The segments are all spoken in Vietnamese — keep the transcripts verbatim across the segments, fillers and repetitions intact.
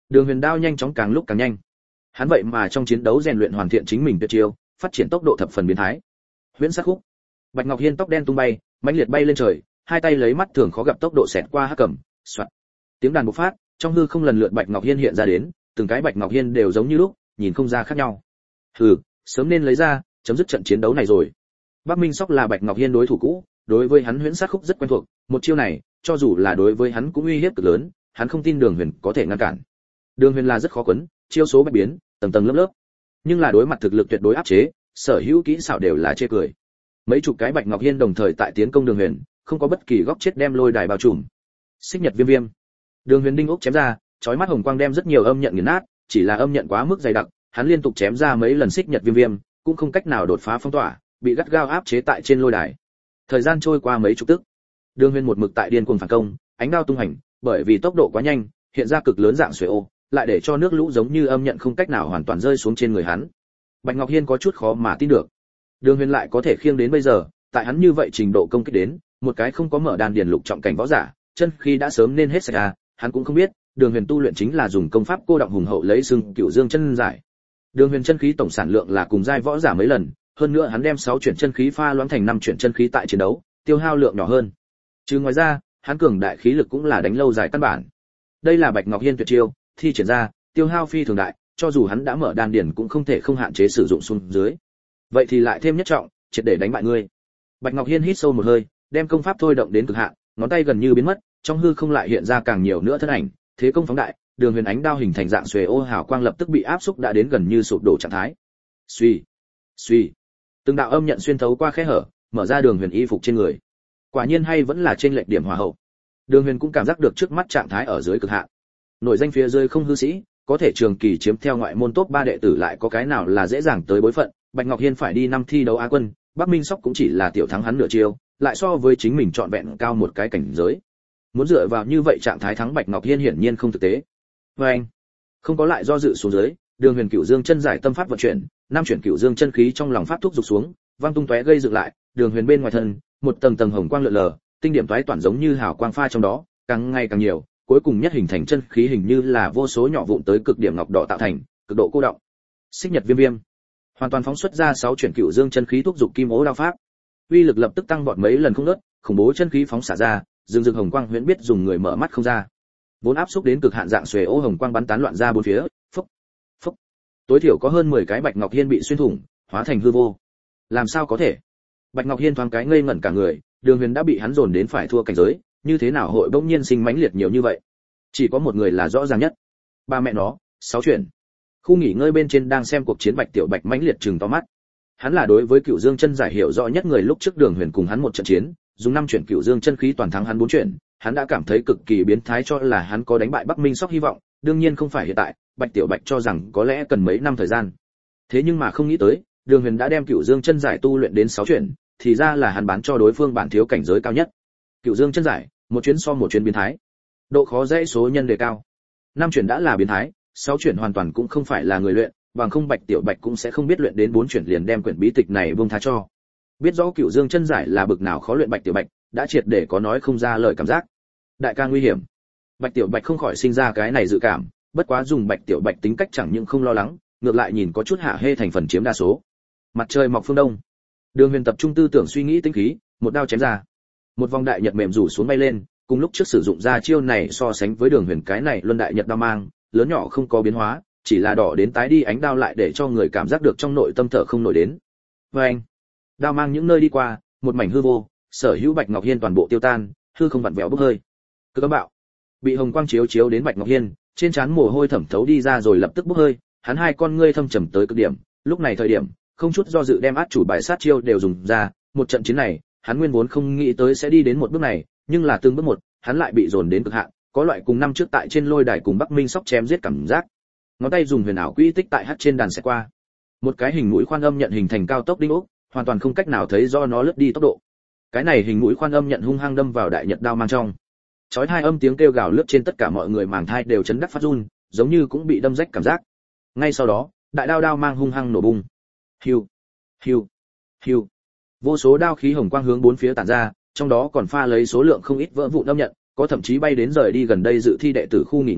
Đường Huyền đao nhanh chóng càng lúc càng nhanh. Hắn vậy mà trong chiến đấu rèn luyện hoàn thiện chính mình tuyệt chiêu, phát triển tốc độ thập phần biến thái. Huyễn sát khúc. Bạch Ngọc Hiên tóc đen tung bay, mãnh liệt bay lên trời, hai tay lấy mắt thường khó gặp tốc độ xẹt qua hắc cầm, soạt. Tiếng đàn bộc phát, trong hư không lần lượt Bạch Ngọc Hiên hiện ra đến, từng cái Bạch Ngọc Hiên đều giống như lúc, nhìn không ra khác nhau. Hừ, sớm nên lấy ra, chấm dứt trận chiến đấu này rồi. Bắc Minh Sóc là Bạch Ngọc Hiên đối thủ cũ, đối với hắn huyễn sát khúc rất quen thuộc, một chiêu này, cho dù là đối với hắn cũng uy hiếp cực lớn, hắn không tin Đường Huyền có thể ngăn cản. Đường Huyền là rất khó quấn, chiêu số bách biến, tầng tầng lớp lớp. Nhưng là đối mặt thực lực tuyệt đối áp chế, sở hữu kỹ xảo đều là chê cười. Mấy chục cái Bạch Ngọc Hiên đồng thời tại tiến công Đường Huyền, không có bất kỳ góc chết đem lôi đài bao trùm. Xích Nhật Viêm Viêm. Đường Huyền đinh ốc chém ra, chói mắt hồng quang đem rất nhiều âm nhận nghiền nát, chỉ là âm nhận quá mức dày đặc, hắn liên tục chém ra mấy lần Xích Nhật Viêm Viêm, cũng không cách nào đột phá phong tỏa, bị gắt gao áp chế tại trên lôi đài. Thời gian trôi qua mấy chục tức, Đường Huyền một mực tại điên cuồng phản công, ánh đao tung hành, bởi vì tốc độ quá nhanh, hiện ra cực lớn dạng xuôi ô, lại để cho nước lũ giống như âm nhận không cách nào hoàn toàn rơi xuống trên người hắn. Bạch Ngọc Hiên có chút khó mà tin được. Đường Huyền lại có thể khiêng đến bây giờ, tại hắn như vậy trình độ công kích đến, một cái không có mở đan điền lục trọng cảnh võ giả, chân khí đã sớm nên hết sạch à, hắn cũng không biết, Đường Huyền tu luyện chính là dùng công pháp cô động hùng hậu lấy xưng Cửu Dương chân giải. Đường Huyền chân khí tổng sản lượng là cùng giai võ giả mấy lần, hơn nữa hắn đem sáu chuyển chân khí pha loãng thành năm chuyển chân khí tại chiến đấu, tiêu hao lượng nhỏ hơn. Chứ ngoài ra, hắn cường đại khí lực cũng là đánh lâu dài căn bản. Đây là Bạch Ngọc Hiên tuyệt chiêu, thi triển ra, tiêu hao phi thường đại, cho dù hắn đã mở đan điền cũng không thể không hạn chế sử dụng xuống dưới. Vậy thì lại thêm nhất trọng, triệt để đánh bại ngươi. Bạch Ngọc Hiên hít sâu một hơi, đem công pháp thôi động đến cực hạn, ngón tay gần như biến mất, trong hư không lại hiện ra càng nhiều nữa thân ảnh, thế công phóng đại, Đường Huyền ánh đao hình thành dạng xuề ô hào quang lập tức bị áp xúc đã đến gần như sụp đổ trạng thái. Suy, suy, từng đạo âm nhận xuyên thấu qua khe hở, mở ra Đường Huyền y phục trên người. Quả nhiên hay vẫn là trên lệch điểm hỏa hậu. Đường Huyền cũng cảm giác được trước mắt trạng thái ở dưới cực hạn. Nội danh phía dưới không hư sĩ, có thể trường kỳ chiếm theo ngoại môn top ba đệ tử lại có cái nào là dễ dàng tới bối phận, Bạch Ngọc Hiên phải đi năm thi đấu Á quân, Bắc Minh Sóc cũng chỉ là tiểu thắng hắn nửa chiêu, lại so với chính mình trọn vẹn cao một cái cảnh giới. Muốn dựa vào như vậy trạng thái thắng Bạch Ngọc Hiên hiển nhiên không thực tế. Và anh, không có lại do dự xuống dưới, Đường Huyền Cửu Dương chân giải tâm pháp vận chuyển, năm chuyển Cửu Dương chân khí trong lòng pháp thúc dục xuống, vang tung tóe gây dựng lại, Đường Huyền bên ngoài thân, một tầng tầng hồng quang lượn lờ, tinh điểm toái toàn giống như hào quang pha trong đó, càng ngày càng nhiều, cuối cùng nhất hình thành chân khí hình như là vô số nhỏ vụn tới cực điểm ngọc đỏ tạo thành, cực độ cô động. Xích Nhật Viêm Viêm, hoàn toàn phóng xuất ra sáu chuyển Cửu Dương chân khí thúc dục kim ố đao pháp. Uy lực lập tức tăng vọt mấy lần không ngớt, khủng bố chân khí phóng xả ra, dương dương hồng quang huyễn biết dùng người mở mắt không ra. Vốn áp xúc đến cực hạn dạng xuề ô hồng quang bắn tán loạn ra bốn phía, phốc, phốc. Tối thiểu có hơn mười cái Bạch Ngọc Hiên bị xuyên thủng, hóa thành hư vô. Làm sao có thể? Bạch Ngọc Hiên thoáng cái ngây ngẩn cả người, Đường Huyền đã bị hắn dồn đến phải thua cảnh giới, như thế nào hội bỗng nhiên sinh mãnh liệt nhiều như vậy? Chỉ có một người là rõ ràng nhất. Ba mẹ nó, sáu chuyển. Khu nghỉ ngơi bên trên đang xem cuộc chiến Bạch Tiểu Bạch mãnh liệt trừng to mắt. Hắn là đối với Cửu Dương chân giải hiểu rõ nhất người, lúc trước Đường Huyền cùng hắn một trận chiến, dùng năm chuyển Cửu Dương chân khí toàn thắng hắn bốn chuyển, hắn đã cảm thấy cực kỳ biến thái, cho là hắn có đánh bại Bắc Minh Sóc hy vọng, đương nhiên không phải hiện tại, Bạch Tiểu Bạch cho rằng có lẽ cần mấy năm thời gian. Thế nhưng mà không nghĩ tới, Đường Huyền đã đem Cửu Dương chân giải tu luyện đến sáu chuyển, thì ra là hắn bán cho đối phương bản thiếu cảnh giới cao nhất. Cửu Dương chân giải, một chuyến so một chuyến biến thái. Độ khó dãy số nhân đề cao. Năm chuyển đã là biến thái, sáu chuyển hoàn toàn cũng không phải là người luyện, bằng không Bạch Tiểu Bạch cũng sẽ không biết luyện đến bốn chuyển liền đem quyển bí tịch này buông tha cho. Biết rõ Cửu Dương chân giải là bực nào khó luyện, Bạch Tiểu Bạch đã triệt để có nói không ra lời cảm giác. Đại ca nguy hiểm. Bạch Tiểu Bạch không khỏi sinh ra cái này dự cảm, bất quá dùng Bạch Tiểu Bạch tính cách chẳng những không lo lắng, ngược lại nhìn có chút hạ hê thành phần chiếm đa số. Mặt trời mọc phương đông. Đường Huyền tập trung tư tưởng suy nghĩ tinh khí, một đao chém ra. Một vòng đại nhật mềm rủ xuống bay lên, cùng lúc trước sử dụng ra chiêu này so sánh với Đường Huyền cái này luân đại nhật đao mang, lớn nhỏ không có biến hóa, chỉ là đỏ đến tái đi ánh đao lại để cho người cảm giác được trong nội tâm thở không nổi đến. Và anh, đao mang những nơi đi qua, một mảnh hư vô, sở hữu Bạch Ngọc Hiên toàn bộ tiêu tan, hư không vặn vẹo bốc hơi. Cứ bạo, bị hồng quang chiếu chiếu đến Bạch Ngọc Hiên, trên trán mồ hôi thẩm thấu đi ra rồi lập tức bốc hơi, hắn hai con ngươi thâm trầm tới cực điểm, lúc này thời điểm, không chút do dự đem át chủ bài sát chiêu đều dùng ra, một trận chiến này, hắn nguyên vốn không nghĩ tới sẽ đi đến một bước này, nhưng là từng bước một, hắn lại bị dồn đến cực hạn, có loại cùng năm trước tại trên lôi đài cùng Bắc Minh Sóc chém giết cảm giác. Ngón tay dùng huyền ảo quỹ tích tại hắt trên đàn sẽ qua. Một cái hình mũi khoan âm nhận hình thành cao tốc đinh ốc, hoàn toàn không cách nào thấy do nó lướt đi tốc độ. Cái này hình mũi khoan âm nhận hung hăng đâm vào đại nhật đao mang trong. Chói hai âm tiếng kêu gào lướt trên tất cả mọi người màng thai đều chấn đắc phát run, giống như cũng bị đâm rách cảm giác. Ngay sau đó, đại đao đao mang hung hăng nổ bung. Hiu, hiu, hiu. Vô số đao khí hồng quang hướng bốn phía tản ra, trong đó còn pha lấy số lượng không ít vỡ vụn âm nhận, có thậm chí bay đến rời đi gần đây dự thi đệ tử khu nghỉ ngơi,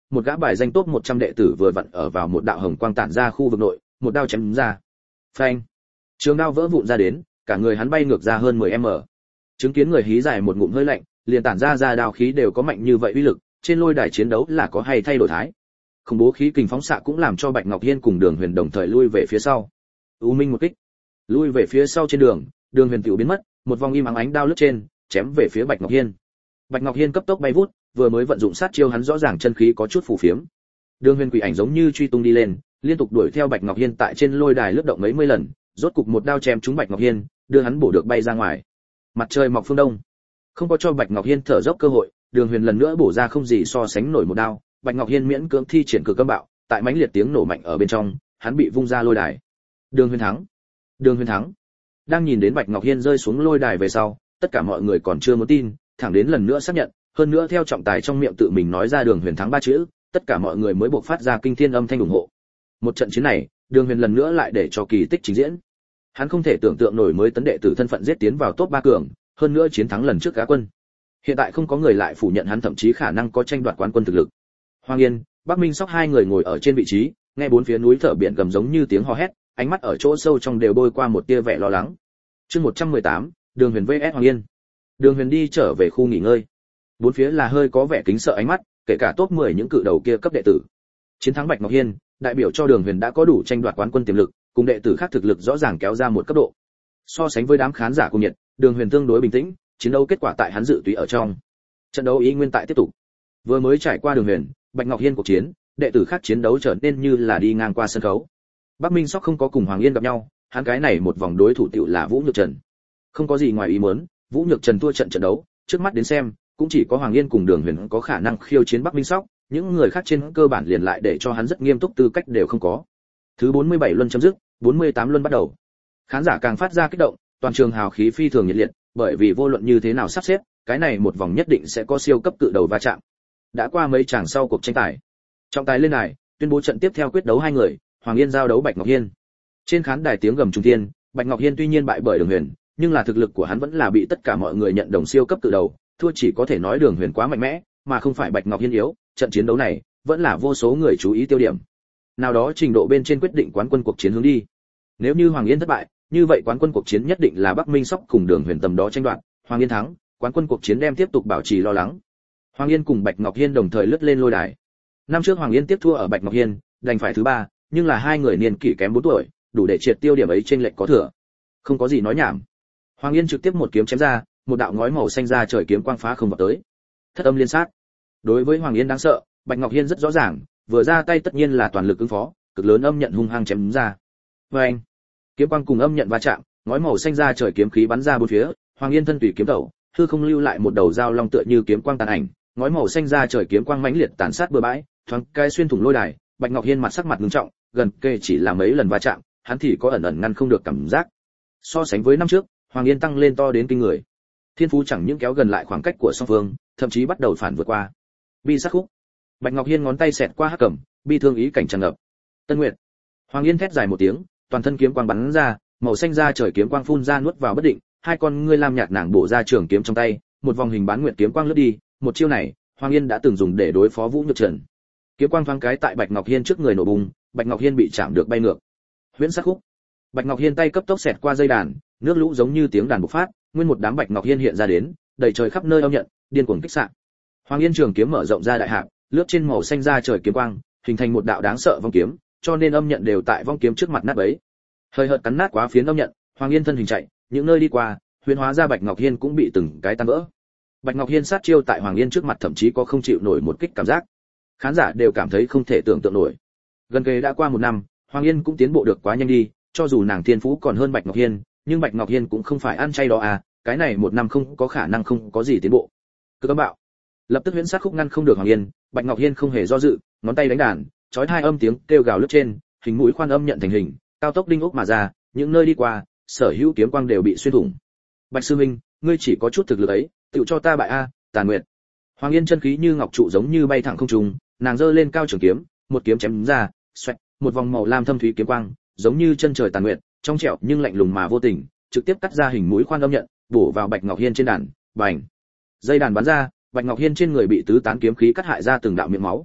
một gã bài danh top một trăm đệ tử vừa vặn ở vào một đạo hồng quang tản ra khu vực nội, một đao chém ra. Phanh! Trường đao vỡ vụn ra đến, cả người hắn bay ngược ra hơn mười mét. Chứng kiến người hí dài một ngụm hơi lạnh, liền tản ra ra đao khí đều có mạnh như vậy uy lực, trên lôi đài chiến đấu là có hay thay đổi thái. Khủng bố khí kình phóng xạ cũng làm cho Bạch Ngọc Hiên cùng Đường Huyền đồng thời lui về phía sau. U Minh một kích, lui về phía sau trên đường, Đường Huyền tiểu biến mất, một vòng im ắng ánh đao lướt trên, chém về phía Bạch Ngọc Hiên. Bạch Ngọc Hiên cấp tốc bay vút, vừa mới vận dụng sát chiêu hắn rõ ràng chân khí có chút phù phiếm. Đường Huyền quỷ ảnh giống như truy tung đi lên, liên tục đuổi theo Bạch Ngọc Hiên tại trên lôi đài lướt động mấy mươi lần, rốt cục một đao chém trúng Bạch Ngọc Hiên, đưa hắn bổ được bay ra ngoài. Mặt trời mọc phương đông, không có cho Bạch Ngọc Hiên thở dốc cơ hội, Đường Huyền lần nữa bổ ra không gì so sánh nổi một đao, Bạch Ngọc Hiên miễn cưỡng thi triển cực âm bạo, tại mãnh liệt tiếng nổ mạnh ở bên trong, hắn bị vung ra lôi đài. Đường Huyền thắng. Đường Huyền thắng. Đang nhìn đến Bạch Ngọc Hiên rơi xuống lôi đài về sau, tất cả mọi người còn chưa muốn tin, thẳng đến lần nữa xác nhận, hơn nữa theo trọng tài trong miệng tự mình nói ra Đường Huyền thắng ba chữ, tất cả mọi người mới buộc phát ra kinh thiên âm thanh ủng hộ. Một trận chiến này, Đường Huyền lần nữa lại để cho kỳ tích trình diễn. Hắn không thể tưởng tượng nổi mới tấn đệ tử thân phận giết tiến vào top ba cường, hơn nữa chiến thắng lần trước Á quân. Hiện tại không có người lại phủ nhận hắn thậm chí khả năng có tranh đoạt quán quân thực lực. Hoàng Yên, Bắc Minh Sóc hai người ngồi ở trên vị trí, nghe bốn phía núi thở biển gầm giống như tiếng hò hét, ánh mắt ở chỗ sâu trong đều bôi qua một tia vẻ lo lắng. Chương một trăm mười tám, Đường Huyền vs Hoàng Yên. Đường Huyền đi trở về khu nghỉ ngơi. Bốn phía là hơi có vẻ kính sợ ánh mắt, kể cả top mười những cự đầu kia cấp đệ tử. Chiến thắng Bạch Ngọc Hiên, đại biểu cho Đường Huyền đã có đủ tranh đoạt quán quân tiềm lực, cùng đệ tử khác thực lực rõ ràng kéo ra một cấp độ. So sánh với đám khán giả cùng nhiệt, Đường Huyền tương đối bình tĩnh, chiến đấu kết quả tại hắn dự tùy ở trong. Trận đấu ý nguyên tại tiếp tục. Vừa mới trải qua Đường Huyền, Bạch Ngọc Hiên cuộc chiến, đệ tử khác chiến đấu trở nên như là đi ngang qua sân khấu. Bắc Minh Sóc không có cùng Hoàng Yên gặp nhau, hắn cái này một vòng đối thủ tiểu là Vũ Nhược Trần. Không có gì ngoài ý muốn, Vũ Nhược Trần thua trận trận đấu, trước mắt đến xem, cũng chỉ có Hoàng Yên cùng Đường Huyền có khả năng khiêu chiến Bắc Minh Sóc, những người khác trên cơ bản liền lại để cho hắn rất nghiêm túc tư cách đều không có. Thứ bốn mươi bảy luân chấm dứt, bốn mươi tám luân bắt đầu. Khán giả càng phát ra kích động, toàn trường hào khí phi thường nhiệt liệt, bởi vì vô luận như thế nào sắp xếp, cái này một vòng nhất định sẽ có siêu cấp cự đầu va chạm. Đã qua mấy chàng sau cuộc tranh tài, trọng tài lên đài tuyên bố trận tiếp theo quyết đấu hai người, Hoàng Yên giao đấu Bạch Ngọc Hiên. Trên khán đài tiếng gầm trung thiên, Bạch Ngọc Hiên tuy nhiên bại bởi Đường Huyền, nhưng là thực lực của hắn vẫn là bị tất cả mọi người nhận đồng siêu cấp cự đầu, thua chỉ có thể nói Đường Huyền quá mạnh mẽ, mà không phải Bạch Ngọc Hiên yếu. Trận chiến đấu này vẫn là vô số người chú ý tiêu điểm. Nào đó trình độ bên trên quyết định quán quân cuộc chiến hướng đi. Nếu như Hoàng Yên thất bại, như vậy quán quân cuộc chiến nhất định là Bắc Minh Sóc cùng Đường Huyền tầm đó tranh đoạt, Hoàng Yên thắng, quán quân cuộc chiến đem tiếp tục bảo trì lo lắng. Hoàng Yên cùng Bạch Ngọc Hiên đồng thời lướt lên lôi đài. Năm trước Hoàng Yên tiếp thua ở Bạch Ngọc Hiên, đành phải thứ ba, nhưng là hai người niên kỷ kém bốn tuổi, đủ để triệt tiêu điểm ấy trên lệch có thừa. Không có gì nói nhảm. Hoàng Yên trực tiếp một kiếm chém ra, một đạo ngói màu xanh ra trời kiếm quang phá không vào tới. Thất âm liên sát. Đối với Hoàng Yên đáng sợ, Bạch Ngọc Hiên rất rõ ràng, vừa ra tay tất nhiên là toàn lực ứng phó, cực lớn âm nhận hung hăng chém ra. Oeng! Kiếm quang cùng âm nhận va chạm, ngói màu xanh ra trời kiếm khí bắn ra bốn phía, Hoàng Yên thân tùy kiếm tẩu, hư không lưu lại một đầu dao long tựa như kiếm quang tàn ảnh, ngói màu xanh ra trời kiếm quang mãnh liệt tàn sát bừa bãi, thoáng cái xuyên thủng lôi đài. Bạch Ngọc Hiên mặt sắc mặt nghiêm trọng, gần kề chỉ là mấy lần va chạm, hắn thì có ẩn ẩn ngăn không được cảm giác. So sánh với năm trước, Hoàng Yên tăng lên to đến kinh người. Thiên phú chẳng những kéo gần lại khoảng cách của song phương, thậm chí bắt đầu phản vượt qua. Bi sát khúc. Bạch Ngọc Hiên ngón tay xẹt qua hắc cẩm, bi thương ý cảnh tràn ngập. Tân Nguyệt. Hoàng Yên thét dài một tiếng, toàn thân kiếm quang bắn ra, màu xanh ra trời kiếm quang phun ra nuốt vào bất định, hai con ngươi lam nhạt nàng bổ ra trường kiếm trong tay, một vòng hình bán nguyệt kiếm quang lướt đi, một chiêu này, Hoàng Yên đã từng dùng để đối phó Vũ Nhược Trần. Kiếm quang thoáng cái tại Bạch Ngọc Hiên trước người nổ bùng, Bạch Ngọc Hiên bị chạm được bay ngược. Huyễn sát khúc. Bạch Ngọc Hiên tay cấp tốc xẹt qua dây đàn, nước lũ giống như tiếng đàn bộc phát, nguyên một đám Bạch Ngọc Hiên hiện ra đến, đầy trời khắp nơi âm nhận, điên cuồng kích xạ. Hoàng Yên trường kiếm mở rộng ra đại hạp, lướt trên màu xanh ra trời kiếm quang, hình thành một đạo đáng sợ vong kiếm, cho nên âm nhận đều tại vong kiếm trước mặt nát bấy. Hơi hợt cắn nát quá phiến âm nhận, Hoàng Yên thân hình chạy, những nơi đi qua, huyền hóa ra Bạch Ngọc Hiên cũng bị từng cái tan vỡ. Bạch Ngọc Hiên sát chiêu tại Hoàng Yên trước mặt thậm chí có không chịu nổi một kích cảm giác. Khán giả đều cảm thấy không thể tưởng tượng nổi. Gần kề đã qua một năm, Hoàng Yên cũng tiến bộ được quá nhanh đi, cho dù nàng thiên phú còn hơn Bạch Ngọc Hiên, nhưng Bạch Ngọc Hiên cũng không phải ăn chay đó à, cái này một năm không có khả năng không có gì tiến bộ. Cứ cấm bạo, lập tức huyễn sát khúc ngăn không được Hoàng Yên, Bạch Ngọc Hiên không hề do dự, ngón tay đánh đàn, chói hai âm tiếng kêu gào lướt trên, hình mũi khoan âm nhận thành hình, cao tốc đinh ốc mà ra, những nơi đi qua, sở hữu kiếm quang đều bị xuyên thủng. Bạch sư minh, ngươi chỉ có chút thực lực ấy, tựu cho ta bại a, Tàn Nguyệt. Hoàng Yên chân khí như ngọc trụ giống như bay thẳng không trung, nàng giơ lên cao trường kiếm, một kiếm chém ra, xoẹt, một vòng màu lam thâm thúy kiếm quang, giống như chân trời Tàn Nguyệt, trong trẻo nhưng lạnh lùng mà vô tình, trực tiếp cắt ra hình mũi khoan âm nhận, bổ vào Bạch Ngọc Hiên trên đàn, bành. Dây đàn bắn ra, Bạch Ngọc Hiên trên người bị tứ tán kiếm khí cắt hại ra từng đạo miệng máu.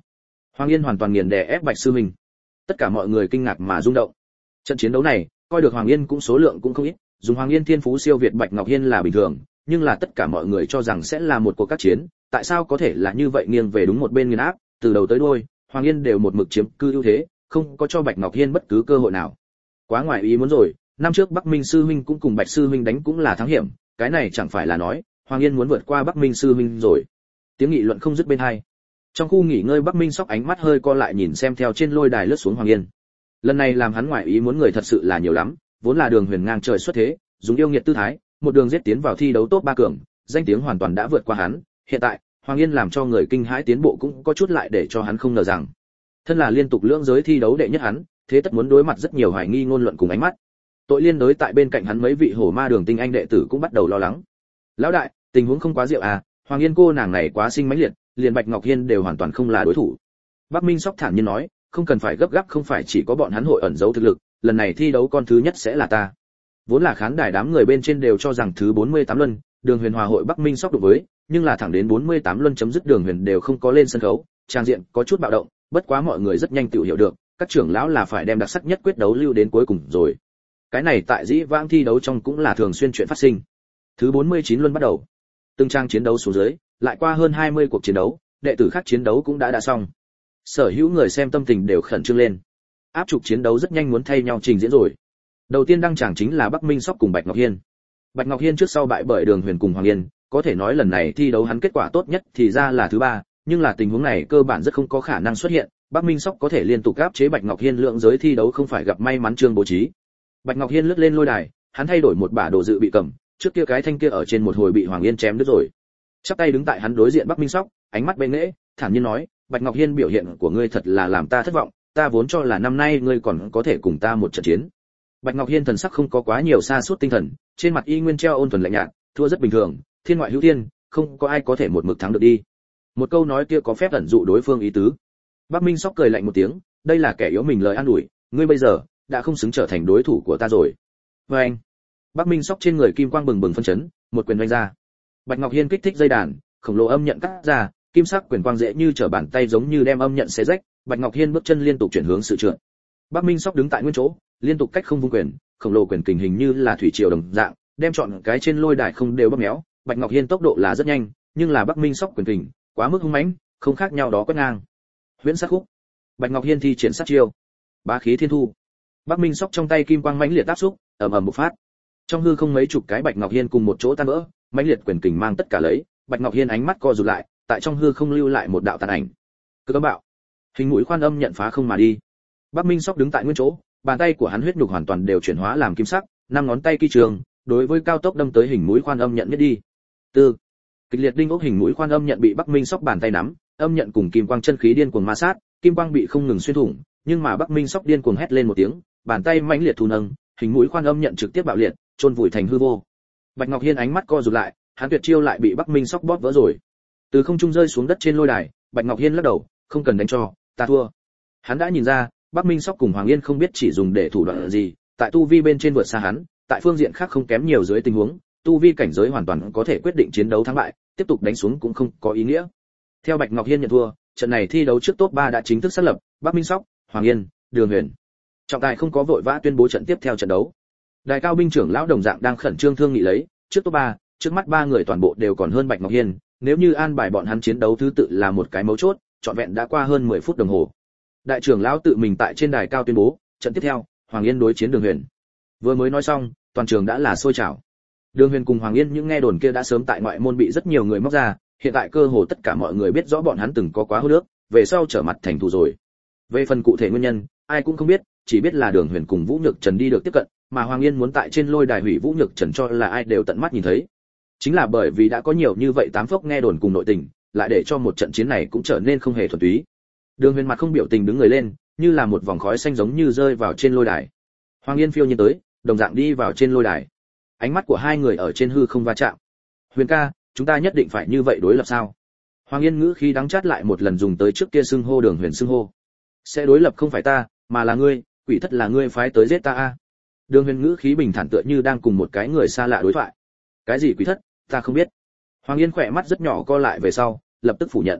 Hoàng Yên hoàn toàn nghiền đè ép Bạch sư huynh. Tất cả mọi người kinh ngạc mà rung động. Trận chiến đấu này, coi được Hoàng Yên cũng số lượng cũng không ít, dùng Hoàng Yên thiên phú siêu việt Bạch Ngọc Hiên là bình thường, nhưng là tất cả mọi người cho rằng sẽ là một cuộc các chiến, tại sao có thể là như vậy, nghiêng về đúng một bên nghiền áp, từ đầu tới đuôi, Hoàng Yên đều một mực chiếm cư ưu thế, không có cho Bạch Ngọc Hiên bất cứ cơ hội nào. Quá ngoài ý muốn rồi, năm trước Bắc Minh sư huynh cũng cùng Bạch sư huynh đánh cũng là thắng hiểm, cái này chẳng phải là nói, Hoàng Yên muốn vượt qua Bắc Minh sư huynh rồi. Tiếng nghị luận không dứt bên hai. Trong khu nghỉ ngơi, Bắc Minh Sóc ánh mắt hơi co lại nhìn xem theo trên lôi đài lướt xuống Hoàng Yên. Lần này làm hắn ngoài ý muốn người thật sự là nhiều lắm, vốn là Đường Huyền ngang trời xuất thế, dùng yêu nghiệt tư thái, một đường giết tiến vào thi đấu top ba cường, danh tiếng hoàn toàn đã vượt qua hắn, hiện tại, Hoàng Yên làm cho người kinh hãi tiến bộ cũng có chút lại để cho hắn không ngờ rằng. Thân là liên tục lưỡng giới thi đấu đệ nhất hắn, thế tất muốn đối mặt rất nhiều hoài nghi ngôn luận cùng ánh mắt. Tội liên đối tại bên cạnh hắn mấy vị hổ ma đường tinh anh đệ tử cũng bắt đầu lo lắng. Lão đại, tình huống không quá diệu à, Hoàng Yên cô nàng này quá sinh mãnh liệt, liền Bạch Ngọc Hiên đều hoàn toàn không là đối thủ. Bắc Minh Sóc thản nhiên nói, không cần phải gấp gáp, không phải chỉ có bọn hắn hội ẩn giấu thực lực, lần này thi đấu con thứ nhất sẽ là ta. Vốn là khán đài đám người bên trên đều cho rằng thứ bốn mươi tám luân, Đường Huyền hòa hội Bắc Minh Sóc đối với, nhưng là thẳng đến bốn mươi tám luân chấm dứt Đường Huyền đều không có lên sân khấu, trang diện có chút bạo động, bất quá mọi người rất nhanh tự hiểu được, các trưởng lão là phải đem đặc sắc nhất quyết đấu lưu đến cuối cùng rồi. Cái này tại dĩ vãng thi đấu trong cũng là thường xuyên chuyện phát sinh. Thứ bốn mươi chín luân bắt đầu. Từng trang chiến đấu xuống dưới, lại qua hơn hai mươi cuộc chiến đấu, đệ tử khác chiến đấu cũng đã đã xong. Sở hữu người xem tâm tình đều khẩn trương lên. Áp trục chiến đấu rất nhanh muốn thay nhau trình diễn rồi. Đầu tiên đăng tràng chính là Bắc Minh Sóc cùng Bạch Ngọc Hiên. Bạch Ngọc Hiên trước sau bại bởi Đường Huyền cùng Hoàng Yên, có thể nói lần này thi đấu hắn kết quả tốt nhất thì ra là thứ ba, nhưng là tình huống này cơ bản rất không có khả năng xuất hiện, Bắc Minh Sóc có thể liên tục áp chế Bạch Ngọc Hiên lượng giới thi đấu không phải gặp may mắn trương bố trí. Bạch Ngọc Hiên lướt lên lôi đài, hắn thay đổi một bả đồ dự bị cầm, trước kia cái thanh kia ở trên một hồi bị Hoàng Yên chém đứt rồi. Chắp tay đứng tại hắn đối diện Bắc Minh Sóc, ánh mắt bên nễ, thản nhiên nói, Bạch Ngọc Hiên biểu hiện của ngươi thật là làm ta thất vọng, ta vốn cho là năm nay ngươi còn có thể cùng ta một trận chiến. Bạch Ngọc Hiên thần sắc không có quá nhiều sa sút tinh thần, trên mặt y nguyên treo ôn thuần lạnh nhạt, thua rất bình thường, thiên ngoại hữu thiên, không có ai có thể một mực thắng được đi. Một câu nói kia có phép ẩn dụ đối phương ý tứ. Bắc Minh Sóc cười lạnh một tiếng, đây là kẻ yếu mình lời an ủi, ngươi bây giờ đã không xứng trở thành đối thủ của ta rồi. Và anh, Bắc Minh Sóc trên người kim quang bừng bừng phân chấn, một quyền vung ra. Bạch Ngọc Hiên kích thích dây đàn, khổng lồ âm nhận cắt ra, kim sắc quyền quang dễ như trở bàn tay giống như đem âm nhận xé rách, Bạch Ngọc Hiên bước chân liên tục chuyển hướng sự trượt. Bắc Minh Sóc đứng tại nguyên chỗ, liên tục cách không vung quyền, khổng lồ quyền kình hình như là thủy triều đồng dạng, đem trọn cái trên lôi đài không đều bóp méo. Bạch Ngọc Hiên tốc độ là rất nhanh, nhưng là Bắc Minh Sóc quyền kình quá mức hung mãnh, không khác nhau đó quét ngang. Huyễn sát khúc. Bạch Ngọc Hiên thi triển sát chiêu. Bá khí thiên thu. Bắc Minh Sóc trong tay kim quang mãnh liệt áp xúc, ầm ầm một phát. Trong hư không mấy chục cái Bạch Ngọc Hiên cùng một chỗ tan vỡ, mãnh liệt quyền kình mang tất cả lấy, Bạch Ngọc Hiên ánh mắt co rụt lại, tại trong hư không lưu lại một đạo tàn ảnh. Cực âm bạo. Hình mũi khoan âm nhận phá không mà đi. Bắc Minh Sóc đứng tại nguyên chỗ, bàn tay của hắn huyết nhục hoàn toàn đều chuyển hóa làm kim sắc, năm ngón tay kỳ trường, đối với cao tốc đâm tới hình mũi khoan âm nhận nhất đi. Tư. Kịch liệt đinh ốc hình mũi khoan âm nhận bị Bắc Minh Sóc bàn tay nắm, âm nhận cùng kim quang chân khí điên cuồng ma sát, kim quang bị không ngừng xuyên thủng, nhưng mà Bắc Minh Sóc điên cuồng hét lên một tiếng, bàn tay mãnh liệt thu nâng, hình mũi khoan âm nhận trực tiếp bạo liệt, chôn vùi thành hư vô. Bạch Ngọc Hiên ánh mắt co rụt lại, hắn tuyệt chiêu lại bị Bắc Minh Sóc bóp vỡ rồi. Từ không trung rơi xuống đất trên lôi đài, Bạch Ngọc Hiên lắc đầu, không cần đánh cho, ta thua. Hắn đã nhìn ra, Bắc Minh Sóc cùng Hoàng Yên không biết chỉ dùng để thủ đoạn gì, tại tu vi bên trên vượt xa hắn, tại phương diện khác không kém nhiều dưới tình huống, tu vi cảnh giới hoàn toàn có thể quyết định chiến đấu thắng bại, tiếp tục đánh xuống cũng không có ý nghĩa. Theo Bạch Ngọc Hiên nhận thua, trận này thi đấu trước top ba đã chính thức xác lập, Bắc Minh Sóc, Hoàng Yên, Đường Huyền. Trọng tài không có vội vã tuyên bố trận tiếp theo trận đấu. Đài cao binh trưởng lão đồng dạng đang khẩn trương thương nghị lấy, trước top ba, trước mắt ba người toàn bộ đều còn hơn Bạch Ngọc Hiên, nếu như an bài bọn hắn chiến đấu thứ tự là một cái mấu chốt, trọn vẹn đã qua hơn mười phút đồng hồ. Đại trưởng lão tự mình tại trên đài cao tuyên bố, trận tiếp theo, Hoàng Yên đối chiến Đường Huyền. Vừa mới nói xong, toàn trường đã là sôi trào. Đường Huyền cùng Hoàng Yên những nghe đồn kia đã sớm tại ngoại môn bị rất nhiều người móc ra, hiện tại cơ hồ tất cả mọi người biết rõ bọn hắn từng có quá hô nước, về sau trở mặt thành thù rồi. Về phần cụ thể nguyên nhân, ai cũng không biết, chỉ biết là Đường Huyền cùng Vũ Nhược Trần đi được tiếp cận, mà Hoàng Yên muốn tại trên lôi đài hủy Vũ Nhược Trần cho là ai đều tận mắt nhìn thấy. Chính là bởi vì đã có nhiều như vậy tám phốc nghe đồn cùng nội tình, lại để cho một trận chiến này cũng trở nên không hề thuần túy. Đường Huyền mặt không biểu tình đứng người lên, như là một vòng khói xanh giống như rơi vào trên lôi đài. Hoàng Yên phiêu nhiên tới, đồng dạng đi vào trên lôi đài. Ánh mắt của hai người ở trên hư không va chạm. Huyền ca, chúng ta nhất định phải như vậy đối lập sao? Hoàng Yên ngữ khí đắng chát lại một lần dùng tới trước kia xưng hô Đường Huyền xưng hô. Sẽ đối lập không phải ta, mà là ngươi, quỷ thất là ngươi phái tới giết ta a. Đường Huyền ngữ khí bình thản tựa như đang cùng một cái người xa lạ đối thoại. Cái gì quỷ thất, ta không biết. Hoàng Yên khỏe mắt rất nhỏ co lại về sau, lập tức phủ nhận.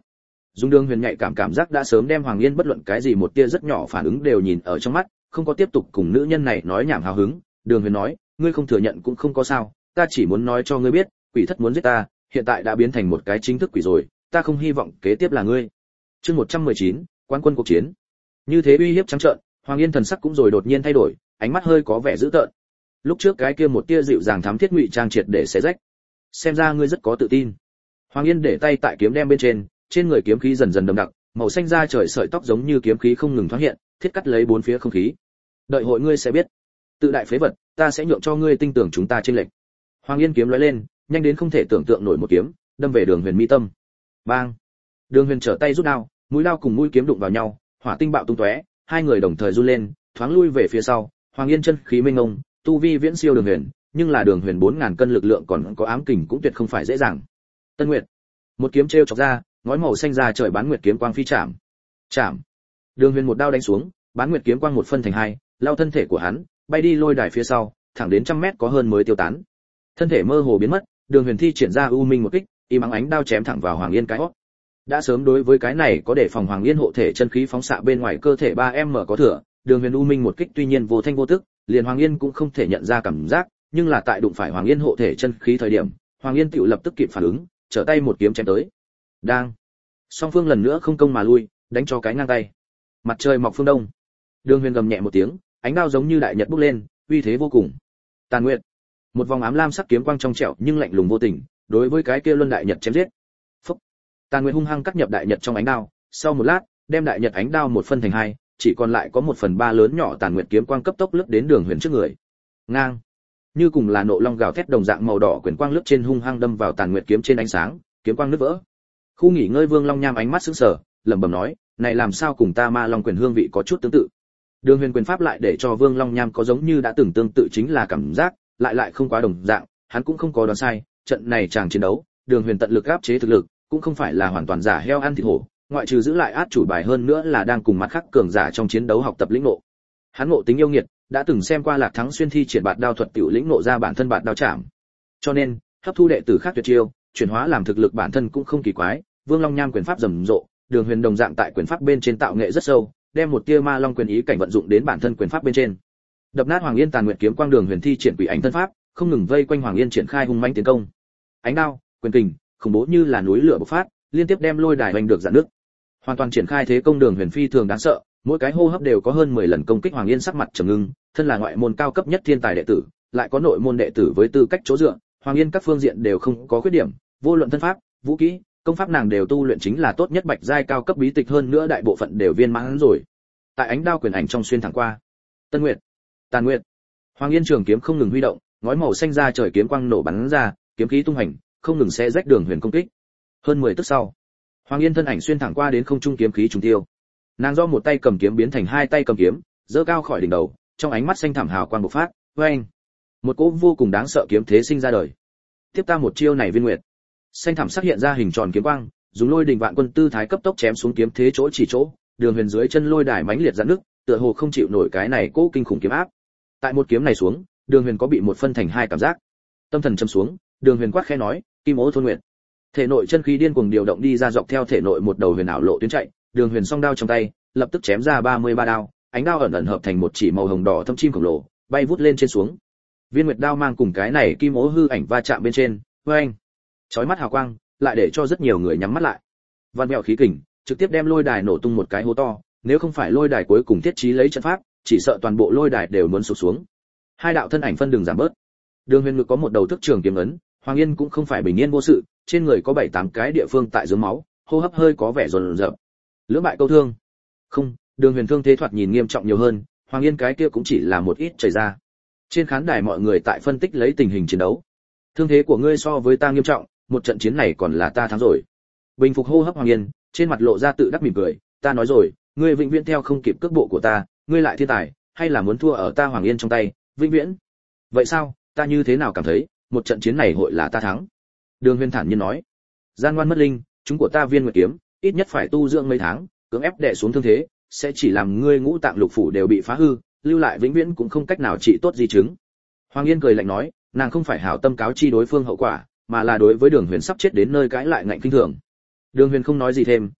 Dung Đường Huyền nhạy cảm cảm giác đã sớm đem Hoàng Yên bất luận cái gì một tia rất nhỏ phản ứng đều nhìn ở trong mắt, không có tiếp tục cùng nữ nhân này nói nhảm hào hứng. Đường Huyền nói, ngươi không thừa nhận cũng không có sao, ta chỉ muốn nói cho ngươi biết, quỷ thất muốn giết ta, hiện tại đã biến thành một cái chính thức quỷ rồi, ta không hy vọng kế tiếp là ngươi. Chương một trăm mười chín, Quan quân cuộc chiến. Như thế uy hiếp trắng trợn, Hoàng Yên thần sắc cũng rồi đột nhiên thay đổi, ánh mắt hơi có vẻ dữ tợn. Lúc trước cái kia một tia dịu dàng thắm thiết ngụy trang triệt để xé rách. Xem ra ngươi rất có tự tin. Hoàng Yên để tay tại kiếm đem bên trên, trên người kiếm khí dần dần đậm đặc, màu xanh da trời sợi tóc giống như kiếm khí không ngừng thoáng hiện, thiết cắt lấy bốn phía không khí. Đợi hội ngươi sẽ biết. Tự đại phế vật, ta sẽ nhượng cho ngươi tin tưởng chúng ta trên lệnh. Hoàng Yên kiếm lóe lên, nhanh đến không thể tưởng tượng nổi một kiếm, đâm về Đường Huyền mi tâm. Bang! Đường Huyền trở tay rút đao, mũi đao cùng mũi kiếm đụng vào nhau, hỏa tinh bạo tung tóe, hai người đồng thời run lên, thoáng lui về phía sau. Hoàng Yên chân khí mênh mông, tu vi viễn siêu Đường Huyền, nhưng là Đường Huyền bốn ngàn cân lực lượng còn có ám kình cũng tuyệt không phải dễ dàng. Tân Nguyệt, một kiếm treo chọc ra, ngói màu xanh ra trời bán nguyệt kiếm quang phi chạm. Chạm. Đường Huyền một đao đánh xuống, bán nguyệt kiếm quang một phân thành hai, lao thân thể của hắn, bay đi lôi đài phía sau, thẳng đến trăm mét có hơn mới tiêu tán. Thân thể mơ hồ biến mất, Đường Huyền thi triển ra u minh một kích, im ắng ánh đao chém thẳng vào Hoàng Yên cái hốc. Đã sớm đối với cái này có để phòng Hoàng Yên hộ thể chân khí phóng xạ bên ngoài cơ thể ba em có thừa, Đường Huyền u minh một kích tuy nhiên vô thanh vô tức, liền Hoàng Yên cũng không thể nhận ra cảm giác, nhưng là tại đụng phải Hoàng Yên hộ thể chân khí thời điểm, Hoàng Yên tựu lập tức kịp phản ứng, trở tay một kiếm chém tới. Đang. Song phương lần nữa không công mà lui, đánh cho cái ngang tay. Mặt trời mọc phương đông. Đường Huyền gầm nhẹ một tiếng, ánh đao giống như đại nhật bốc lên, uy thế vô cùng. Tàn Nguyệt. Một vòng ám lam sắc kiếm quang trong trẻo nhưng lạnh lùng vô tình, đối với cái kia luân đại nhật chém giết. Phốc. Tàn Nguyệt hung hăng cắt nhập đại nhật trong ánh đao, sau một lát, đem đại nhật ánh đao một phân thành hai, chỉ còn lại có một phần ba lớn nhỏ Tàn Nguyệt kiếm quang cấp tốc lướt đến Đường Huyền trước người. Ngang. Như cùng là nộ long gào thét đồng dạng màu đỏ quyền quang lướt trên hung hăng đâm vào Tàn Nguyệt kiếm trên ánh sáng, kiếm quang nứt vỡ. Khu nghỉ ngơi Vương Long Nham ánh mắt sững sờ, lẩm bẩm nói, này làm sao cùng ta Ma Long quyền hương vị có chút tương tự. Đường Huyền quyền pháp lại để cho Vương Long Nham có giống như đã từng tương tự chính là cảm giác, lại lại không quá đồng dạng, hắn cũng không có đoán sai, trận này chàng chiến đấu, Đường Huyền tận lực áp chế thực lực, cũng không phải là hoàn toàn giả heo ăn thịt hổ, ngoại trừ giữ lại át chủ bài hơn nữa là đang cùng mặt khác cường giả trong chiến đấu học tập lĩnh ngộ. Hắn ngộ tính yêu nghiệt, đã từng xem qua Lạc Thắng xuyên thi triển bạt đao thuật tiểu lĩnh ngộ ra bản thân bạt đao chạm. Cho nên, hấp thu đệ tử khác tuyệt chiêu, chuyển hóa làm thực lực bản thân cũng không kỳ quái, Vương Long Nham quyền pháp rầm rộ, Đường Huyền đồng dạng tại quyền pháp bên trên tạo nghệ rất sâu, đem một tia Ma Long quyền ý cảnh vận dụng đến bản thân quyền pháp bên trên. Đập nát Hoàng Yên Tàn Nguyệt kiếm quang, Đường Huyền thi triển quỷ ảnh thân pháp, không ngừng vây quanh Hoàng Yên triển khai hung mãnh tiến công. Ánh đao, quyền kình, khủng bố như là núi lửa bộc phát, liên tiếp đem lôi đài hoành được dạn nước. Hoàn toàn triển khai thế công, Đường Huyền phi thường đáng sợ, mỗi cái hô hấp đều có hơn mười lần công kích. Hoàng Yên sắc mặt trầm ngưng, thân là ngoại môn cao cấp nhất thiên tài đệ tử, lại có nội môn đệ tử với tư cách chỗ dựa, Hoàng Yên các phương diện đều không có khuyết điểm, vô luận thân pháp, vũ kỹ, công pháp nàng đều tu luyện chính là tốt nhất bạch giai cao cấp bí tịch, hơn nữa đại bộ phận đều viên mãn rồi. Tại ánh đao quyền ảnh trong xuyên thẳng qua. Tân Nguyệt, Tàn Nguyệt. Hoàng Yên trường kiếm không ngừng huy động, ngói màu xanh ra trời kiếm quang nổ bắn ra, kiếm khí tung hành, không ngừng xé rách Đường Huyền công kích. Hơn mười tức sau, Hoàng Yên thân ảnh xuyên thẳng qua đến không trung, kiếm khí trùng tiêu. Nàng do một tay cầm kiếm biến thành hai tay cầm kiếm, giơ cao khỏi đỉnh đầu, trong ánh mắt xanh thẳm hào quang bộc phát, oeng. Một cỗ vô cùng đáng sợ kiếm thế sinh ra đời. Tiếp ta một chiêu này Viên Nguyệt. Xanh thẳm sắc hiện ra hình tròn kiếm quang, dùng lôi đình vạn quân tư thái cấp tốc chém xuống kiếm thế chỗ chỉ chỗ, Đường Huyền dưới chân lôi đài mãnh liệt giãn nước, tựa hồ không chịu nổi cái này cỗ kinh khủng kiếm áp. Tại một kiếm này xuống, Đường Huyền có bị một phân thành hai cảm giác. Tâm thần trầm xuống, Đường Huyền quát khẽ nói, Kim Ô Thôn Nguyệt. Thể nội chân khí điên cuồng điều động đi ra, dọc theo thể nội một đầu huyền ảo lộ tuyến chạy, Đường Huyền song đao trong tay, lập tức chém ra ba mươi ba đao, ánh đao ẩn ẩn hợp thành một chỉ màu hồng đỏ thâm chim khổng lồ, bay vút lên trên xuống. Viên Nguyệt đao mang cùng cái này Kim Ô hư ảnh va chạm bên trên, oeng. Chói mắt hào quang, lại để cho rất nhiều người nhắm mắt lại. Văn mèo khí kình, trực tiếp đem lôi đài nổ tung một cái hố to, nếu không phải lôi đài cuối cùng thiết trí lấy trận pháp, chỉ sợ toàn bộ lôi đài đều muốn sụp xuống. Hai đạo thân ảnh phân đường giảm bớt. Đường Huyền ngực có một đầu thức trường kiếm ấn, Hoàng Yên cũng không phải bình yên vô sự, trên người có bảy tám cái địa phương tại dưới máu, hô hấp hơi có vẻ rồn rợp. Lưỡng bại câu thương. Không, Đường Huyền thương thế thoạt nhìn nghiêm trọng nhiều hơn, Hoàng Yên cái kia cũng chỉ là một ít chảy ra. Trên khán đài mọi người tại phân tích lấy tình hình chiến đấu. Thương thế của ngươi so với ta nghiêm trọng, một trận chiến này còn là ta thắng rồi. Bình phục hô hấp Hoàng Yên, trên mặt lộ ra tự đắc mỉm cười, ta nói rồi, ngươi vĩnh viễn theo không kịp cước bộ của ta, ngươi lại thiên tài, hay là muốn thua ở ta Hoàng Yên trong tay, vĩnh viễn. Vậy sao, ta như thế nào cảm thấy, một trận chiến này hội là ta thắng. Đường Huyền thản nhiên nói, gian ngoan mất linh, chúng của ta Viên Nguyệt kiếm, ít nhất phải tu dưỡng mấy tháng, cưỡng ép đè xuống thương thế, sẽ chỉ làm ngươi ngũ tạng lục phủ đều bị phá hư, lưu lại vĩnh viễn cũng không cách nào trị tốt di chứng. Hoàng Yên cười lạnh nói, nàng không phải hảo tâm cáo chi đối phương hậu quả, mà là đối với Đường Huyền sắp chết đến nơi cãi lại ngạnh kinh thường. Đường Huyền không nói gì thêm,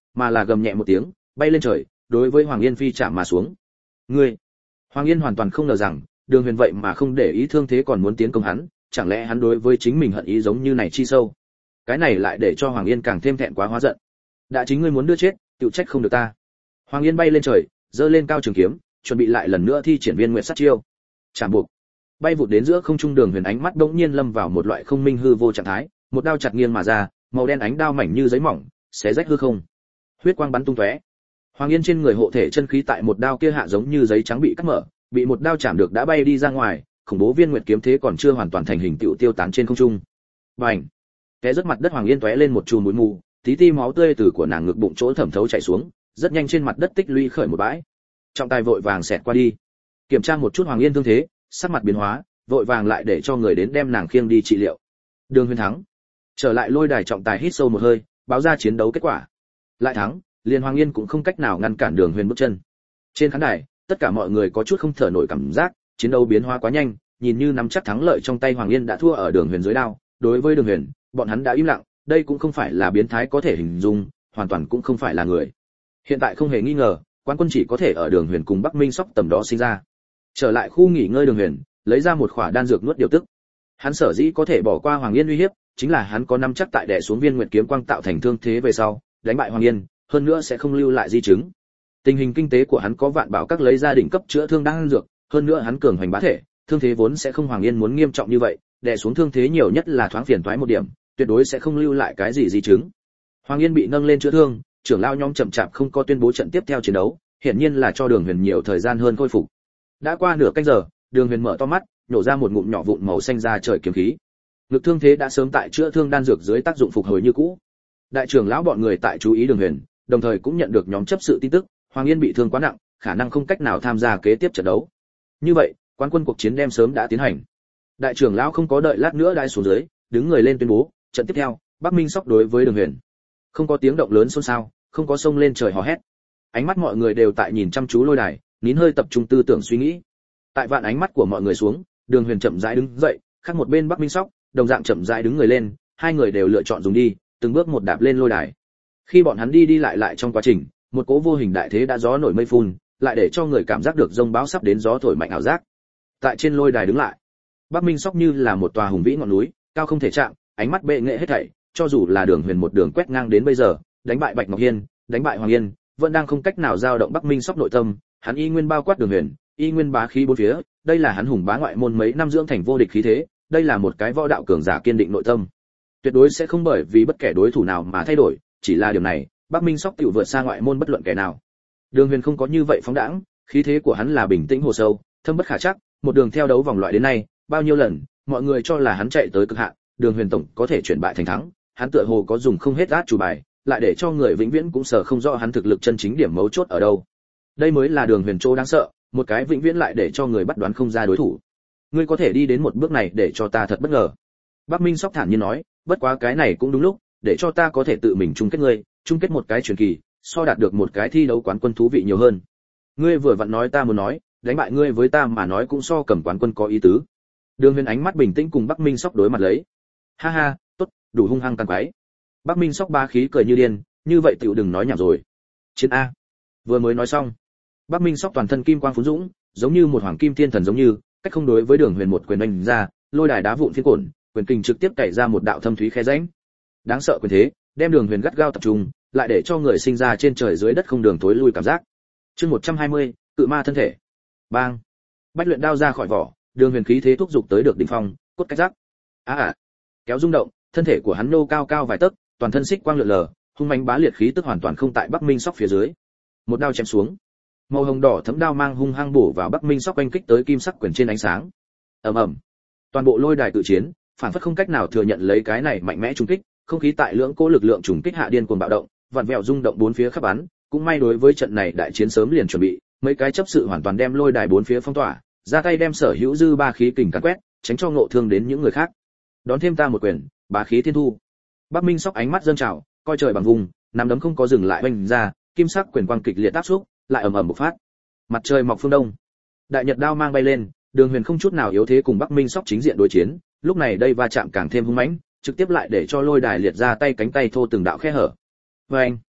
mà là gầm nhẹ một tiếng, bay lên trời, đối với Hoàng Yên phi chạm mà xuống. Ngươi! Hoàng Yên hoàn toàn không ngờ rằng, Đường Huyền vậy mà không để ý thương thế còn muốn tiến công hắn, chẳng lẽ hắn đối với chính mình hận ý giống như này chi sâu. Cái này lại để cho Hoàng Yên càng thêm thẹn quá hóa giận. Đã chính ngươi muốn đưa chết, tự trách không được ta. Hoàng Yên bay lên trời, giơ lên cao trường kiếm, chuẩn bị lại lần nữa thi triển viên nguyệt sát chiêu. Chạm buộc. Bay vụt đến giữa không trung, Đường Huyền ánh mắt đột nhiên lâm vào một loại không minh hư vô trạng thái, một đao chặt nghiêng mà ra, màu đen ánh đao mảnh như giấy mỏng, xé rách hư không. Huyết quang bắn tung tóe. Hoàng Yên trên người hộ thể chân khí tại một đao kia hạ giống như giấy trắng bị cắt mở, bị một đao chạm được đã bay đi ra ngoài, khủng bố viên nguyệt kiếm thế còn chưa hoàn toàn thành hình tựu tiêu tán trên không trung. Bành! Té rớt mặt đất Hoàng Yên tóe lên một chùm bụi mù, tí ti máu tươi từ của nàng ngực bụng chỗ thẩm thấu chảy xuống, rất nhanh trên mặt đất tích lũy khởi một bãi. Trọng tài vội vàng xẹt qua đi, kiểm tra một chút Hoàng Yên thương thế, sắc mặt biến hóa, vội vàng lại để cho người đến đem nàng khiêng đi trị liệu. Đường Huyền thắng. Trở lại lôi đài, trọng tài hít sâu một hơi, báo ra chiến đấu kết quả. Lại thắng, liền Hoàng Yên cũng không cách nào ngăn cản Đường Huyền bước chân. Trên khán đài, tất cả mọi người có chút không thở nổi cảm giác, chiến đấu biến hóa quá nhanh, nhìn như nắm chắc thắng lợi trong tay Hoàng Yên đã thua ở Đường Huyền dưới đao. Đối với Đường Huyền, bọn hắn đã im lặng, đây cũng không phải là biến thái có thể hình dung, hoàn toàn cũng không phải là người. Hiện tại không hề nghi ngờ, quán quân chỉ có thể ở Đường Huyền cùng Bắc Minh Sóc tầm đó sinh ra. Trở lại khu nghỉ ngơi, Đường Huyền lấy ra một khỏa đan dược nuốt điều tức. Hắn sở dĩ có thể bỏ qua Hoàng Yên uy hiếp, chính là hắn có nắm chắc tại đè xuống viên nguyệt kiếm quang tạo thành thương thế về sau, đánh bại Hoàng Yên, hơn nữa sẽ không lưu lại di chứng. Tình hình kinh tế của hắn có vạn bảo các lấy ra đỉnh cấp chữa thương đan dược, hơn nữa hắn cường hoành bá thể, thương thế vốn sẽ không Hoàng Yên muốn nghiêm trọng như vậy, đè xuống thương thế nhiều nhất là thoáng phiền toái một điểm, tuyệt đối sẽ không lưu lại cái gì di chứng. Hoàng Yên bị nâng lên chữa thương, trưởng lão nhóm chậm chạp không có tuyên bố trận tiếp theo chiến đấu, hiển nhiên là cho Đường Huyền nhiều thời gian hơn khôi phục. Đã qua nửa canh giờ, Đường Huyền mở to mắt, nhổ ra một ngụm nhỏ vụn màu xanh ra trời kiếm khí. Lực thương thế đã sớm tại chữa thương đan dược dưới tác dụng phục hồi như cũ. Đại trưởng lão bọn người tại chú ý Đường Huyền, đồng thời cũng nhận được nhóm chấp sự tin tức, Hoàng Yên bị thương quá nặng, khả năng không cách nào tham gia kế tiếp trận đấu. Như vậy, quán quân cuộc chiến đem sớm đã tiến hành. Đại trưởng lão không có đợi lát nữa đai xuống dưới, đứng người lên tuyên bố, trận tiếp theo, Bắc Minh Sóc đối với Đường Huyền. Không có tiếng động lớn xôn xao, không có sông lên trời hò hét. Ánh mắt mọi người đều tại nhìn chăm chú lôi đài, nín hơi tập trung tư tưởng suy nghĩ. Tại vạn ánh mắt của mọi người xuống, Đường Huyền chậm rãi đứng dậy, khác một bên Bắc Minh Sóc, đồng dạng chậm rãi đứng người lên, hai người đều lựa chọn dùng đi, từng bước một đạp lên lôi đài. Khi bọn hắn đi đi lại lại trong quá trình, một cỗ vô hình đại thế đã gió nổi mây phun, lại để cho người cảm giác được rông bão sắp đến, gió thổi mạnh ảo giác. Tại trên lôi đài đứng lại, Bắc Minh Sóc như là một tòa hùng vĩ ngọn núi, cao không thể chạm, ánh mắt bệ nghệ hết thảy, cho dù là Đường Huyền một đường quét ngang đến bây giờ, đánh bại Bạch Ngọc Hiên, đánh bại Hoàng Yên, vẫn đang không cách nào dao động Bắc Minh Sóc nội tâm, hắn y nguyên bao quát Đường Huyền, y nguyên bá khí bốn phía, đây là hắn hùng bá ngoại môn mấy năm dưỡng thành vô địch khí thế, đây là một cái võ đạo cường giả kiên định nội tâm, tuyệt đối sẽ không bởi vì bất kể đối thủ nào mà thay đổi, chỉ là điều này, Bắc Minh Sóc tiểu vượt xa ngoại môn bất luận kẻ nào. Đường Huyền không có như vậy phóng đãng, khí thế của hắn là bình tĩnh hồ sâu, thâm bất khả trắc, một đường theo đấu vòng loại đến nay, bao nhiêu lần, mọi người cho là hắn chạy tới cực hạn, Đường Huyền tổng có thể chuyển bại thành thắng, hắn tựa hồ có dùng không hết át chủ bài, lại để cho người vĩnh viễn cũng sợ không rõ hắn thực lực chân chính điểm mấu chốt ở đâu. Đây mới là Đường Huyền chỗ đáng sợ, một cái vĩnh viễn lại để cho người bắt đoán không ra đối thủ. Ngươi có thể đi đến một bước này để cho ta thật bất ngờ. Bắc Minh Sóc thản nhiên nói, bất quá cái này cũng đúng lúc, để cho ta có thể tự mình chung kết ngươi, chung kết một cái truyền kỳ, so đạt được một cái thi đấu quán quân thú vị nhiều hơn. Ngươi vừa vặn nói ta muốn nói, đánh bại ngươi với ta mà nói cũng so cầm quán quân có ý tứ. Đường Huyền ánh mắt bình tĩnh cùng Bắc Minh Sóc đối mặt lấy. Ha ha, tốt, đủ hung hăng càng quái. Bắc Minh Sóc ba khí cười như điên, như vậy tiểu đừng nói nhảm rồi. Chiến a. Vừa mới nói xong, Bắc Minh Sóc toàn thân kim quang phún dũng, giống như một hoàng kim thiên thần giống như, cách không đối với Đường Huyền một quyền đánh ra, lôi đài đá vụn phiến cổn, quyền kình trực tiếp cày ra một đạo thâm thúy khe rãnh. Đáng sợ quyền thế, đem Đường Huyền gắt gao tập trung, lại để cho người sinh ra trên trời dưới đất không đường tối lui cảm giác. Chương một trăm hai mươi, cự ma thân thể. Bang. Bách luyện đao ra khỏi vỏ, Đường Huyền khí thế thúc dục tới được đỉnh phong, cốt cách giác. A à, kéo rung động, thân thể của hắn nô cao cao vài tấc, toàn thân xích quang lượn lờ, hung mãnh bá liệt khí tức hoàn toàn không tại Bắc Minh Sóc phía dưới. Một đao chém xuống, màu hồng đỏ thấm đao mang hung hăng bổ vào Bắc Minh Sóc quanh kích tới kim sắc quyền trên ánh sáng. Ầm ầm. Toàn bộ lôi đài tự chiến, phản phất không cách nào thừa nhận lấy cái này mạnh mẽ trùng kích, không khí tại lưỡng cỗ lực lượng trùng kích hạ điên cuồng bạo động, vặn vẹo rung động bốn phía khắp bắn, cũng may đối với trận này đại chiến sớm liền chuẩn bị, mấy cái chấp sự hoàn toàn đem lôi đài bốn phía phong tỏa, ra tay đem sở hữu dư ba khí kình càn quét, tránh cho ngộ thương đến những người khác. Đón thêm ta một quyền, bá khí thiên thu. Bắc Minh Sóc ánh mắt dâng trào, coi trời bằng vùng, nắm đấm không có dừng lại vung ra, kim sắc quyền quang kịch liệt áp xúc, lại ầm ầm bộc phát. Mặt trời mọc phương đông, đại nhật đao mang bay lên, Đường Huyền không chút nào yếu thế cùng Bắc Minh Sóc chính diện đối chiến, lúc này đây va chạm càng thêm hung mãnh, trực tiếp lại để cho lôi đài liệt ra tay cánh tay thô từng đạo khe hở. Oeng,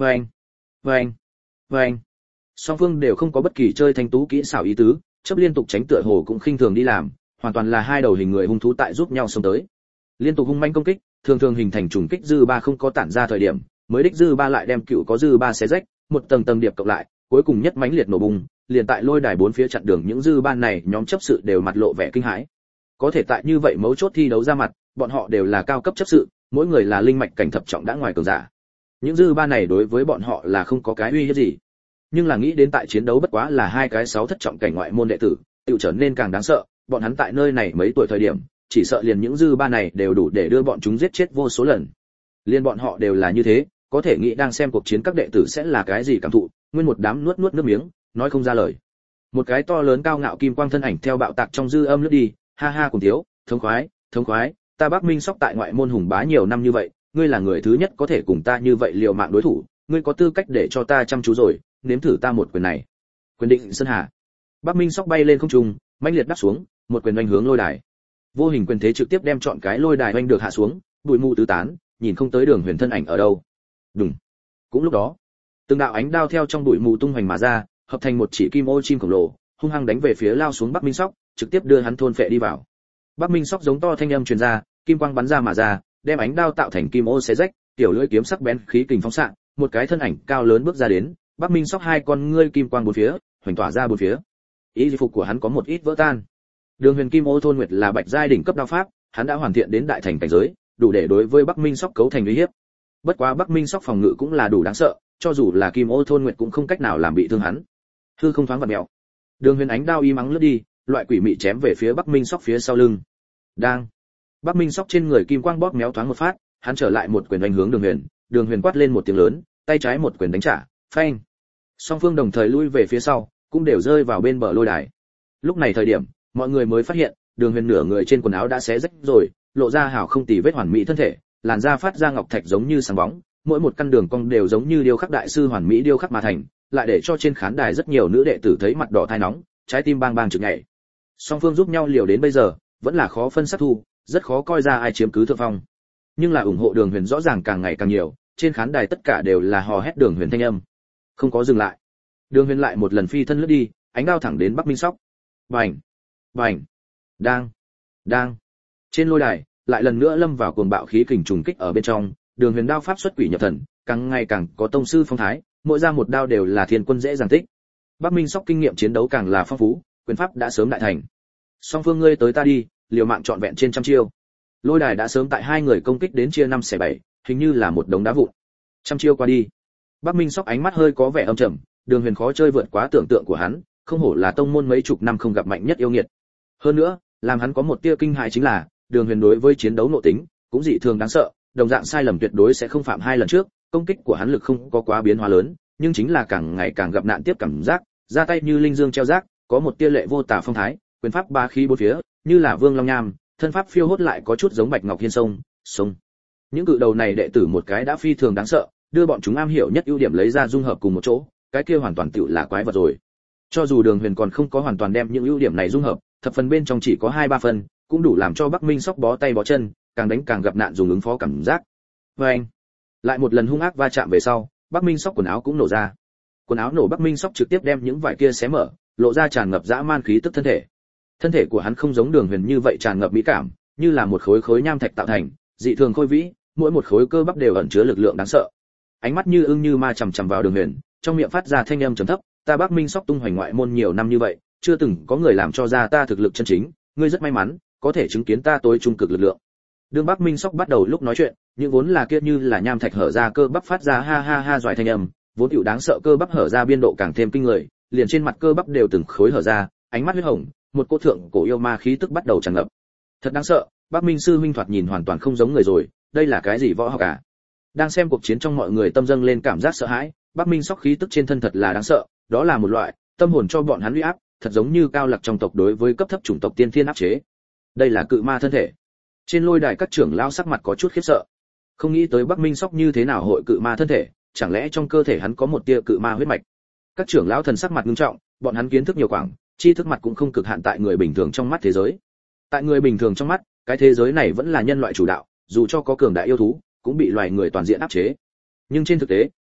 Vâng, vâng, vâng. Song phương đều không có bất kỳ chơi thanh tú kỹ xảo ý tứ, chấp liên tục tránh tựa hồ cũng khinh thường đi làm, hoàn toàn là hai đầu hình người hung thú tại giúp nhau xông tới. Liên tục hung manh công kích, thường thường hình thành trùng kích dư ba không có tản ra thời điểm, mới đích dư ba lại đem cựu có dư ba xé rách, một tầng tầng điệp cộng lại, cuối cùng nhất mãnh liệt nổ bùng, liền tại lôi đài bốn phía chặn đường những dư ba này, nhóm chấp sự đều mặt lộ vẻ kinh hãi. Có thể tại như vậy mấu chốt thi đấu ra mặt, bọn họ đều là cao cấp chấp sự, mỗi người là linh mạch cảnh thập trọng đã ngoài cường giả. Những dư ba này đối với bọn họ là không có cái uy hiếp gì. Nhưng là nghĩ đến tại chiến đấu bất quá là hai cái sáu thất trọng cảnh ngoại môn đệ tử, tự trở nên càng đáng sợ, bọn hắn tại nơi này mấy tuổi thời điểm, chỉ sợ liền những dư ba này đều đủ để đưa bọn chúng giết chết vô số lần. Liên bọn họ đều là như thế, có thể nghĩ đang xem cuộc chiến các đệ tử sẽ là cái gì cảm thụ, nguyên một đám nuốt nuốt nước miếng, nói không ra lời. Một cái to lớn cao ngạo kim quang thân ảnh theo bạo tạc trong dư âm lướt đi, ha ha cùng thiếu, thống khoái, thống khoái, ta Bắc Minh Sóc tại ngoại môn hùng bá nhiều năm như vậy, ngươi là người thứ nhất có thể cùng ta như vậy liều mạng đối thủ, ngươi có tư cách để cho ta chăm chú rồi, nếm thử ta một quyền này. Quyền định sơn hà. Bắc Minh Sóc bay lên không trung, mãnh liệt đáp xuống, một quyền đánh hướng lôi đài. Vô hình quyền thế trực tiếp đem chọn cái lôi đài oanh được hạ xuống, bụi mù tứ tán, nhìn không tới Đường Huyền thân ảnh ở đâu. Đùng. Cũng lúc đó, từng đạo ánh đao theo trong bụi mù tung hoành mà ra, hợp thành một chỉ kim ô chim khổng lồ, hung hăng đánh về phía lao xuống Bắc Minh Sóc, trực tiếp đưa hắn thôn phệ đi vào. Bắc Minh Sóc giống to thanh âm truyền ra, kim quang bắn ra mà ra, đem ánh đao tạo thành kim ô xé rách, tiểu lưỡi kiếm sắc bén khí kình phóng xạ, một cái thân ảnh cao lớn bước ra đến, Bắc Minh Sóc hai con ngươi kim quang bốn phía, hoành tỏa ra bốn phía. Ý phục của hắn có một ít vỡ tan. Đường Huyền Kim Ô Thôn Nguyệt là bạch giai đỉnh cấp đao pháp, hắn đã hoàn thiện đến đại thành cảnh giới, đủ để đối với Bắc Minh Sóc cấu thành uy hiếp. Bất quá Bắc Minh Sóc phòng ngự cũng là đủ đáng sợ, cho dù là Kim Ô Thôn Nguyệt cũng không cách nào làm bị thương hắn. Hư không thoáng vặn mèo. Đường Huyền ánh đao y mắng lướt đi, loại quỷ mị chém về phía Bắc Minh Sóc phía sau lưng. Đang. Bắc Minh Sóc trên người kim quang bóp méo thoáng một phát, hắn trở lại một quyền đánh hướng Đường Huyền, Đường Huyền quát lên một tiếng lớn, tay trái một quyền đánh trả, phanh. Song phương đồng thời lui về phía sau, cũng đều rơi vào bên bờ lôi đài. Lúc này thời điểm, mọi người mới phát hiện, Đường Huyền nửa người trên quần áo đã xé rách rồi, lộ ra hào không tì vết hoàn mỹ thân thể, làn da phát ra ngọc thạch giống như sáng bóng, mỗi một căn đường cong đều giống như điêu khắc đại sư hoàn mỹ điêu khắc mà thành, lại để cho trên khán đài rất nhiều nữ đệ tử thấy mặt đỏ thai nóng, trái tim bang bang trực nhảy. Song phương giúp nhau liều đến bây giờ, vẫn là khó phân sát thu, rất khó coi ra ai chiếm cứ thượng phong. Nhưng là ủng hộ Đường Huyền rõ ràng càng ngày càng nhiều, trên khán đài tất cả đều là hò hét Đường Huyền thanh âm. Không có dừng lại. Đường Huyền lại một lần phi thân lướt đi, ánh đao thẳng đến Bắc Minh Sóc. Bành, bành, đang, đang. Trên lôi đài, lại lần nữa lâm vào cuồng bạo khí kình trùng kích ở bên trong, Đường Huyền đao pháp xuất quỷ nhập thần, càng ngày càng có tông sư phong thái, mỗi ra một đao đều là thiên quân dễ dàng tích. Bắc Minh Sóc kinh nghiệm chiến đấu càng là phong phú, quyền pháp đã sớm đại thành. Song phương ngươi tới ta đi, liều mạng trọn vẹn trên trăm chiêu. Lôi đài đã sớm tại hai người công kích đến chia năm xẻ bảy, hình như là một đống đá vụn. Trăm chiêu qua đi, Bắc Minh Sóc ánh mắt hơi có vẻ âm trầm, Đường Huyền khó chơi vượt quá tưởng tượng của hắn, không hổ là tông môn mấy chục năm không gặp mạnh nhất yêu nghiệt. Hơn nữa, làm hắn có một tia kinh hãi chính là, Đường Huyền đối với chiến đấu nội tính cũng dị thường đáng sợ, đồng dạng sai lầm tuyệt đối sẽ không phạm hai lần trước, công kích của hắn lực không có quá biến hóa lớn, nhưng chính là càng ngày càng gặp nạn tiếp cảm giác, ra tay như linh dương treo rác, có một tia lệ vô tả phong thái, quyền pháp ba khí bốn phía, như là Vương Long Nham, thân pháp phiêu hốt lại có chút giống Bạch Ngọc Hiên sông, sông. Những cự đầu này đệ tử một cái đã phi thường đáng sợ, đưa bọn chúng am hiểu nhất ưu điểm lấy ra dung hợp cùng một chỗ, cái kia hoàn toàn tựu là quái vật rồi. Cho dù Đường Huyền còn không có hoàn toàn đem những ưu điểm này dung hợp, thập phần bên trong chỉ có hai ba phần, cũng đủ làm cho Bắc Minh Sóc bó tay bó chân, càng đánh càng gặp nạn dùng ứng phó cảm giác. Và anh, lại một lần hung ác va chạm về sau, Bắc Minh Sóc quần áo cũng nổ ra. Quần áo nổ, Bắc Minh Sóc trực tiếp đem những vải kia xé mở, lộ ra tràn ngập dã man khí tức thân thể. Thân thể của hắn không giống Đường Huyền như vậy tràn ngập mỹ cảm, như là một khối khối nham thạch tạo thành, dị thường khôi vĩ, mỗi một khối cơ bắp đều ẩn chứa lực lượng đáng sợ. Ánh mắt như ưng như ma chằm chằm vào Đường Huyền, trong miệng phát ra thanh âm trầm thấp, ta Bắc Minh Sóc tung hoành ngoại môn nhiều năm như vậy, chưa từng có người làm cho ra ta thực lực chân chính, ngươi rất may mắn, có thể chứng kiến ta tối trung cực lực lượng. Đường Bắc Minh Sóc bắt đầu lúc nói chuyện, những vốn là kia như là nham thạch hở ra cơ bắp phát ra ha ha ha giỏi thanh âm, vốn hữu đáng sợ cơ bắp hở ra biên độ càng thêm kinh người, liền trên mặt cơ bắp đều từng khối hở ra, ánh mắt huyết hồng, một cô thượng cổ yêu ma khí tức bắt đầu tràn ngập. Thật đáng sợ, Bắc Minh sư huynh thoạt nhìn hoàn toàn không giống người rồi, đây là cái gì võ học à? Đang xem cuộc chiến trong mọi người tâm dâng lên cảm giác sợ hãi, Bắc Minh Sóc khí tức trên thân thật là đáng sợ, đó là một loại tâm hồn cho bọn hắn uy áp, thật giống như cao lạc trong tộc đối với cấp thấp chủng tộc tiên thiên áp chế. Đây là cự ma thân thể. Trên lôi đài các trưởng lão sắc mặt có chút khiếp sợ. Không nghĩ tới Bắc Minh Sóc như thế nào hội cự ma thân thể, chẳng lẽ trong cơ thể hắn có một tia cự ma huyết mạch? Các trưởng lão thần sắc mặt nghiêm trọng, bọn hắn kiến thức nhiều quảng, tri thức mặt cũng không cực hạn tại người bình thường trong mắt thế giới. Tại người bình thường trong mắt, cái thế giới này vẫn là nhân loại chủ đạo, dù cho có cường đại yêu thú, cũng bị loài người toàn diện áp chế. Nhưng trên thực tế,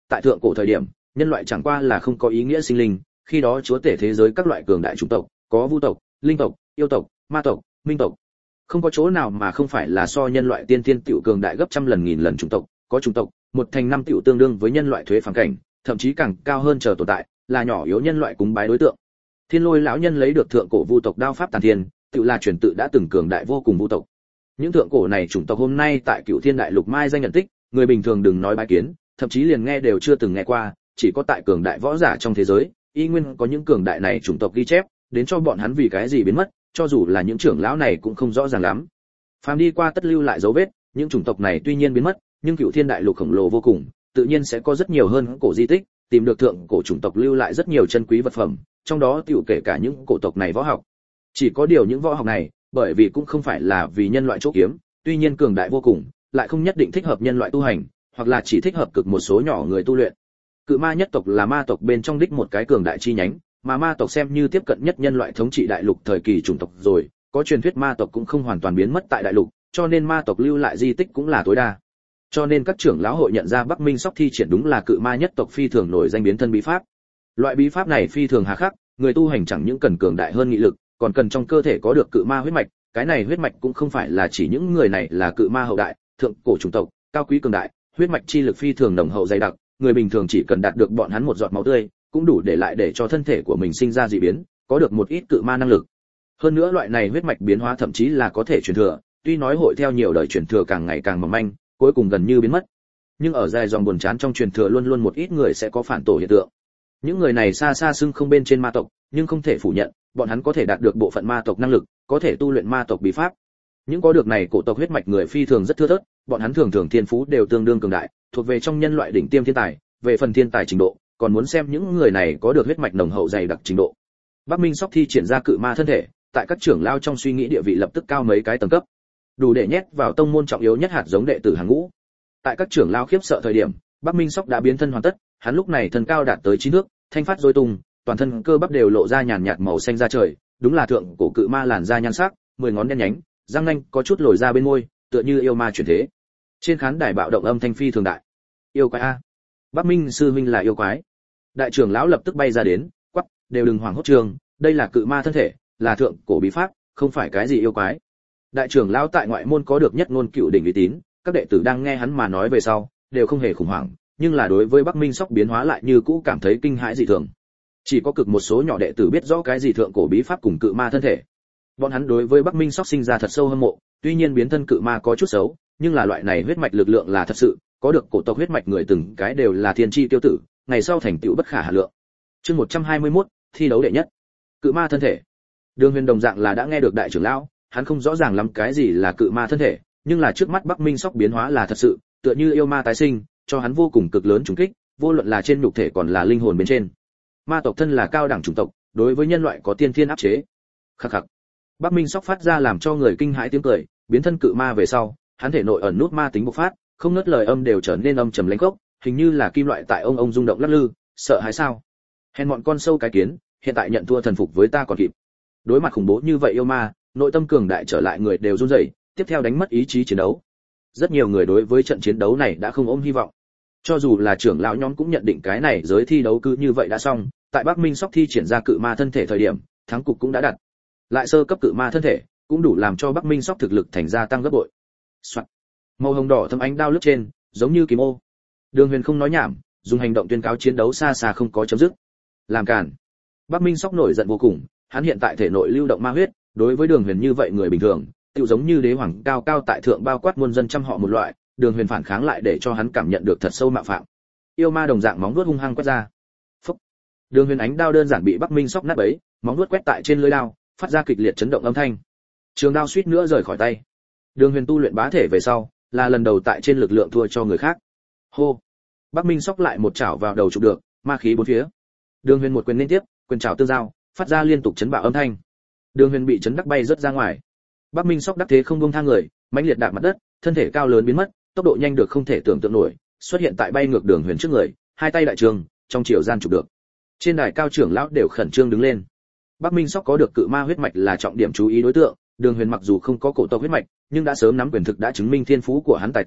tại thượng cổ thời điểm, nhân loại chẳng qua là không có ý nghĩa sinh linh, khi đó chúa tể thế giới các loại cường đại chủng tộc, có vu tộc, linh tộc, yêu tộc, ma tộc, minh tộc. Không có chỗ nào mà không phải là so nhân loại tiên tiên tiểu cường đại gấp trăm lần nghìn lần chủng tộc, có chủng tộc, một thành năm tiểu tương đương với nhân loại thuế phàm cảnh, thậm chí càng cao hơn chờ tồn tại, là nhỏ yếu nhân loại cúng bái đối tượng. Thiên Lôi lão nhân lấy được thượng cổ vu tộc đao pháp tàn thiên, tự là truyền tự đã từng cường đại vô cùng vu tộc. Những thượng cổ này chủng tộc hôm nay tại Cửu Thiên Đại Lục mai danh nhận tích, người bình thường đừng nói bái kiến, thậm chí liền nghe đều chưa từng nghe qua, chỉ có tại cường đại võ giả trong thế giới, y nguyên có những cường đại này chủng tộc ghi chép, đến cho bọn hắn vì cái gì biến mất, cho dù là những trưởng lão này cũng không rõ ràng lắm. Phàm đi qua tất lưu lại dấu vết, những chủng tộc này tuy nhiên biến mất, nhưng Cửu Thiên Đại Lục khổng lồ vô cùng, tự nhiên sẽ có rất nhiều hơn cổ di tích, tìm được thượng cổ chủng tộc lưu lại rất nhiều chân quý vật phẩm, trong đó tiểu kể cả những cổ tộc này võ học. Chỉ có điều những võ học này, bởi vì cũng không phải là vì nhân loại chỗ kiếm, tuy nhiên cường đại vô cùng, lại không nhất định thích hợp nhân loại tu hành, hoặc là chỉ thích hợp cực một số nhỏ người tu luyện. Cự ma nhất tộc là ma tộc bên trong đích một cái cường đại chi nhánh, mà ma tộc xem như tiếp cận nhất nhân loại thống trị đại lục thời kỳ chủng tộc rồi, có truyền thuyết ma tộc cũng không hoàn toàn biến mất tại đại lục, cho nên ma tộc lưu lại di tích cũng là tối đa. Cho nên các trưởng lão hội nhận ra Bắc Minh Sóc thi triển đúng là cự ma nhất tộc phi thường nổi danh biến thân bí pháp. Loại bí pháp này phi thường hà khắc, người tu hành chẳng những cần cường đại hơn nghị lực, còn cần trong cơ thể có được cự ma huyết mạch, cái này huyết mạch cũng không phải là chỉ những người này là cự ma hậu đại, thượng cổ chủng tộc, cao quý cường đại, huyết mạch chi lực phi thường nồng hậu dày đặc, người bình thường chỉ cần đạt được bọn hắn một giọt máu tươi, cũng đủ để lại để cho thân thể của mình sinh ra dị biến, có được một ít cự ma năng lực. Hơn nữa loại này huyết mạch biến hóa thậm chí là có thể truyền thừa, tuy nói hội theo nhiều đời truyền thừa càng ngày càng mỏng manh, cuối cùng gần như biến mất. Nhưng ở dài dòng buồn chán trong truyền thừa luôn luôn một ít người sẽ có phản tổ hiện tượng. Những người này xa xa xưng không bên trên ma tộc, nhưng không thể phủ nhận, bọn hắn có thể đạt được bộ phận ma tộc năng lực, có thể tu luyện ma tộc bí pháp. Những có được này cổ tộc huyết mạch người phi thường rất thưa thớt, bọn hắn thường thường thiên phú đều tương đương cường đại, thuộc về trong nhân loại đỉnh tiêm thiên tài, về phần thiên tài trình độ, còn muốn xem những người này có được huyết mạch nồng hậu dày đặc trình độ. Bắc Minh Sóc thi triển ra cự ma thân thể, tại các trưởng lao trong suy nghĩ địa vị lập tức cao mấy cái tầng cấp, đủ để nhét vào tông môn trọng yếu nhất hạt giống đệ tử hàng ngũ. Tại các trưởng lao khiếp sợ thời điểm, Bắc Minh Sóc đã biến thân hoàn tất, hắn lúc này thân cao đạt tới chín thước, thanh phát rối tung, toàn thân cơ bắp đều lộ ra nhàn nhạt màu xanh da trời, đúng là thượng cổ cự ma làn da nhan sắc, mười ngón đen nhánh, răng nanh có chút lồi ra bên môi, tựa như yêu ma chuyển thế. Trên khán đài bạo động âm thanh phi thường đại. Yêu quái a! Bắc Minh sư huynh là yêu quái. Đại trưởng lão lập tức bay ra đến, quắc, đều đừng hoảng hốt trường, đây là cự ma thân thể, là thượng cổ bí pháp, không phải cái gì yêu quái. Đại trưởng lão tại ngoại môn có được nhất ngôn cựu đỉnh uy tín, các đệ tử đang nghe hắn mà nói về sau, đều không hề khủng hoảng, nhưng là đối với Bắc Minh Sóc biến hóa lại như cũ cảm thấy kinh hãi dị thường. Chỉ có cực một số nhỏ đệ tử biết rõ cái gì thượng cổ bí pháp cùng cự ma thân thể. Bọn hắn đối với Bắc Minh Sóc sinh ra thật sâu hâm mộ, tuy nhiên biến thân cự ma có chút xấu, nhưng là loại này huyết mạch lực lượng là thật sự, có được cổ tộc huyết mạch người từng cái đều là thiên chi tiêu tử, ngày sau thành tựu bất khả hà lượng. Chương một trăm hai mươi mốt, thi đấu đệ nhất. Cự ma thân thể. Đường Huyền đồng dạng là đã nghe được đại trưởng lão, hắn không rõ ràng lắm cái gì là cự ma thân thể, nhưng là trước mắt Bắc Minh Sóc biến hóa là thật sự, tựa như yêu ma tái sinh, cho hắn vô cùng cực lớn trùng kích, vô luận là trên nhục thể còn là linh hồn bên trên. Ma tộc thân là cao đẳng chủng tộc, đối với nhân loại có tiên thiên áp chế. Khắc khắc. Bắc Minh Sóc phát ra làm cho người kinh hãi tiếng cười, biến thân cự ma về sau, hắn thể nội ẩn nút ma tính bộc phát, không ngớt lời âm đều trở nên âm trầm lãnh gốc, hình như là kim loại tại ông ông rung động lắc lư, sợ hãi sao? Hèn mọn con sâu cái kiến, hiện tại nhận thua thần phục với ta còn kịp. Đối mặt khủng bố như vậy yêu ma, nội tâm cường đại trở lại người đều run rẩy, tiếp theo đánh mất ý chí chiến đấu. Rất nhiều người đối với trận chiến đấu này đã không ôm hy vọng. Cho dù là trưởng lão nhóm cũng nhận định cái này giới thi đấu cứ như vậy đã xong, tại Bắc Minh Sóc thi triển ra cự ma thân thể thời điểm, thắng cục cũng đã đặt. Lại sơ cấp cự ma thân thể, cũng đủ làm cho Bắc Minh Sóc thực lực thành gia tăng gấp bội. Soạn. Màu hồng đỏ thâm ánh đao lướt trên, giống như kim ô. Đường Huyền không nói nhảm, dùng hành động tuyên cáo chiến đấu xa xa không có chấm dứt. Làm cản. Bắc Minh Sóc nổi giận vô cùng, hắn hiện tại thể nội lưu động ma huyết, đối với Đường Huyền như vậy người bình thường, tựu giống như đế hoàng cao cao tại thượng bao quát muôn dân trăm họ một loại, Đường Huyền phản kháng lại để cho hắn cảm nhận được thật sâu mạo phạm. Yêu ma đồng dạng móng vuốt hung hăng quét ra. Phúc. Đường Huyền ánh đao đơn giản bị Bắc Minh Sóc nát bấy, móng vuốt quét tại trên lưỡi đao, phát ra kịch liệt chấn động âm thanh. Trường đao suýt nữa rời khỏi tay. Đường Huyền tu luyện bá thể về sau, là lần đầu tại trên lực lượng thua cho người khác. Hô. Bắc Minh Sóc lại một chảo vào đầu chụp được, ma khí bốn phía. Đường Huyền một quyền liên tiếp, quyền chảo tương giao, phát ra liên tục chấn bạo âm thanh. Đường Huyền bị chấn đắc bay rất ra ngoài. Bắc Minh Sóc đắc thế không buông tha người, mãnh liệt đạp mặt đất, thân thể cao lớn biến mất, tốc độ nhanh được không thể tưởng tượng nổi, xuất hiện tại bay ngược Đường Huyền trước người, hai tay đại trường, trong chiều gian chụp được. Trên đài cao trưởng lão đều khẩn trương đứng lên. Bắc Minh Sóc có được cự ma huyết mạch là trọng điểm chú ý đối tượng, Đường Huyền mặc dù không có cổ tộc huyết mạch, nhưng đã sớm nắm quyền thực đã chứng minh thiên phú của hắn tài tình,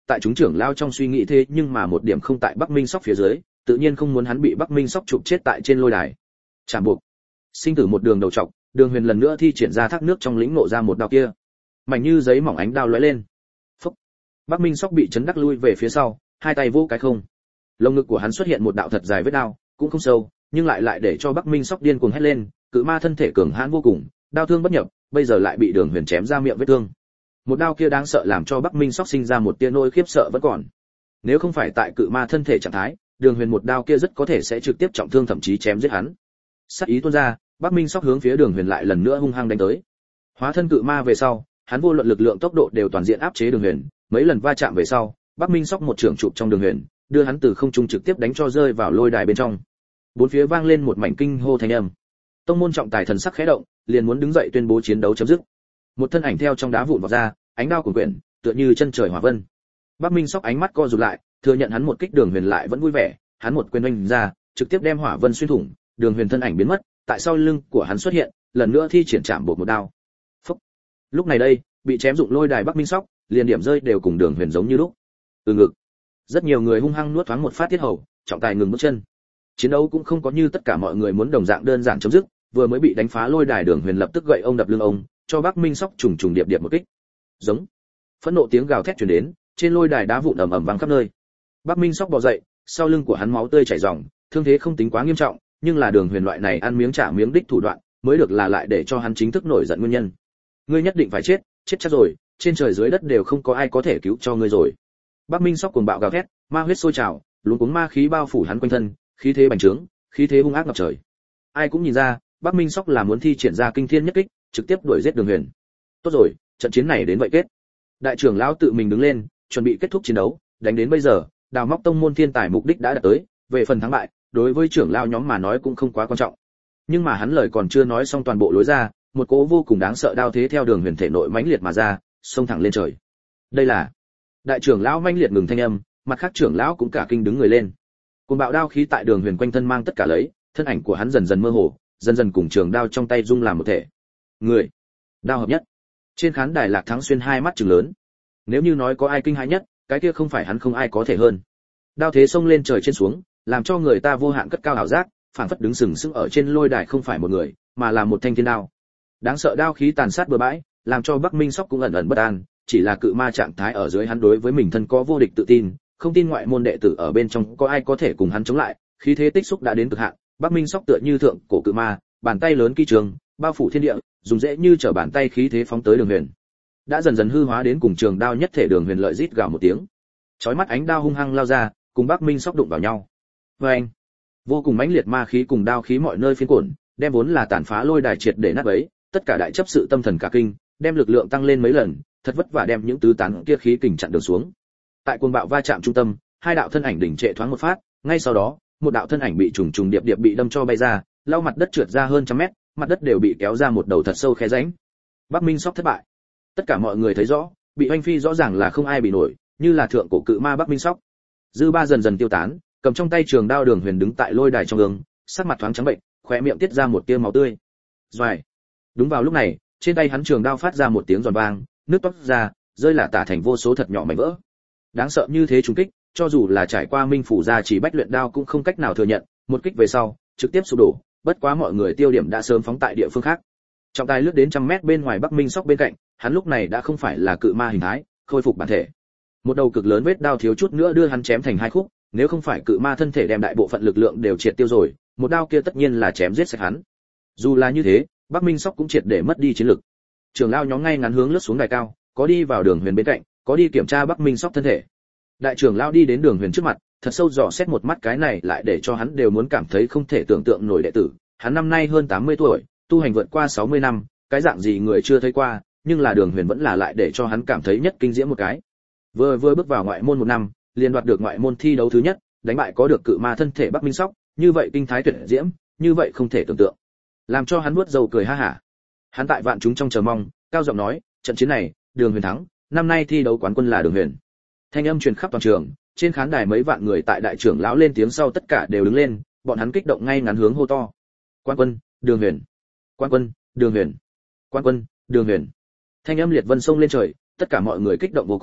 tại chúng trưởng lao trong suy nghĩ thế nhưng mà một điểm không tại Bắc Minh Sóc phía dưới, tự nhiên không muốn hắn bị Bắc Minh Sóc chụp chết tại trên lôi đài. Chạm buộc, sinh tử một đường đầu trọc, Đường Huyền lần nữa thi triển ra thác nước trong lĩnh ngộ ra một đao kia, mảnh như giấy mỏng ánh đao lóe lên. Phốc. Bắc Minh Sóc bị chấn đắc lui về phía sau, hai tay vỗ cái không. Lồng ngực của hắn xuất hiện một đạo thật dài vết đao, cũng không sâu, nhưng lại lại để cho Bắc Minh Sóc điên cuồng hét lên, cự ma thân thể cường hãn vô cùng, đao thương bất nhập, bây giờ lại bị Đường Huyền chém ra miệng vết thương. Một đao kia đáng sợ làm cho Bắc Minh Sóc sinh ra một tia nỗi khiếp sợ vẫn còn. Nếu không phải tại cự ma thân thể trạng thái, Đường Huyền một đao kia rất có thể sẽ trực tiếp trọng thương thậm chí chém giết hắn. Sát ý tuôn ra, Bắc Minh Sóc hướng phía Đường Huyền lại lần nữa hung hăng đánh tới. Hóa thân cự ma về sau, hắn vô luận lực lượng tốc độ đều toàn diện áp chế Đường Huyền, mấy lần va chạm về sau, Bắc Minh Sóc một trường chụp trong Đường Huyền, đưa hắn từ không trung trực tiếp đánh cho rơi vào lôi đài bên trong. Bốn phía vang lên một mảnh kinh hô thanh âm. Tông môn trọng tài thần sắc khẽ động, liền muốn đứng dậy tuyên bố chiến đấu chấm dứt. Một thân ảnh theo trong đá vụn vọt ra, ánh đao cuồn quyển, tựa như chân trời hỏa vân. Bắc Minh Sóc ánh mắt co rụt lại, thừa nhận hắn một kích Đường Huyền lại vẫn vui vẻ, hắn một quyền oanh ra, trực tiếp đem hỏa vân xuyên thủng, Đường Huyền thân ảnh biến mất, tại sau lưng của hắn xuất hiện, lần nữa thi triển chạm bột một đao. Phốc. Lúc này đây, bị chém dụng lôi đài Bắc Minh Sóc, liền điểm rơi đều cùng Đường Huyền giống như lúc. Từ ngực. Rất nhiều người hung hăng nuốt thoáng một phát tiết hầu, trọng tài ngừng bước chân. Chiến đấu cũng không có như tất cả mọi người muốn đồng dạng đơn giản chấm dứt, vừa mới bị đánh phá lôi đài Đường Huyền lập tức gậy ông đập lưng ông, cho Bắc Minh Sóc trùng trùng điệp điệp một kích. Giống. Phẫn nộ tiếng gào thét truyền đến, trên lôi đài đá vụn ầm ầm vang khắp nơi. Bắc Minh Sóc bò dậy, sau lưng của hắn máu tươi chảy ròng, thương thế không tính quá nghiêm trọng, nhưng là Đường Huyền loại này ăn miếng trả miếng đích thủ đoạn, mới được là lại để cho hắn chính thức nổi giận nguyên nhân. Ngươi nhất định phải chết, chết chắc rồi, trên trời dưới đất đều không có ai có thể cứu cho ngươi rồi. Bắc Minh Sóc cuồng bạo gào thét, ma huyết sôi trào, luống cuống ma khí bao phủ hắn quanh thân, khí thế bành trướng, khí thế hung ác ngập trời. Ai cũng nhìn ra, Bắc Minh Sóc là muốn thi triển ra kinh thiên nhất kích, trực tiếp đuổi giết Đường Huyền. Tốt rồi, trận chiến này đến vậy kết. Đại trưởng lão tự mình đứng lên, chuẩn bị kết thúc chiến đấu, đánh đến bây giờ, đào móc tông môn thiên tài mục đích đã đạt tới, về phần thắng bại, đối với trưởng lão nhóm mà nói cũng không quá quan trọng. Nhưng mà hắn lời còn chưa nói xong toàn bộ lối ra, một cỗ vô cùng đáng sợ đao thế theo Đường Huyền thể nội mãnh liệt mà ra, xông thẳng lên trời. Đây là đại trưởng lão mãnh liệt ngừng thanh âm, mặt khác trưởng lão cũng cả kinh đứng người lên. Cuồng bạo đao khí tại Đường Huyền quanh thân mang tất cả lấy, thân ảnh của hắn dần dần mơ hồ, dần dần cùng trường đao trong tay dung làm một thể. Người, đao hợp nhất. Trên khán đài Lạc Thắng Xuyên hai mắt trừng lớn. Nếu như nói có ai kinh hãi nhất, cái kia không phải hắn không ai có thể hơn. Đao thế xông lên trời trên xuống, làm cho người ta vô hạn cất cao ảo giác, phảng phất đứng sừng sững ở trên lôi đài không phải một người, mà là một thanh thiên đao. Đáng sợ đao khí tàn sát bừa bãi, làm cho Bắc Minh Sóc cũng ẩn ẩn bất an, chỉ là cự ma trạng thái ở dưới hắn đối với mình thân có vô địch tự tin, không tin ngoại môn đệ tử ở bên trong có ai có thể cùng hắn chống lại, khí thế tích xúc đã đến cực hạn, Bắc Minh Sóc tựa như thượng cổ cự ma, bàn tay lớn kỳ trường, bao phủ thiên địa, dùng dễ như trở bàn tay khí thế phóng tới Đường Huyền. Đã dần dần hư hóa đến cùng trường đao nhất thể Đường Huyền lợi rít gào một tiếng. Chói mắt ánh đao hung hăng lao ra, cùng Bắc Minh Sóc đụng vào nhau. Oeng! Vô cùng mãnh liệt ma khí cùng đao khí mọi nơi phiến cuộn, đem vốn là tàn phá lôi đài triệt để nát bấy, tất cả đại chấp sự tâm thần cả kinh, đem lực lượng tăng lên mấy lần, thật vất vả đem những tứ tán kia khí kình chặn đường xuống. Tại cuồng bạo va chạm trung tâm, hai đạo thân ảnh đỉnh trệ thoáng một phát, ngay sau đó, một đạo thân ảnh bị trùng trùng điệp điệp bị đâm cho bay ra, lau mặt đất trượt ra hơn trăm mét, mặt đất đều bị kéo ra một đầu thật sâu khe rãnh. Bắc Minh Sóc thất bại. Tất cả mọi người thấy rõ, bị oanh phi rõ ràng là không ai bị nổi, như là thượng cổ cự ma Bắc Minh Sóc. Dư ba dần dần tiêu tán, cầm trong tay trường đao Đường Huyền đứng tại lôi đài trong gương, sắc mặt thoáng trắng bệnh, khóe miệng tiết ra một tia máu tươi. Doài. Đúng vào lúc này, trên tay hắn trường đao phát ra một tiếng giòn vang, nước toát ra, rơi lả tả thành vô số thật nhỏ mảnh vỡ. Đáng sợ như thế trùng kích, cho dù là trải qua Minh phủ gia chỉ bách luyện đao cũng không cách nào thừa nhận, một kích về sau, trực tiếp sụp đổ, bất quá mọi người tiêu điểm đã sớm phóng tại địa phương khác. Trọng tài lướt đến trăm mét bên ngoài Bắc Minh Sóc bên cạnh, hắn lúc này đã không phải là cự ma hình thái, khôi phục bản thể. Một đầu cực lớn vết đao thiếu chút nữa đưa hắn chém thành hai khúc, nếu không phải cự ma thân thể đem đại bộ phận lực lượng đều triệt tiêu rồi, một đao kia tất nhiên là chém giết sạch hắn. Dù là như thế, Bắc Minh Sóc cũng triệt để mất đi chiến lực. Trường lao nhóm ngay ngắn hướng lướt xuống đài cao, có đi vào Đường Huyền bên cạnh, có đi kiểm tra Bắc Minh Sóc thân thể. Đại trưởng lao đi đến Đường Huyền trước mặt, thật sâu dò xét một mắt cái này lại để cho hắn đều muốn cảm thấy không thể tưởng tượng nổi đệ tử. Hắn năm nay hơn tám mươi tuổi, tu hành vượt qua sáu mươi năm, cái dạng gì người chưa thấy qua, nhưng là Đường Huyền vẫn là lại để cho hắn cảm thấy nhất kinh diễm một cái. Vừa vừa bước vào ngoại môn một năm, liền đoạt được ngoại môn thi đấu thứ nhất, đánh bại có được cự ma thân thể Bắc Minh Sóc, như vậy kinh thái tuyệt diễm, như vậy không thể tưởng tượng. Làm cho hắn nuốt dầu cười ha hả. Hắn tại vạn chúng trong chờ mong, cao giọng nói, trận chiến này, Đường Huyền thắng, năm nay thi đấu quán quân là Đường Huyền. Thanh âm truyền khắp toàn trường, trên khán đài mấy vạn người tại đại trưởng lão lên tiếng sau tất cả đều đứng lên, bọn hắn kích động ngay ngắn hướng hô to. Quán quân, Đường Huyền. Quán quân, Đường Huyền. Quán quân, Đường Huyền. Thanh âm liệt vân sông lên trời, tất cả mọi người kích động vô cùng,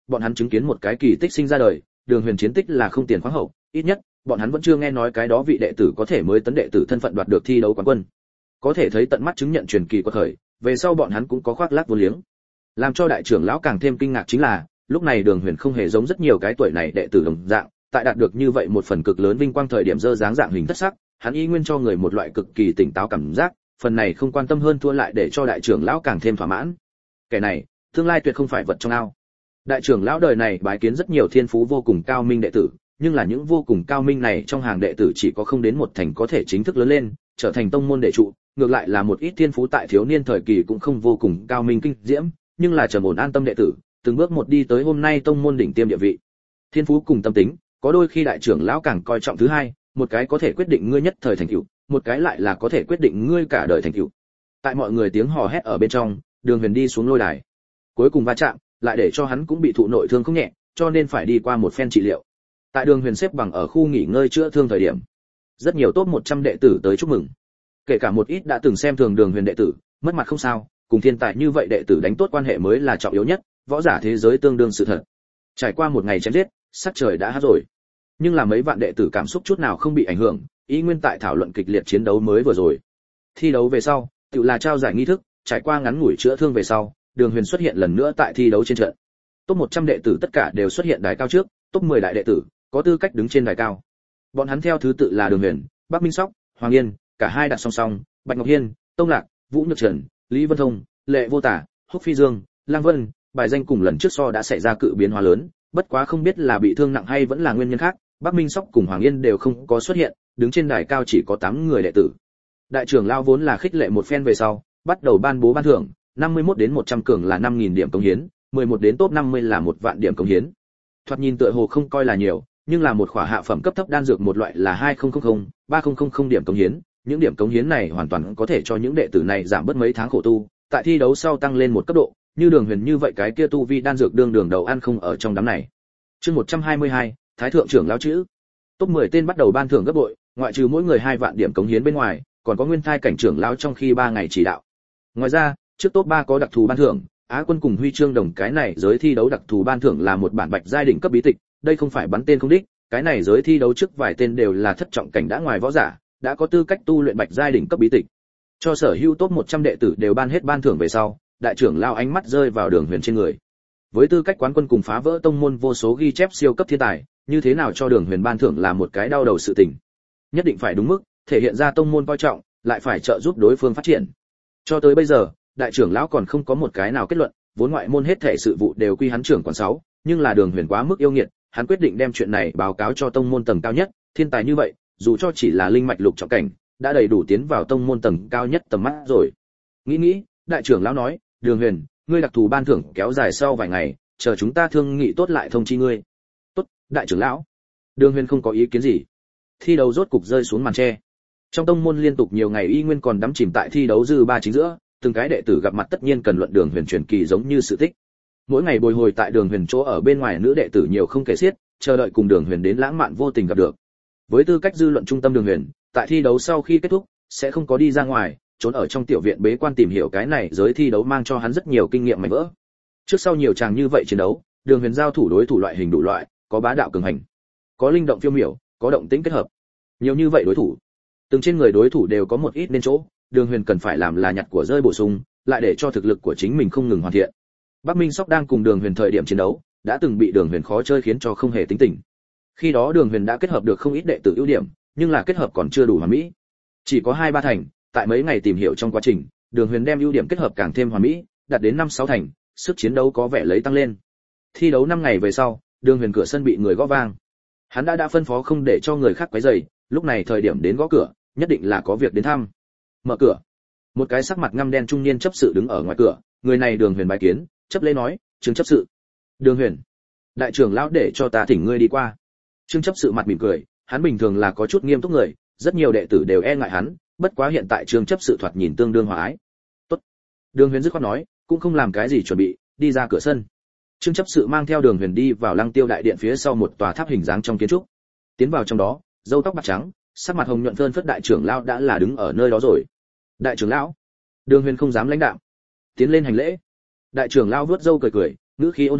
bọn hắn chứng kiến một cái kỳ tích sinh ra đời, Đường Huyền chiến tích là không tiền khoáng hậu, ít nhất bọn hắn vẫn chưa nghe nói cái đó vị đệ tử có thể mới tấn đệ tử thân phận đoạt được thi đấu quán quân. Có thể thấy tận mắt chứng nhận truyền kỳ của khởi, về sau bọn hắn cũng có khoác lác vô liếng. Làm cho đại trưởng lão càng thêm kinh ngạc chính là, lúc này Đường Huyền không hề giống rất nhiều cái tuổi này đệ tử đồng dạng, tại đạt được như vậy một phần cực lớn vinh quang thời điểm dơ dáng dạng hình thất sắc, hắn y nguyên cho người một loại cực kỳ tỉnh táo cảm giác, phần này không quan tâm hơn thua lại để cho đại trưởng lão càng thêm thỏa mãn. Kẻ này, tương lai tuyệt không phải vật trong ao. Đại trưởng lão đời này bái kiến rất nhiều thiên phú vô cùng cao minh đệ tử, nhưng là những vô cùng cao minh này trong hàng đệ tử chỉ có không đến một thành có thể chính thức lớn lên, trở thành tông môn đệ trụ, ngược lại là một ít thiên phú tại thiếu niên thời kỳ cũng không vô cùng cao minh kinh diễm, nhưng là trầm ổn an tâm đệ tử, từng bước một đi tới hôm nay tông môn đỉnh tiêm địa vị. Thiên phú cùng tâm tính, có đôi khi đại trưởng lão càng coi trọng thứ hai, một cái có thể quyết định ngươi nhất thời thành tựu, một cái lại là có thể quyết định ngươi cả đời thành tựu. Tại mọi người tiếng hò hét ở bên trong, Đường Huyền đi xuống lôi đài. Cuối cùng va chạm, lại để cho hắn cũng bị thụ nội thương không nhẹ, cho nên phải đi qua một phen trị liệu. Tại Đường Huyền xếp bằng ở khu nghỉ ngơi chữa thương thời điểm, rất nhiều top một trăm đệ tử tới chúc mừng. Kể cả một ít đã từng xem thường Đường Huyền đệ tử, mất mặt không sao, cùng thiên tài như vậy đệ tử đánh tốt quan hệ mới là trọng yếu nhất, võ giả thế giới tương đương sự thật. Trải qua một ngày chém giết, sắc trời đã hắt rồi. Nhưng là mấy vạn đệ tử cảm xúc chút nào không bị ảnh hưởng, ý nguyên tại thảo luận kịch liệt chiến đấu mới vừa rồi. Thi đấu về sau, tự là trao giải nghi thức, trải qua ngắn ngủi chữa thương về sau, Đường Huyền xuất hiện lần nữa tại thi đấu trên trận. Top một trăm đệ tử tất cả đều xuất hiện đài cao trước, top mười đại đệ tử có tư cách đứng trên đài cao. Bọn hắn theo thứ tự là Đường Huyền, Bắc Minh Sóc, Hoàng Yên, cả hai đặt song song, Bạch Ngọc Hiên, Tông Lạc, Vũ Nhược Trần, Lý Vân Thông, Lệ Vô Tả, Húc Phi Dương, Lang Vân, bài danh cùng lần trước so đã xảy ra cự biến hóa lớn, bất quá không biết là bị thương nặng hay vẫn là nguyên nhân khác, Bắc Minh Sóc cùng Hoàng Yên đều không có xuất hiện, đứng trên đài cao chỉ có tám người đệ tử. Đại trưởng lão vốn là khích lệ một phen về sau, bắt đầu ban bố ban thưởng, năm mươi mốt đến một trăm cường là năm nghìn điểm cống hiến, mười một đến top năm mươi là một vạn điểm cống hiến. Thoạt nhìn tựa hồ không coi là nhiều, nhưng là một khỏa hạ phẩm cấp thấp đan dược một loại là hai nghìn, ba nghìn điểm cống hiến, những điểm cống hiến này hoàn toàn có thể cho những đệ tử này giảm bớt mấy tháng khổ tu, tại thi đấu sau tăng lên một cấp độ, như Đường Huyền như vậy cái kia tu vi đan dược đương đường đầu ăn không ở trong đám này. Chương một trăm hai mươi hai, Thái thượng trưởng lão chữ. Top mười tên bắt đầu ban thưởng gấp bội, ngoại trừ mỗi người hai vạn điểm cống hiến bên ngoài, còn có nguyên thai cảnh trưởng lão trong khi ba ngày chỉ đạo. Ngoài ra, trước top ba có đặc thù ban thưởng, Á quân cùng huy chương đồng cái này giới thi đấu đặc thù ban thưởng là một bản bạch giai đỉnh cấp bí tịch, đây không phải bắn tên không đích, cái này giới thi đấu trước vài tên đều là thất trọng cảnh đã ngoài võ giả, đã có tư cách tu luyện bạch giai đỉnh cấp bí tịch. Cho sở hữu top một trăm đệ tử đều ban hết ban thưởng về sau, đại trưởng lão ánh mắt rơi vào Đường Huyền trên người. Với tư cách quán quân cùng phá vỡ tông môn vô số ghi chép siêu cấp thiên tài, như thế nào cho Đường Huyền ban thưởng là một cái đau đầu sự tình. Nhất định phải đúng mức, thể hiện ra tông môn coi trọng, lại phải trợ giúp đối phương phát triển. Cho tới bây giờ, đại trưởng lão còn không có một cái nào kết luận, vốn ngoại môn hết thảy sự vụ đều quy hắn trưởng quản sáu, nhưng là Đường Huyền quá mức yêu nghiệt, hắn quyết định đem chuyện này báo cáo cho tông môn tầng cao nhất, thiên tài như vậy, dù cho chỉ là linh mạch lục trọng cảnh, đã đầy đủ tiến vào tông môn tầng cao nhất tầm mắt rồi. Nghĩ nghĩ, đại trưởng lão nói, Đường Huyền, ngươi đặc thù ban thưởng kéo dài sau vài ngày, chờ chúng ta thương nghị tốt lại thông chi ngươi. Tốt, đại trưởng lão. Đường Huyền không có ý kiến gì. Thi đấu rốt cục rơi xuống màn che. Trong tông môn liên tục nhiều ngày y nguyên còn đắm chìm tại thi đấu dư ba chính giữa, từng cái đệ tử gặp mặt tất nhiên cần luận Đường Huyền truyền kỳ giống như sự tích. Mỗi ngày bồi hồi tại Đường Huyền chỗ ở bên ngoài nữ đệ tử nhiều không kể xiết, chờ đợi cùng Đường Huyền đến lãng mạn vô tình gặp được. Với tư cách dư luận trung tâm Đường Huyền, tại thi đấu sau khi kết thúc, sẽ không có đi ra ngoài, trốn ở trong tiểu viện bế quan tìm hiểu cái này giới thi đấu mang cho hắn rất nhiều kinh nghiệm mảnh vỡ. Trước sau nhiều chàng như vậy chiến đấu, Đường Huyền giao thủ đối thủ loại hình đủ loại, có bá đạo cường hành, có linh động phiêu miểu, có động tĩnh kết hợp. Nhiều như vậy đối thủ, từng trên người đối thủ đều có một ít nên chỗ, Đường Huyền cần phải làm là nhặt của rơi bổ sung, lại để cho thực lực của chính mình không ngừng hoàn thiện. Bắc Minh Sóc đang cùng Đường Huyền thời điểm chiến đấu, đã từng bị Đường Huyền khó chơi khiến cho không hề tính tình. Khi đó Đường Huyền đã kết hợp được không ít đệ tử ưu điểm, nhưng là kết hợp còn chưa đủ hoàn mỹ. Chỉ có hai ba thành, tại mấy ngày tìm hiểu trong quá trình, Đường Huyền đem ưu điểm kết hợp càng thêm hoàn mỹ, đạt đến năm sáu thành, sức chiến đấu có vẻ lấy tăng lên. Thi đấu năm ngày về sau, Đường Huyền cửa sân bị người gõ vang. Hắn đã đã phân phó không để cho người khác quấy rầy, lúc này thời điểm đến gõ cửa, nhất định là có việc đến thăm. Mở cửa. Một cái sắc mặt ngăm đen trung niên chấp sự đứng ở ngoài cửa, người này Đường Huyền bái kiến, chấp lễ nói, "Trương chấp sự." "Đường Huyền, đại trưởng lão để cho ta thỉnh ngươi đi qua." Trương chấp sự mặt mỉm cười, hắn bình thường là có chút nghiêm túc người, rất nhiều đệ tử đều e ngại hắn, bất quá hiện tại Trương chấp sự thoạt nhìn tương đương hòa ái. "Tốt." Đường Huyền dứt khoát nói, cũng không làm cái gì chuẩn bị, đi ra cửa sân. Trương chấp sự mang theo Đường Huyền đi vào Lăng Tiêu đại điện phía sau một tòa tháp hình dáng trong kiến trúc. Tiến vào trong đó, râu tóc bạc trắng, sắc mặt hồng nhuận phơn phất đại trưởng lão đã là đứng ở nơi đó rồi. "Đại trưởng lão." Đường Huyền không dám lãnh đạm, tiến lên hành lễ. Đại trưởng lão vuốt râu cười cười, ngữ khí ôn hòa,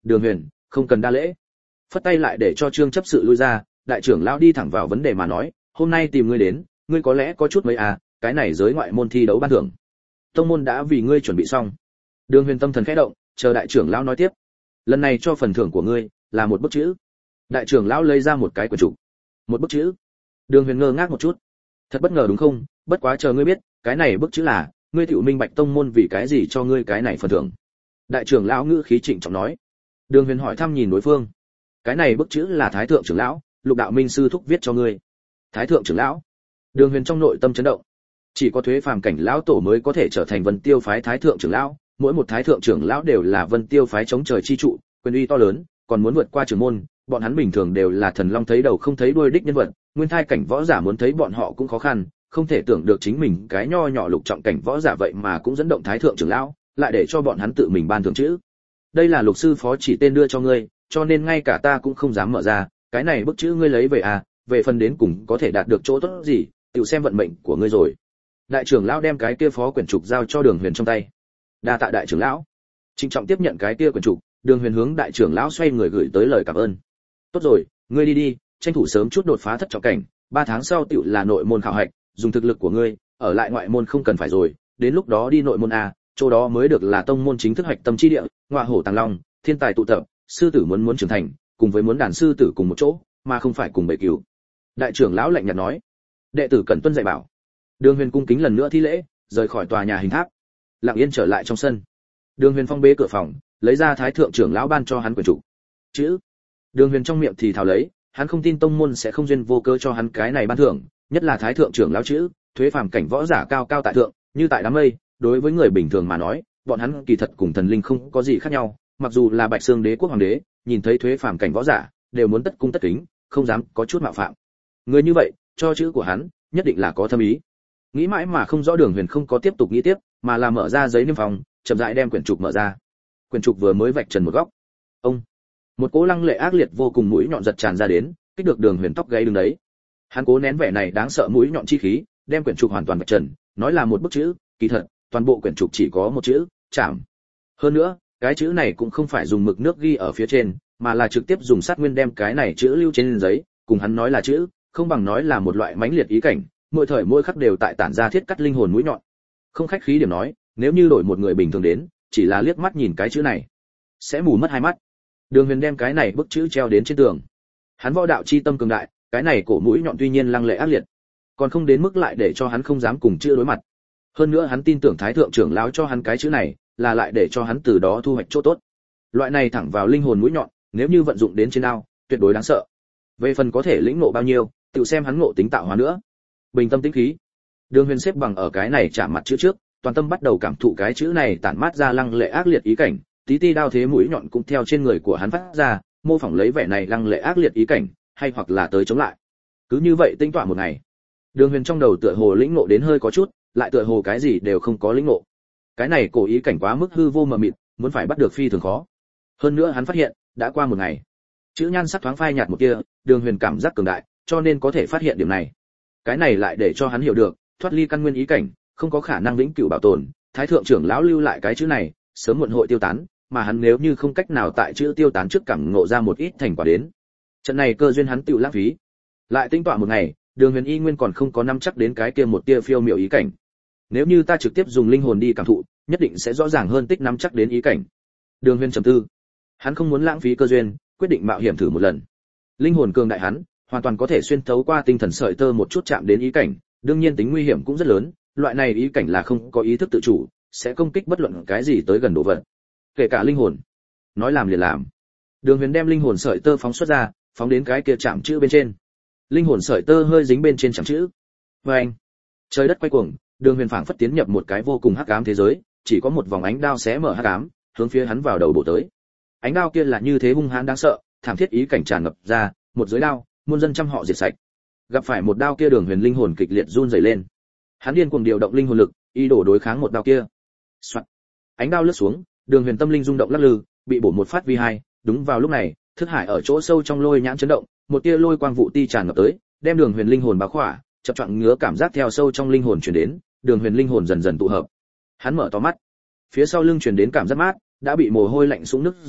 Đường Huyền, không cần đa lễ. Phất tay lại để cho Trương chấp sự lui ra, đại trưởng lão đi thẳng vào vấn đề mà nói, hôm nay tìm ngươi đến, ngươi có lẽ có chút mấy à, cái này giới ngoại môn thi đấu ban thưởng. Tông môn đã vì ngươi chuẩn bị xong. Đường Huyền tâm thần khẽ động, chờ đại trưởng lão nói tiếp. Lần này cho phần thưởng của ngươi là một bức chữ. Đại trưởng lão lấy ra một cái quyển trục. Một bức chữ. Đường Huyền ngơ ngác một chút. Thật bất ngờ đúng không? Bất quá chờ ngươi biết, cái này bức chữ là, ngươi tiểu minh bạch tông môn vì cái gì cho ngươi cái này phần thưởng. Đại trưởng lão ngữ khí trịnh trọng nói. Đường Huyền hỏi thăm nhìn đối phương. Cái này bức chữ là Thái thượng trưởng lão, Lục đạo minh sư thúc viết cho ngươi. Thái thượng trưởng lão. Đường Huyền trong nội tâm chấn động. Chỉ có Thuế Phàm cảnh lão tổ mới có thể trở thành Vân Tiêu phái Thái thượng trưởng lão, mỗi một Thái thượng trưởng lão đều là Vân Tiêu phái chống trời chi trụ, quyền uy to lớn, còn muốn vượt qua trưởng môn, bọn hắn bình thường đều là thần long thấy đầu không thấy đuôi đích nhân vật, nguyên thai cảnh võ giả muốn thấy bọn họ cũng khó khăn, không thể tưởng được chính mình cái nho nhỏ lục trọng cảnh võ giả vậy mà cũng dẫn động Thái thượng trưởng lão, lại để cho bọn hắn tự mình ban thưởng chữ. Đây là lục sư phó chỉ tên đưa cho ngươi, cho nên ngay cả ta cũng không dám mở ra, cái này bức chữ ngươi lấy về à, về phần đến cùng có thể đạt được chỗ tốt gì, tự xem vận mệnh của ngươi rồi. Đại trưởng lão đem cái kia phó quyển trục giao cho Đường Huyền trong tay. Đa tạ đại trưởng lão. Trịnh trọng tiếp nhận cái kia quyển trục, Đường Huyền hướng đại trưởng lão xoay người gửi tới lời cảm ơn. Tốt rồi, ngươi đi đi, tranh thủ sớm chút đột phá thất trọng cảnh, ba tháng sau tiểu là nội môn khảo hạch, dùng thực lực của ngươi, ở lại ngoại môn không cần phải rồi, đến lúc đó đi nội môn a, chỗ đó mới được là tông môn chính thức hạch tâm chi địa, ngọa hổ tàng long, thiên tài tụ tập, sư tử muốn muốn trưởng thành, cùng với muốn đàn sư tử cùng một chỗ, mà không phải cùng bầy cừu. Đại trưởng lão lạnh nhạt nói, đệ tử cần tuân dạy bảo. Đường Huyền cung kính lần nữa thi lễ, rời khỏi tòa nhà hình tháp, lặng yên trở lại trong sân. Đường Huyền phong bế cửa phòng, lấy ra Thái thượng trưởng lão ban cho hắn quyển trục. Chữ. Đường Huyền trong miệng thì thào lấy, hắn không tin tông môn sẽ không duyên vô cớ cho hắn cái này ban thưởng, nhất là Thái thượng trưởng lão chữ, Thuế Phàm cảnh võ giả cao cao tại thượng, như tại đám mây, đối với người bình thường mà nói, bọn hắn kỳ thật cùng thần linh không có gì khác nhau, mặc dù là Bạch Xương Đế quốc hoàng đế, nhìn thấy Thuế Phàm cảnh võ giả, đều muốn tất cung tất kính, không dám có chút mạo phạm. Người như vậy, cho chữ của hắn, nhất định là có thâm ý. Nghĩ mãi mà không rõ, Đường Huyền không có tiếp tục nghĩ tiếp, mà là mở ra giấy niêm phong, chậm rãi đem quyển trục mở ra. Quyển trục vừa mới vạch trần một góc, ông, một cỗ lăng lệ ác liệt vô cùng mũi nhọn giật tràn ra đến, kích được Đường Huyền tóc gáy đứng đấy. Hắn cố nén vẻ này đáng sợ mũi nhọn chi khí, đem quyển trục hoàn toàn vạch trần, nói là một bức chữ, kỳ thật, toàn bộ quyển trục chỉ có một chữ, chạm. Hơn nữa, cái chữ này cũng không phải dùng mực nước ghi ở phía trên, mà là trực tiếp dùng sát nguyên đem cái này chữ lưu trên giấy, cùng hắn nói là chữ, không bằng nói là một loại mãnh liệt ý cảnh, mỗi thời mỗi khắc đều tại tản ra thiết cắt linh hồn mũi nhọn. Không khách khí điểm nói, nếu như đổi một người bình thường đến, chỉ là liếc mắt nhìn cái chữ này, sẽ mù mất hai mắt. Đường Huyền đem cái này bức chữ treo đến trên tường. Hắn võ đạo chi tâm cường đại, cái này cổ mũi nhọn tuy nhiên lăng lệ ác liệt, còn không đến mức lại để cho hắn không dám cùng chữ đối mặt. Hơn nữa hắn tin tưởng Thái thượng trưởng lão cho hắn cái chữ này, là lại để cho hắn từ đó thu hoạch chỗ tốt. Loại này thẳng vào linh hồn mũi nhọn, nếu như vận dụng đến trên đao, tuyệt đối đáng sợ. Về phần có thể lĩnh ngộ bao nhiêu, tự xem hắn ngộ tính tạo hóa nữa. Bình tâm tĩnh khí. Đường Huyền xếp bằng ở cái này chạm mặt chữ trước, toàn tâm bắt đầu cảm thụ cái chữ này tản mát ra lăng lệ ác liệt ý cảnh, tí ti đao thế mũi nhọn cũng theo trên người của hắn phát ra, mô phỏng lấy vẻ này lăng lệ ác liệt ý cảnh, hay hoặc là tới chống lại. Cứ như vậy tinh tọa một ngày. Đường Huyền trong đầu tựa hồ lĩnh ngộ đến hơi có chút, lại tựa hồ cái gì đều không có lĩnh ngộ. Cái này cổ ý cảnh quá mức hư vô mờ mịt, muốn phải bắt được phi thường khó. Hơn nữa hắn phát hiện, đã qua một ngày, chữ nhan sắc thoáng phai nhạt một tia, Đường Huyền cảm giác cường đại, cho nên có thể phát hiện điểm này. Cái này lại để cho hắn hiểu được, thoát ly căn nguyên ý cảnh, không có khả năng vĩnh cửu bảo tồn, Thái thượng trưởng lão lưu lại cái chữ này, sớm muộn hội tiêu tán, mà hắn nếu như không cách nào tại chữ tiêu tán trước cảm ngộ ra một ít thành quả đến, trận này cơ duyên hắn tiêu lãng phí. Lại tính toán một ngày, Đường Huyền y nguyên còn không có nắm chắc đến cái kia một tia phiêu miểu ý cảnh. Nếu như ta trực tiếp dùng linh hồn đi cảm thụ, nhất định sẽ rõ ràng hơn tích nắm chắc đến ý cảnh. Đường Huyền trầm tư, hắn không muốn lãng phí cơ duyên, quyết định mạo hiểm thử một lần. Linh hồn cường đại hắn, hoàn toàn có thể xuyên thấu qua tinh thần sợi tơ một chút chạm đến ý cảnh, đương nhiên tính nguy hiểm cũng rất lớn, loại này ý cảnh là không có ý thức tự chủ, sẽ công kích bất luận cái gì tới gần đồ vật, kể cả linh hồn. Nói làm liền làm. Đường Huyền đem linh hồn sợi tơ phóng xuất ra, phóng đến cái kia chạm chữ bên trên. Linh hồn sợi tơ hơi dính bên trên chạm chữ. Và anh, trời đất quay cuồng, Đường Huyền phảng phất tiến nhập một cái vô cùng hắc ám thế giới, chỉ có một vòng ánh đao xé mở hắc ám, hướng phía hắn vào đầu bổ tới. Ánh đao kia là như thế hung hãn đáng sợ, thảm thiết ý cảnh tràn ngập ra, một giới đao, muôn dân trăm họ diệt sạch. Gặp phải một đao kia, Đường Huyền linh hồn kịch liệt run rẩy lên. Hắn điên cuồng điều động linh hồn lực, ý đồ đối kháng một đao kia. Soạt. Ánh đao lướt xuống, Đường Huyền tâm linh rung động lắc lư, bị bổ một phát vi hai, đúng vào lúc này, thức hải ở chỗ sâu trong lôi nhãn chấn động, một tia lôi quang vụ ti tràn ngập tới, đem Đường Huyền linh hồn bao khỏa, chập choạng ngứa cảm giác theo sâu trong linh hồn truyền đến, Đường Huyền linh hồn dần dần tụ hợp. Hắn mở to mắt, phía sau lưng truyền đến cảm giác mát, đã bị mồ hôi lạnh sũng nức rồi,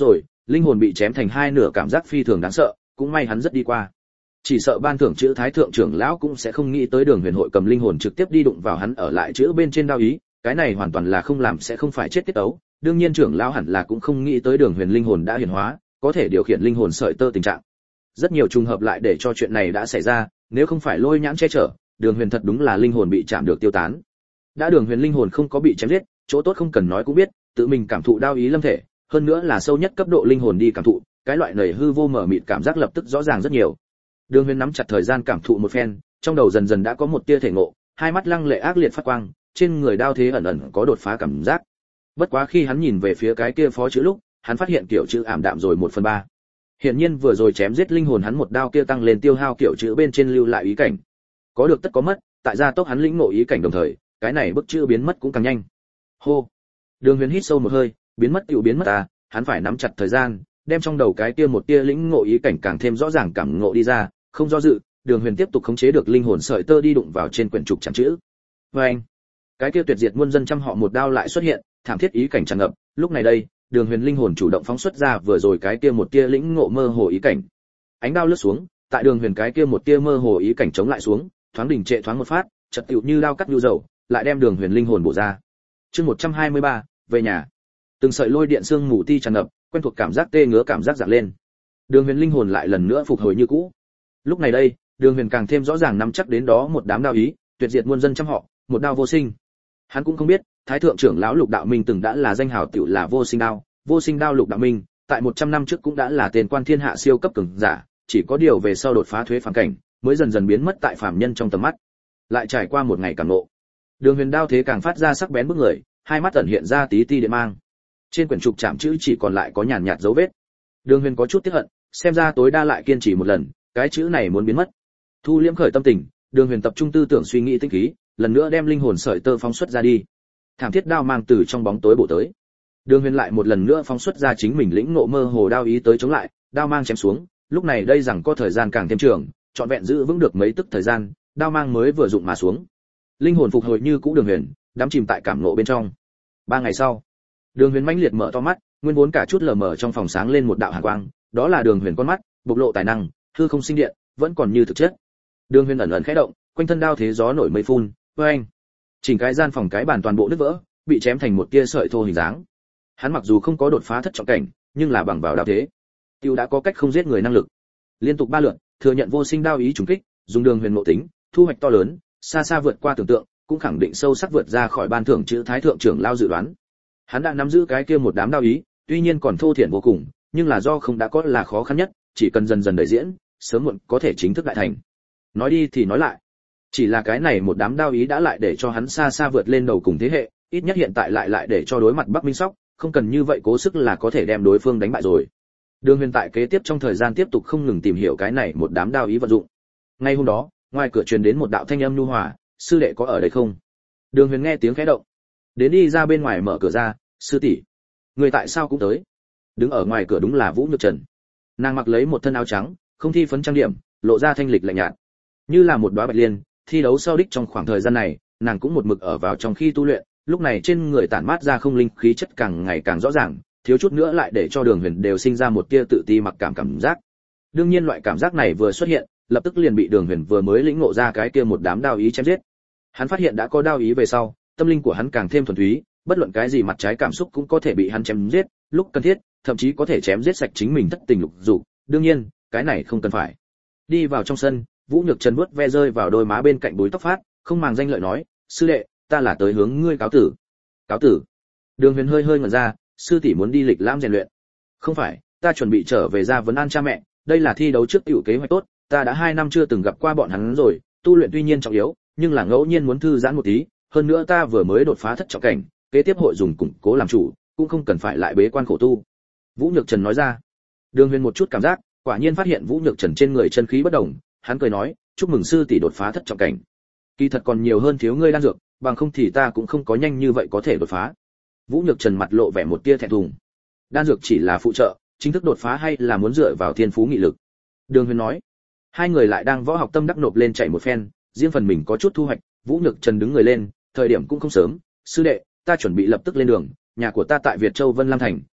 linh hồn bị chém thành hai nửa cảm giác phi thường đáng sợ, cũng may hắn rất đi qua. Chỉ sợ ban thưởng chữ thái thượng trưởng lão cũng sẽ không nghĩ tới Đường Huyền hội cầm linh hồn trực tiếp đi đụng vào hắn ở lại chữ bên trên đao ý, cái này hoàn toàn là không làm sẽ không phải chết tiết tấu. Đương nhiên trưởng lão hẳn là cũng không nghĩ tới Đường Huyền linh hồn đã hiển hóa, có thể điều khiển linh hồn sợi tơ tình trạng. Rất nhiều trùng hợp lại để cho chuyện này đã xảy ra, nếu không phải Lôi Nhãn che chở, Đường Huyền thật đúng là linh hồn bị chạm được tiêu tán. Đã Đường Huyền linh hồn không có bị chém giết, chỗ tốt không cần nói cũng biết, tự mình cảm thụ đao ý lâm thể, hơn nữa là sâu nhất cấp độ linh hồn đi cảm thụ, cái loại nảy hư vô mở mịt cảm giác lập tức rõ ràng rất nhiều. Đường Huyền nắm chặt thời gian cảm thụ một phen, trong đầu dần dần đã có một tia thể ngộ, hai mắt lăng lệ ác liệt phát quang, trên người đao thế ẩn ẩn có đột phá cảm giác. Bất quá khi hắn nhìn về phía cái kia phó chữ lúc, hắn phát hiện kiểu chữ ảm đạm rồi một phần ba. Hiển nhiên vừa rồi chém giết linh hồn hắn một đao kia tăng lên tiêu hao kiểu chữ bên trên lưu lại ý cảnh. Có được tất có mất, tại gia tốc hắn lĩnh ngộ ý cảnh đồng thời, cái này bức chữ biến mất cũng càng nhanh. Hô. Đường Huyền hít sâu một hơi, biến mất tiểu biến mất à, hắn phải nắm chặt thời gian, đem trong đầu cái kia một tia lĩnh ngộ ý cảnh càng thêm rõ ràng cảm ngộ đi ra, không do dự, Đường Huyền tiếp tục khống chế được linh hồn sợi tơ đi đụng vào trên quyển trục chạm chữ. Và anh, cái kia tuyệt diệt muôn dân trăm họ một đao lại xuất hiện, thảm thiết ý cảnh tràn ngập, lúc này đây, Đường Huyền linh hồn chủ động phóng xuất ra vừa rồi cái kia một tia lĩnh ngộ mơ hồ ý cảnh. Ánh đao lướt xuống, tại Đường Huyền cái kia một tia mơ hồ ý cảnh chống lại xuống, thoáng đình trệ thoáng một phát, chợt tựu như đao cắt nhu dầu, lại đem Đường Huyền linh hồn bổ ra. Chương một trăm hai mươi ba, về nhà. Từng sợi lôi điện xương mù ti tràn ngập, quen thuộc cảm giác tê ngứa cảm giác dạt lên. Đường Huyền linh hồn lại lần nữa phục hồi như cũ. Lúc này đây, Đường Huyền càng thêm rõ ràng nắm chắc đến đó một đám đao ý, tuyệt diệt muôn dân trăm họ, một đao vô sinh. Hắn cũng không biết, Thái thượng trưởng lão Lục Đạo Minh từng đã là danh hào tiểu là vô sinh đao, vô sinh đao Lục Đạo Minh, tại một trăm năm trước cũng đã là tiền quan thiên hạ siêu cấp cường giả, chỉ có điều về sau đột phá thuế phàm cảnh, mới dần dần biến mất tại phàm nhân trong tầm mắt. Lại trải qua một ngày cảm ngộ, Đường Huyền đao thế càng phát ra sắc bén bức người, hai mắt ẩn hiện ra tí ti điện mang. Trên quyển trục chạm chữ chỉ còn lại có nhàn nhạt dấu vết. Đường Huyền có chút tiếc hận, xem ra tối đa lại kiên trì một lần, cái chữ này muốn biến mất. Thu liễm khởi tâm tình, Đường Huyền tập trung tư tưởng suy nghĩ tinh khí, lần nữa đem linh hồn sợi tơ phóng xuất ra đi. Thảm thiết đao mang từ trong bóng tối bổ tới. Đường Huyền lại một lần nữa phóng xuất ra chính mình lĩnh ngộ mơ hồ đao ý tới chống lại, đao mang chém xuống, lúc này đây rằng có thời gian càng thêm trường, trọn vẹn giữ vững được mấy tức thời gian, đao mang mới vừa dụng mà xuống. Linh hồn phục hồi như cũ Đường Huyền, đắm chìm tại cảm ngộ bên trong. Ba ngày sau, Đường Huyền mãnh liệt mở to mắt, nguyên vốn cả chút lờ mờ trong phòng sáng lên một đạo hàn quang, đó là Đường Huyền con mắt, bộc lộ tài năng, hư không sinh điện, vẫn còn như thực chất. Đường Huyền ẩn ẩn khẽ động, quanh thân đao thế gió nổi mây phun, oeng. Chỉnh cái gian phòng cái bàn toàn bộ nứt vỡ, bị chém thành một tia sợi thô hình dáng. Hắn mặc dù không có đột phá thất trọng cảnh, nhưng là bằng vào đao thế, tiêu đã có cách không giết người năng lực. Liên tục ba lượt, thừa nhận vô sinh đao ý trùng kích, dùng Đường Huyền ngộ tính, thu hoạch to lớn, xa xa vượt qua tưởng tượng, cũng khẳng định sâu sắc vượt ra khỏi ban thưởng chữ Thái thượng trưởng lao dự đoán. Hắn đã nắm giữ cái kia một đám đao ý, tuy nhiên còn thô thiển vô cùng, nhưng là do không đã có là khó khăn nhất, chỉ cần dần dần đẩy diễn, sớm muộn có thể chính thức đại thành. Nói đi thì nói lại, chỉ là cái này một đám đao ý đã lại để cho hắn xa xa vượt lên đầu cùng thế hệ, ít nhất hiện tại lại lại để cho đối mặt Bắc Minh Sóc, không cần như vậy cố sức là có thể đem đối phương đánh bại rồi. Đường Huyền tại kế tiếp trong thời gian tiếp tục không ngừng tìm hiểu cái này một đám đao ý vận dụng. Ngay hôm đó, ngoài cửa truyền đến một đạo thanh âm nhu hòa, "Sư đệ có ở đây không?" Đường Huyền nghe tiếng khẽ động, đến đi ra bên ngoài mở cửa ra, "Sư tỷ, người tại sao cũng tới?" Đứng ở ngoài cửa đúng là Vũ Nhược Trần. Nàng mặc lấy một thân áo trắng, không thi phấn trang điểm, lộ ra thanh lịch lạnh nhạt, như là một đóa bạch liên. Thi đấu sau đích trong khoảng thời gian này, nàng cũng một mực ở vào trong khi tu luyện, lúc này trên người tản mát ra không linh khí chất càng ngày càng rõ ràng, thiếu chút nữa lại để cho Đường Huyền đều sinh ra một tia tự ti mặc cảm cảm giác. Đương nhiên loại cảm giác này vừa xuất hiện, lập tức liền bị Đường Huyền vừa mới lĩnh ngộ ra cái kia một đám đao ý chém giết. Hắn phát hiện đã có đao ý về sau, tâm linh của hắn càng thêm thuần túy, bất luận cái gì mặt trái cảm xúc cũng có thể bị hắn chém giết, lúc cần thiết, thậm chí có thể chém giết sạch chính mình thất tình lục dục. Đương nhiên, cái này không cần phải. Đi vào trong sân, Vũ Nhược Trần vuốt ve rơi vào đôi má bên cạnh búi tóc phát, không màng danh lợi nói, "Sư đệ, ta là tới hướng ngươi cáo tử." "Cáo tử?" Đường Huyền hơi hơi ngẩn ra, "Sư tỷ muốn đi lịch lãm rèn luyện?" "Không phải, ta chuẩn bị trở về ra vấn an cha mẹ, đây là thi đấu trước tiểu kế hoạch tốt, ta đã hai năm chưa từng gặp qua bọn hắn rồi, tu luyện tuy nhiên trọng yếu, nhưng là ngẫu nhiên muốn thư giãn một tí, hơn nữa ta vừa mới đột phá thất trọng cảnh, kế tiếp hội dùng củng cố làm chủ, cũng không cần phải lại bế quan khổ tu." Vũ Nhược Trần nói ra. Đường Huyền một chút cảm giác, quả nhiên phát hiện Vũ Nhược Trần trên người chân khí bất đồng, hắn cười nói, "Chúc mừng sư tỷ đột phá thất trọng cảnh. Kỳ thật còn nhiều hơn thiếu ngươi đan dược, bằng không thì ta cũng không có nhanh như vậy có thể đột phá." Vũ Nhược Trần mặt lộ vẻ một tia thẹn thùng. Đan dược chỉ là phụ trợ, chính thức đột phá hay là muốn dựa vào thiên phú nghị lực. Đường Huyền nói. Hai người lại đang võ học tâm đắc nộp lên chạy một phen, riêng phần mình có chút thu hoạch. Vũ Nhược Trần đứng người lên, thời điểm cũng không sớm, "Sư đệ, ta chuẩn bị lập tức lên đường, nhà của ta tại Việt Châu Vân Lam thành,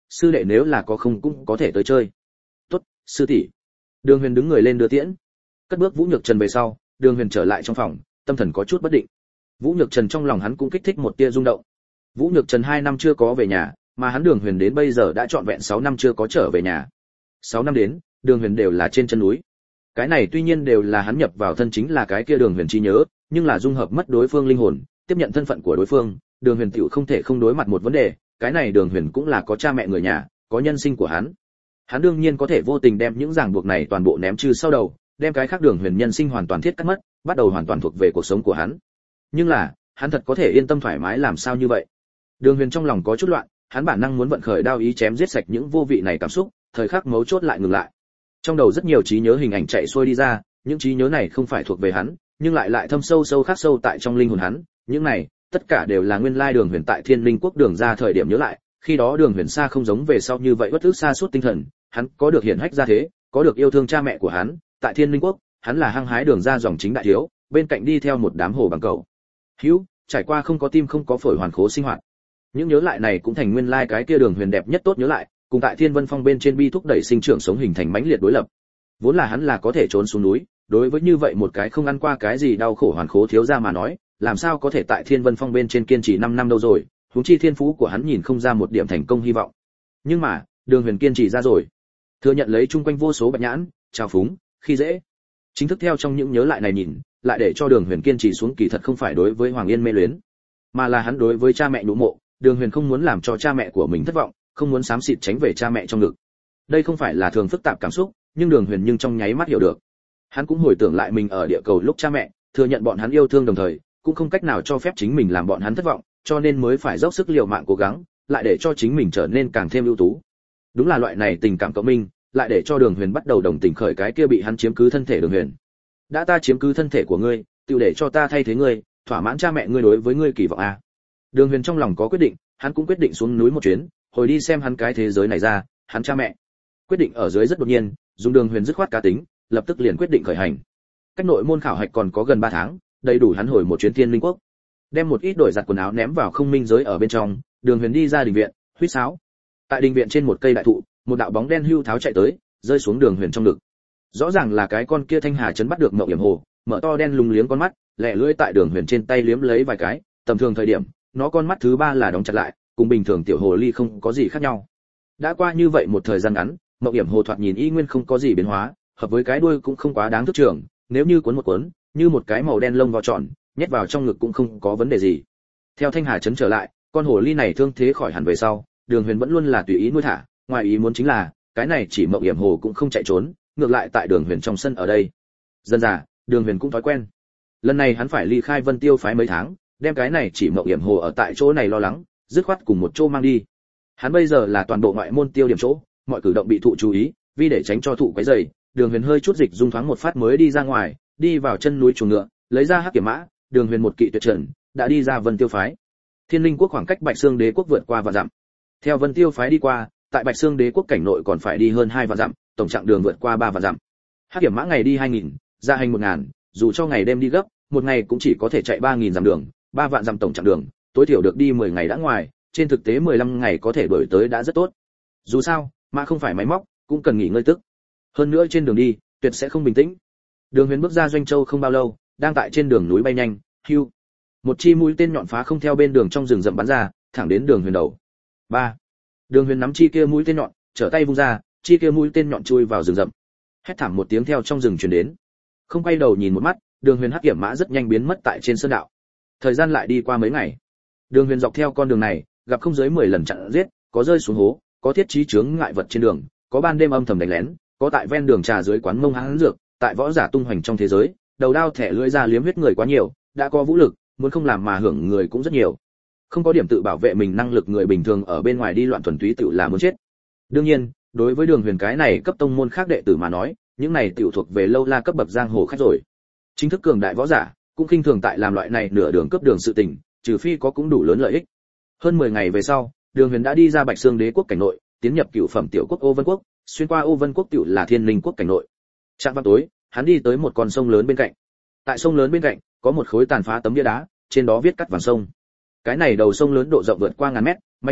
sư đệ nếu là có không cũng có thể tới chơi. Tốt, sư tỷ. Đường Huyền đứng người lên đưa tiễn. Cất bước Vũ Nhược Trần về sau, Đường Huyền trở lại trong phòng, tâm thần có chút bất định. Vũ Nhược Trần trong lòng hắn cũng kích thích một tia rung động. Vũ Nhược Trần hai năm chưa có về nhà, mà hắn Đường Huyền đến bây giờ đã trọn vẹn sáu năm chưa có trở về nhà. sáu năm đến, Đường Huyền đều là trên chân núi. Cái này tuy nhiên đều là hắn nhập vào thân chính là cái kia Đường Huyền trí nhớ, nhưng là dung hợp mất đối phương linh hồn, tiếp nhận thân phận của đối phương, Đường Huyền tiểu không thể không đối mặt một vấn đề, cái này Đường Huyền cũng là có cha mẹ người nhà, có nhân sinh của hắn. Hắn đương nhiên có thể vô tình đem những ràng buộc này toàn bộ ném trừ sau đầu, đem cái khác Đường Huyền nhân sinh hoàn toàn thiết cắt mất, bắt đầu hoàn toàn thuộc về cuộc sống của hắn. Nhưng là, hắn thật có thể yên tâm thoải mái làm sao như vậy? Đường Huyền trong lòng có chút loạn, hắn bản năng muốn vận khởi đao ý chém giết sạch những vô vị này cảm xúc, thời khắc mấu chốt lại ngừng lại. Trong đầu rất nhiều trí nhớ hình ảnh chạy xuôi đi ra, những trí nhớ này không phải thuộc về hắn, nhưng lại lại thâm sâu sâu khắc sâu tại trong linh hồn hắn, những này, tất cả đều là nguyên lai Đường Huyền tại Thiên Linh Quốc Đường ra thời điểm nhớ lại, khi đó Đường Huyền xa không giống về sau như vậy bất ức xa suốt tinh thần, hắn có được hiển hách ra thế, có được yêu thương cha mẹ của hắn, tại Thiên Linh Quốc, hắn là hăng hái Đường ra dòng chính đại thiếu, bên cạnh đi theo một đám hồ bằng cầu. Hữu, trải qua không có tim không có phổi hoàn khố sinh hoạt. Những nhớ lại này cũng thành nguyên lai cái kia Đường Huyền đẹp nhất tốt nhớ lại, cùng tại Thiên Vân Phong bên trên bi thúc đẩy sinh trưởng sống hình thành mãnh liệt đối lập. Vốn là hắn là có thể trốn xuống núi, đối với như vậy một cái không ăn qua cái gì đau khổ hoàn khố thiếu gia mà nói, làm sao có thể tại Thiên Vân Phong bên trên kiên trì năm năm đâu rồi, huống chi thiên phú của hắn nhìn không ra một điểm thành công hy vọng. Nhưng mà, Đường Huyền kiên trì ra rồi. Thừa nhận lấy chung quanh vô số bạch nhãn, trào phúng, khi dễ. Chính thức theo trong những nhớ lại này nhìn, lại để cho Đường Huyền kiên trì xuống kỳ thật không phải đối với Hoàng Yên mê luyến, mà là hắn đối với cha mẹ nhũ mộ, Đường Huyền không muốn làm cho cha mẹ của mình thất vọng, không muốn xám xịt tránh về cha mẹ trong ngực. Đây không phải là thường phức tạp cảm xúc, nhưng Đường Huyền nhưng trong nháy mắt hiểu được. Hắn cũng hồi tưởng lại mình ở địa cầu lúc cha mẹ, thừa nhận bọn hắn yêu thương đồng thời, cũng không cách nào cho phép chính mình làm bọn hắn thất vọng, cho nên mới phải dốc sức liều mạng cố gắng, lại để cho chính mình trở nên càng thêm ưu tú. Đúng là loại này tình cảm cộng minh, lại để cho Đường Huyền bắt đầu đồng tình khởi cái kia bị hắn chiếm cứ thân thể Đường Huyền. Đã ta chiếm cứ thân thể của ngươi, tiêu để cho ta thay thế ngươi, thỏa mãn cha mẹ ngươi đối với ngươi kỳ vọng a. Đường Huyền trong lòng có quyết định, hắn cũng quyết định xuống núi một chuyến, hồi đi xem hắn cái thế giới này ra, hắn cha mẹ. Quyết định ở dưới rất đột nhiên, dùng Đường Huyền dứt khoát cá tính, lập tức liền quyết định khởi hành. Cách nội môn khảo hạch còn có gần ba tháng, đầy đủ hắn hồi một chuyến Thiên Linh Quốc. Đem một ít đổi giặt quần áo ném vào không minh giới ở bên trong, Đường Huyền đi ra đình viện, huýt sáo. Tại đình viện trên một cây đại thụ, một đạo bóng đen hưu tháo chạy tới, rơi xuống Đường Huyền trong ngực. Rõ ràng là cái con kia thanh hà chấn bắt được Mộng Yểm Hồ, mở to đen lùng liếng con mắt, lẹ lưỡi tại Đường Huyền trên tay liếm lấy vài cái, tầm thường thời điểm, nó con mắt thứ ba là đóng chặt lại, cùng bình thường tiểu hồ ly không có gì khác nhau. Đã qua như vậy một thời gian ngắn, Mộng Yểm Hồ thoạt nhìn y nguyên không có gì biến hóa, hợp với cái đuôi cũng không quá đáng thức trưởng, nếu như cuốn một cuốn, như một cái màu đen lông vào tròn, nhét vào trong ngực cũng không có vấn đề gì. Theo thanh hà chấn trở lại, con hồ ly này thương thế khỏi hẳn về sau, Đường Huyền vẫn luôn là tùy ý nuôi thả, ngoài ý muốn chính là, cái này chỉ Mộng Yểm Hồ cũng không chạy trốn, ngược lại tại Đường Huyền trong sân ở đây. Dần dà, Đường Huyền cũng thói quen. Lần này hắn phải ly khai Vân Tiêu phái mấy tháng, đem cái này chỉ Mộng Yểm Hồ ở tại chỗ này lo lắng, dứt khoát cùng một chỗ mang đi. Hắn bây giờ là toàn bộ ngoại môn tiêu điểm chỗ, mọi cử động bị thụ chú ý, vì để tránh cho thụ quấy rầy, Đường Huyền hơi chút dịch dung thoáng một phát mới đi ra ngoài, đi vào chân núi chuồng ngựa, lấy ra hắc kiểm mã, Đường Huyền một kỵ tuyệt trần, đã đi ra Vân Tiêu phái. Thiên Linh Quốc khoảng cách Bạch Xương Đế Quốc vượt qua vạn dặm. Theo Vân Tiêu phái đi qua, tại Bạch Xương Đế Quốc cảnh nội còn phải đi hơn hai vạn dặm, tổng chặng đường vượt qua ba vạn dặm. Hắc kiểm mã ngày đi hai nghìn, ra hành một nghìn, dù cho ngày đêm đi gấp, một ngày cũng chỉ có thể chạy ba nghìn dặm đường, ba vạn dặm tổng chặng đường, tối thiểu được đi mười ngày đã ngoài, trên thực tế mười lăm ngày có thể đuổi tới đã rất tốt. Dù sao, mã không phải máy móc, cũng cần nghỉ ngơi tức. Hơn nữa trên đường đi, tuyệt sẽ không bình tĩnh. Đường Huyền bước ra Doanh Châu không bao lâu, đang tại trên đường núi bay nhanh, hưu. Một chi mũi tên nhọn phá không theo bên đường trong rừng rậm bắn ra, thẳng đến Đường Huyền đầu. Ba. Đường Huyền nắm chi kia mũi tên nhọn, trở tay vung ra, chi kia mũi tên nhọn chui vào rừng rậm. Hét thảm một tiếng theo trong rừng truyền đến. Không quay đầu nhìn một mắt, Đường Huyền hắc kiểm mã rất nhanh biến mất tại trên sơn đạo. Thời gian lại đi qua mấy ngày. Đường Huyền dọc theo con đường này, gặp không dưới mười lần chặn giết, có rơi xuống hố, có thiết trí chướng ngại vật trên đường, có ban đêm âm thầm đánh lén, có tại ven đường trà dưới quán mông hán dược, tại võ giả tung hoành trong thế giới, đầu đao thẻ lưỡi ra liếm huyết người quá nhiều, đã có vũ lực, muốn không làm mà hưởng người cũng rất nhiều. Không có điểm tự bảo vệ mình năng lực người bình thường ở bên ngoài đi loạn thuần túy tự là muốn chết. Đương nhiên, đối với Đường Huyền cái này cấp tông môn khác đệ tử mà nói, những này tiểu thuộc về lâu la cấp bậc giang hồ khách rồi. Chính thức cường đại võ giả, cũng khinh thường tại làm loại này nửa đường cấp đường sự tình, trừ phi có cũng đủ lớn lợi ích. Hơn mười ngày về sau, Đường Huyền đã đi ra Bạch Xương Đế Quốc cảnh nội, tiến nhập cựu phẩm tiểu quốc Ô Vân Quốc, xuyên qua Ô Vân Quốc tiểu là Thiên Linh Quốc cảnh nội. Trạm vào tối, hắn đi tới một con sông lớn bên cạnh. Tại sông lớn bên cạnh, có một khối tàn phá tấm bia đá, trên đó viết cắt vàng sông. Cái này đầu sông lớn độ rộng vượt qua ngàn mét, mãnh liệt đổ,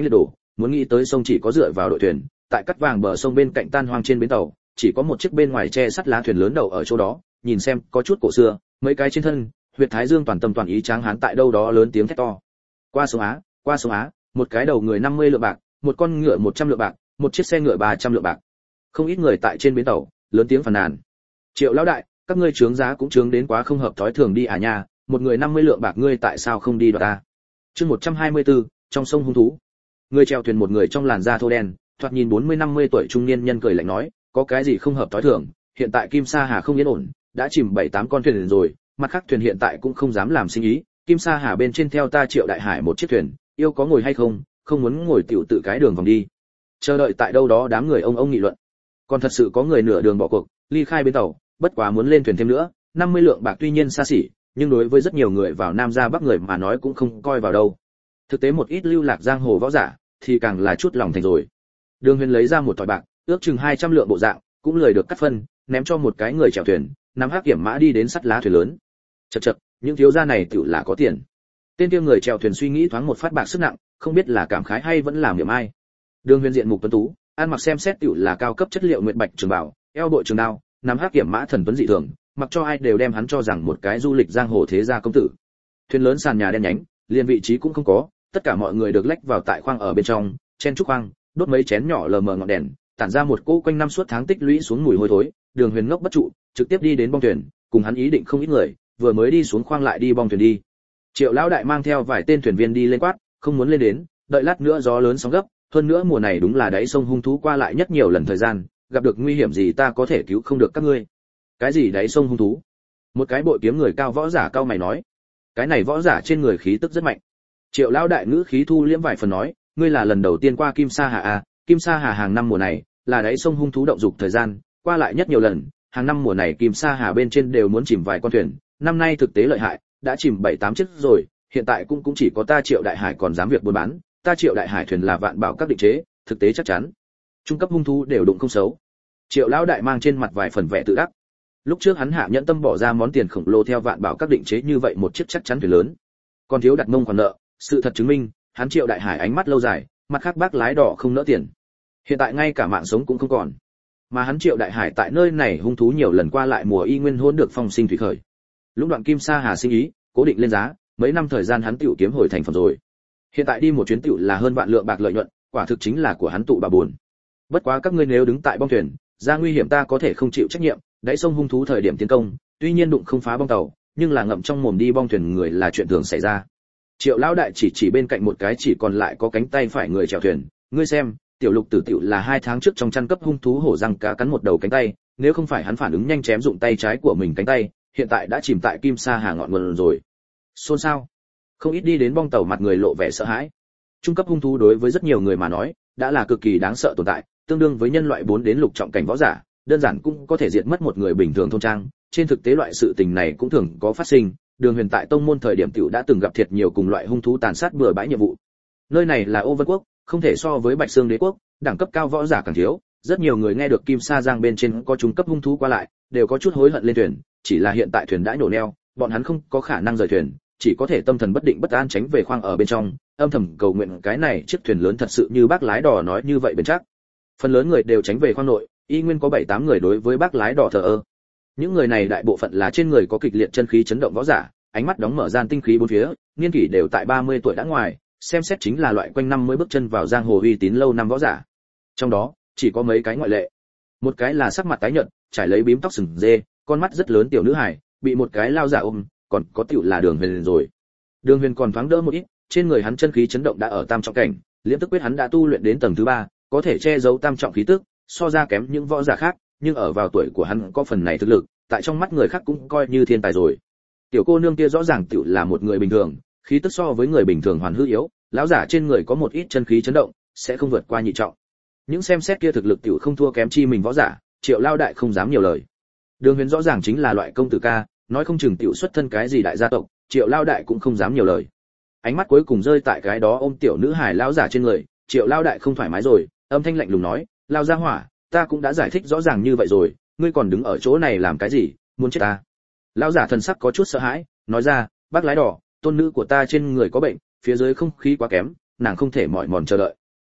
muốn nghĩ tới sông chỉ có dựa vào đội thuyền, tại cắt vàng bờ sông bên cạnh tan hoang trên bến tàu, chỉ có một chiếc bên ngoài che sắt lá thuyền lớn đậu ở chỗ đó, nhìn xem có chút cổ xưa, mấy cái trên thân, huyệt thái dương toàn tâm toàn ý tráng hán tại đâu đó lớn tiếng thét to. Qua sông Á, qua sông Á, một cái đầu người năm mươi lượng bạc, một con ngựa một trăm lượng bạc, một chiếc xe ngựa ba trăm lượng bạc. Không ít người tại trên bến tàu, lớn tiếng phàn nàn. Triệu lão đại, các ngươi trướng giá cũng trướng đến quá không hợp thói thường đi à nha, một người năm mươi lượng bạc ngươi tại sao không đi đoạt ta? Chương một trăm hai mươi tư, trong sông hung thú. Người chèo thuyền một người trong làn da thô đen, thoạt nhìn bốn mươi năm mươi tuổi trung niên nhân cười lạnh nói, có cái gì không hợp thói thường, hiện tại Kim Sa Hà không yên ổn, đã chìm bảy tám con thuyền rồi, mặt khác thuyền hiện tại cũng không dám làm sinh ý, Kim Sa Hà bên trên theo ta Triệu đại hải một chiếc thuyền, yêu có ngồi hay không, không muốn ngồi tiểu tự cái đường vòng đi. Chờ đợi tại đâu đó đám người ông ông nghị luận. Còn thật sự có người nửa đường bỏ cuộc, ly khai bến tàu, bất quá muốn lên thuyền thêm nữa, năm mươi lượng bạc tuy nhiên xa xỉ, nhưng đối với rất nhiều người vào Nam ra Bắc người mà nói cũng không coi vào đâu. Thực tế một ít lưu lạc giang hồ võ giả thì càng là chút lòng thành rồi. Đường Huyền lấy ra một thỏi bạc, ước chừng hai trăm lượng bộ dạng, cũng lời được cắt phân, ném cho một cái người chèo thuyền, nắm hắc kiểm mã đi đến sắt lá thuyền lớn. Chậc chậc, những thiếu gia này tựu là có tiền. Tên kia người chèo thuyền suy nghĩ thoáng một phát bạc sức nặng, không biết là cảm khái hay vẫn làm niệm ai. Đường Huyền diện mục tuấn tú, ăn mặc xem xét tựu là cao cấp chất liệu nguyệt bạch trường bảo, eo bội trường đao, nắm hắc kiểm mã thần tuấn dị thường, mặc cho ai đều đem hắn cho rằng một cái du lịch giang hồ thế gia công tử. Thuyền lớn sàn nhà đen nhánh, liền vị trí cũng không có, tất cả mọi người được lách vào tại khoang ở bên trong, chen chúc khoang, đốt mấy chén nhỏ lờ mờ ngọn đèn, tản ra một cỗ quanh năm suốt tháng tích lũy xuống mùi hôi thối. Đường Huyền ngốc bất trụ, trực tiếp đi đến bong thuyền, cùng hắn ý định không ít người, vừa mới đi xuống khoang lại đi bong thuyền đi. Triệu lão đại mang theo vài tên thuyền viên đi lên quát, không muốn lên đến, đợi lát nữa gió lớn sóng gấp, hơn nữa mùa này đúng là đáy sông hung thú qua lại nhất nhiều lần thời gian, gặp được nguy hiểm gì ta có thể cứu không được các ngươi. Cái gì đáy sông hung thú? Một cái bội kiếm người cao võ giả cao mày nói. Cái này võ giả trên người khí tức rất mạnh. Triệu lão đại ngữ khí thu liễm vài phần nói, ngươi là lần đầu tiên qua Kim Sa Hà à? Kim Sa Hà hàng năm mùa này là đáy sông hung thú động dục thời gian, qua lại nhất nhiều lần, hàng năm mùa này Kim Sa Hà bên trên đều muốn chìm vài con thuyền, năm nay thực tế lợi hại, đã chìm bảy tám chiếc rồi, hiện tại cũng cũng chỉ có ta Triệu đại hải còn dám việc buôn bán, ta Triệu đại hải thuyền là vạn bảo các định chế, thực tế chắc chắn. Trung cấp hung thú đều đụng không xấu. Triệu lão đại mang trên mặt vài phần vẻ tự đắc. Lúc trước hắn hạ nhẫn tâm bỏ ra món tiền khổng lồ theo vạn bảo các định chế như vậy một chiếc chắc chắn thuyền lớn, còn thiếu đặt mông khoản nợ, sự thật chứng minh, hắn Triệu đại hải ánh mắt lâu dài, mặt khác bác lái đỏ không nỡ tiền. Hiện tại ngay cả mạng sống cũng không còn. Mà hắn Triệu đại hải tại nơi này hung thú nhiều lần qua lại mùa y nguyên hỗn được phong sinh thủy khởi. Lúc đoạn Kim Sa Hà sinh ý, cố định lên giá, mấy năm thời gian hắn tiểu kiếm hồi thành phẩm rồi. Hiện tại đi một chuyến tiểu là hơn vạn lượng bạc lợi nhuận, quả thực chính là của hắn tụ bà buồn. Bất quá các ngươi nếu đứng tại bong thuyền, ra nguy hiểm ta có thể không chịu trách nhiệm, đáy sông hung thú thời điểm tiến công, tuy nhiên đụng không phá bong tàu, nhưng là ngậm trong mồm đi bong thuyền người là chuyện thường xảy ra. Triệu lão đại chỉ chỉ bên cạnh một cái chỉ còn lại có cánh tay phải người chèo thuyền, ngươi xem, tiểu lục tử tiểu là hai tháng trước trong chăn cấp hung thú hổ răng cá cắn một đầu cánh tay, nếu không phải hắn phản ứng nhanh chém dụng tay trái của mình cánh tay, hiện tại đã chìm tại Kim Sa Hà ngọn nguồn rồi. Xôn xao. Không ít đi đến bong tàu mặt người lộ vẻ sợ hãi. Trung cấp hung thú đối với rất nhiều người mà nói, đã là cực kỳ đáng sợ tồn tại, tương đương với nhân loại bốn đến lục trọng cảnh võ giả, đơn giản cũng có thể diệt mất một người bình thường thôn trang. Trên thực tế loại sự tình này cũng thường có phát sinh, Đường Huyền tại tông môn thời điểm tiểu đã từng gặp thiệt nhiều cùng loại hung thú tàn sát bừa bãi nhiệm vụ. Nơi này là Ô Vân quốc, không thể so với Bạch Xương Đế quốc, đẳng cấp cao võ giả càng thiếu, rất nhiều người nghe được Kim Sa Giang bên trên có trung cấp hung thú qua lại, đều có chút hối hận lên thuyền, chỉ là hiện tại thuyền đã nhổ neo, bọn hắn không có khả năng rời thuyền, chỉ có thể tâm thần bất định bất an tránh về khoang ở bên trong, âm thầm cầu nguyện cái này chiếc thuyền lớn thật sự như bác lái đò nói như vậy bền chắc. Phần lớn người đều tránh về khoang nội, y nguyên có bảy tám người đối với bác lái đò thờ ơ. Những người này đại bộ phận là trên người có kịch liệt chân khí chấn động võ giả, ánh mắt đóng mở gian tinh khí bốn phía, niên kỷ đều tại ba mươi tuổi đã ngoài, xem xét chính là loại quanh năm mới bước chân vào giang hồ uy tín lâu năm võ giả. Trong đó, chỉ có mấy cái ngoại lệ. Một cái là sắc mặt tái nhợt, trải lấy bím tóc sừng dê, con mắt rất lớn tiểu nữ hài, bị một cái lao giả ôm, còn có tiểu là Đường Huyền rồi. Đường Huyền còn thoáng đỡ một ít, trên người hắn chân khí chấn động đã ở tam trọng cảnh, liễm tức quyết hắn đã tu luyện đến tầng thứ ba, có thể che giấu tam trọng khí tức, so ra kém những võ giả khác, nhưng ở vào tuổi của hắn có phần này thực lực, tại trong mắt người khác cũng coi như thiên tài rồi. Tiểu cô nương kia rõ ràng tiểu là một người bình thường, khí tức so với người bình thường hoàn hư yếu, lão giả trên người có một ít chân khí chấn động, sẽ không vượt qua nhị trọng. Những xem xét kia thực lực tiểu không thua kém chi mình võ giả, Triệu lao đại không dám nhiều lời. Đường Huyền rõ ràng chính là loại công tử ca, nói không chừng tiểu xuất thân cái gì đại gia tộc, Triệu lao đại cũng không dám nhiều lời. Ánh mắt cuối cùng rơi tại cái đó ôm tiểu nữ hài lão giả trên người, Triệu lao đại không thoải mái rồi, âm thanh lạnh lùng nói, lao ra hỏa, ta cũng đã giải thích rõ ràng như vậy rồi, ngươi còn đứng ở chỗ này làm cái gì, muốn chết ta? Lão giả thần sắc có chút sợ hãi, nói ra, bác lái đỏ, tôn nữ của ta trên người có bệnh, phía dưới không khí quá kém, nàng không thể mỏi mòn chờ đợi.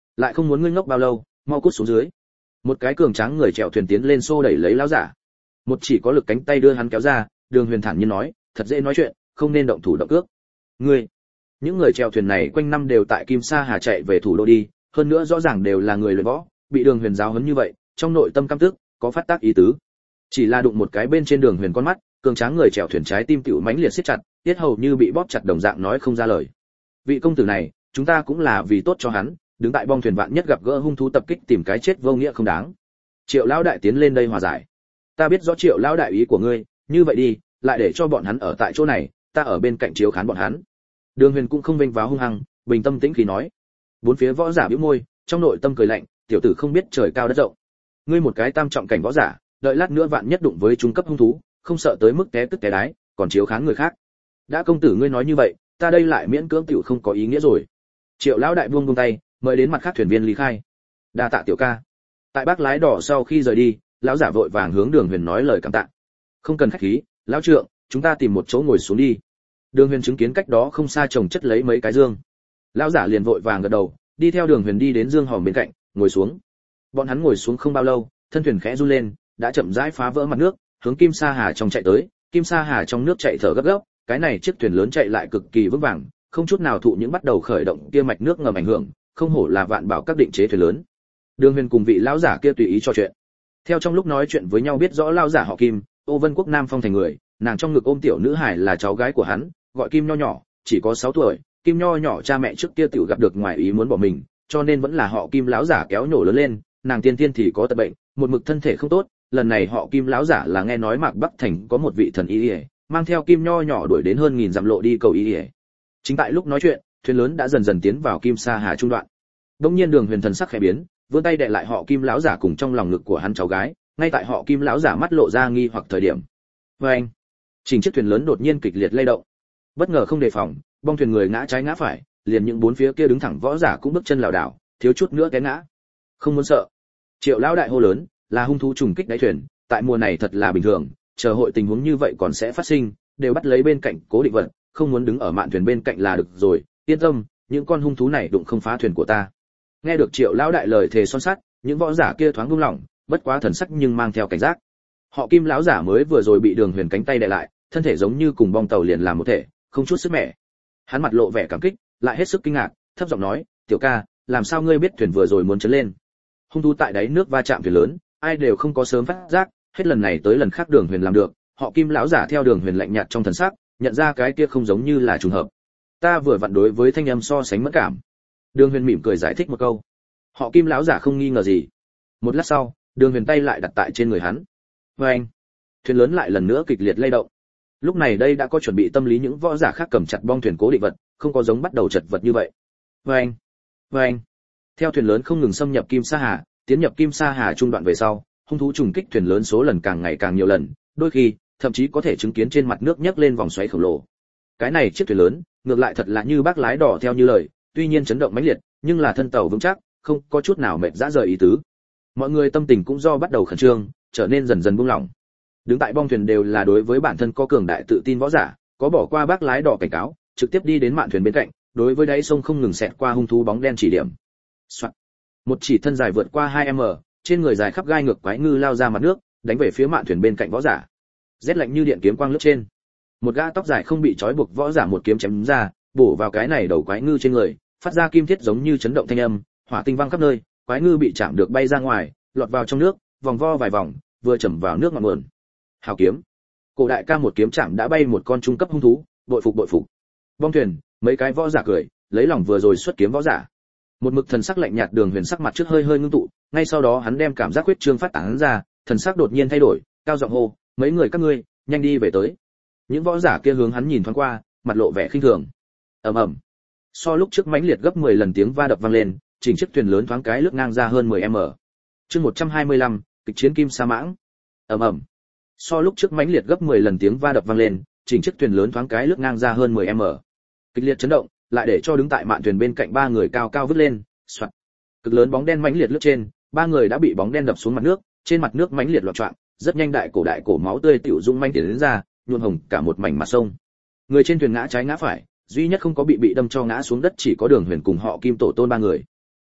lại không muốn ngươi ngốc bao lâu, mau cút xuống dưới. Một cái cường tráng người chèo thuyền tiến lên xô đẩy lấy lão giả. Một chỉ có lực cánh tay đưa hắn kéo ra, Đường Huyền thản nhiên nói, thật dễ nói chuyện, không nên động thủ động cước. Ngươi, những người chèo thuyền này quanh năm đều tại Kim Sa Hà chạy về thủ đô đi, hơn nữa rõ ràng đều là người luyện võ, bị Đường Huyền giáo huấn như vậy, trong nội tâm căm tức, có phát tác ý tứ. Chỉ là đụng một cái bên trên Đường Huyền con mắt, cường tráng người chèo thuyền trái tim tiểu mãnh liệt siết chặt, tiết hầu như bị bóp chặt đồng dạng nói không ra lời. Vị công tử này, chúng ta cũng là vì tốt cho hắn, đứng tại bong thuyền vạn nhất gặp gỡ hung thú tập kích tìm cái chết vô nghĩa không đáng. Triệu lão đại tiến lên đây hòa giải. Ta biết rõ Triệu lão đại ý của ngươi, như vậy đi, lại để cho bọn hắn ở tại chỗ này, ta ở bên cạnh chiếu khán bọn hắn. Đường Huyền cũng không vênh váo hung hăng, bình tâm tĩnh khí nói. Bốn phía võ giả bĩu môi, trong nội tâm cười lạnh, tiểu tử không biết trời cao đất rộng. Ngươi một cái tam trọng cảnh võ giả, đợi lát nữa vạn nhất đụng với trung cấp hung thú, không sợ tới mức té tức té đái, còn chiếu khán người khác. Đã công tử ngươi nói như vậy, ta đây lại miễn cưỡng tiểu không có ý nghĩa rồi. Triệu lão đại buông buông tay, mời đến mặt khác thuyền viên lý khai. Đa tạ tiểu ca. Tại bác lái đỏ sau khi rời đi, lão giả vội vàng hướng Đường Huyền nói lời cảm tạ. Không cần khách khí, lão trượng, chúng ta tìm một chỗ ngồi xuống đi. Đường Huyền chứng kiến cách đó không xa chồng chất lấy mấy cái dương. Lão giả liền vội vàng gật đầu, đi theo Đường Huyền đi đến dương hòm bên cạnh, ngồi xuống. Bọn hắn ngồi xuống không bao lâu, thân thuyền khẽ run lên, đã chậm rãi phá vỡ mặt nước, hướng Kim Sa Hà trong chạy tới. Kim Sa Hà trong nước chạy thở gấp gáp, cái này chiếc thuyền lớn chạy lại cực kỳ vững vàng, không chút nào thụ những bắt đầu khởi động kia mạch nước ngầm ảnh hưởng, không hổ là vạn bảo các định chế thuyền lớn. Đường Huyền cùng vị lão giả kia tùy ý trò chuyện. Theo trong lúc nói chuyện với nhau biết rõ lão giả họ Kim, Ô Vân Quốc Nam Phong thành người, nàng trong ngực ôm tiểu nữ hải là cháu gái của hắn, gọi Kim Nho nhỏ, chỉ có sáu tuổi. Kim Nho nhỏ cha mẹ trước kia tiểu gặp được ngoài ý muốn bỏ mình, cho nên vẫn là họ Kim lão giả kéo nhổ lớn lên, nàng tiên tiên thì có tật bệnh, một mực thân thể không tốt, lần này họ Kim lão giả là nghe nói Mạc Bắc thành có một vị thần y, mang theo Kim Nho nhỏ đuổi đến hơn nghìn dặm lộ đi cầu y. Chính tại lúc nói chuyện, thuyền lớn đã dần dần tiến vào Kim Sa Hà trung đoạn. Đột nhiên Đường Huyền thần sắc khẽ biến, vươn tay đè lại họ Kim lão giả cùng trong lòng ngực của hắn cháu gái, ngay tại họ Kim lão giả mắt lộ ra nghi hoặc thời điểm. Oeng! Chỉnh chiếc thuyền lớn đột nhiên kịch liệt lay động. Bất ngờ không đề phòng, bong thuyền người ngã trái ngã phải, liền những bốn phía kia đứng thẳng võ giả cũng bước chân lảo đảo, thiếu chút nữa té ngã. Không muốn sợ. Triệu lão đại hô lớn, là hung thú trùng kích đáy thuyền, tại mùa này thật là bình thường, chờ hội tình huống như vậy còn sẽ phát sinh, đều bắt lấy bên cạnh cố định vật, không muốn đứng ở mạn thuyền bên cạnh là được rồi, yên tâm, những con hung thú này đụng không phá thuyền của ta. Nghe được Triệu lão đại lời thề son sắt, những võ giả kia thoáng buông lỏng, bất quá thần sắc nhưng mang theo cảnh giác. Họ Kim lão giả mới vừa rồi bị Đường Huyền cánh tay đè lại, thân thể giống như cùng bong tàu liền làm một thể, không chút sức mẻ. Hắn mặt lộ vẻ cảm kích, lại hết sức kinh ngạc, thấp giọng nói, "Tiểu ca, làm sao ngươi biết thuyền vừa rồi muốn chấn lên?" Hung thú tại đáy nước va chạm thuyền lớn, ai đều không có sớm phát giác, hết lần này tới lần khác Đường Huyền làm được, họ Kim lão giả theo Đường Huyền lạnh nhạt trong thần sắc, nhận ra cái kia không giống như là trùng hợp. Ta vừa vặn đối với thanh âm so sánh mẫn cảm. Đường Huyền mỉm cười giải thích một câu. Họ Kim lão giả không nghi ngờ gì. Một lát sau, Đường Huyền tay lại đặt tại trên người hắn. Oeng! Thuyền lớn lại lần nữa kịch liệt lay động. Lúc này đây đã có chuẩn bị tâm lý những võ giả khác cầm chặt bong thuyền cố định vật, không có giống bắt đầu chật vật như vậy. Oeng! Oeng! Theo thuyền lớn không ngừng xâm nhập Kim Sa Hà, tiến nhập Kim Sa Hà trung đoạn về sau, hung thú trùng kích thuyền lớn số lần càng ngày càng nhiều lần, đôi khi thậm chí có thể chứng kiến trên mặt nước nhấc lên vòng xoáy khổng lồ. Cái này chiếc thuyền lớn, ngược lại thật là như bác lái đỏ theo như lời, tuy nhiên chấn động mãnh liệt, nhưng là thân tàu vững chắc, không có chút nào mệt rã rời ý tứ. Mọi người tâm tình cũng do bắt đầu khẩn trương, trở nên dần dần buông lỏng. Đứng tại bong thuyền đều là đối với bản thân có cường đại tự tin võ giả, có bỏ qua bác lái đỏ cảnh cáo, trực tiếp đi đến mạn thuyền bên cạnh, đối với đáy sông không ngừng xẹt qua hung thú bóng đen chỉ điểm. Soạn. Một chỉ thân dài vượt qua hai mét, trên người dài khắp gai ngược quái ngư lao ra mặt nước, đánh về phía mạn thuyền bên cạnh võ giả. Rét lạnh như điện kiếm quang lướt trên. Một gã tóc dài không bị trói buộc võ giả một kiếm chém ra, bổ vào cái này đầu quái ngư trên người, phát ra kim thiết giống như chấn động thanh âm, hỏa tinh vang khắp nơi, quái ngư bị chạm được bay ra ngoài, lọt vào trong nước, vòng vo vài vòng, vừa chầm vào nước ngọn nguồn. Hào kiếm. Cổ đại ca một kiếm chạm đã bay một con trung cấp hung thú, bội phục bội phục. Bong thuyền, mấy cái võ giả cười, lấy lòng vừa rồi xuất kiếm võ giả. Một mực thần sắc lạnh nhạt Đường Huyền sắc mặt trước hơi hơi ngưng tụ, ngay sau đó hắn đem cảm giác huyết trương phát tán ra, thần sắc đột nhiên thay đổi, cao giọng hô, mấy người các ngươi, nhanh đi về tới. Những võ giả kia hướng hắn nhìn thoáng qua, mặt lộ vẻ khinh thường. Ầm ầm. So lúc trước mãnh liệt gấp mười lần tiếng va đập vang lên, chỉnh chiếc thuyền lớn thoáng cái lướt ngang ra hơn mười mét. Chương một trăm hai mươi lăm, kịch chiến Kim Sa Mãng. Ầm ầm. So lúc trước mãnh liệt gấp mười lần tiếng va đập vang lên, chỉnh chiếc thuyền lớn thoáng cái lướt ngang ra hơn mười mét. Kịch liệt chấn động, lại để cho đứng tại mạn thuyền bên cạnh ba người cao cao vứt lên, xoạt. Cực lớn bóng đen mãnh liệt lướt trên, ba người đã bị bóng đen đập xuống mặt nước, trên mặt nước mãnh liệt loạn choạng, rất nhanh đại cổ đại cổ máu tươi tiểu dung manh tiến đến ra, nhuộm hồng cả một mảnh mặt sông. Người trên thuyền ngã trái ngã phải, duy nhất không có bị bị đâm cho ngã xuống đất chỉ có Đường Huyền cùng họ Kim tổ tôn ba người.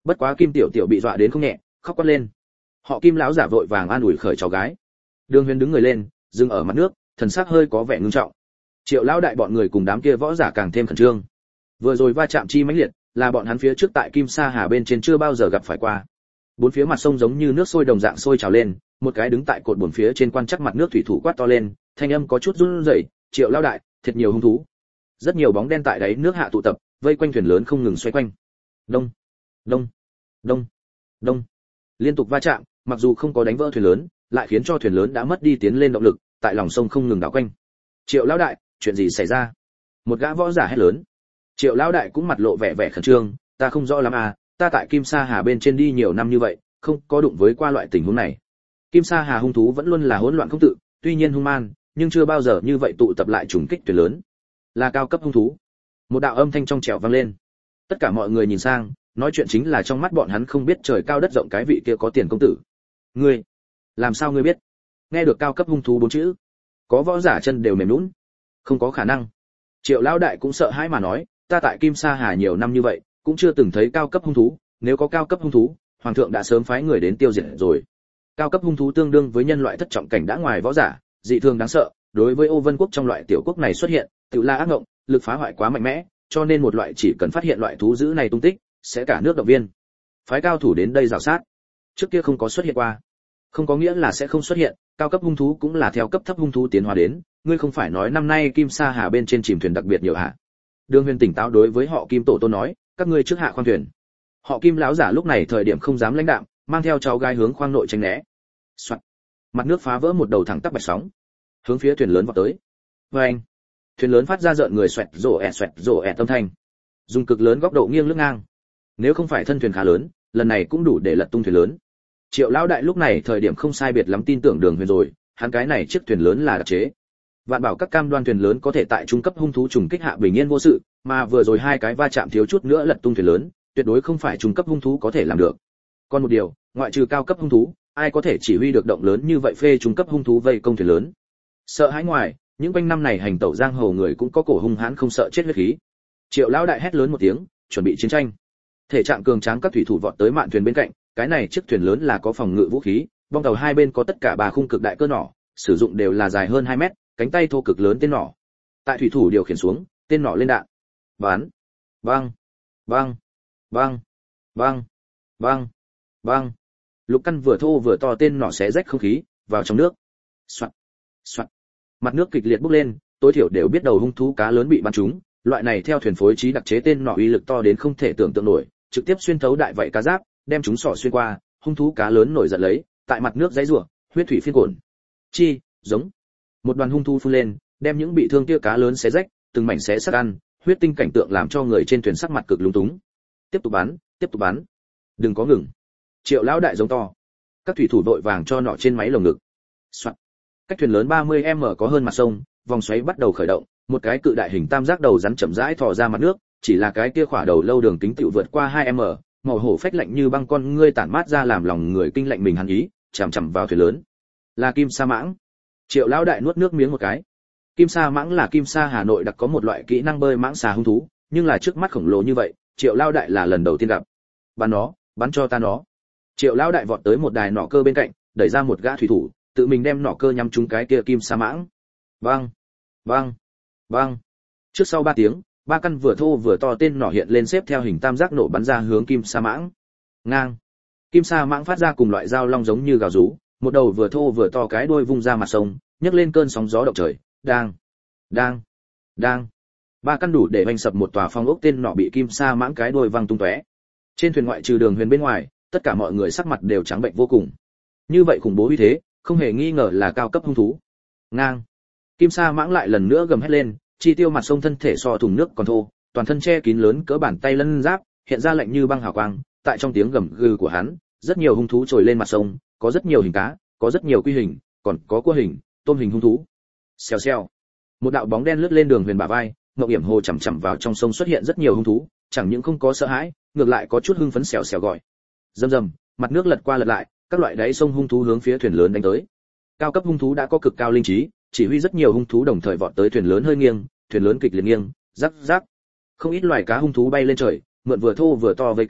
Bất quá Kim Tiểu Tiểu bị dọa đến không nhẹ, khóc quát lên. Họ Kim lão giả vội vàng an ủi khởi cháu gái. Đường Huyền đứng người lên, dừng ở mặt nước, thần sắc hơi có vẻ ngưng trọng. Triệu lão đại bọn người cùng đám kia võ giả càng thêm khẩn trương. Vừa rồi va chạm chi mãnh liệt, là bọn hắn phía trước tại Kim Sa Hà bên trên chưa bao giờ gặp phải qua. Bốn phía mặt sông giống như nước sôi đồng dạng sôi trào lên, một cái đứng tại cột buồm phía trên quan chắc mặt nước thủy thủ quát to lên, thanh âm có chút run rẩy, "Triệu lão đại, thiệt nhiều hung thú." Rất nhiều bóng đen tại đáy nước hạ tụ tập, vây quanh thuyền lớn không ngừng xoay quanh. Đông, đông, đông, đông. Liên tục va chạm, mặc dù không có đánh vỡ thuyền lớn, lại khiến cho thuyền lớn đã mất đi tiến lên động lực, tại lòng sông không ngừng đảo quanh. "Triệu lão đại, chuyện gì xảy ra?" Một gã võ giả hét lớn. Triệu lão đại cũng mặt lộ vẻ vẻ khẩn trương, "Ta không rõ lắm à, ta tại Kim Sa Hà bên trên đi nhiều năm như vậy, không có đụng với qua loại tình huống này. Kim Sa Hà hung thú vẫn luôn là hỗn loạn không tự, tuy nhiên hung man, nhưng chưa bao giờ như vậy tụ tập lại trùng kích thuyền lớn. Là cao cấp hung thú." Một đạo âm thanh trong trẻo vang lên. Tất cả mọi người nhìn sang, nói chuyện chính là trong mắt bọn hắn không biết trời cao đất rộng cái vị kia có tiền công tử. "Ngươi, làm sao ngươi biết?" Nghe được cao cấp hung thú bốn chữ, có võ giả chân đều mềm nhũn. "Không có khả năng." Triệu lão đại cũng sợ hãi mà nói, "Ta tại Kim Sa Hà nhiều năm như vậy, cũng chưa từng thấy cao cấp hung thú, nếu có cao cấp hung thú, hoàng thượng đã sớm phái người đến tiêu diệt rồi." Cao cấp hung thú tương đương với nhân loại thất trọng cảnh đã ngoài võ giả, dị thường đáng sợ, đối với Ô Vân quốc trong loại tiểu quốc này xuất hiện, tự là ác ngộng, lực phá hoại quá mạnh mẽ, cho nên một loại chỉ cần phát hiện loại thú dữ này tung tích, sẽ cả nước động viên, phái cao thủ đến đây rào sát. Trước kia không có xuất hiện qua, không có nghĩa là sẽ không xuất hiện, cao cấp hung thú cũng là theo cấp thấp hung thú tiến hóa đến, ngươi không phải nói năm nay Kim Sa Hà bên trên chìm thuyền đặc biệt nhiều hả? Đường Huyền tỉnh táo đối với họ Kim tổ tôn nói, các ngươi trước hạ khoang thuyền. Họ Kim lão giả lúc này thời điểm không dám lãnh đạm, mang theo cháu gái hướng khoang nội tránh né. Soạt. Mặt nước phá vỡ một đầu thẳng tắp bạch sóng, hướng phía thuyền lớn vọt tới. Oeng. Thuyền lớn phát ra rợn người xoẹt rổ ẹt xoẹt rổ ẹt âm thanh, dùng cực lớn góc độ nghiêng lướt ngang. Nếu không phải thân thuyền khá lớn, lần này cũng đủ để lật tung thuyền lớn. Triệu lão đại lúc này thời điểm không sai biệt lắm tin tưởng Đường Huyền rồi, hắn cái này chiếc thuyền lớn là đặc chế. Vạn bảo các cam đoan thuyền lớn có thể tại trung cấp hung thú trùng kích hạ bình yên vô sự, mà vừa rồi hai cái va chạm thiếu chút nữa lật tung thuyền lớn, tuyệt đối không phải trung cấp hung thú có thể làm được. Còn một điều, ngoại trừ cao cấp hung thú, ai có thể chỉ huy được động lớn như vậy phê trung cấp hung thú vây công thuyền lớn? Sợ hãi ngoài, những quanh năm này hành tẩu giang hồ người cũng có cổ hung hãn không sợ chết huyết khí. Triệu lão đại hét lớn một tiếng, chuẩn bị chiến tranh. Thể trạng cường tráng các thủy thủ vọt tới mạn thuyền bên cạnh, cái này chiếc thuyền lớn là có phòng ngự vũ khí, bong tàu hai bên có tất cả ba khung cực đại cơ nỏ, sử dụng đều là dài hơn hai mét, cánh tay thô cực lớn tên nỏ. Tại thủy thủ điều khiển xuống, tên nỏ lên đạn. Bắn. Băng. Băng. Băng. Băng. Băng. Băng. Lục căn vừa thô vừa to tên nỏ xé rách không khí, vào trong nước. Soạt. Soạt. Mặt nước kịch liệt bốc lên, tối thiểu đều biết đầu hung thú cá lớn bị bắn trúng, loại này theo thuyền phối trí đặc chế tên nỏ uy lực to đến không thể tưởng tượng nổi, trực tiếp xuyên thấu đại vậy cá giáp, đem chúng sọ xuyên qua, hung thú cá lớn nổi giận lấy, tại mặt nước giãy giụa, huyết thủy phiên cuộn. Chi, giống. Một đoàn hung thú phun lên, đem những bị thương kia cá lớn xé rách, từng mảnh xé xác ăn, huyết tinh cảnh tượng làm cho người trên thuyền sắc mặt cực lúng túng. Tiếp tục bắn, tiếp tục bắn. Đừng có ngừng. Triệu lão đại giống to. Các thủy thủ đội vàng cho nọ trên máy lồng ngực. Soạt. Cách thuyền lớn ba mươi mét có hơn mặt sông, vòng xoáy bắt đầu khởi động, một cái cự đại hình tam giác đầu rắn chậm rãi thò ra mặt nước, chỉ là cái kia khỏa đầu lâu đường kính tiểu vượt qua hai mét, màu hổ phách lạnh như băng con ngươi tản mát ra làm lòng người kinh lạnh mình hắn ý, chằm chằm vào thuyền lớn. Là Kim Sa mãng. Triệu lão đại nuốt nước miếng một cái. Kim Sa mãng là Kim Sa Hà Nội đặc có một loại kỹ năng bơi mãng xà hung thú, nhưng là trước mắt khổng lồ như vậy, Triệu lão đại là lần đầu tiên gặp. Bắn nó, bắn cho ta nó. Triệu lão đại vọt tới một đài nỏ cơ bên cạnh, đẩy ra một gã thủy thủ, tự mình đem nỏ cơ nhắm trúng cái kia Kim Sa mãng. Bang, bang, bang. Trước sau ba tiếng, ba căn vừa thô vừa to tên nỏ hiện lên xếp theo hình tam giác nổ bắn ra hướng Kim Sa mãng. Ngang. Kim Sa mãng phát ra cùng loại dao long giống như gào rú, một đầu vừa thô vừa to cái đuôi vung ra mặt sông, nhấc lên cơn sóng gió động trời, đang, đang, đang. Ba căn đủ để vành sập một tòa phong ốc tên nọ bị Kim Sa mãng cái đuôi văng tung tóe. Trên thuyền ngoại trừ Đường Huyền bên ngoài, tất cả mọi người sắc mặt đều trắng bệnh vô cùng. Như vậy khủng bố uy thế, không hề nghi ngờ là cao cấp hung thú. Ngang. Kim Sa mãng lại lần nữa gầm hét lên, chi tiêu mặt sông thân thể so thùng nước còn thô, toàn thân che kín lớn cỡ bàn tay lân giáp, hiện ra lạnh như băng hào quang, tại trong tiếng gầm gừ của hắn, rất nhiều hung thú trồi lên mặt sông, có rất nhiều hình cá, có rất nhiều quy hình, còn có cua hình, tôm hình hung thú. Xèo xèo. Một đạo bóng đen lướt lên Đường Huyền bả vai, Ngọc Yểm Hồ chầm chậm vào trong sông xuất hiện rất nhiều hung thú, chẳng những không có sợ hãi, ngược lại có chút hưng phấn xèo xèo gọi. Rầm rầm, mặt nước lật qua lật lại, các loại đáy sông hung thú hướng phía thuyền lớn đánh tới. Cao cấp hung thú đã có cực cao linh trí, chỉ huy rất nhiều hung thú đồng thời vọt tới thuyền lớn hơi nghiêng, thuyền lớn kịch liệt nghiêng, rắc rắc. Không ít loài cá hung thú bay lên trời, mượn vừa thô vừa to với cá,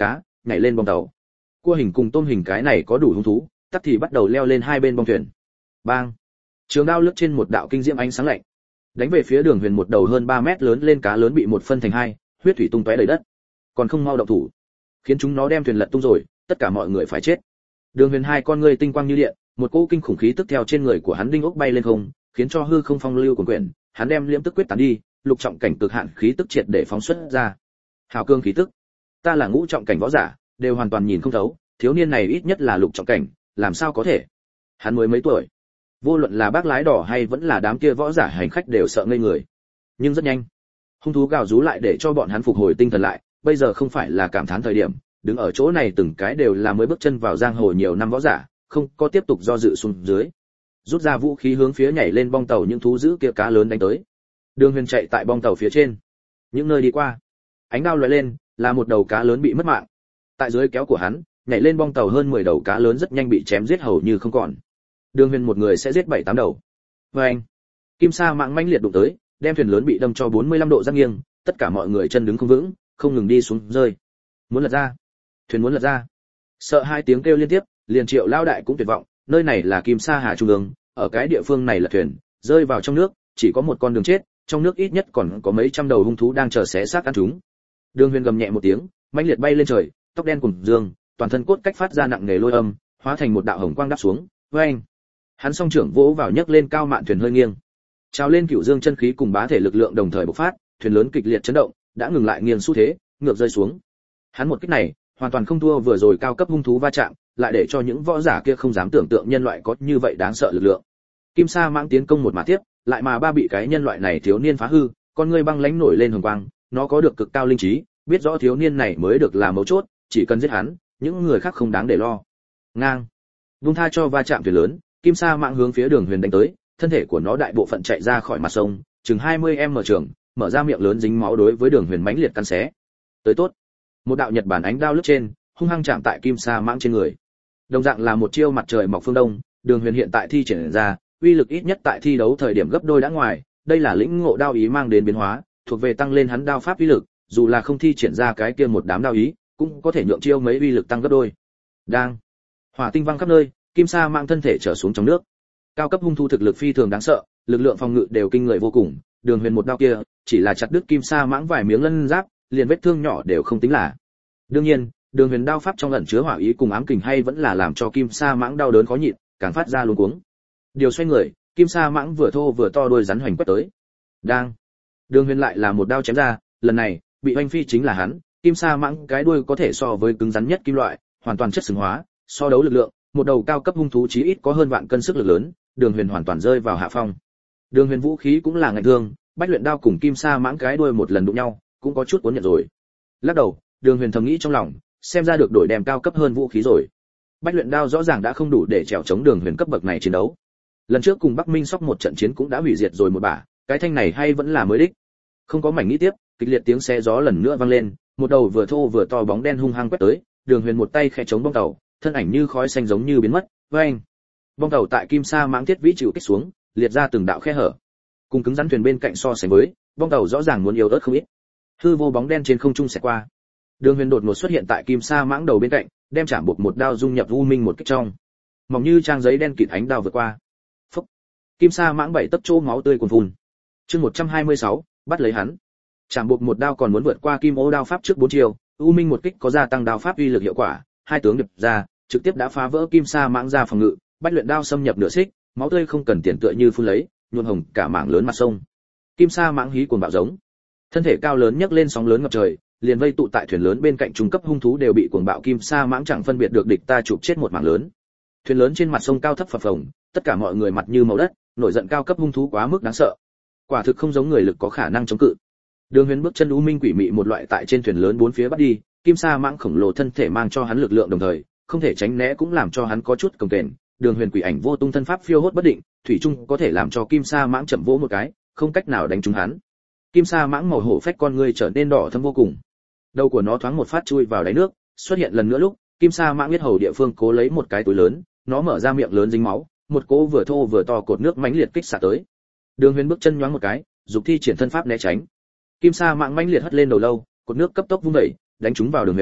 nhảy lên bong tàu. Cua hình cùng tôm hình cái này có đủ hung thú, tắc thì bắt đầu leo lên hai bên bong thuyền. Bang! Trường đao lướt trên một đạo kinh diễm ánh sáng lạnh, đánh về phía Đường Huyền một đầu hơn ba mét lớn lên cá lớn bị một phân thành hai, huyết thủy tung tóe đầy đất. Còn không mau động thủ, khiến chúng nó đem thuyền lật tung rồi, tất cả mọi người phải chết. Đường Huyền hai con ngươi tinh quang như điện, một cỗ kinh khủng khí tức theo trên người của hắn đinh ốc bay lên không, khiến cho hư không phong lưu cuồn quyển, hắn đem liễm tức quyết tán đi, lục trọng cảnh cực hạn khí tức triệt để phóng xuất ra. Hào cương khí tức, ta là ngũ trọng cảnh võ giả, đều hoàn toàn nhìn không thấu, thiếu niên này ít nhất là lục trọng cảnh, làm sao có thể? Hắn mới mấy tuổi? Vô luận là bác lái đỏ hay vẫn là đám kia võ giả hành khách đều sợ ngây người. Nhưng rất nhanh, hung thú gào rú lại để cho bọn hắn phục hồi tinh thần lại, bây giờ không phải là cảm thán thời điểm, đứng ở chỗ này từng cái đều là mới bước chân vào giang hồ nhiều năm võ giả, không có tiếp tục do dự xuống dưới. Rút ra vũ khí hướng phía nhảy lên bong tàu những thú dữ kia cá lớn đánh tới. Đường Huyền chạy tại bong tàu phía trên, những nơi đi qua, ánh đao lóe lên, là một đầu cá lớn bị mất mạng. Tại dưới kéo của hắn, nhảy lên bong tàu hơn mười đầu cá lớn rất nhanh bị chém giết hầu như không còn. Đường Huyền một người sẽ giết bảy tám đầu. Và anh, kim sa mạng mãnh liệt đụng tới, đem thuyền lớn bị đâm cho bốn mươi lăm độ giáp nghiêng, tất cả mọi người chân đứng không vững, không ngừng đi xuống rơi. Muốn lật ra, thuyền muốn lật ra. Sợ hai tiếng kêu liên tiếp, liền Triệu lao đại cũng tuyệt vọng, nơi này là Kim Sa Hà trung ương, ở cái địa phương này là thuyền rơi vào trong nước, chỉ có một con đường chết, trong nước ít nhất còn có mấy trăm đầu hung thú đang chờ xé xác ăn chúng. Đường Huyền gầm nhẹ một tiếng, mãnh liệt bay lên trời, tóc đen cùng dương, toàn thân cốt cách phát ra nặng nề lôi âm, hóa thành một đạo hồng quang đáp xuống. Với anh, hắn song trưởng vỗ vào nhấc lên cao mạn thuyền hơi nghiêng. Trào lên cửu dương chân khí cùng bá thể lực lượng đồng thời bộc phát, thuyền lớn kịch liệt chấn động, đã ngừng lại nghiêng xu thế, ngược rơi xuống. Hắn một kích này, hoàn toàn không thua vừa rồi cao cấp hung thú va chạm, lại để cho những võ giả kia không dám tưởng tượng nhân loại có như vậy đáng sợ lực lượng. Kim Sa mãng tiến công một mà tiếp, lại mà ba bị cái nhân loại này thiếu niên phá hư, con ngươi băng lãnh nổi lên hồng quang, nó có được cực cao linh trí, biết rõ thiếu niên này mới được là mấu chốt, chỉ cần giết hắn, những người khác không đáng để lo. Ngang, vung tha cho va chạm thuyền lớn, Kim Sa mãng hướng phía Đường Huyền đánh tới, thân thể của nó đại bộ phận chạy ra khỏi mặt sông, chừng hai mươi mét trường, mở ra miệng lớn dính máu đối với Đường Huyền mãnh liệt căn xé. Tới tốt, một đạo nhật bản ánh đao lướt trên, hung hăng chạm tại Kim Sa mãng trên người. Đồng dạng là một chiêu mặt trời mọc phương đông, Đường Huyền hiện tại thi triển ra, uy lực ít nhất tại thi đấu thời điểm gấp đôi đã ngoài, đây là lĩnh ngộ đao ý mang đến biến hóa, thuộc về tăng lên hắn đao pháp uy lực, dù là không thi triển ra cái kia một đám đao ý, cũng có thể nhượng chiêu mấy uy lực tăng gấp đôi. Đang, hỏa tinh văng khắp nơi, Kim Sa mãng thân thể trở xuống trong nước. Cao cấp hung thú thực lực phi thường đáng sợ, lực lượng phòng ngự đều kinh người vô cùng, Đường Huyền một đao kia, chỉ là chặt đứt Kim Sa mãng vài miếng lân giáp, liền vết thương nhỏ đều không tính là. Đương nhiên, Đường Huyền đao pháp trong ẩn chứa hỏa ý cùng ám kình hay vẫn là làm cho Kim Sa mãng đau đớn khó nhịn, càng phát ra luống cuống. Điều xoay người, Kim Sa mãng vừa thô vừa to đuôi rắn hoành quét tới. Đang, Đường Huyền lại là một đao chém ra, lần này, bị oanh phi chính là hắn, Kim Sa mãng cái đuôi có thể so với cứng rắn nhất kim loại, hoàn toàn chất xứng hóa, so đấu lực lượng, một đầu cao cấp hung thú chí ít có hơn vạn cân sức lực lớn, Đường Huyền hoàn toàn rơi vào hạ phong. Đường Huyền vũ khí cũng là ngạnh thương, Bách Luyện đao cùng Kim Sa mãng cái đuôi một lần đụng nhau, cũng có chút cuốn nhận rồi. Lắc đầu, Đường Huyền thầm nghĩ trong lòng, xem ra được đổi đem cao cấp hơn vũ khí rồi. Bách Luyện đao rõ ràng đã không đủ để trèo chống Đường Huyền cấp bậc này chiến đấu. Lần trước cùng Bắc Minh Sóc một trận chiến cũng đã hủy diệt rồi một bả, cái thanh này hay vẫn là mới đích. Không có mảnh nghĩ tiếp, kịch liệt tiếng xé gió lần nữa vang lên, một đầu vừa thô vừa to bóng đen hung hăng quét tới, Đường Huyền một tay khẽ chống bong tàu, thân ảnh như khói xanh giống như biến mất. Vang, bong tàu tại Kim Sa mãng thiết vĩ chịu kích xuống, liệt ra từng đạo khe hở. Cùng cứng rắn thuyền bên cạnh so sánh với, bong tàu rõ ràng muốn yếu ớt không ít. Hư vô bóng đen trên không trung xẹt qua. Đường Huyền đột ngột xuất hiện tại Kim Sa mãng đầu bên cạnh, đem chạm buộc một đao dung nhập u minh một kích trong. Mỏng như trang giấy đen kịt ánh đao vượt qua. Phốc. Kim Sa mãng bảy tấc chỗ máu tươi cuồn phun. Chương một trăm hai mươi sáu, bắt lấy hắn. Chạm buộc một đao còn muốn vượt qua Kim Ô đao pháp trước bốn chiều, u minh một kích có gia tăng đao pháp uy lực hiệu quả, hai tướng điệp ra, trực tiếp đã phá vỡ Kim Sa mãng ra phòng ngự, Bách Luyện đao xâm nhập nửa xích, máu tươi không cần tiền tựa như phun lấy, nhuộm hồng cả mảng lớn mặt sông. Kim Sa mãng hí cuồng bạo giống, thân thể cao lớn nhấc lên sóng lớn ngập trời, liền vây tụ tại thuyền lớn bên cạnh trung cấp hung thú đều bị cuồng bạo Kim Sa mãng chẳng phân biệt được địch ta chụp chết một mảng lớn. Thuyền lớn trên mặt sông cao thấp phập phồng, tất cả mọi người mặt như màu đất, nổi giận cao cấp hung thú quá mức đáng sợ, quả thực không giống người lực có khả năng chống cự. Đường Huyền bước chân u minh quỷ mị một loại tại trên thuyền lớn bốn phía bắt đi, Kim Sa mãng khổng lồ thân thể mang cho hắn lực lượng đồng thời, không thể tránh né cũng làm cho hắn có chút cồng kềnh. Đường Huyền quỷ ảnh vô tung thân pháp phiêu hốt bất định, thủy chung có thể làm cho Kim Sa mãng chậm vỗ một cái, không cách nào đánh trúng hắn. Kim Sa mãng màu hổ phách con ngươi trở nên đỏ thâm vô cùng. Đầu của nó thoáng một phát chui vào đáy nước, xuất hiện lần nữa lúc, Kim Sa mãng biết hầu địa phương cố lấy một cái túi lớn, nó mở ra miệng lớn dính máu, một cỗ vừa thô vừa to cột nước mãnh liệt kích xạ tới. Đường Huyền bước chân nhoáng một cái, dục thi triển thân pháp né tránh. Kim Sa mãng mãnh liệt hất lên đầu lâu, cột nước cấp tốc vung đẩy, đánh trúng vào Đường Huyền,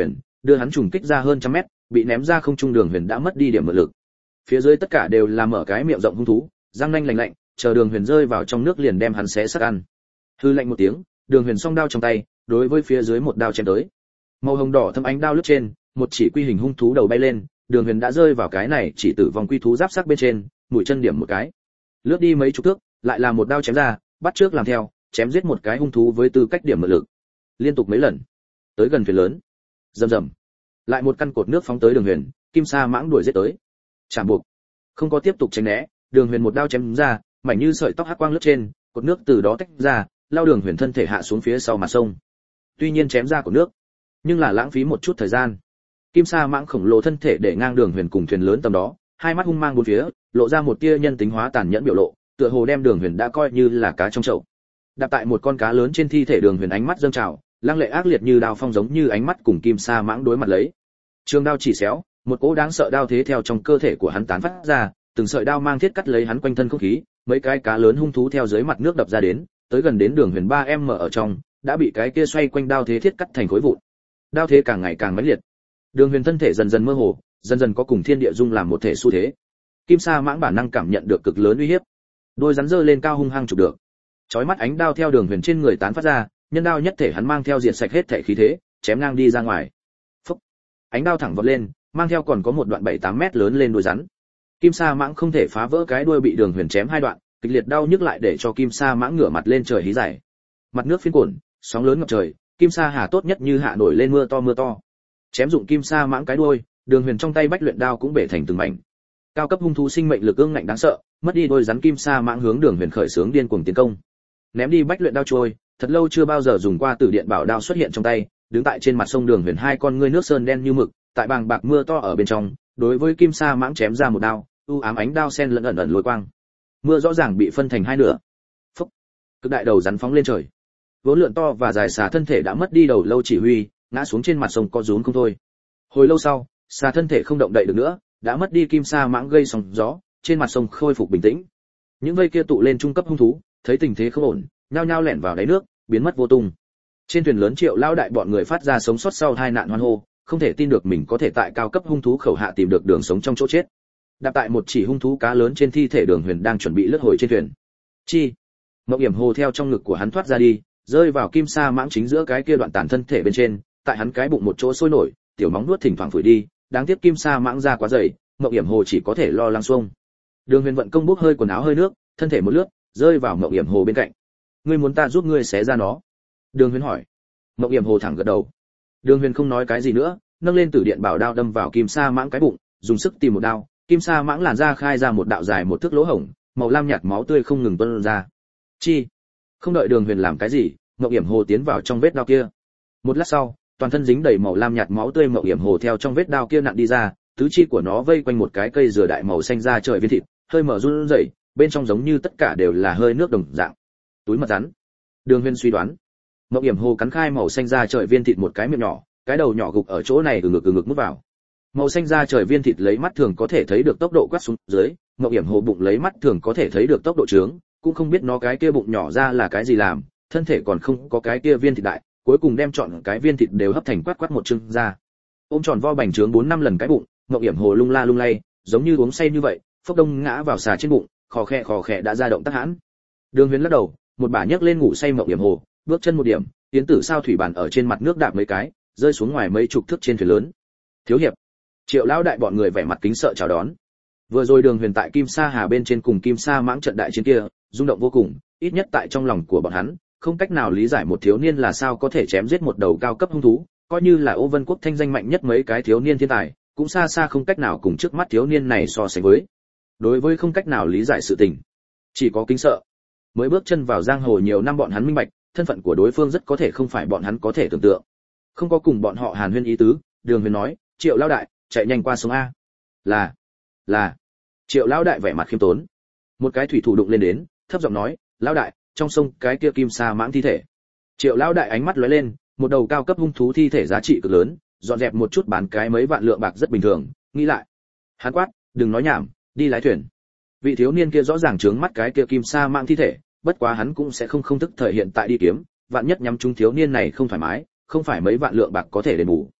đưa hắn trùng kích ra hơn trăm mét, bị ném ra không trung. Đường Huyền đã mất đi điểm mượn lực. Phía dưới tất cả đều là mở cái miệng rộng hung thú, răng nanh lạnh lạnh, chờ Đường Huyền rơi vào trong nước liền đem hắn xé xác ăn. Hư lạnh một tiếng, Đường Huyền song đao trong tay, đối với phía dưới một đao chém tới. Màu hồng đỏ thâm ánh đao lướt trên, một chỉ quy hình hung thú đầu bay lên, Đường Huyền đã rơi vào cái này chỉ tử vong quy thú giáp sắc bên trên, mũi chân điểm một cái. Lướt đi mấy chục thước, lại là một đao chém ra, bắt trước làm theo, chém giết một cái hung thú với tư cách điểm mượn lực. Liên tục mấy lần, tới gần thuyền lớn. Rầm rầm. Lại một căn cột nước phóng tới Đường Huyền, kim sa mãng đuổi giết tới. Chạm buộc. Không có tiếp tục tránh né, Đường Huyền một đao chém ra, mảnh như sợi tóc hắc quang lướt trên, cột nước từ đó tách ra, lao Đường Huyền thân thể hạ xuống phía sau mặt sông. Tuy nhiên chém ra cột nước, nhưng là lãng phí một chút thời gian. Kim sa mãng khổng lồ thân thể để ngang Đường Huyền cùng thuyền lớn tầm đó, hai mắt hung mang bốn phía, lộ ra một tia nhân tính hóa tàn nhẫn biểu lộ, tựa hồ đem Đường Huyền đã coi như là cá trong chậu. Đạp tại một con cá lớn trên thi thể, Đường Huyền ánh mắt dâng trào, lăng lệ ác liệt như đao phong giống như ánh mắt cùng kim sa mãng đối mặt lấy. Trường đao chỉ xéo, một cỗ đáng sợ đao thế theo trong cơ thể của hắn tán phát ra, từng sợi đao mang thiết cắt lấy hắn quanh thân không khí, mấy cái cá lớn hung thú theo dưới mặt nước đập ra đến, tới gần đến Đường Huyền ba em ở trong, đã bị cái kia xoay quanh đao thế thiết cắt thành khối vụn. Đao thế càng ngày càng mãnh liệt. Đường Huyền thân thể dần dần mơ hồ, dần dần có cùng thiên địa dung làm một thể xu thế. Kim sa mãng bản năng cảm nhận được cực lớn uy hiếp, đôi rắn giơ lên cao hung hăng chụp được. Chói mắt ánh đao theo Đường Huyền trên người tán phát ra, nhân đao nhất thể hắn mang theo diệt sạch hết thể khí thế, chém ngang đi ra ngoài. Phốc. Ánh đao thẳng vọt lên, mang theo còn có một đoạn bảy tám mét lớn lên đuôi rắn. Kim sa mãng không thể phá vỡ cái đuôi bị Đường Huyền chém hai đoạn, kịch liệt đau nhức lại để cho kim sa mãng ngửa mặt lên trời hí giải. Mặt nước phiến cuộn, sóng lớn ngập trời, kim sa hà tốt nhất như hạ nổi lên mưa to mưa to. Chém dụng kim sa mãng cái đuôi, Đường Huyền trong tay bách luyện đao cũng bể thành từng mảnh. Cao cấp hung thú sinh mệnh lực ương ngạnh đáng sợ, mất đi đôi rắn kim sa mãng hướng Đường Huyền khởi xướng điên cuồng tiến công. Ném đi bách luyện đao trôi, thật lâu chưa bao giờ dùng qua Tử Điện Bảo đao xuất hiện trong tay, đứng tại trên mặt sông Đường Huyền hai con ngươi nước sơn đen như mực, tại bàng bạc mưa to ở bên trong, đối với kim sa mãng chém ra một đao, u ám ánh đao sen lẫn ẩn ẩn lôi quang. Mưa rõ ràng bị phân thành hai nửa. Phốc. Cực đại đầu rắn phóng lên trời. Vốn lượn to và dài xà thân thể đã mất đi đầu lâu chỉ huy, ngã xuống trên mặt sông có rúm không thôi. Hồi lâu sau, xà thân thể không động đậy được nữa, đã mất đi kim sa mãng gây sóng gió, trên mặt sông khôi phục bình tĩnh. Những vây kia tụ lên trung cấp hung thú, thấy tình thế không ổn, nhao nhao lẻn vào đáy nước, biến mất vô tung. Trên thuyền lớn Triệu lão đại bọn người phát ra sống sót sau hai nạn hoan hô, không thể tin được mình có thể tại cao cấp hung thú khẩu hạ tìm được đường sống trong chỗ chết. Đạp tại một chỉ hung thú cá lớn trên thi thể, Đường Huyền đang chuẩn bị lướt hồi trên thuyền. Chi, Ngọc Yểm Hồ theo trong ngực của hắn thoát ra đi, rơi vào kim sa mãng chính giữa cái kia đoạn tàn thân thể bên trên, tại hắn cái bụng một chỗ sôi nổi, tiểu móng nuốt thỉnh thoảng phủi đi, đáng tiếc kim sa mãng ra quá dày, Ngọc Yểm Hồ chỉ có thể lo lăng xuông. Đường Huyền vận công bốc hơi quần áo hơi nước, thân thể một lướt, rơi vào Ngọc Yểm Hồ bên cạnh. Ngươi muốn ta giúp ngươi xé ra nó? Đường Huyền hỏi. Ngọc Yểm Hồ thẳng gật đầu. Đường Huyền không nói cái gì nữa, nâng lên Tử Điện Bảo đao đâm vào kim sa mãng cái bụng, dùng sức tìm một đao, kim sa mãng làn ra khai ra một đạo dài một thước lỗ hổng, màu lam nhạt máu tươi không ngừng tuôn ra. Chi, không đợi Đường Huyền làm cái gì, Ngọc Yểm Hồ tiến vào trong vết đao kia. Một lát sau, toàn thân dính đầy màu lam nhạt máu tươi Ngọc Yểm Hồ theo trong vết đao kia nặn đi ra, tứ chi của nó vây quanh một cái cây dừa đại màu xanh ra trời viên thịt, hơi mở run rẩy, bên trong giống như tất cả đều là hơi nước đồng dạng. Túi mật rắn. Đường Huyền suy đoán. Ngọc Yểm Hồ cắn khai màu xanh ra trời viên thịt một cái miệng nhỏ, cái đầu nhỏ gục ở chỗ này từ ngực từ ngực mút vào. Màu xanh ra trời viên thịt lấy mắt thường có thể thấy được tốc độ quét xuống dưới, Ngọc Yểm Hồ bụng lấy mắt thường có thể thấy được tốc độ trướng, cũng không biết nó cái kia bụng nhỏ ra là cái gì làm, thân thể còn không có cái kia viên thịt đại, cuối cùng đem chọn cái viên thịt đều hấp thành quát quát một chưng ra. Ôm tròn vo bành trướng bốn năm lần cái bụng, Ngọc Yểm Hồ lung la lung lay, giống như uống say như vậy, phốc đông ngã vào xà trên bụng, khò khè khò khè đã ra động tác hãn. Đường Huyền lắc đầu, một bà nhấc lên ngủ say Ngọc Yểm Hồ, bước chân một điểm, tiến tử sao thủy bản ở trên mặt nước đạp mấy cái, rơi xuống ngoài mấy chục thước trên thuyền lớn. Thiếu hiệp. Triệu lão đại bọn người vẻ mặt kính sợ chào đón. Vừa rồi Đường Huyền tại Kim Sa Hà bên trên cùng Kim Sa mãng trận đại chiến kia, rung động vô cùng, ít nhất tại trong lòng của bọn hắn, không cách nào lý giải một thiếu niên là sao có thể chém giết một đầu cao cấp hung thú, coi như là Ô Vân quốc thanh danh mạnh nhất mấy cái thiếu niên thiên tài, cũng xa xa không cách nào cùng trước mắt thiếu niên này so sánh với. Đối với không cách nào lý giải sự tình, chỉ có kính sợ. Mới bước chân vào giang hồ nhiều năm bọn hắn minh bạch, thân phận của đối phương rất có thể không phải bọn hắn có thể tưởng tượng. Không có cùng bọn họ hàn huyên ý tứ, Đường Huyền nói, Triệu lão đại, chạy nhanh qua sông a. Là, là. Triệu lão đại vẻ mặt khiêm tốn. Một cái thủy thủ đụng lên đến, thấp giọng nói, lão đại, trong sông cái kia kim sa mãng thi thể. Triệu lão đại ánh mắt lóe lên, một đầu cao cấp hung thú thi thể giá trị cực lớn, dọn dẹp một chút bán cái mấy vạn lượng bạc rất bình thường, nghĩ lại. Hắn quát, đừng nói nhảm, đi lái thuyền. Vị thiếu niên kia rõ ràng trướng mắt cái kia kim sa mãng thi thể, bất quá hắn cũng sẽ không không thức thời hiện tại đi kiếm, vạn nhất nhắm trúng thiếu niên này không thoải mái, không phải mấy vạn lượng bạc có thể đền bù.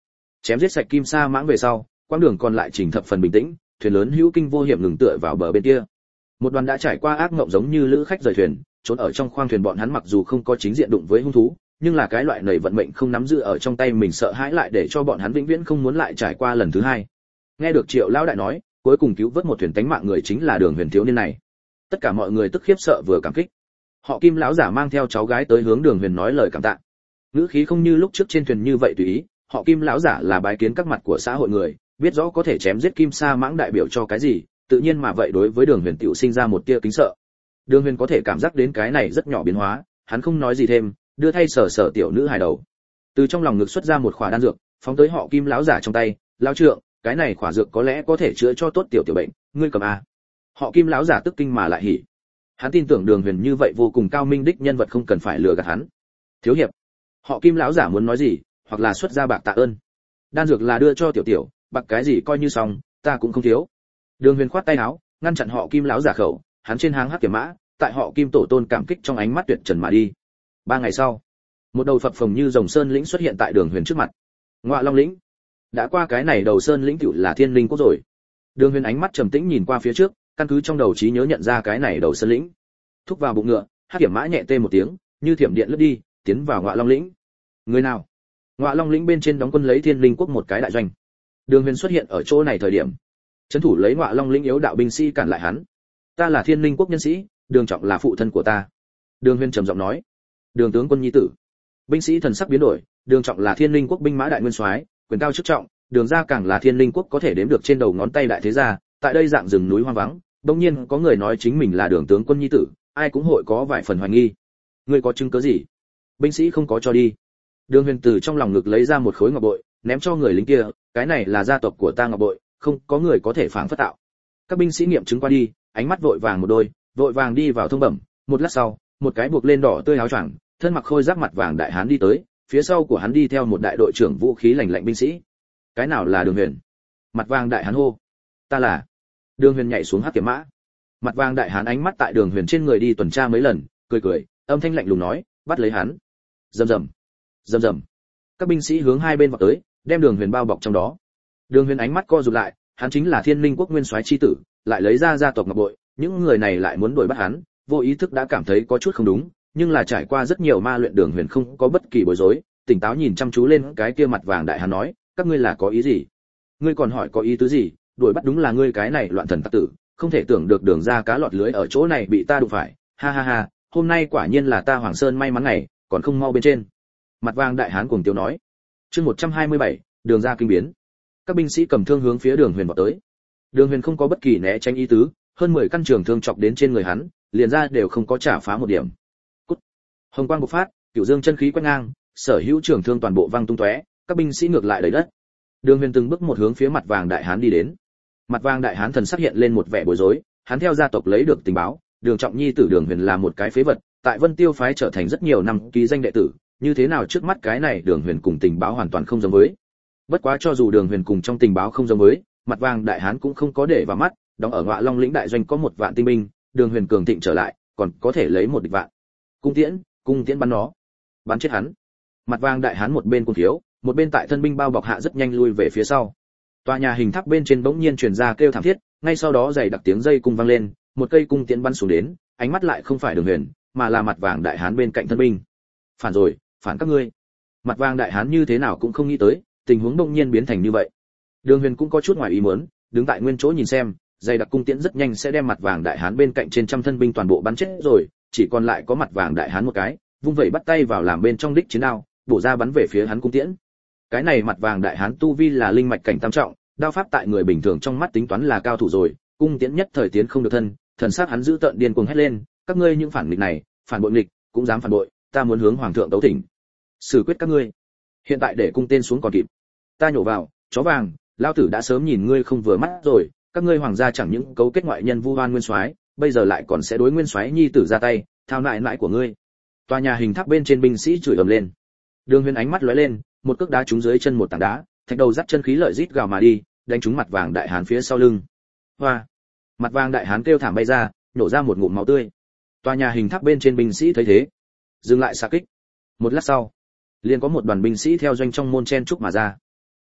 Chém giết sạch kim sa mãng về sau, quãng đường còn lại chỉnh thập phần bình tĩnh, thuyền lớn hữu kinh vô hiểm ngừng tựa vào bờ bên kia. Một đoàn đã trải qua ác mộng giống như lữ khách rời thuyền, trốn ở trong khoang thuyền bọn hắn mặc dù không có chính diện đụng với hung thú, nhưng là cái loại nảy vận mệnh không nắm giữ ở trong tay mình sợ hãi lại để cho bọn hắn vĩnh viễn không muốn lại trải qua lần thứ hai. Nghe được Triệu lão đại nói, cuối cùng cứu vớt một thuyền tánh mạng người chính là Đường Huyền thiếu niên này. Tất cả mọi người tức khiếp sợ vừa cảm kích. Họ Kim lão giả mang theo cháu gái tới hướng Đường Huyền nói lời cảm tạ. Ngữ khí không như lúc trước trên thuyền như vậy tùy ý, họ Kim lão giả là bái kiến các mặt của xã hội người, biết rõ có thể chém giết kim sa mãng đại biểu cho cái gì, tự nhiên mà vậy đối với Đường Huyền tiểu sinh ra một tia kính sợ. Đường Huyền có thể cảm giác đến cái này rất nhỏ biến hóa, hắn không nói gì thêm, đưa thay sở sở tiểu nữ hài đầu. Từ trong lòng ngực xuất ra một khỏa đan dược, phóng tới họ Kim lão giả trong tay, "Lão trượng, cái này khỏa dược có lẽ có thể chữa cho tốt tiểu tiểu bệnh, ngươi cầm a." Họ Kim lão giả tức kinh mà lại hỉ. Hắn tin tưởng Đường Huyền như vậy vô cùng cao minh đích nhân vật không cần phải lừa gạt hắn. "Thiếu hiệp." Họ Kim lão giả muốn nói gì, hoặc là xuất ra bạc tạ ơn. Đan dược là đưa cho tiểu tiểu, bạc cái gì coi như xong, ta cũng không thiếu. Đường Huyền khoát tay áo, ngăn chặn họ Kim lão giả khẩu, hắn trên háng hắc kiểm mã, tại họ Kim tổ tôn cảm kích trong ánh mắt tuyệt trần mà đi. Ba ngày sau, một đầu phập phồng như rồng sơn lĩnh xuất hiện tại Đường Huyền trước mặt. Ngọa Long lĩnh. Đã qua cái này đầu sơn lĩnh tựu là Thiên Linh quốc rồi. Đường Huyền ánh mắt trầm tĩnh nhìn qua phía trước, căn cứ trong đầu trí nhớ nhận ra cái này đầu sơn lĩnh. Thúc vào bụng ngựa, hắc kiểm mã nhẹ tê một tiếng, như thiểm điện lướt đi, tiến vào Ngọa Long lĩnh. Người nào? Ngọa Long lĩnh bên trên đóng quân lấy Thiên Linh quốc một cái đại doanh. Đường Huyền xuất hiện ở chỗ này thời điểm, trấn thủ lấy Ngọa Long lĩnh yếu đạo binh sĩ cản lại hắn. Ta là Thiên Linh quốc nhân sĩ, Đường Trọng là phụ thân của ta. Đường Huyền trầm giọng nói. Đường tướng quân nhi tử. Binh sĩ thần sắc biến đổi, Đường Trọng là Thiên Linh quốc binh mã đại nguyên soái, quyền cao chức trọng, Đường gia càng là Thiên Linh quốc có thể đếm được trên đầu ngón tay đại thế gia, tại đây dạng rừng núi hoang vắng, đương nhiên có người nói chính mình là Đường tướng quân nhi tử, ai cũng hội có vài phần hoài nghi. Ngươi có chứng cứ gì? Binh sĩ không có cho đi. Đường Huyền từ trong lòng ngực lấy ra một khối ngọc bội, ném cho người lính kia, cái này là gia tộc của ta ngọc bội, không có người có thể phản phất tạo. Các binh sĩ nghiệm chứng qua đi, ánh mắt vội vàng một đôi, vội vàng đi vào thông bẩm, một lát sau, một cái buộc lên đỏ tươi áo choàng, thân mặc khôi giáp mặt vàng đại hán đi tới, phía sau của hắn đi theo một đại đội trưởng vũ khí lạnh lạnh binh sĩ. Cái nào là Đường Huyền? Mặt vàng đại hán hô. Ta là. Đường Huyền nhảy xuống hắc kiểm mã. Mặt vàng đại hán ánh mắt tại Đường Huyền trên người đi tuần tra mấy lần, cười cười, âm thanh lạnh lùng nói, bắt lấy hắn. Rầm rầm, rầm rầm. Các binh sĩ hướng hai bên vọt tới, đem Đường Huyền bao bọc trong đó. Đường Huyền ánh mắt co rụt lại, hắn chính là Thiên Linh quốc nguyên soái chi tử, lại lấy ra gia tộc ngọc bội, những người này lại muốn đuổi bắt hắn, vô ý thức đã cảm thấy có chút không đúng, nhưng là trải qua rất nhiều ma luyện, Đường Huyền không có bất kỳ bối rối, tỉnh táo nhìn chăm chú lên cái kia mặt vàng đại hán nói, các ngươi là có ý gì? Ngươi còn hỏi có ý tứ gì? Đuổi bắt đúng là ngươi cái này loạn thần tặc tử, không thể tưởng được Đường ra cá lọt lưới ở chỗ này bị ta đụng phải, ha ha ha, hôm nay quả nhiên là ta Hoàng Sơn may mắn ngày, còn không mau bên trên. Mặt vàng đại hán cuồng tiếu nói. Chương một trăm hai mươi bảy, Đường ra kinh biến. Các binh sĩ cầm thương hướng phía Đường Huyền vọt tới. Đường Huyền không có bất kỳ né tránh ý tứ, hơn mười căn trường thương chọc đến trên người hắn, liền ra đều không có trả phá một điểm. Cút. Hồng quang bộc phát, cửu dương chân khí quét ngang, sở hữu trường thương toàn bộ văng tung tóe, các binh sĩ ngược lại đầy đất. Đường Huyền từng bước một hướng phía mặt vàng đại hán đi đến. Mặt vàng đại hán thần sắc hiện lên một vẻ bối rối, hắn theo gia tộc lấy được tình báo, Đường Trọng nhi tử Đường Huyền là một cái phế vật, tại Vân Tiêu phái trở thành rất nhiều năm ký danh đệ tử, như thế nào trước mắt cái này Đường Huyền cùng tình báo hoàn toàn không giống với. Bất quá cho dù Đường Huyền cùng trong tình báo không giống với, mặt vàng đại hán cũng không có để vào mắt, đóng ở Ngọa Long lĩnh đại doanh có một vạn tinh binh, Đường Huyền cường thịnh trở lại, còn có thể lấy một địch vạn. Cung tiễn, cung tiễn bắn nó, bắn chết hắn. Mặt vàng đại hán một bên cung thiếu, một bên tại thân binh bao bọc hạ rất nhanh lui về phía sau. Tòa nhà hình tháp bên trên bỗng nhiên truyền ra kêu thảm thiết, ngay sau đó dày đặc tiếng dây cung vang lên, một cây cung tiễn bắn xuống đến, ánh mắt lại không phải Đường Huyền, mà là mặt vàng đại hán bên cạnh thân binh. Phản rồi, phản các ngươi. Mặt vàng đại hán như thế nào cũng không nghĩ tới, tình huống bỗng nhiên biến thành như vậy. Đường Huyền cũng có chút ngoài ý muốn, đứng tại nguyên chỗ nhìn xem, dày đặc cung tiễn rất nhanh sẽ đem mặt vàng đại hán bên cạnh trên trăm thân binh toàn bộ bắn chết rồi, chỉ còn lại có mặt vàng đại hán một cái, vung vẩy bắt tay vào làm bên trong đích chiến đao, bổ ra bắn về phía hắn cung tiễn. Cái này mặt vàng đại hán tu vi là linh mạch cảnh tam trọng, đao pháp tại người bình thường trong mắt tính toán là cao thủ rồi, cung tiễn nhất thời tiến không được thân, thần sắc hắn giữ tợn điên cuồng hét lên, các ngươi những phản nghịch này, phản bội nghịch, cũng dám phản bội, ta muốn hướng hoàng thượng tấu thỉnh. Xử quyết các ngươi. Hiện tại để cung tên xuống còn kịp. Ta nhổ vào, chó vàng, lao tử đã sớm nhìn ngươi không vừa mắt rồi, các ngươi hoàng gia chẳng những cấu kết ngoại nhân vu oan nguyên soái, bây giờ lại còn sẽ đối nguyên soái nhi tử ra tay, thao nại nại của ngươi. Tòa nhà hình tháp bên trên binh sĩ chửi ầm lên. Đường Huyền ánh mắt lóe lên, một cước đá trúng dưới chân một tảng đá, thạch đầu dắt chân khí lợi rít gào mà đi, đánh trúng mặt vàng đại hán phía sau lưng. Hoa! Mặt vàng đại hán kêu thảm bay ra, nổ ra một ngụm máu tươi. Tòa nhà hình tháp bên trên binh sĩ thấy thế, dừng lại xạ kích. Một lát sau, liền có một đoàn binh sĩ theo doanh trong môn chen trúc mà ra.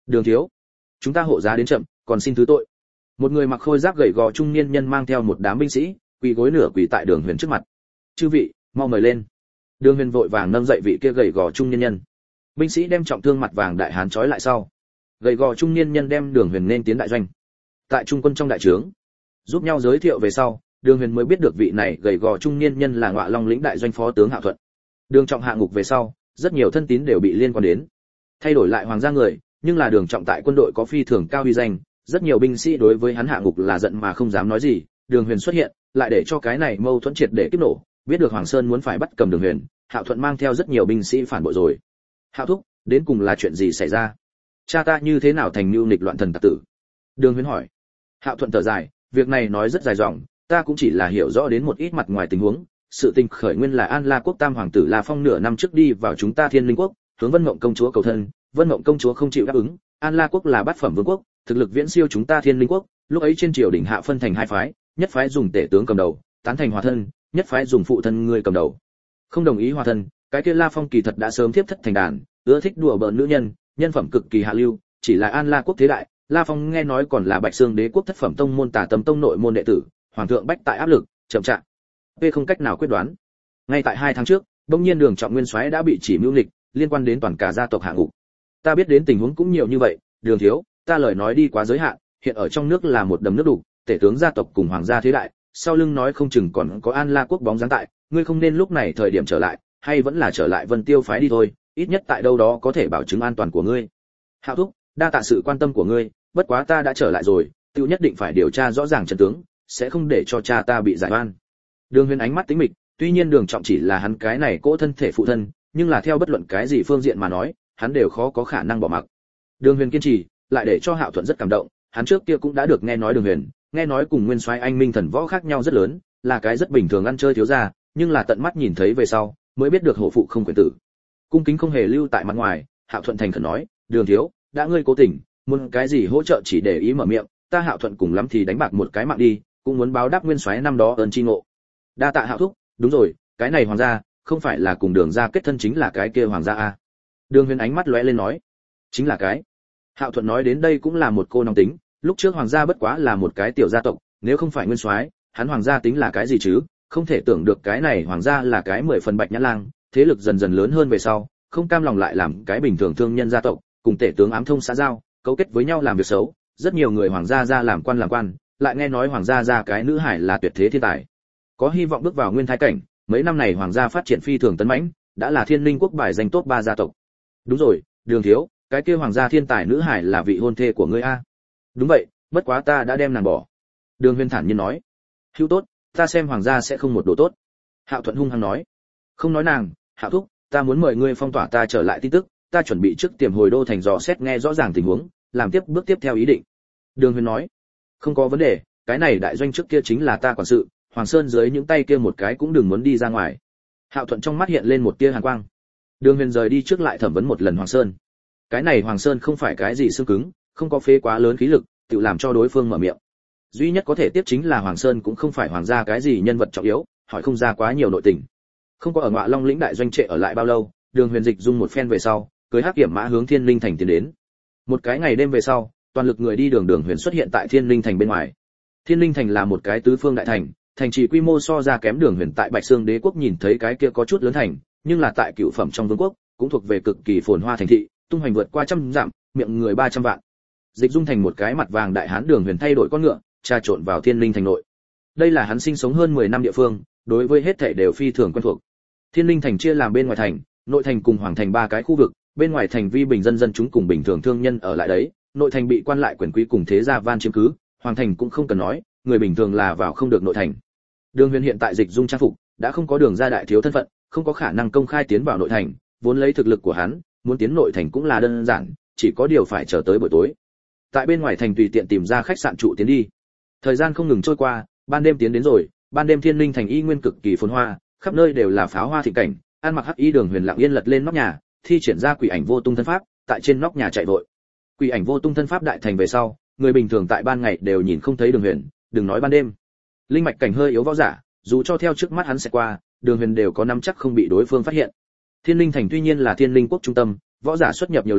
Đường thiếu, chúng ta hộ giá đến chậm, còn xin thứ tội. Một người mặc khôi giáp gầy gò trung niên nhân mang theo một đám binh sĩ, quỳ gối nửa quỳ tại Đường Huyền trước mặt. Chư vị, mau mời lên. Đường Huyền vội vàng nâng dậy vị kia gầy gò trung niên nhân. Binh sĩ đem trọng thương mặt vàng đại hán trói lại sau. Gầy gò trung niên nhân đem Đường Huyền nên tiến đại doanh. Tại trung quân trong đại trướng, giúp nhau giới thiệu về sau, Đường Huyền mới biết được vị này gầy gò trung niên nhân là Ngọa Long lĩnh đại doanh phó tướng Hạo Thuận. Đường Trọng hạ ngục về sau, rất nhiều thân tín đều bị liên quan đến. Thay đổi lại hoàng gia người, nhưng là Đường Trọng tại quân đội có phi thường cao uy danh, rất nhiều binh sĩ đối với hắn hạ ngục là giận mà không dám nói gì. Đường Huyền xuất hiện, lại để cho cái này mâu thuẫn triệt để kích nổ, biết được Hoàng Sơn muốn phải bắt cầm Đường Huyền, Hạo Thuận mang theo rất nhiều binh sĩ phản bội rồi. Hạo thúc, đến cùng là chuyện gì xảy ra? Cha ta như thế nào thành nhu nghịch loạn thần tặc tử? Đường Huyền hỏi. Hạo Thuận thở dài, việc này nói rất dài dòng, ta cũng chỉ là hiểu rõ đến một ít mặt ngoài tình huống. Sự tình khởi nguyên là An La quốc tam hoàng tử La Phong nửa năm trước đi vào chúng ta Thiên Linh quốc, hướng Vân Mộng công chúa cầu thân, Vân Mộng công chúa không chịu đáp ứng. An La quốc là bát phẩm vương quốc, thực lực viễn siêu chúng ta Thiên Linh quốc, lúc ấy trên triều đình hạ phân thành hai phái, nhất phái dùng tể tướng cầm đầu, tán thành hòa thân, nhất phái dùng phụ thân người cầm đầu. Không đồng ý hòa thân, cái kia La Phong kỳ thật đã sớm tiếp thất thành đàn, ưa thích đùa bỡn nữ nhân, nhân phẩm cực kỳ hạ lưu, chỉ là An La quốc thế đại, La Phong nghe nói còn là Bạch Xương Đế quốc thất phẩm tông môn Tả Tâm tông nội môn đệ tử, hoàng thượng bách tại áp lực, chậm chạp. P không cách nào quyết đoán. Ngay tại hai tháng trước, bỗng nhiên Đường Trọng nguyên soái đã bị chỉ mưu nghịch, liên quan đến toàn cả gia tộc hạ ngục. Ta biết đến tình huống cũng nhiều như vậy, Đường thiếu, ta lời nói đi quá giới hạn, hiện ở trong nước là một đầm nước đủ, tể tướng gia tộc cùng hoàng gia thế đại, sau lưng nói không chừng còn có An La quốc bóng dáng tại, ngươi không nên lúc này thời điểm trở lại, hay vẫn là trở lại Vân Tiêu phái đi thôi, ít nhất tại đâu đó có thể bảo chứng an toàn của ngươi. Hạo thúc, đa tạ sự quan tâm của ngươi, bất quá ta đã trở lại rồi, tiêu nhất định phải điều tra rõ ràng chân tướng, sẽ không để cho cha ta bị giải oan. Đường Huyền ánh mắt tính mịch, tuy nhiên Đường Trọng chỉ là hắn cái này cỗ thân thể phụ thân, nhưng là theo bất luận cái gì phương diện mà nói, hắn đều khó có khả năng bỏ mặc. Đường Huyền kiên trì, lại để cho Hạo Thuận rất cảm động, hắn trước kia cũng đã được nghe nói Đường Huyền, nghe nói cùng Nguyên Soái anh minh thần võ khác nhau rất lớn, là cái rất bình thường ăn chơi thiếu gia, nhưng là tận mắt nhìn thấy về sau, mới biết được hổ phụ không quyền tử. Cung kính không hề lưu tại mặt ngoài, Hạo Thuận thành khẩn nói, Đường thiếu, đã ngươi cố tình, muốn cái gì hỗ trợ chỉ để ý mở miệng, ta Hạo Thuận cùng lắm thì đánh bạc một cái mạng đi, cũng muốn báo đáp Nguyên Soái năm đó ơn chi ngộ. Đa tạ Hạo thúc, đúng rồi, cái này hoàng gia, không phải là cùng Đường gia kết thân chính là cái kia hoàng gia a. Đường Huyền ánh mắt lóe lên nói, chính là cái. Hạo Thuận nói đến đây cũng là một cô nóng tính, lúc trước hoàng gia bất quá là một cái tiểu gia tộc, nếu không phải Nguyên Soái, hắn hoàng gia tính là cái gì chứ? Không thể tưởng được cái này hoàng gia là cái mười phần bạch nhã lang, thế lực dần dần lớn hơn về sau, không cam lòng lại làm cái bình thường thương nhân gia tộc, cùng tể tướng ám thông xã giao, cấu kết với nhau làm việc xấu, rất nhiều người hoàng gia ra làm quan làm quan, lại nghe nói hoàng gia ra cái nữ hải là tuyệt thế thiên tài, có hy vọng bước vào nguyên thái cảnh. Mấy năm này hoàng gia phát triển phi thường tấn mãnh, đã là Thiên Linh quốc bài danh top ba gia tộc. Đúng rồi, Đường thiếu, cái kia hoàng gia thiên tài nữ hải là vị hôn thê của ngươi a? Đúng vậy, bất quá ta đã đem nàng bỏ. Đường Huyền thản nhiên nói. Hữu tốt, ta xem hoàng gia sẽ không một đồ tốt. Hạo Thuận hung hăng nói. Không nói nàng, Hạo thúc, ta muốn mời ngươi phong tỏa ta trở lại tin tức, ta chuẩn bị trước tiềm hồi đô thành dò xét nghe rõ ràng tình huống, làm tiếp bước tiếp theo ý định. Đường Huyền nói. Không có vấn đề, cái này đại doanh trước kia chính là ta quản sự, Hoàng Sơn dưới những tay kia một cái cũng đừng muốn đi ra ngoài. Hạo Thuận trong mắt hiện lên một tia hàn quang. Đường Huyền rời đi trước lại thẩm vấn một lần Hoàng Sơn. Cái này Hoàng Sơn không phải cái gì xương cứng, không có phế quá lớn khí lực, tự làm cho đối phương mở miệng. Duy nhất có thể tiếp chính là Hoàng Sơn cũng không phải hoàng gia cái gì nhân vật trọng yếu, hỏi không ra quá nhiều nội tình. Không có ở Ngọa Long lĩnh đại doanh trệ ở lại bao lâu, Đường Huyền dịch dung một phen về sau, cưới hắc kiểm mã hướng Thiên Linh thành tiến đến. Một cái ngày đêm về sau, toàn lực người đi đường Đường Huyền xuất hiện tại Thiên Linh thành bên ngoài. Thiên Linh thành là một cái tứ phương đại thành, thành trì quy mô so ra kém Đường Huyền tại Bạch Xương Đế quốc nhìn thấy cái kia có chút lớn thành, nhưng là tại cựu phẩm trong vương quốc, cũng thuộc về cực kỳ phồn hoa thành thị, tung hoành vượt qua trăm dặm, miệng người ba trăm vạn. Dịch dung thành một cái mặt vàng đại hán Đường Huyền thay đổi con ngựa, trà trộn vào Thiên Linh thành nội. Đây là hắn sinh sống hơn mười năm địa phương, đối với hết thảy đều phi thường quen thuộc. Thiên Linh thành chia làm bên ngoài thành, nội thành cùng hoàng thành ba cái khu vực, bên ngoài thành vi bình dân dân chúng cùng bình thường thương nhân ở lại đấy, nội thành bị quan lại quyền quý cùng thế gia van chiếm cứ, hoàng thành cũng không cần nói, người bình thường là vào không được nội thành. Đường Huyền hiện tại dịch dung trang phục, đã không có Đường gia đại thiếu thân phận, không có khả năng công khai tiến vào nội thành, vốn lấy thực lực của hắn, muốn tiến nội thành cũng là đơn giản, chỉ có điều phải chờ tới buổi tối. Tại bên ngoài thành tùy tiện tìm ra khách sạn trụ tiến đi. Thời gian không ngừng trôi qua, ban đêm tiến đến rồi, ban đêm Thiên Linh thành y nguyên cực kỳ phồn hoa, khắp nơi đều là pháo hoa thịnh cảnh, ăn mặc hắc y Đường Huyền lặng yên lật lên nóc nhà, thi triển ra quỷ ảnh vô tung thân pháp, tại trên nóc nhà chạy vội. Quỷ ảnh vô tung thân pháp đại thành về sau, người bình thường tại ban ngày đều nhìn không thấy Đường Huyền, đừng nói ban đêm. Linh mạch cảnh hơi yếu võ giả, dù cho theo trước mắt hắn sẽ qua, Đường Huyền đều có nắm chắc không bị đối phương phát hiện. Thiên Linh thành tuy nhiên là Thiên Linh quốc trung tâm, võ giả xuất nhập nhiều lần,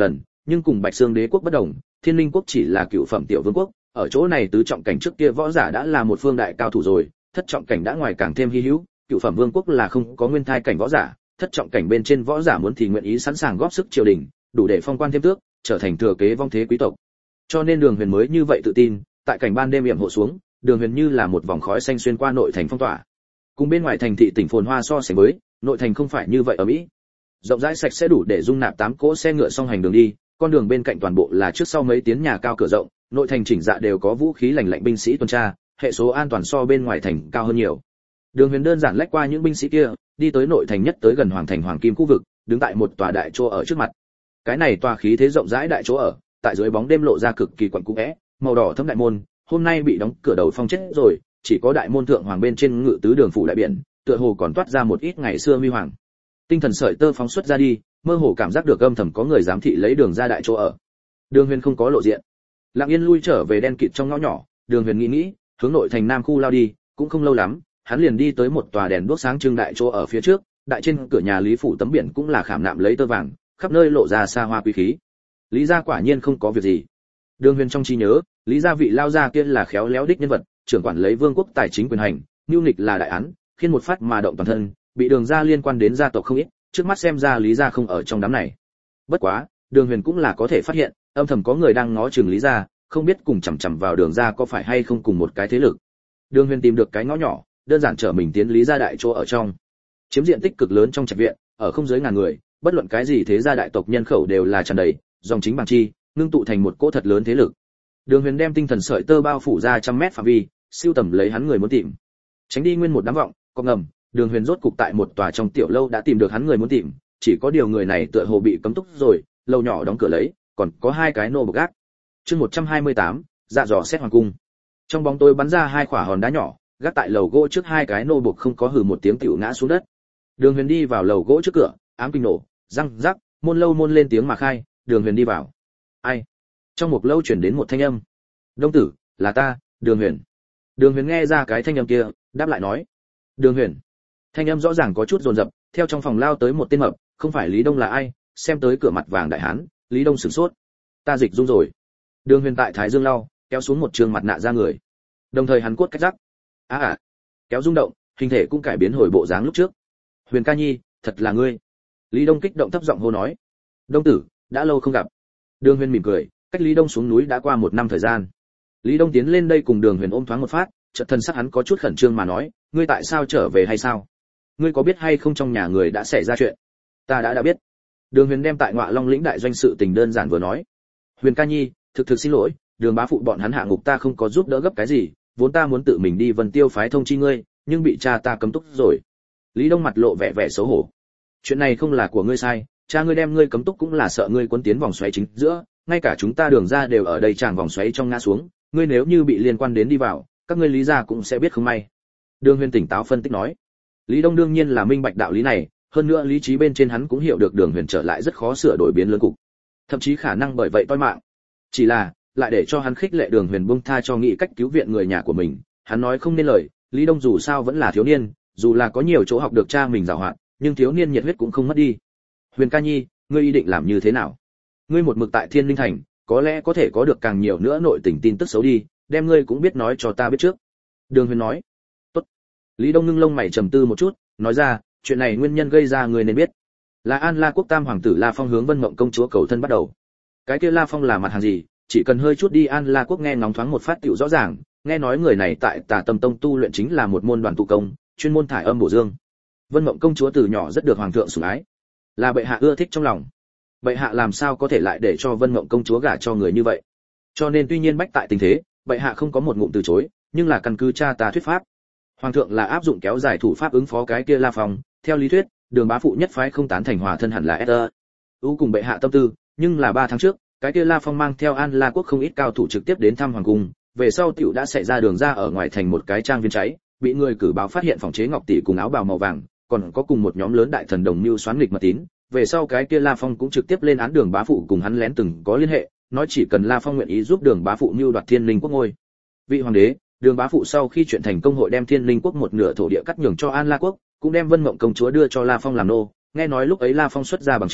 nhưng cùng Bạch Xương Đế quốc bất đồng, Thiên Linh quốc chỉ là cựu phẩm tiểu vương quốc, ở chỗ này tứ trọng cảnh trước kia võ giả đã là một phương đại cao thủ rồi, thất trọng cảnh đã ngoài càng thêm hi hữu, cựu phẩm vương quốc là không có nguyên thai cảnh võ giả, thất trọng cảnh bên trên võ giả muốn thì nguyện ý sẵn sàng góp sức triều đình, đủ để phong quan thêm tước, trở thành thừa kế vong thế quý tộc. Cho nên Đường Huyền mới như vậy tự tin, tại cảnh ban đêm yểm hộ xuống, Đường Huyền như là một vòng khói xanh xuyên qua nội thành phong tỏa. Cùng bên ngoài thành thị tỉnh phồn hoa so sánh với, nội thành không phải như vậy ở Mỹ. Rộng rãi sạch sẽ đủ để dung nạp tám cỗ xe ngựa song hành đường đi, con đường bên cạnh toàn bộ là trước sau mấy tiến nhà cao cửa rộng, nội thành chỉnh dạ đều có vũ khí lạnh lạnh binh sĩ tuần tra, hệ số an toàn so bên ngoài thành cao hơn nhiều. Đường Huyền đơn giản lách qua những binh sĩ kia, đi tới nội thành nhất tới gần hoàng thành hoàng kim khu vực, đứng tại một tòa đại chỗ ở trước mặt. Cái này tòa khí thế rộng rãi đại chỗ ở, tại dưới bóng đêm lộ ra cực kỳ quặn cũ é, màu đỏ thẫm đại môn, hôm nay bị đóng cửa đầu phong chết rồi, chỉ có đại môn thượng hoàng bên trên ngự tứ đường phủ đại biển, tựa hồ còn toát ra một ít ngày xưa huy hoàng. Tinh thần sợi tơ phóng xuất ra đi, mơ hồ cảm giác được âm thầm có người giám thị lấy đường ra đại chỗ ở. Đường Huyền không có lộ diện, lặng yên lui trở về đen kịt trong ngõ nhỏ. Đường Huyền nghĩ nghĩ, hướng nội thành nam khu lao đi, cũng không lâu lắm, hắn liền đi tới một tòa đèn đuốc sáng trưng đại chỗ ở phía trước, đại trên cửa nhà Lý phủ tấm biển cũng là khảm nạm lấy tơ vàng, khắp nơi lộ ra xa hoa quý khí. Lý gia quả nhiên không có việc gì. Đường Huyền trong trí nhớ, Lý gia vị lao gia kia là khéo léo đích nhân vật, trưởng quản lấy vương quốc tài chính quyền hành, nhu nghịch là đại án, khiến một phát mà động toàn thân, bị Đường gia liên quan đến gia tộc không ít, trước mắt xem ra Lý gia không ở trong đám này. Bất quá, Đường Huyền cũng là có thể phát hiện, âm thầm có người đang ngó chừng Lý gia, không biết cùng chằm chằm vào Đường gia có phải hay không cùng một cái thế lực. Đường Huyền tìm được cái ngõ nhỏ, đơn giản trở mình tiến Lý gia đại chỗ ở trong. Chiếm diện tích cực lớn trong trạch viện, ở không dưới ngàn người, bất luận cái gì thế gia đại tộc nhân khẩu đều là tràn đầy, dòng chính bằng chi, ngưng tụ thành một cỗ thật lớn thế lực. Đường Huyền đem tinh thần sợi tơ bao phủ ra trăm mét phạm vi, siêu tầm lấy hắn người muốn tìm. Tránh đi nguyên một đám vọng, có ngầm, Đường Huyền rốt cục tại một tòa trong tiểu lâu đã tìm được hắn người muốn tìm, chỉ có điều người này tựa hồ bị cấm túc rồi, lâu nhỏ đóng cửa lấy, còn có hai cái nô bộc gác. Chương một trăm hai mươi tám, dạ dò xét hoàng cung. Trong bóng tối bắn ra hai quả hòn đá nhỏ, gác tại lầu gỗ trước hai cái nô bộc không có hừ một tiếng tiểu ngã xuống đất. Đường Huyền đi vào lầu gỗ trước cửa, ám kinh nổ, răng rắc, môn lâu môn lên tiếng mà khai, Đường Huyền đi vào. Ai? Trong một lâu truyền đến một thanh âm. Đông tử, là ta, Đường Huyền. Đường Huyền nghe ra cái thanh âm kia, đáp lại nói. Đường Huyền. Thanh âm rõ ràng có chút dồn dập, theo trong phòng lao tới một tên mập, không phải Lý Đông là ai, xem tới cửa mặt vàng đại hán, Lý Đông sửng sốt. Ta dịch dung rồi. Đường Huyền tại Thái Dương lau, kéo xuống một trường mặt nạ ra người. Đồng thời hắn cốt cách rắc. À à. Kéo rung động, hình thể cũng cải biến hồi bộ dáng lúc trước. Huyền ca nhi, thật là ngươi. Lý Đông kích động thấp giọng hô nói. Đông tử, đã lâu không gặp. Đường Huyền mỉm cười, cách Lý Đông xuống núi đã qua một năm thời gian. Lý Đông tiến lên đây cùng Đường Huyền ôm thoáng một phát, chợt thân sắc hắn có chút khẩn trương mà nói, ngươi tại sao trở về hay sao? Ngươi có biết hay không trong nhà người đã xảy ra chuyện? Ta đã đã biết. Đường Huyền đem tại Ngọa Long lĩnh đại doanh sự tình đơn giản vừa nói. Huyền ca nhi, thực thực xin lỗi, Đường bá phụ bọn hắn hạ ngục ta không có giúp đỡ gấp cái gì, vốn ta muốn tự mình đi Vân Tiêu phái thông chi ngươi, nhưng bị cha ta cấm túc rồi. Lý Đông mặt lộ vẻ vẻ xấu hổ. Chuyện này không là của ngươi sai, cha ngươi đem ngươi cấm túc cũng là sợ ngươi cuốn tiến vòng xoáy chính giữa, ngay cả chúng ta Đường ra đều ở đây tràn vòng xoáy trong ngã xuống, ngươi nếu như bị liên quan đến đi vào, các ngươi Lý gia cũng sẽ biết không may. Đường Huyền tỉnh táo phân tích nói. Lý Đông đương nhiên là minh bạch đạo lý này, hơn nữa lý trí bên trên hắn cũng hiểu được Đường Huyền trở lại rất khó sửa đổi biến lớn cục, thậm chí khả năng bởi vậy toi mạng. Chỉ là, lại để cho hắn khích lệ Đường Huyền buông tha cho nghĩ cách cứu viện người nhà của mình, hắn nói không nên lời, Lý Đông dù sao vẫn là thiếu niên, dù là có nhiều chỗ học được cha mình giàu hạn, nhưng thiếu niên nhiệt huyết cũng không mất đi. Huyền ca nhi, ngươi ý định làm như thế nào? Ngươi một mực tại Thiên Linh thành, có lẽ có thể có được càng nhiều nữa nội tình tin tức xấu đi, đem ngươi cũng biết nói cho ta biết trước. Đường Huyền nói. Tốt. Lý Đông ngưng lông mày trầm tư một chút, nói ra, chuyện này nguyên nhân gây ra ngươi nên biết. Là An La quốc tam hoàng tử La Phong hướng Vân Mộng công chúa cầu thân bắt đầu. Cái kia La Phong là mặt hàng gì, chỉ cần hơi chút đi An La quốc nghe ngóng thoáng một phát tiểu rõ ràng, nghe nói người này tại Tà Tâm tông tu luyện chính là một môn đoàn tụ công, chuyên môn thải âm bổ dương. Vân Mộng công chúa từ nhỏ rất được hoàng thượng sủng ái, là bệ hạ ưa thích trong lòng. Bệ hạ làm sao có thể lại để cho Vân Mộng công chúa gả cho người như vậy? Cho nên tuy nhiên bách tại tình thế, bệ hạ không có một ngụm từ chối, nhưng là căn cứ cha ta thuyết pháp. Hoàng thượng là áp dụng kéo dài thủ pháp ứng phó cái kia La Phong, theo lý thuyết, Đường bá phụ nhất phái không tán thành hòa thân hẳn là Esther. U cùng bệ hạ tâm tư, nhưng là ba tháng trước, cái kia La Phong mang theo An La quốc không ít cao thủ trực tiếp đến thăm hoàng cung, về sau tiểu đã xảy ra đường ra ở ngoài thành một cái trang viên cháy, bị người cử báo phát hiện phòng chế ngọc tỷ cùng áo bào màu vàng, còn có cùng một nhóm lớn đại thần đồng mưu xoán nghịch mật tín. Về sau cái kia La Phong cũng trực tiếp lên án Đường bá phụ cùng hắn lén từng có liên hệ, nói chỉ cần La Phong nguyện ý giúp Đường bá phụ mưu đoạt Thiên Linh quốc ngôi vị hoàng đế, Đường bá phụ sau khi chuyện thành công hội đem Thiên Linh quốc một nửa thổ địa cắt nhường cho An La quốc, cũng đem Vân Mộng công chúa đưa cho La Phong làm nô. Nghe nói lúc ấy La Phong xuất ra bằng chứng,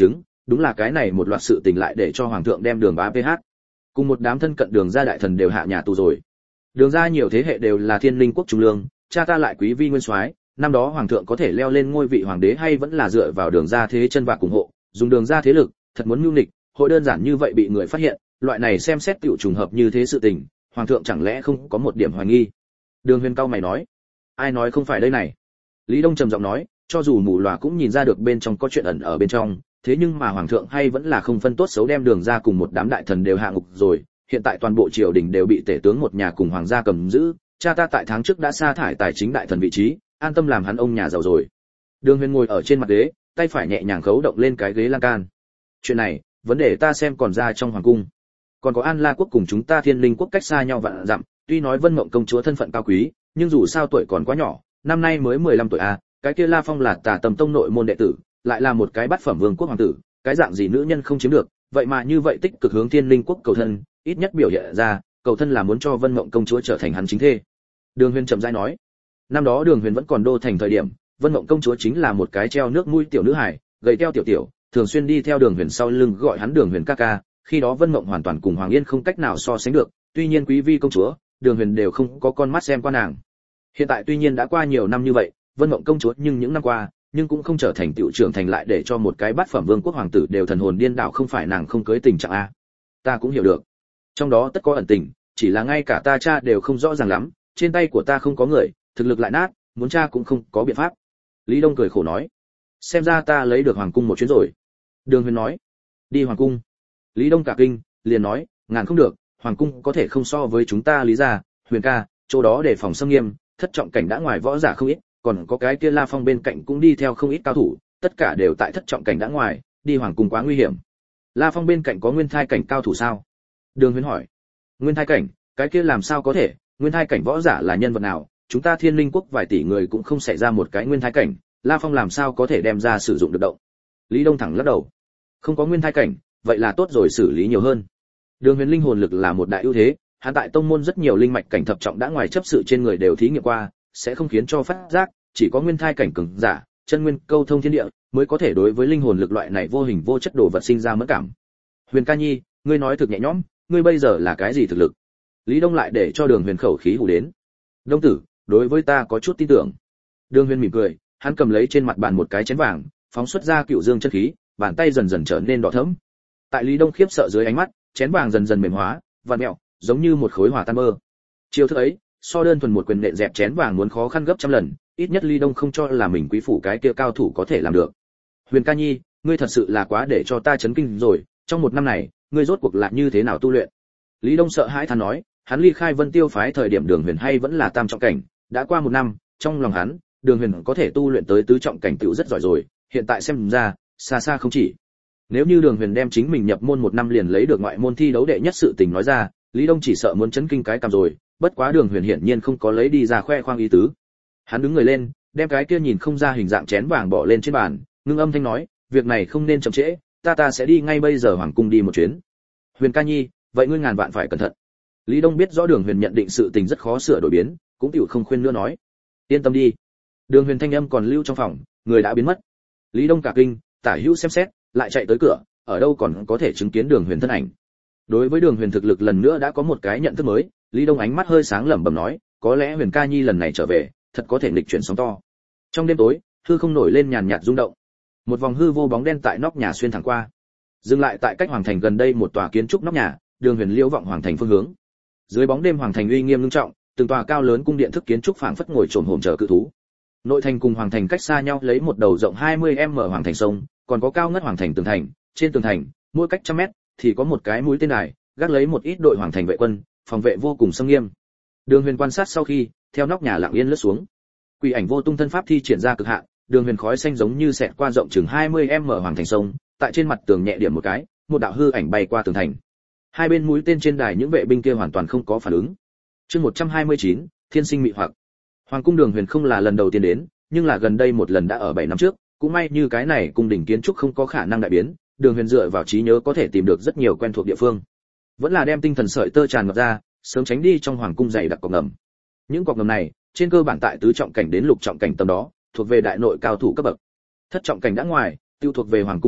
Đúng là cái này một loạt sự tình lại để cho hoàng thượng đem Đường Bá pê hát cùng một đám thân cận Đường gia đại thần đều hạ nhà tù rồi. Đường gia nhiều thế hệ đều là thiên linh quốc trung lương, cha ta lại quý vi nguyên soái, năm đó hoàng thượng có thể leo lên ngôi vị hoàng đế hay vẫn là dựa vào Đường gia thế chân vạc ủng hộ, dùng Đường gia thế lực, thật muốn mưu nghịch, hội đơn giản như vậy bị người phát hiện, loại này xem xét tiểu trùng hợp như thế sự tình, hoàng thượng chẳng lẽ không có một điểm hoài nghi. Đường Huyền cao mày nói, ai nói không phải đây này. Lý Đông trầm giọng nói, cho dù mù lòa cũng nhìn ra được bên trong có chuyện ẩn ở bên trong, thế nhưng mà hoàng thượng hay vẫn là không phân tốt xấu đem Đường gia cùng một đám đại thần đều hạ ngục rồi, hiện tại toàn bộ triều đình đều bị tể tướng một nhà cùng hoàng gia cầm giữ, cha ta tại tháng trước đã sa thải tài chính đại thần vị trí, an tâm làm hắn ông nhà giàu rồi. Đường Huyền ngồi ở trên mặt ghế, tay phải nhẹ nhàng khấu động lên cái ghế lan can. Chuyện này, vấn đề ta xem còn ra trong hoàng cung. Còn có An La quốc cùng chúng ta Thiên Linh quốc cách xa nhau vạn dặm, tuy nói Vân Mộng công chúa thân phận cao quý, nhưng dù sao tuổi còn quá nhỏ, năm nay mới mười lăm tuổi a, cái kia La Phong là Tà Tầm tông nội môn đệ tử, lại là một cái bát phẩm vương quốc hoàng tử, cái dạng gì nữ nhân không chiếm được, vậy mà như vậy tích cực hướng Thiên Linh quốc cầu thân, ít nhất biểu hiện ra, cầu thân là muốn cho Vân Mộng công chúa trở thành hắn chính thê. Đường Huyền chậm rãi nói, năm đó Đường Huyền vẫn còn đô thành thời điểm, Vân Mộng công chúa chính là một cái treo nước mũi tiểu nữ hài, gầy teo tiểu tiểu, thường xuyên đi theo Đường Huyền sau lưng gọi hắn Đường Huyền ca ca, khi đó Vân Mộng hoàn toàn cùng Hoàng Yên không cách nào so sánh được, tuy nhiên quý vi công chúa, Đường Huyền đều không có con mắt xem qua nàng. Hiện tại tuy nhiên đã qua nhiều năm như vậy, Vân Mộng công chúa nhưng những năm qua, nhưng cũng không trở thành tiểu trưởng thành lại để cho một cái bát phẩm vương quốc hoàng tử đều thần hồn điên đảo, không phải nàng không cưới tình trạng a. Ta cũng hiểu được. Trong đó tất có ẩn tình, chỉ là ngay cả ta cha đều không rõ ràng lắm, trên tay của ta không có người, thực lực lại nát, muốn cha cũng không có biện pháp. Lý Đông cười khổ nói, xem ra ta lấy được hoàng cung một chuyến rồi. Đường Huyền nói, đi hoàng cung. Lý Đông cả kinh, liền nói, ngàn không được, hoàng cung có thể không so với chúng ta Lý gia, Huyền ca, chỗ đó để phòng xâm nghiêm, thất trọng cảnh đã ngoài võ giả không ít, còn có cái kia La Phong bên cạnh cũng đi theo không ít cao thủ, tất cả đều tại thất trọng cảnh đã ngoài, đi hoàng cung quá nguy hiểm. La Phong bên cạnh có nguyên thai cảnh cao thủ sao? Đường Huyền hỏi. Nguyên thai cảnh, cái kia làm sao có thể, nguyên thai cảnh võ giả là nhân vật nào, chúng ta Thiên Linh quốc vài tỷ người cũng không xảy ra một cái nguyên thai cảnh, La Phong làm sao có thể đem ra sử dụng được động. Lý Đông thẳng lắc đầu. Không có nguyên thai cảnh, vậy là tốt rồi, xử lý nhiều hơn. Đường Huyền linh hồn lực là một đại ưu thế, hắn tại tông môn rất nhiều linh mạch cảnh thập trọng đã ngoài chấp sự trên người đều thí nghiệm qua, sẽ không khiến cho phát giác, chỉ có nguyên thai cảnh cường giả, chân nguyên câu thông thiên địa, mới có thể đối với linh hồn lực loại này vô hình vô chất đồ vật sinh ra mẫn cảm. Huyền ca nhi, ngươi nói thực nhẹ nhõm, ngươi bây giờ là cái gì thực lực? Lý Đông lại để cho Đường Huyền khẩu khí hù đến. Đông tử, đối với ta có chút tin tưởng. Đường Huyền mỉm cười, hắn cầm lấy trên mặt bàn một cái chén vàng, phóng xuất ra cựu dương chân khí, bàn tay dần dần trở nên đỏ thẫm. Tại Lý Đông khiếp sợ dưới ánh mắt, chén vàng dần dần mềm hóa, vặn mèo, giống như một khối hòa tan mơ. Chiêu thức ấy, so đơn thuần một quyền nện dẹp chén vàng muốn khó khăn gấp trăm lần, ít nhất Lý Đông không cho là mình quý phủ cái kia cao thủ có thể làm được. Huyền ca nhi, ngươi thật sự là quá để cho ta chấn kinh rồi, trong một năm này, ngươi rốt cuộc là như thế nào tu luyện? Lý Đông sợ hãi than nói, hắn ly khai Vân Tiêu phái thời điểm Đường Huyền hay vẫn là tam trọng cảnh, đã qua một năm, trong lòng hắn, Đường Huyền có thể tu luyện tới tứ trọng cảnh tựu rất giỏi rồi, hiện tại xem ra, xa xa không chỉ. Nếu như Đường Huyền đem chính mình nhập môn một năm liền lấy được ngoại môn thi đấu đệ nhất sự tình nói ra, Lý Đông chỉ sợ muốn chấn kinh cái cằm rồi, bất quá Đường Huyền hiển nhiên không có lấy đi ra khoe khoang ý tứ. Hắn đứng người lên, đem cái kia nhìn không ra hình dạng chén vàng bỏ lên trên bàn, ngưng âm thanh nói, việc này không nên chậm trễ, ta ta sẽ đi ngay bây giờ hoàng cung đi một chuyến. Huyền ca nhi, vậy ngươi ngàn vạn phải cẩn thận. Lý Đông biết rõ Đường Huyền nhận định sự tình rất khó sửa đổi biến, cũng tiểu không khuyên nữa nói, yên tâm đi. Đường Huyền thanh âm còn lưu trong phòng, người đã biến mất. Lý Đông cả kinh, tả hữu xem xét, lại chạy tới cửa, ở đâu còn có thể chứng kiến Đường Huyền thân ảnh. Đối với Đường Huyền thực lực lần nữa đã có một cái nhận thức mới, Lý Đông ánh mắt hơi sáng lẩm bẩm nói, có lẽ Huyền ca nhi lần này trở về, thật có thể nghịch chuyển sóng to. Trong đêm tối, hư không nổi lên nhàn nhạt rung động. Một vòng hư vô bóng đen tại nóc nhà xuyên thẳng qua, dừng lại tại cách hoàng thành gần đây một tòa kiến trúc nóc nhà, Đường Huyền liễu vọng hoàng thành phương hướng. Dưới bóng đêm hoàng thành uy nghiêm nghiêm trọng, từng tòa cao lớn cung điện thức kiến trúc phảng phất ngồi trồn hổm chờ cự thú. Nội thành cùng hoàng thành cách xa nhau lấy một đầu rộng hai mươi mét hoàng thành sông, còn có cao ngất hoàng thành tường thành, trên tường thành, mỗi cách trăm mét thì có một cái mũi tên đài, gác lấy một ít đội hoàng thành vệ quân, phòng vệ vô cùng nghiêm nghiêm. Đường Huyền quan sát sau khi, theo nóc nhà lặng yên lướt xuống. Quỷ ảnh vô tung thân pháp thi triển ra cực hạn, Đường Huyền khói xanh giống như xẹt qua rộng chừng hai mươi mét hoàng thành sông, tại trên mặt tường nhẹ điểm một cái, một đạo hư ảnh bay qua tường thành. Hai bên mũi tên trên đài những vệ binh kia hoàn toàn không có phản ứng. Chương một trăm hai mươi chín, Thiên sinh mị hoặc. Hoàng cung Đường Huyền không là lần đầu tiên đến, nhưng là gần đây một lần đã ở bảy năm trước, cũng may như cái này cung đình kiến trúc không có khả năng đại biến, Đường Huyền dựa vào trí nhớ có thể tìm được rất nhiều quen thuộc địa phương. Vẫn là đem tinh thần sợi tơ tràn ngập ra, sớm tránh đi trong hoàng cung dày đặc cọc ngầm. Những cọc ngầm này, trên cơ bản tại tứ trọng cảnh đến lục trọng cảnh tầm đó, thuộc về đại nội cao thủ cấp bậc. Thất trọng cảnh đã ngoài, tiêu thuộc về hoàng cung cung phụng,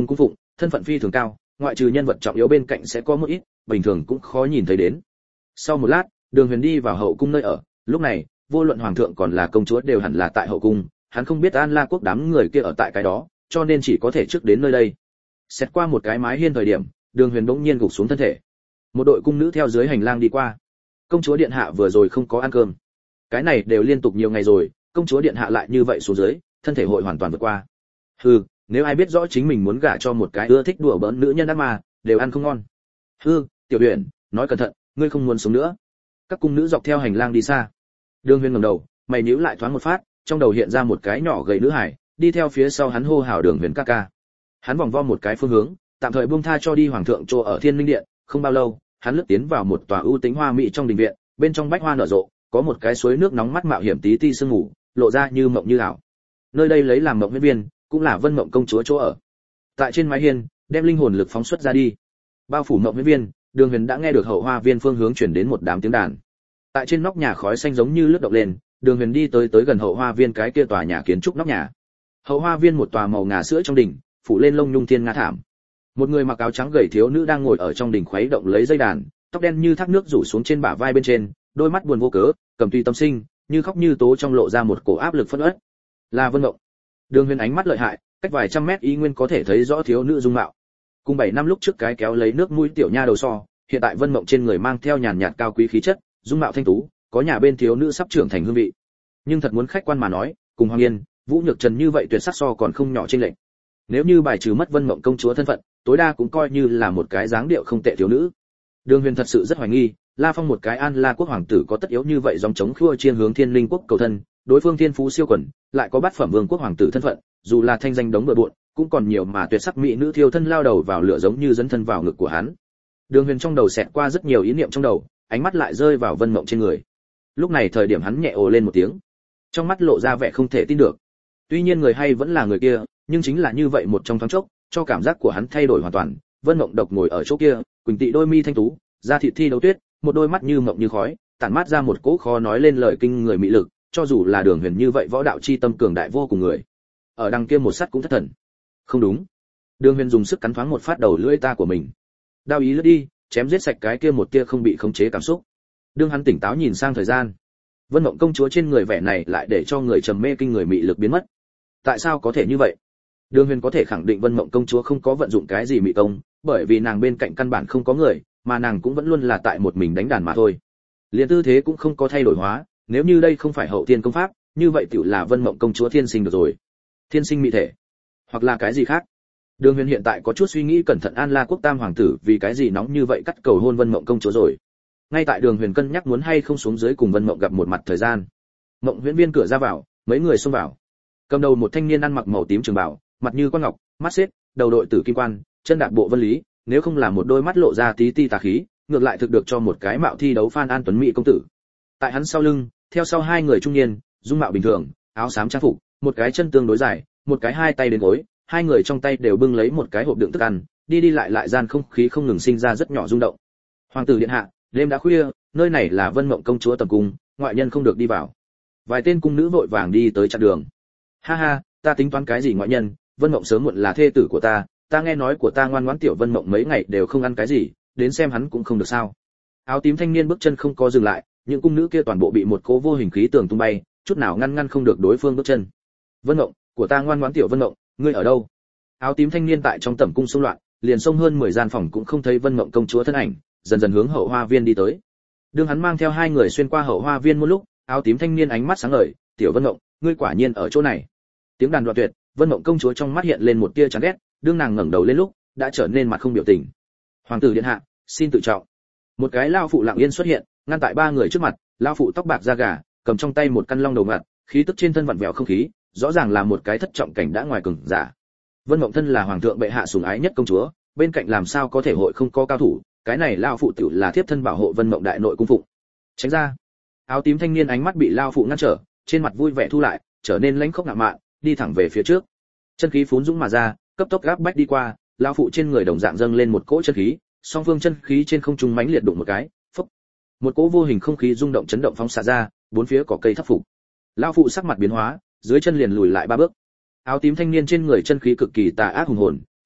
thân phận phi thường cao, ngoại trừ nhân vật trọng yếu bên cạnh sẽ có một ít, bình thường cũng khó nhìn thấy đến. Sau một lát, Đường Huyền đi vào hậu cung nơi ở, lúc này, vô luận hoàng thượng còn là công chúa đều hẳn là tại hậu cung, hắn không biết An La quốc đám người kia ở tại cái đó, cho nên chỉ có thể trước đến nơi đây. Xét qua một cái mái hiên thời điểm, Đường Huyền bỗng nhiên gục xuống thân thể. Một đội cung nữ theo dưới hành lang đi qua. Công chúa điện hạ vừa rồi không có ăn cơm. Cái này đều liên tục nhiều ngày rồi, công chúa điện hạ lại như vậy xuống dưới, thân thể hội hoàn toàn vượt qua. Hừ, nếu ai biết rõ chính mình muốn gả cho một cái ưa thích đùa bỡn nữ nhân ác mà, đều ăn không ngon. Hừ, Tiểu Huyền, nói cẩn thận, ngươi không muốn sống nữa. Các cung nữ dọc theo hành lang đi xa. Đường Huyền ngẩng đầu, mày nhíu lại thoáng một phát, trong đầu hiện ra một cái nhỏ gầy nữ hải, đi theo phía sau hắn hô hào Đường Huyền ca ca. Hắn vòng vo một cái phương hướng, tạm thời buông tha cho đi hoàng thượng chỗ ở Thiên Linh điện, không bao lâu, hắn lướt tiến vào một tòa ưu tính hoa mỹ trong đình viện, bên trong bách hoa nở rộ, có một cái suối nước nóng mắt mạo hiểm tí ti sương ngủ, lộ ra như mộng như ảo. Nơi đây lấy làm mộng huyễn viên, cũng là Vân Mộng công chúa chỗ ở. Tại trên mái hiên, đem linh hồn lực phóng xuất ra đi. Bao phủ mộng huyễn viên, Đường Huyền đã nghe được hậu hoa viên phương hướng truyền đến một đám tiếng đàn. Tại trên nóc nhà khói xanh giống như lướt động lên, Đường Huyền đi tới tới gần hậu hoa viên cái kia tòa nhà kiến trúc nóc nhà. Hậu hoa viên một tòa màu ngà sữa trong đỉnh, phủ lên lông nhung thiên nga thảm. Một người mặc áo trắng gầy thiếu nữ đang ngồi ở trong đỉnh khuấy động lấy dây đàn, tóc đen như thác nước rủ xuống trên bả vai bên trên, đôi mắt buồn vô cớ, cầm tùy tâm sinh, như khóc như tố trong lộ ra một cổ áp lực phẫn uất. Là Vân Mộng. Đường Huyền ánh mắt lợi hại, cách vài trăm mét ý nguyên có thể thấy rõ thiếu nữ dung mạo. Cùng bảy năm lúc trước cái kéo lấy nước mũi tiểu nha đầu so, hiện tại Vân Mộng trên người mang theo nhàn nhạt cao quý khí chất, dung mạo thanh tú, có nhà bên thiếu nữ sắp trưởng thành hương vị. Nhưng thật muốn khách quan mà nói, cùng Hoàng Yên, Vũ Nhược Trần như vậy tuyệt sắc so còn không nhỏ trên lệnh. Nếu như bài trừ mất Vân Mộng công chúa thân phận, tối đa cũng coi như là một cái dáng điệu không tệ thiếu nữ. Đường Huyền thật sự rất hoài nghi, La Phong một cái An La quốc hoàng tử có tất yếu như vậy dòng chống khua chiên hướng Thiên Linh quốc cầu thân, đối phương thiên phú siêu quần, lại có bát phẩm vương quốc hoàng tử thân phận, dù là thanh danh đống bừa bộn, cũng còn nhiều mà tuyệt sắc mỹ nữ thiêu thân lao đầu vào lửa giống như dẫn thân vào ngực của hắn. Đường Huyền trong đầu xẹt qua rất nhiều ý niệm trong đầu, ánh mắt lại rơi vào Vân Mộng trên người. Lúc này thời điểm hắn nhẹ ồ lên một tiếng, trong mắt lộ ra vẻ không thể tin được. Tuy nhiên người hay vẫn là người kia, nhưng chính là như vậy một trong thoáng chốc, cho cảm giác của hắn thay đổi hoàn toàn. Vân Mộng độc ngồi ở chỗ kia, quỳnh tị đôi mi thanh tú, da thịt thi đấu tuyết, một đôi mắt như mộng như khói, tản mát ra một cỗ khó nói lên lời kinh người mỹ lực, cho dù là Đường Huyền như vậy võ đạo chi tâm cường đại vô cùng người, ở đằng kia một sắt cũng thất thần. Không đúng. Đường Huyền dùng sức cắn thoáng một phát đầu lưỡi ta của mình. Đao ý lướt đi, chém giết sạch cái kia một tia không bị khống chế cảm xúc. Đương hắn tỉnh táo nhìn sang thời gian, Vân Mộng công chúa trên người vẻ này lại để cho người trầm mê kinh người mị lực biến mất. Tại sao có thể như vậy? Đường Huyền có thể khẳng định Vân Mộng công chúa không có vận dụng cái gì mị công, bởi vì nàng bên cạnh căn bản không có người, mà nàng cũng vẫn luôn là tại một mình đánh đàn mà thôi. Liên tư thế cũng không có thay đổi hóa, nếu như đây không phải hậu thiên công pháp, như vậy tiểu là Vân Mộng công chúa thiên sinh được rồi. Thiên sinh mị thể, hoặc là cái gì khác. Đường Huyền hiện tại có chút suy nghĩ cẩn thận An La quốc tam hoàng tử vì cái gì nóng như vậy cắt cầu hôn Vân Mộng công chúa rồi. Ngay tại Đường Huyền cân nhắc muốn hay không xuống dưới cùng Vân Mộng gặp một mặt thời gian, Mộng Huyễn Viên cửa ra vào, mấy người xông vào. Cầm đầu một thanh niên ăn mặc màu tím trường bào, mặt như quan ngọc, mắt xếp, đầu đội tử kim quan, chân đạp bộ vân lý, nếu không là một đôi mắt lộ ra tí ti tà khí, ngược lại thực được cho một cái mạo thi đấu Phan An Tuấn mỹ công tử. Tại hắn sau lưng, theo sau hai người trung niên, dung mạo bình thường, áo xám trang phục, một cái chân tương đối dài, một cái hai tay đến gối, hai người trong tay đều bưng lấy một cái hộp đựng thức ăn, đi đi lại lại gian không khí không ngừng sinh ra rất nhỏ rung động. Hoàng tử điện hạ, đêm đã khuya, nơi này là Vân Mộng công chúa tầm cung, ngoại nhân không được đi vào. Vài tên cung nữ vội vàng đi tới chặn đường. Ha ha, ta tính toán cái gì ngoại nhân, Vân Mộng sớm muộn là thê tử của ta, ta nghe nói của ta ngoan ngoãn tiểu Vân Mộng mấy ngày đều không ăn cái gì, đến xem hắn cũng không được sao. Áo tím thanh niên bước chân không có dừng lại, những cung nữ kia toàn bộ bị một cỗ vô hình khí tường tung bay, chút nào ngăn ngăn không được đối phương bước chân. Vân Mộng, của ta ngoan ngoãn tiểu Vân Mộng, ngươi ở đâu? Áo tím thanh niên tại trong tẩm cung xung loạn, liền xông hơn mười gian phòng cũng không thấy Vân Mộng công chúa thân ảnh, dần dần hướng hậu hoa viên đi tới. Đương hắn mang theo hai người xuyên qua hậu hoa viên một lúc, áo tím thanh niên ánh mắt sáng ngời, "Tiểu Vân Mộng, ngươi quả nhiên ở chỗ này." Tiếng đàn đoạn tuyệt, Vân Mộng công chúa trong mắt hiện lên một tia chán ghét, đương nàng ngẩng đầu lên lúc, đã trở nên mặt không biểu tình. "Hoàng tử điện hạ, xin tự trọng." Một cái lão phụ lặng yên xuất hiện, ngăn tại ba người trước mặt, lão phụ tóc bạc da gà, cầm trong tay một căn long đầu ngặt, khí tức trên thân vặn vẹo không khí, rõ ràng là một cái thất trọng cảnh đã ngoài cường giả. Vân Mộng thân là hoàng thượng bệ hạ sủng ái nhất công chúa, bên cạnh làm sao có thể hội không có cao thủ, cái này lão phụ tiểu là thiếp thân bảo hộ Vân Mộng đại nội cung phụng. Tránh ra. Áo tím thanh niên ánh mắt bị lão phụ ngăn trở, trên mặt vui vẻ thu lại, trở nên lãnh khốc ngạo mạn, đi thẳng về phía trước. Chân khí phún dũng mà ra, cấp tốc gáp bách đi qua, lão phụ trên người đồng dạng dâng lên một cỗ chân khí, song phương chân khí trên không trung mãnh liệt đụng một cái, phốc. Một cỗ vô hình không khí rung động chấn động phóng xạ ra, bốn phía cỏ cây thấp phục. Lão phụ sắc mặt biến hóa, dưới chân liền lùi lại ba bước. Áo tím thanh niên trên người chân khí cực kỳ tà ác hùng hồn,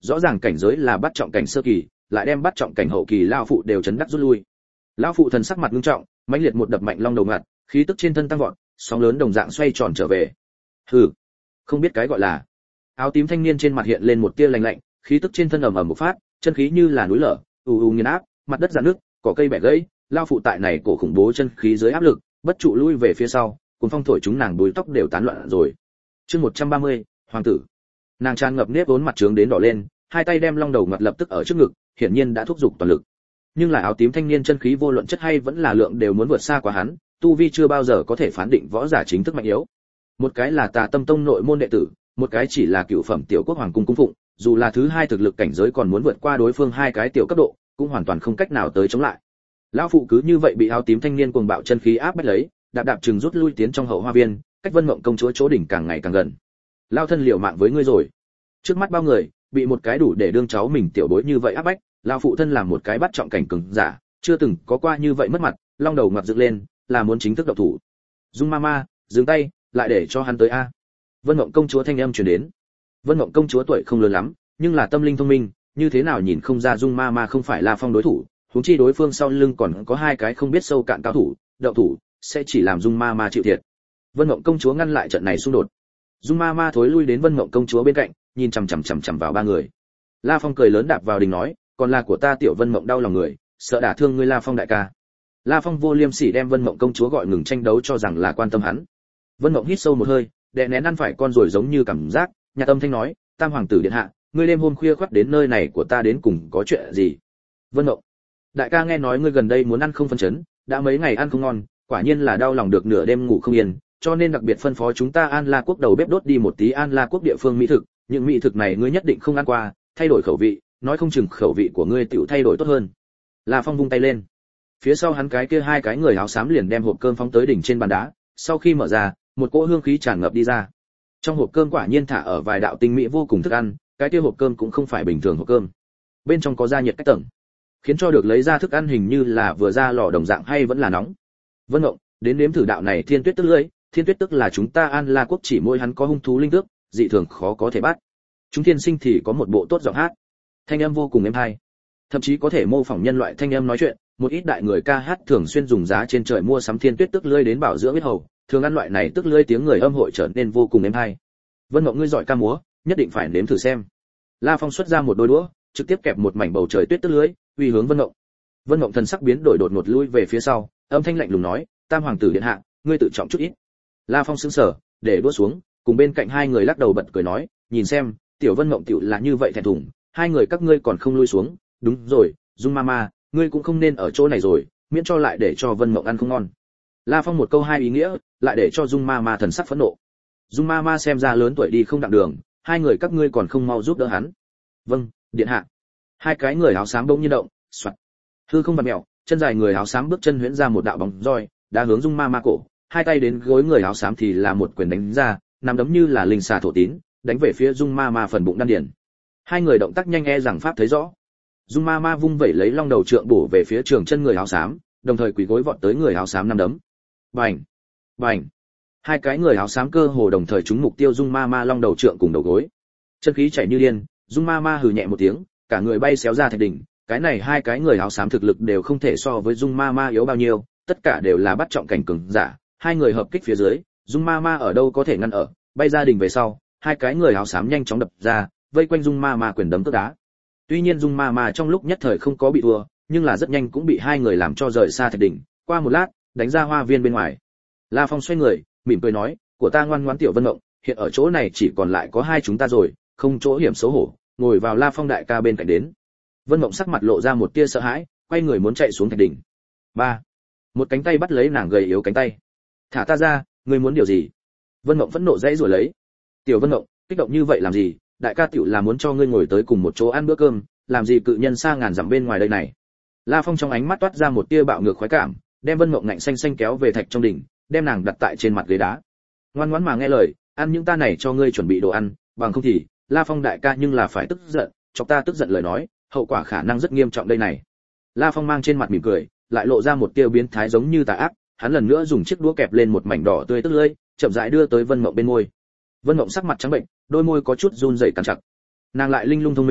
rõ ràng cảnh giới là bắt trọng cảnh sơ kỳ, lại đem bắt trọng cảnh hậu kỳ lão phụ đều chấn đắc rút lui. Lão phụ thần sắc mặt nghiêm trọng, mãnh liệt một đập mạnh long đầu ngặt, khí tức trên thân tăng vọt, sóng lớn đồng dạng xoay tròn trở về. Hừ, không biết cái gọi là. Áo tím thanh niên trên mặt hiện lên một tia lạnh lạnh, khí tức trên thân ầm ầm bộc phát, chân khí như là núi lở, ù ù nghiền áp, mặt đất rạn nước, cỏ cây bẻ gãy, lão phụ tại này cổ khủng bố chân khí dưới áp lực, bất trụ lui về phía sau, cuồng phong thổi chúng nàng đuôi tóc đều tán loạn rồi. Chương một trăm ba mươi, hoàng tử. Nàng tràn ngập nếp vốn mặt trướng đến đỏ lên, hai tay đem long đầu ngặt lập tức ở trước ngực, hiển nhiên đã thúc giục toàn lực. Nhưng là áo tím thanh niên chân khí vô luận chất hay vẫn là lượng đều muốn vượt xa quá hắn, tu vi chưa bao giờ có thể phán định võ giả chính thức mạnh yếu. Một cái là Tà Tâm Tông nội môn đệ tử, một cái chỉ là cựu phẩm tiểu quốc hoàng cung cung phụng, dù là thứ hai thực lực cảnh giới còn muốn vượt qua đối phương hai cái tiểu cấp độ, cũng hoàn toàn không cách nào tới chống lại. Lão phụ cứ như vậy bị áo tím thanh niên cuồng bạo chân khí áp bách lấy, đạp đạp chừng rút lui tiến trong hậu hoa viên, cách Vân Mộng công chúa chỗ đỉnh càng ngày càng gần. Lao thân liều mạng với ngươi rồi. Trước mắt bao người, bị một cái đủ để đương cháu mình tiểu bối như vậy áp bách, lão phụ thân làm một cái bắt trọng cảnh cường giả, chưa từng có qua như vậy mất mặt, long đầu ngặt dựng lên, là muốn chính thức động thủ. Dung Mama, dừng tay, lại để cho hắn tới a. Vân Mộng công chúa thanh âm truyền đến. Vân Mộng công chúa tuổi không lớn lắm, nhưng là tâm linh thông minh, như thế nào nhìn không ra Dung Mama không phải La Phong đối thủ, huống chi đối phương sau lưng còn có hai cái không biết sâu cạn cao thủ, động thủ sẽ chỉ làm Dung Mama chịu thiệt. Vân Mộng công chúa ngăn lại trận này xung đột. Dung Mama thối lui đến Vân Mộng công chúa bên cạnh, nhìn chằm chằm chằm chằm vào ba người. La Phong cười lớn đạp vào đình nói, còn là của ta tiểu Vân Mộng đau lòng người, sợ đả thương ngươi La Phong đại ca. La Phong vô liêm sỉ đem Vân Mộng công chúa gọi ngừng tranh đấu cho rằng là quan tâm hắn. Vân Mộng hít sâu một hơi, đè nén ăn phải con rồi giống như cảm giác, nhạt âm thanh nói, tam hoàng tử điện hạ, ngươi đêm hôm khuya khoắt đến nơi này của ta đến cùng có chuyện gì? Vân Mộng, đại ca nghe nói ngươi gần đây muốn ăn không phân chấn, đã mấy ngày ăn không ngon, quả nhiên là đau lòng được nửa đêm ngủ không yên, cho nên đặc biệt phân phó chúng ta An La quốc đầu bếp đốt đi một tí An La quốc địa phương mỹ thực, những mỹ thực này ngươi nhất định không ăn qua, thay đổi khẩu vị, nói không chừng khẩu vị của ngươi tiểu thay đổi tốt hơn. La Phong vung tay lên, phía sau hắn cái kia hai cái người áo xám liền đem hộp cơm phóng tới đỉnh trên bàn đá, sau khi mở ra, một cỗ hương khí tràn ngập đi ra. Trong hộp cơm quả nhiên thả ở vài đạo tinh mỹ vô cùng thức ăn, cái kia hộp cơm cũng không phải bình thường hộp cơm, bên trong có gia nhiệt cách tầng, khiến cho được lấy ra thức ăn hình như là vừa ra lò đồng dạng hay vẫn là nóng. Vân Mộng, đến nếm thử đạo này Thiên Tuyết Tức lưỡi, Thiên Tuyết Tức là chúng ta An La quốc chỉ mỗi hắn có hung thú linh tước, dị thường khó có thể bắt. Chúng thiên sinh thì có một bộ tốt giọng hát, thanh âm vô cùng êm hay, thậm chí có thể mô phỏng nhân loại thanh âm nói chuyện. Một ít đại người ca hát thường xuyên dùng giá trên trời mua sắm Thiên Tuyết Tức lưỡi đến bảo dưỡng huyết hầu, thường ăn loại này tức lưỡi tiếng người âm hội trở nên vô cùng êm hay. Vân Mộng ngươi giỏi ca múa, nhất định phải nếm thử xem. La Phong xuất ra một đôi đũa, trực tiếp kẹp một mảnh bầu trời tuyết tức lưỡi, uy hướng Vân Mộng. Vân Mộng thần sắc biến đổi đột ngột lui về phía sau, âm thanh lạnh lùng nói, tam hoàng tử điện hạ, ngươi tự trọng chút ít. La Phong sững sờ, để đũa xuống, cùng bên cạnh hai người lắc đầu bật cười nói, nhìn xem, tiểu Vân Mộng tiểu là như vậy thẹn thùng, hai người các ngươi còn không lui xuống, đúng rồi, Dung Mama, ngươi cũng không nên ở chỗ này rồi, miễn cho lại để cho Vân Mộng ăn không ngon. La Phong một câu hai ý nghĩa, lại để cho Dung Mama thần sắc phẫn nộ. Dung Mama xem ra lớn tuổi đi không đặng đường, hai người các ngươi còn không mau giúp đỡ hắn. Vâng, điện hạ. Hai cái người áo xám bỗng nhiên động, xoạt. Hư không vặn mèo, chân dài người áo xám bước chân huyễn ra một đạo bóng roi, đã hướng Dung Mama cổ, hai tay đến gối người áo xám thì là một quyền đánh ra, nắm đấm như là linh xà thổ tín, đánh về phía Dung Mama phần bụng đan điền. Hai người động tác nhanh e rằng pháp thấy rõ. Dung Mama vung vẩy lấy long đầu trượng bổ về phía trường chân người áo xám, đồng thời quỳ gối vọt tới người áo xám năm đấm. Bành, bành. Hai cái người áo xám cơ hồ đồng thời trúng mục tiêu Dung Mama long đầu trượng cùng đầu gối. Chân khí chảy như điên, Dung Mama hừ nhẹ một tiếng, cả người bay xéo ra thạch đỉnh. Cái này hai cái người áo xám thực lực đều không thể so với Dung Mama yếu bao nhiêu, tất cả đều là bắt trọng cảnh cường giả. Hai người hợp kích phía dưới, Dung Mama ở đâu có thể ngăn ở, bay ra đỉnh về sau, hai cái người áo xám nhanh chóng đập ra, vây quanh Dung Mama quyền đấm tức đá. Tuy nhiên Dung Mama trong lúc nhất thời không có bị thua, nhưng là rất nhanh cũng bị hai người làm cho rời xa thạch đỉnh. Qua một lát, đánh ra hoa viên bên ngoài. La Phong xoay người, mỉm cười nói, của ta ngoan ngoãn tiểu Vân Mộng, hiện ở chỗ này chỉ còn lại có hai chúng ta rồi, không chỗ hiểm xấu hổ, ngồi vào La Phong đại ca bên cạnh đến. Vân Mộng sắc mặt lộ ra một tia sợ hãi, quay người muốn chạy xuống thạch đỉnh. Ba, một cánh tay bắt lấy nàng gầy yếu cánh tay. Thả ta ra, ngươi muốn điều gì? Vân Mộng phẫn nộ dãy rồi lấy. Tiểu Vân Mộng, kích động như vậy làm gì? Đại ca tiểu là muốn cho ngươi ngồi tới cùng một chỗ ăn bữa cơm, làm gì cự nhân xa ngàn dặm bên ngoài đây này? La Phong trong ánh mắt toát ra một tia bạo ngược khoái cảm, đem Vân Mộng ngạnh xanh xanh kéo về thạch trong đỉnh, đem nàng đặt tại trên mặt ghế đá. Ngoan ngoãn mà nghe lời, ăn những ta này cho ngươi chuẩn bị đồ ăn, bằng không thì, La Phong đại ca nhưng là phải tức giận, chọc ta tức giận lời nói, hậu quả khả năng rất nghiêm trọng đây này. La Phong mang trên mặt mỉm cười, lại lộ ra một tia biến thái giống như tà ác, hắn lần nữa dùng chiếc đũa kẹp lên một mảnh đỏ tươi tức lưỡi, chậm rãi đưa tới Vân Mộng bên môi. Vân Mộng sắc mặt trắng bệnh, đôi môi có chút run rẩy cắn chặt. Nàng lại linh lung thông minh,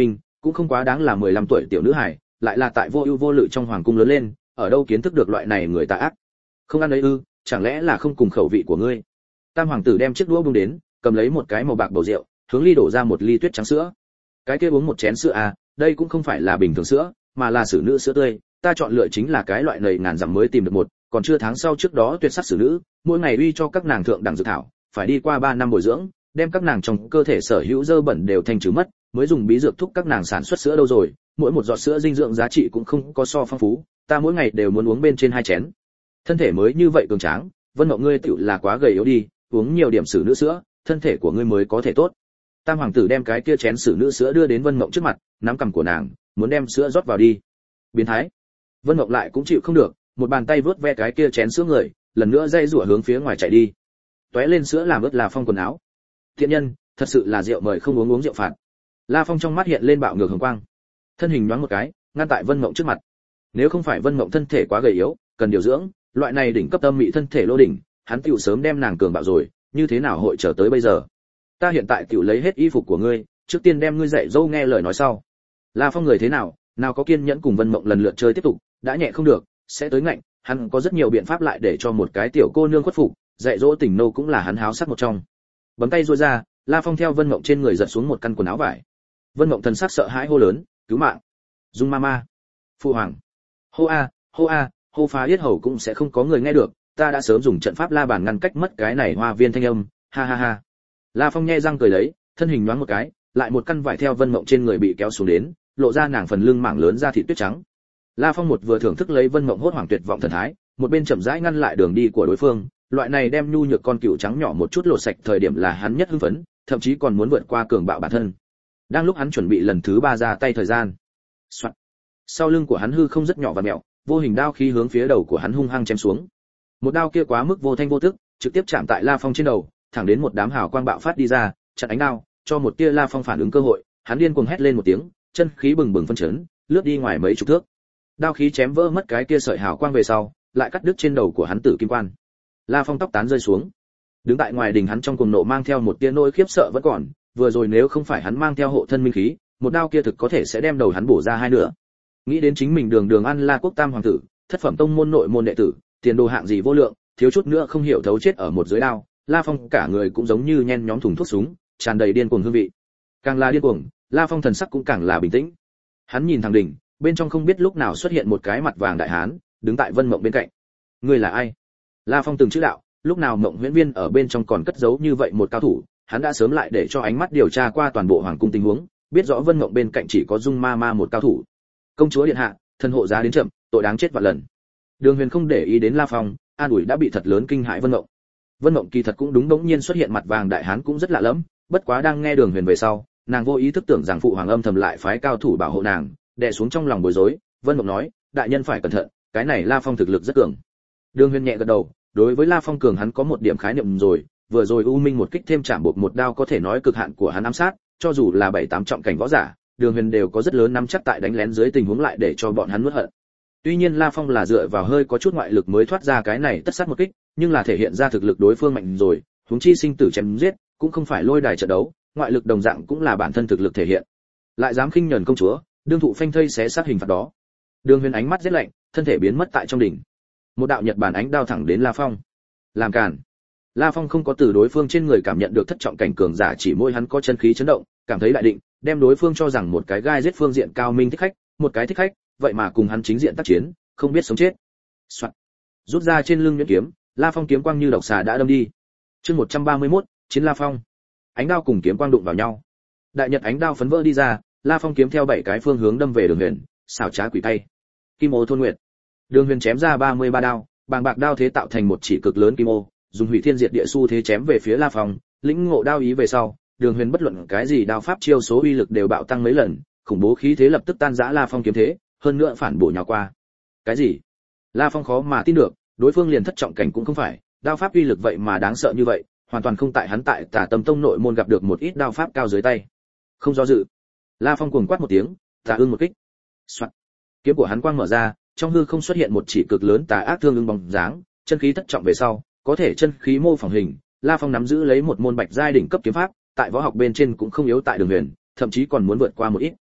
cũng không quá đáng là mười lăm tuổi tiểu nữ hài, lại là tại vô ưu vô lự trong hoàng cung lớn lên, ở đâu kiến thức được loại này người tà ác. Không ăn đấy ư? Chẳng lẽ là không cùng khẩu vị của ngươi? Tam hoàng tử đem chiếc đũa buông đến, cầm lấy một cái màu bạc bầu rượu, hướng ly đổ ra một ly tuyết trắng sữa. Cái kia uống một chén sữa à, đây cũng không phải là bình thường sữa, mà là xử nữ sữa tươi, ta chọn lựa chính là cái loại này ngàn dặm mới tìm được một, còn chưa tháng sau trước đó tuyệt sắc xử nữ, mỗi ngày uy cho các nàng thượng đẳng dược thảo, phải đi qua ba năm bồi dưỡng, đem các nàng trong cơ thể sở hữu dơ bẩn đều thanh trừ mất, mới dùng bí dược thúc các nàng sản xuất sữa đâu rồi, mỗi một giọt sữa dinh dưỡng giá trị cũng không có so phong phú, ta mỗi ngày đều muốn uống bên trên hai chén. Thân thể mới như vậy cường tráng, Vân Mộng ngươi tiểu là quá gầy yếu đi, uống nhiều điểm xử nữ sữa, thân thể của ngươi mới có thể tốt. Tam hoàng tử đem cái kia chén xử nữ sữa đưa đến Vân Mộng trước mặt, nắm cằm của nàng, muốn đem sữa rót vào đi. Biến thái. Vân Mộng lại cũng chịu không được, một bàn tay vớt ve cái kia chén sữa người, lần nữa dây rủa hướng phía ngoài chạy đi. Tóe lên sữa làm ướt La Phong quần áo. Thiện nhân, thật sự là rượu mời không uống uống rượu phạt. La Phong trong mắt hiện lên bạo ngược hồng quang, thân hình nhoáng một cái, ngăn tại Vân Mộng trước mặt. Nếu không phải Vân Mộng thân thể quá gầy yếu, cần điều dưỡng, loại này đỉnh cấp tâm mị thân thể lô đỉnh, hắn tiểu sớm đem nàng cường bạo rồi, như thế nào hội trở tới bây giờ? Ta hiện tại tiểu lấy hết y phục của ngươi, trước tiên đem ngươi dạy dâu nghe lời nói sau. La Phong người thế nào, nào có kiên nhẫn cùng Vân Mộng lần lượt chơi tiếp tục, đã nhẹ không được, sẽ tới ngạnh, hắn có rất nhiều biện pháp lại để cho một cái tiểu cô nương khuất phục, dạy dỗ tình nô cũng là hắn háo sắc một trong. Bấm tay duỗi ra, La Phong theo Vân Mộng trên người giật xuống một căn quần áo vải. Vân Mộng thần sắc sợ hãi hô lớn, cứu mạng, Dung Mama, Phu Hoàng, hô a, hô a, hô phá yết hầu cũng sẽ không có người nghe được, ta đã sớm dùng trận pháp la bàn ngăn cách mất cái này hoa viên thanh âm, ha ha ha. La Phong nhe răng cười lấy, thân hình nhoáng một cái, lại một căn vải theo Vân Mộng trên người bị kéo xuống đến, lộ ra nàng phần lưng mảng lớn da thịt tuyết trắng. La Phong một vừa thưởng thức lấy Vân Mộng hốt hoảng tuyệt vọng thần thái, một bên chậm rãi ngăn lại đường đi của đối phương, loại này đem nhu nhược con cừu trắng nhỏ một chút lột sạch thời điểm là hắn nhất hưng phấn, thậm chí còn muốn vượt qua cường bạo bản thân. Đang lúc hắn chuẩn bị lần thứ ba ra tay thời gian, soạt, sau lưng của hắn hư không rất nhỏ và mèo, vô hình đao khí hướng phía đầu của hắn hung hăng chém xuống. Một đao kia quá mức vô thanh vô tức, trực tiếp chạm tại La Phong trên đầu, thẳng đến một đám hào quang bạo phát đi ra, chặn ánh đao, cho một tia La Phong phản ứng cơ hội, hắn điên cuồng hét lên một tiếng, chân khí bừng bừng phân chấn, lướt đi ngoài mấy chục thước. Đao khí chém vỡ mất cái kia sợi hào quang về sau, lại cắt đứt trên đầu của hắn tử kim quan. La Phong tóc tán rơi xuống. Đứng tại ngoài đình hắn trong cuồng nộ mang theo một tia nỗi khiếp sợ vẫn còn, vừa rồi nếu không phải hắn mang theo hộ thân minh khí, một đao kia thực có thể sẽ đem đầu hắn bổ ra hai nửa. Nghĩ đến chính mình đường đường ăn La Quốc Tam hoàng tử, thất phẩm tông môn nội môn đệ tử, tiền đồ hạng gì vô lượng, thiếu chút nữa không hiểu thấu chết ở một dưới đao, La Phong cả người cũng giống như nhen nhóm thùng thuốc súng, tràn đầy điên cuồng hương vị. Càng là điên cuồng, La Phong thần sắc cũng càng là bình tĩnh. Hắn nhìn thẳng đỉnh, bên trong không biết lúc nào xuất hiện một cái mặt vàng đại hán, đứng tại Vân Mộng bên cạnh. Ngươi là ai? La Phong từng chữ đạo, lúc nào Mộng Huyễn Viên ở bên trong còn cất giấu như vậy một cao thủ, hắn đã sớm lại để cho ánh mắt điều tra qua toàn bộ hoàng cung tình huống, biết rõ Vân Mộng bên cạnh chỉ có Dung Ma Ma một cao thủ. Công chúa điện hạ, thân hộ giá đến chậm, tội đáng chết vạn lần. Đường Huyền không để ý đến La Phong, an ủi đã bị thật lớn kinh hãi Vân Mộng. Vân Mộng kỳ thật cũng đúng đống nhiên xuất hiện mặt vàng đại hán cũng rất lạ lẫm, bất quá đang nghe Đường Huyền về sau, nàng vô ý thức tưởng rằng phụ hoàng âm thầm lại phái cao thủ bảo hộ nàng, đè xuống trong lòng bối rối. Vân Mộng nói, đại nhân phải cẩn thận, cái này La Phong thực lực rất cường. Đường Huyền nhẹ gật đầu, đối với La Phong cường hắn có một điểm khái niệm rồi, vừa rồi U Minh một kích thêm chạm buộc một đao có thể nói cực hạn của hắn ám sát, cho dù là bảy tám trọng cảnh võ giả, Đường Huyền đều có rất lớn nắm chắc tại đánh lén dưới tình huống lại để cho bọn hắn nuốt hận. Tuy nhiên La Phong là dựa vào hơi có chút ngoại lực mới thoát ra cái này tất sát một kích, nhưng là thể hiện ra thực lực đối phương mạnh rồi, huống chi sinh tử chém giết, cũng không phải lôi đài trận đấu, ngoại lực đồng dạng cũng là bản thân thực lực thể hiện. Lại dám khinh nhẫn công chúa, đương thụ phanh thây sẽ sát hình phạt đó. Đường Huyền ánh mắt giết lạnh, thân thể biến mất tại trong đỉnh. Một đạo nhật bản ánh đao thẳng đến La Phong. Làm cản. La Phong không có từ đối phương trên người cảm nhận được thất trọng cảnh cường giả, chỉ môi hắn có chân khí chấn động, cảm thấy đại định, đem đối phương cho rằng một cái gai giết phương diện cao minh thích khách, một cái thích khách, vậy mà cùng hắn chính diện tác chiến, không biết sống chết. Soạn. Rút ra trên lưng nhuyễn kiếm, La Phong kiếm quang như độc xà đã đâm đi. Chương một trăm ba mươi mốt, chiến La Phong. Ánh đao cùng kiếm quang đụng vào nhau. Đại nhật ánh đao phấn vỡ đi ra, La Phong kiếm theo bảy cái phương hướng đâm về Đường Huyền, xảo trá quỷ tay. Kim ô thôn nguyệt. Đường Huyền chém ra ba mươi ba đao, bàng bạc đao thế tạo thành một chỉ cực lớn kim ô, dùng hủy thiên diệt địa xu thế chém về phía La Phong, lĩnh ngộ đao ý về sau, Đường Huyền bất luận cái gì đao pháp chiêu số uy lực đều bạo tăng mấy lần, khủng bố khí thế lập tức tan rã La Phong kiếm thế, hơn nữa phản bổ nhào qua. Cái gì? La Phong khó mà tin được, đối phương liền thất trọng cảnh cũng không phải, đao pháp uy lực vậy mà đáng sợ như vậy, hoàn toàn không tại hắn tại Tả Tâm Tông nội môn gặp được một ít đao pháp cao dưới tay. Không do dự, La Phong cuồng quát một tiếng, Tà Ưng một kích. Soạt. Kiếm của hắn quang mở ra, trong hư không xuất hiện một chỉ cực lớn tà ác thương ưng bóng dáng, chân khí thất trọng về sau, có thể chân khí mô phỏng hình, La Phong nắm giữ lấy một môn bạch giai đỉnh cấp kiếm pháp, tại võ học bên trên cũng không yếu tại Đường Huyền, thậm chí còn muốn vượt qua một ít.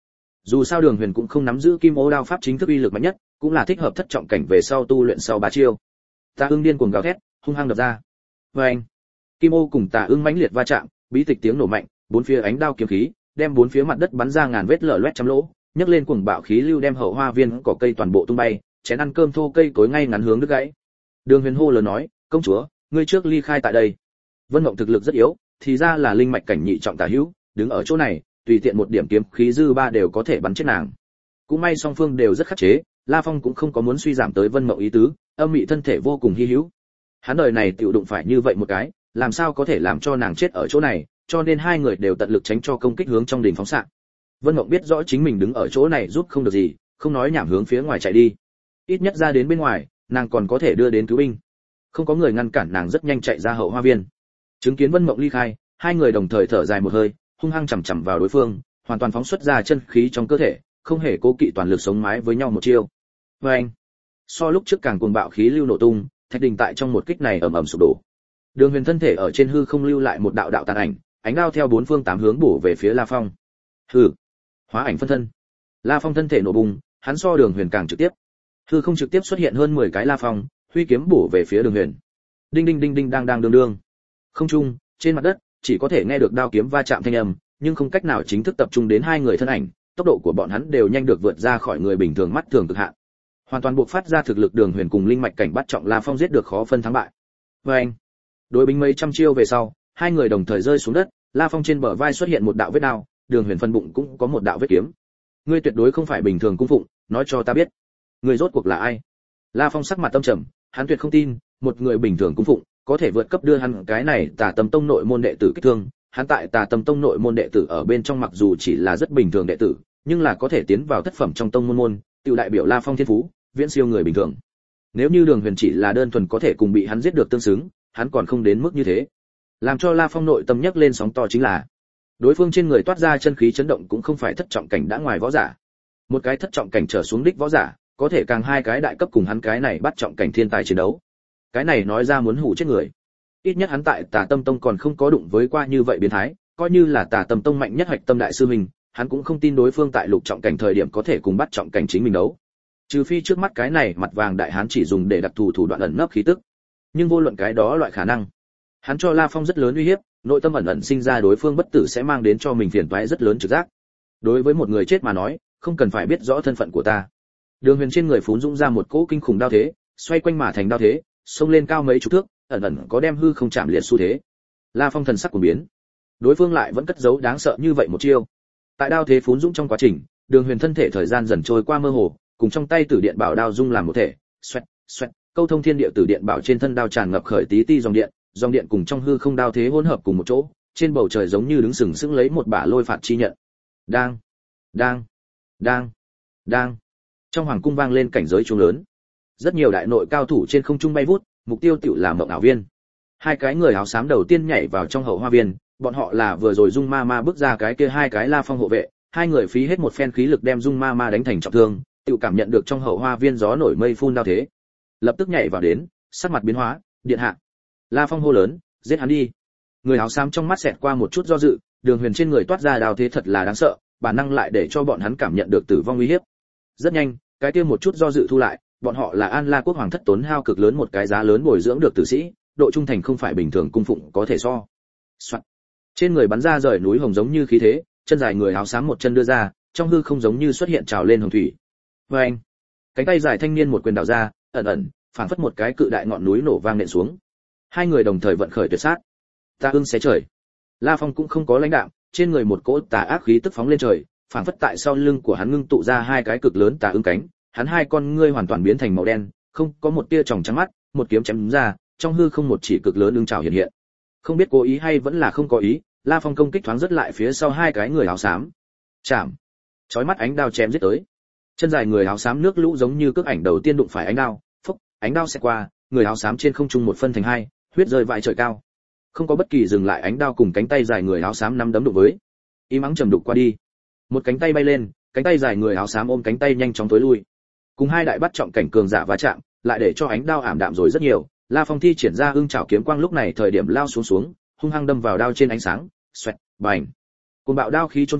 Dù sao Đường Huyền cũng không nắm giữ Kim Ô đao pháp chính thức uy lực mạnh nhất, cũng là thích hợp thất trọng cảnh về sau tu luyện sau ba chiêu. Tà ưng điên cuồng gào thét, hung hăng đập ra. Oeng! Kim Ô cùng Tà ưng mãnh liệt va chạm, bí tịch tiếng nổ mạnh, bốn phía ánh đao kiếm khí, đem bốn phía mặt đất bắn ra ngàn vết lở loét trăm lỗ, nhấc lên cuồng bạo khí lưu đem hậu hoa viên cỏ cây toàn bộ tung bay, chén ăn cơm thô cây cối ngay ngắn hướng đứt gãy. Đường Huyền hô lớn nói, công chúa, ngươi trước ly khai tại đây. Vân Mộng thực lực rất yếu, thì ra là linh mạch cảnh nhị trọng tả hữu, đứng ở chỗ này, tùy tiện một điểm kiếm khí dư ba đều có thể bắn chết nàng. Cũng may song phương đều rất khắc chế, La Phong cũng không có muốn suy giảm tới Vân Mộng ý tứ, âm mị thân thể vô cùng hi hữu. Hắn đời này tiểu đụng phải như vậy một cái, làm sao có thể làm cho nàng chết ở chỗ này, cho nên hai người đều tận lực tránh cho công kích hướng trong đỉnh phóng xạ. Vân Mộng biết rõ chính mình đứng ở chỗ này giúp không được gì, không nói nhảm hướng phía ngoài chạy đi. Ít nhất ra đến bên ngoài, nàng còn có thể đưa đến cứu binh. Không có người ngăn cản nàng rất nhanh chạy ra hậu hoa viên. Chứng kiến Vân Mộng ly khai, hai người đồng thời thở dài một hơi, hung hăng chầm chậm vào đối phương, hoàn toàn phóng xuất ra chân khí trong cơ thể, không hề cố kỵ toàn lực sống mái với nhau một chiêu. Và anh, so lúc trước càng cuồng bạo khí lưu nổ tung, thạch đình tại trong một kích này ầm ầm sụp đổ. Đường Huyền thân thể ở trên hư không lưu lại một đạo đạo tàn ảnh, ánh đao theo bốn phương tám hướng bổ về phía La Phong. Hừ, hóa ảnh phân thân. La Phong thân thể nổ bùng, hắn so Đường Huyền càng trực tiếp. Hư không trực tiếp xuất hiện hơn mười cái La Phong, huy kiếm bổ về phía Đường Huyền. Đinh đinh đinh đinh đang đang đương đương. Không trung, trên mặt đất, chỉ có thể nghe được đao kiếm va chạm thanh âm, nhưng không cách nào chính thức tập trung đến hai người thân ảnh, tốc độ của bọn hắn đều nhanh được vượt ra khỏi người bình thường mắt thường cực hạn. Hoàn toàn buộc phát ra thực lực Đường Huyền cùng linh mạch cảnh bắt trọng La Phong giết được khó phân thắng bại. Và anh, đối binh mấy trăm chiêu về sau, hai người đồng thời rơi xuống đất, La Phong trên bờ vai xuất hiện một đạo vết đao, Đường Huyền phần bụng cũng có một đạo vết kiếm. Ngươi tuyệt đối không phải bình thường cung phụng, nói cho ta biết, ngươi rốt cuộc là ai? La Phong sắc mặt tâm trầm, hắn tuyệt không tin, một người bình thường cung phụng có thể vượt cấp đưa hắn cái này Tà Tâm Tông nội môn đệ tử kích thương. Hắn tại Tà Tâm Tông nội môn đệ tử ở bên trong mặc dù chỉ là rất bình thường đệ tử, nhưng là có thể tiến vào thất phẩm trong tông môn môn, tiểu đại biểu La Phong thiên phú, viễn siêu người bình thường. Nếu như Đường Huyền chỉ là đơn thuần có thể cùng bị hắn giết được tương xứng, hắn còn không đến mức như thế. Làm cho La Phong nội tâm nhấc lên sóng to chính là, đối phương trên người toát ra chân khí chấn động cũng không phải thất trọng cảnh đã ngoài võ giả. Một cái thất trọng cảnh trở xuống đích võ giả, có thể càng hai cái đại cấp cùng hắn cái này bắt trọng cảnh thiên tài chiến đấu. Cái này nói ra muốn hủ chết người. Ít nhất hắn tại Tà Tâm Tông còn không có đụng với qua như vậy biến thái, coi như là Tà Tâm Tông mạnh nhất Hạch Tâm đại sư mình, hắn cũng không tin đối phương tại lục trọng cảnh thời điểm có thể cùng bắt trọng cảnh chính mình đấu. Trừ phi trước mắt cái này mặt vàng đại hán chỉ dùng để đặc thù thủ đoạn ẩn nấp khí tức. Nhưng vô luận cái đó loại khả năng, hắn cho La Phong rất lớn uy hiếp, nội tâm ẩn ẩn sinh ra đối phương bất tử sẽ mang đến cho mình phiền toái rất lớn trực giác. Đối với một người chết mà nói, không cần phải biết rõ thân phận của ta. Đường Huyền trên người phún dũng ra một cỗ kinh khủng đao thế, xoay quanh mà thành đao thế, xông lên cao mấy chục thước, ẩn ẩn có đem hư không chạm liệt xu thế. La Phong thần sắc cuồng biến, đối phương lại vẫn cất giấu đáng sợ như vậy một chiêu. Tại đao thế phún dũng trong quá trình, Đường Huyền thân thể thời gian dần trôi qua mơ hồ, cùng trong tay Tử Điện Bảo đao dung làm một thể, xoẹt, xoẹt, câu thông thiên địa Tử Điện Bảo trên thân đao tràn ngập khởi tí ti dòng điện, dòng điện cùng trong hư không đao thế hỗn hợp cùng một chỗ, trên bầu trời giống như đứng sừng sững lấy một bả lôi phạt chi nhận. Đang, đang, đang, đang. Trong hoàng cung vang lên cảnh giới chuông lớn. Rất nhiều đại nội cao thủ trên không trung bay vút, mục tiêu tiểu là Mộng Ảo Viên. Hai cái người áo xám đầu tiên nhảy vào trong hậu hoa viên, bọn họ là vừa rồi Dung Ma Ma bước ra cái kia hai cái La Phong hộ vệ, hai người phí hết một phen khí lực đem Dung Ma Ma đánh thành trọng thương, tiểu cảm nhận được trong hậu hoa viên gió nổi mây phun đao thế. Lập tức nhảy vào đến, sắc mặt biến hóa, điện hạ. La Phong hô lớn, giết hắn đi. Người áo xám trong mắt xẹt qua một chút do dự, Đường Huyền trên người toát ra đao thế thật là đáng sợ, bản năng lại để cho bọn hắn cảm nhận được tử vong uy hiếp. Rất nhanh, cái kia một chút do dự thu lại, bọn họ là An La quốc hoàng thất tốn hao cực lớn một cái giá lớn bồi dưỡng được tử sĩ, độ trung thành không phải bình thường cung phụng có thể so. Soạn. Trên người bắn ra rời núi hồng giống như khí thế, chân dài người áo xám một chân đưa ra, trong hư không giống như xuất hiện trào lên hồng thủy. Và anh, cánh tay dài thanh niên một quyền đảo ra, ẩn ẩn, phảng phất một cái cự đại ngọn núi nổ vang nện xuống. Hai người đồng thời vận khởi tuyệt sát. Ta ưng xé trời. La Phong cũng không có lãnh đạm, trên người một cỗ tà ác khí tức phóng lên trời, phảng phất tại sau lưng của hắn ngưng tụ ra hai cái cực lớn tà ưng cánh, hắn hai con ngươi hoàn toàn biến thành màu đen, không có một tia tròng trắng mắt, một kiếm chém ra, trong hư không một chỉ cực lớn ưng trảo hiện hiện. Không biết cố ý hay vẫn là không có ý, La Phong công kích thoáng rất lại phía sau hai cái người áo xám. Chạm. Chói mắt ánh đao chém giết tới. Chân dài người áo xám nước lũ giống như cước ảnh đầu tiên đụng phải ánh đao, phốc, ánh đao sẽ qua, người áo xám trên không trung một phân thành hai, huyết rơi vãi trời cao. Không có bất kỳ dừng lại, ánh đao cùng cánh tay dài người áo xám nắm đấm đụng với. Im ắng trầm đục qua đi. Một cánh tay bay lên, cánh tay dài người áo xám ôm cánh tay nhanh chóng tối lui. Cùng hai đại bắt trọng cảnh cường giả va chạm, lại để cho ánh đao ảm đạm rồi rất nhiều. La Phong thi triển ra ưng chảo kiếm quang lúc này thời điểm lao xuống xuống, hung hăng đâm vào đao trên ánh sáng, xoẹt, bành. Cùng bạo đao khí chôn bụi,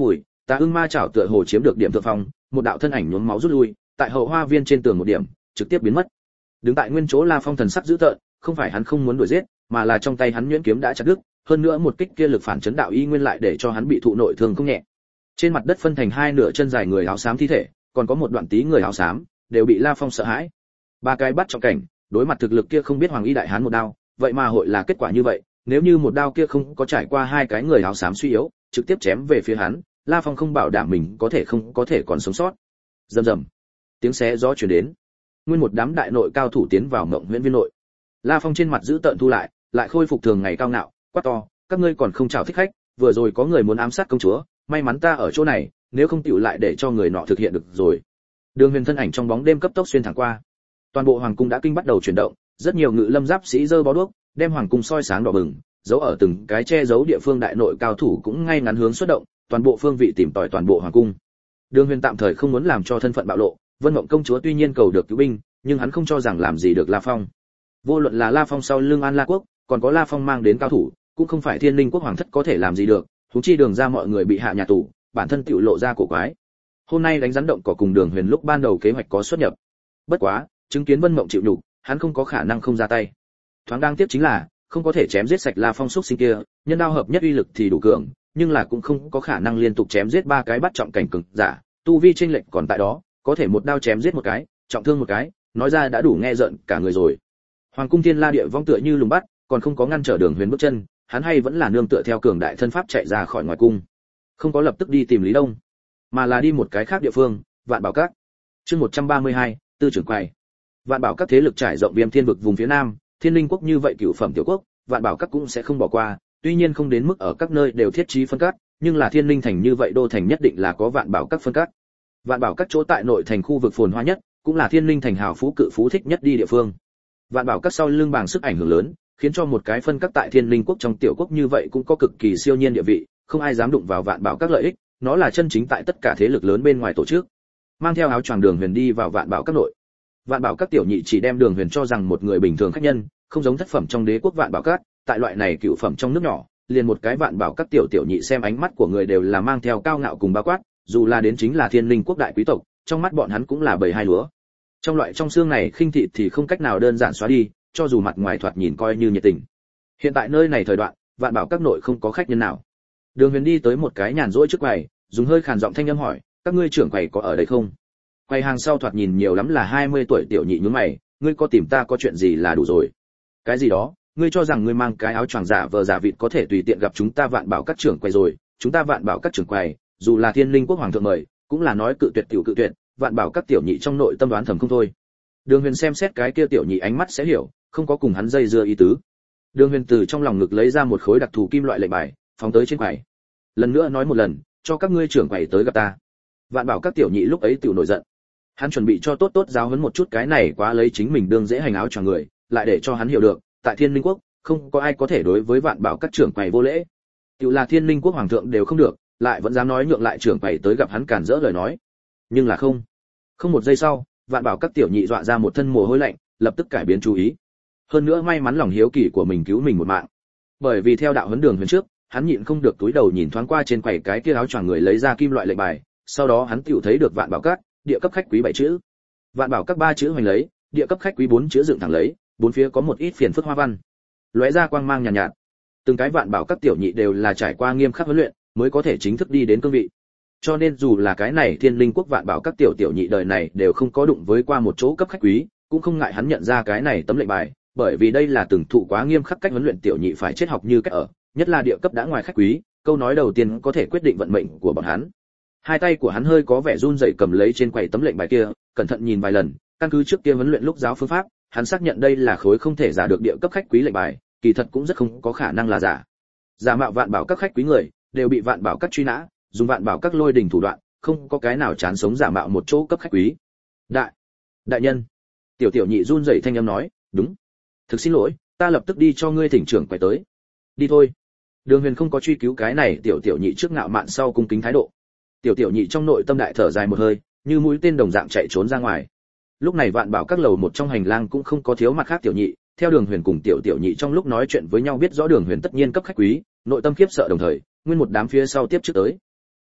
Tà ưng ma chảo tựa hồ chiếm được điểm thượng phong, một đạo thân ảnh nhuốm máu rút lui, tại hậu hoa viên trên tường một điểm, trực tiếp biến mất. Đứng tại nguyên chỗ La Phong thần sắc dữ tợn, không phải hắn không muốn đuổi giết, mà là trong tay hắn nhuyễn kiếm đã chặt đứt, hơn nữa một kích kia lực phản chấn đạo y nguyên lại để cho hắn bị thụ nội thương không nhẹ. Trên mặt đất phân thành hai nửa chân dài người áo xám thi thể, còn có một đoạn tí người áo xám, đều bị La Phong sợ hãi. Ba cái bắt trọng cảnh, đối mặt thực lực kia không biết hoàng y đại hán một đao, vậy mà hội là kết quả như vậy, nếu như một đao kia không có trải qua hai cái người áo xám suy yếu, trực tiếp chém về phía hắn, La Phong không bảo đảm mình có thể không có thể còn sống sót. Rầm rầm, tiếng xé gió truyền đến. Nguyên một đám đại nội cao thủ tiến vào Ngộng Huyễn Viên nội. La Phong trên mặt giữ tợn thu lại, lại khôi phục thường ngày cao ngạo, quát to, các ngươi còn không chào thích khách, vừa rồi có người muốn ám sát công chúa, may mắn ta ở chỗ này, nếu không tiểu lại để cho người nọ thực hiện được rồi. Đường Huyền thân ảnh trong bóng đêm cấp tốc xuyên thẳng qua. Toàn bộ hoàng cung đã kinh bắt đầu chuyển động, rất nhiều ngự lâm giáp sĩ giơ bó đuốc, đem hoàng cung soi sáng đỏ bừng, giấu ở từng cái che giấu địa phương đại nội cao thủ cũng ngay ngắn hướng xuất động, toàn bộ phương vị tìm tòi toàn bộ hoàng cung. Đường Huyền tạm thời không muốn làm cho thân phận bạo lộ, Vân Mộng công chúa tuy nhiên cầu được cứu binh, nhưng hắn không cho rằng làm gì được La Phong. Vô luận là La Phong sau lưng An La quốc, còn có La Phong mang đến cao thủ, cũng không phải Thiên Linh quốc hoàng thất có thể làm gì được, huống chi Đường ra mọi người bị hạ nhà tù, bản thân tiểu lộ ra cổ quái. Hôm nay đánh rắn động cỏ cùng Đường Huyền lúc ban đầu kế hoạch có xuất nhập. Bất quá, chứng kiến Vân Mộng chịu nhục, hắn không có khả năng không ra tay. Thoáng đáng tiếc chính là, không có thể chém giết sạch La Phong xúc sinh kia, nhân đao hợp nhất uy lực thì đủ cường, nhưng là cũng không có khả năng liên tục chém giết ba cái bắt trọng cảnh cường giả, tu vi chênh lệch còn tại đó, có thể một đao chém giết một cái, trọng thương một cái, nói ra đã đủ nghe rợn cả người rồi. Hoàng cung Thiên La địa vong tựa như lùng bắt, còn không có ngăn trở Đường Huyền bước chân, hắn hay vẫn là nương tựa theo cường đại thân pháp chạy ra khỏi ngoài cung. Không có lập tức đi tìm Lý Đông, mà là đi một cái khác địa phương, Vạn Bảo Các. Chương một trăm ba mươi hai, Tư trưởng quầy. Vạn Bảo Các thế lực trải rộng Viêm Thiên vực vùng phía Nam, Thiên Linh quốc như vậy cửu phẩm tiểu quốc, Vạn Bảo Các cũng sẽ không bỏ qua, tuy nhiên không đến mức ở các nơi đều thiết trí phân các, nhưng là Thiên Linh thành như vậy đô thành nhất định là có Vạn Bảo Các phân các. Vạn Bảo Các chỗ tại nội thành khu vực phồn hoa nhất, cũng là Thiên Linh thành hào phú cự phú thích nhất đi địa phương. Vạn Bảo Các sau lưng bàng sức ảnh hưởng lớn, khiến cho một cái phân các tại Thiên Linh quốc trong tiểu quốc như vậy cũng có cực kỳ siêu nhiên địa vị, không ai dám đụng vào Vạn Bảo Các lợi ích, nó là chân chính tại tất cả thế lực lớn bên ngoài tổ chức. Mang theo áo choàng Đường Huyền đi vào Vạn Bảo Các nội. Vạn Bảo Các tiểu nhị chỉ đem Đường Huyền cho rằng một người bình thường khách nhân, không giống thất phẩm trong đế quốc Vạn Bảo Các, tại loại này cựu phẩm trong nước nhỏ, liền một cái Vạn Bảo Các tiểu tiểu nhị xem ánh mắt của người đều là mang theo cao ngạo cùng bao quát, dù là đến chính là Thiên Linh quốc đại quý tộc, trong mắt bọn hắn cũng là bầy hai lúa. Trong loại trong xương này khinh thị thì không cách nào đơn giản xóa đi, cho dù mặt ngoài thoạt nhìn coi như nhiệt tình. Hiện tại nơi này thời đoạn, Vạn Bảo Các nội không có khách nhân nào. Đường Huyền đi tới một cái nhàn rỗi trước quầy, dùng hơi khàn giọng thanh âm hỏi, các ngươi trưởng quầy có ở đây không? Quầy hàng sau thoạt nhìn nhiều lắm là hai mươi tuổi tiểu nhị nhướng mày, ngươi có tìm ta có chuyện gì là đủ rồi. Cái gì đó, ngươi cho rằng ngươi mang cái áo choàng giả vờ giả vịt có thể tùy tiện gặp chúng ta Vạn Bảo Các trưởng quầy rồi, chúng ta Vạn Bảo Các trưởng quầy, dù là Thiên Linh quốc hoàng thượng mời, cũng là nói cự tuyệt tiểu cự tuyệt, Vạn Bảo Các tiểu nhị trong nội tâm đoán thầm không thôi. Đường Huyền xem xét cái kia tiểu nhị ánh mắt sẽ hiểu, không có cùng hắn dây dưa ý tứ. Đường Huyền từ trong lòng ngực lấy ra một khối đặc thù kim loại lệnh bài, phóng tới trên quầy. Lần nữa nói một lần, cho các ngươi trưởng quầy tới gặp ta. Vạn Bảo Các tiểu nhị lúc ấy tiểu nổi giận. Hắn chuẩn bị cho tốt tốt giáo huấn một chút cái này quá lấy chính mình đương dễ hành áo cho người, lại để cho hắn hiểu được, tại Thiên Linh quốc, không có ai có thể đối với Vạn Bảo Các trưởng quầy vô lễ. Tiểu là Thiên Linh quốc hoàng thượng đều không được, lại vẫn dám nói nhượng lại trưởng quầy tới gặp hắn cản rỡ lời nói. Nhưng là không. Không một giây sau, Vạn Bảo Các tiểu nhị dọa ra một thân mồ hôi lạnh, lập tức cải biến chú ý. Hơn nữa may mắn lòng hiếu kỳ của mình cứu mình một mạng. Bởi vì theo đạo huấn Đường Huyền trước, hắn nhịn không được túi đầu nhìn thoáng qua trên quầy cái kia áo choàng người lấy ra kim loại lệnh bài, sau đó hắn tiểu thấy được Vạn Bảo Các, địa cấp khách quý bảy chữ. Vạn Bảo Các ba chữ hoành lấy, địa cấp khách quý bốn chữ dựng thẳng lấy, bốn phía có một ít phiền phức hoa văn. Lóe ra quang mang nhàn nhạt, nhạt. Từng cái Vạn Bảo Các tiểu nhị đều là trải qua nghiêm khắc huấn luyện, mới có thể chính thức đi đến cương vị. Cho nên dù là cái này Thiên Linh quốc Vạn Bảo Các tiểu tiểu nhị đời này đều không có đụng với qua một chỗ cấp khách quý, cũng không ngại hắn nhận ra cái này tấm lệnh bài, bởi vì đây là từng thụ quá nghiêm khắc cách huấn luyện tiểu nhị phải chết học như cách ở, nhất là địa cấp đã ngoài khách quý, câu nói đầu tiên có thể quyết định vận mệnh của bọn hắn. Hai tay của hắn hơi có vẻ run rẩy cầm lấy trên quầy tấm lệnh bài kia, cẩn thận nhìn vài lần, căn cứ trước kia huấn luyện lúc giáo phương pháp, hắn xác nhận đây là khối không thể giả được địa cấp khách quý lệnh bài, kỳ thật cũng rất không có khả năng là giả. Giả mạo Vạn Bảo Các khách quý người, đều bị Vạn Bảo Các truy nã, dùng Vạn Bảo Các lôi đình thủ đoạn, không có cái nào chán sống giả mạo một chỗ cấp khách quý. Đại, đại nhân. Tiểu tiểu nhị run rẩy thanh âm nói, đúng. Thực xin lỗi, ta lập tức đi cho ngươi thỉnh trưởng quầy tới. Đi thôi. Đường Huyền không có truy cứu cái này tiểu tiểu nhị trước ngạo mạn sau cung kính thái độ. Tiểu tiểu nhị trong nội tâm đại thở dài một hơi, như mũi tên đồng dạng chạy trốn ra ngoài. Lúc này Vạn Bảo Các lầu một trong hành lang cũng không có thiếu mặt khác tiểu nhị, theo Đường Huyền cùng tiểu tiểu nhị trong lúc nói chuyện với nhau biết rõ Đường Huyền tất nhiên cấp khách quý, nội tâm khiếp sợ đồng thời, nguyên một đám phía sau tiếp trước tới.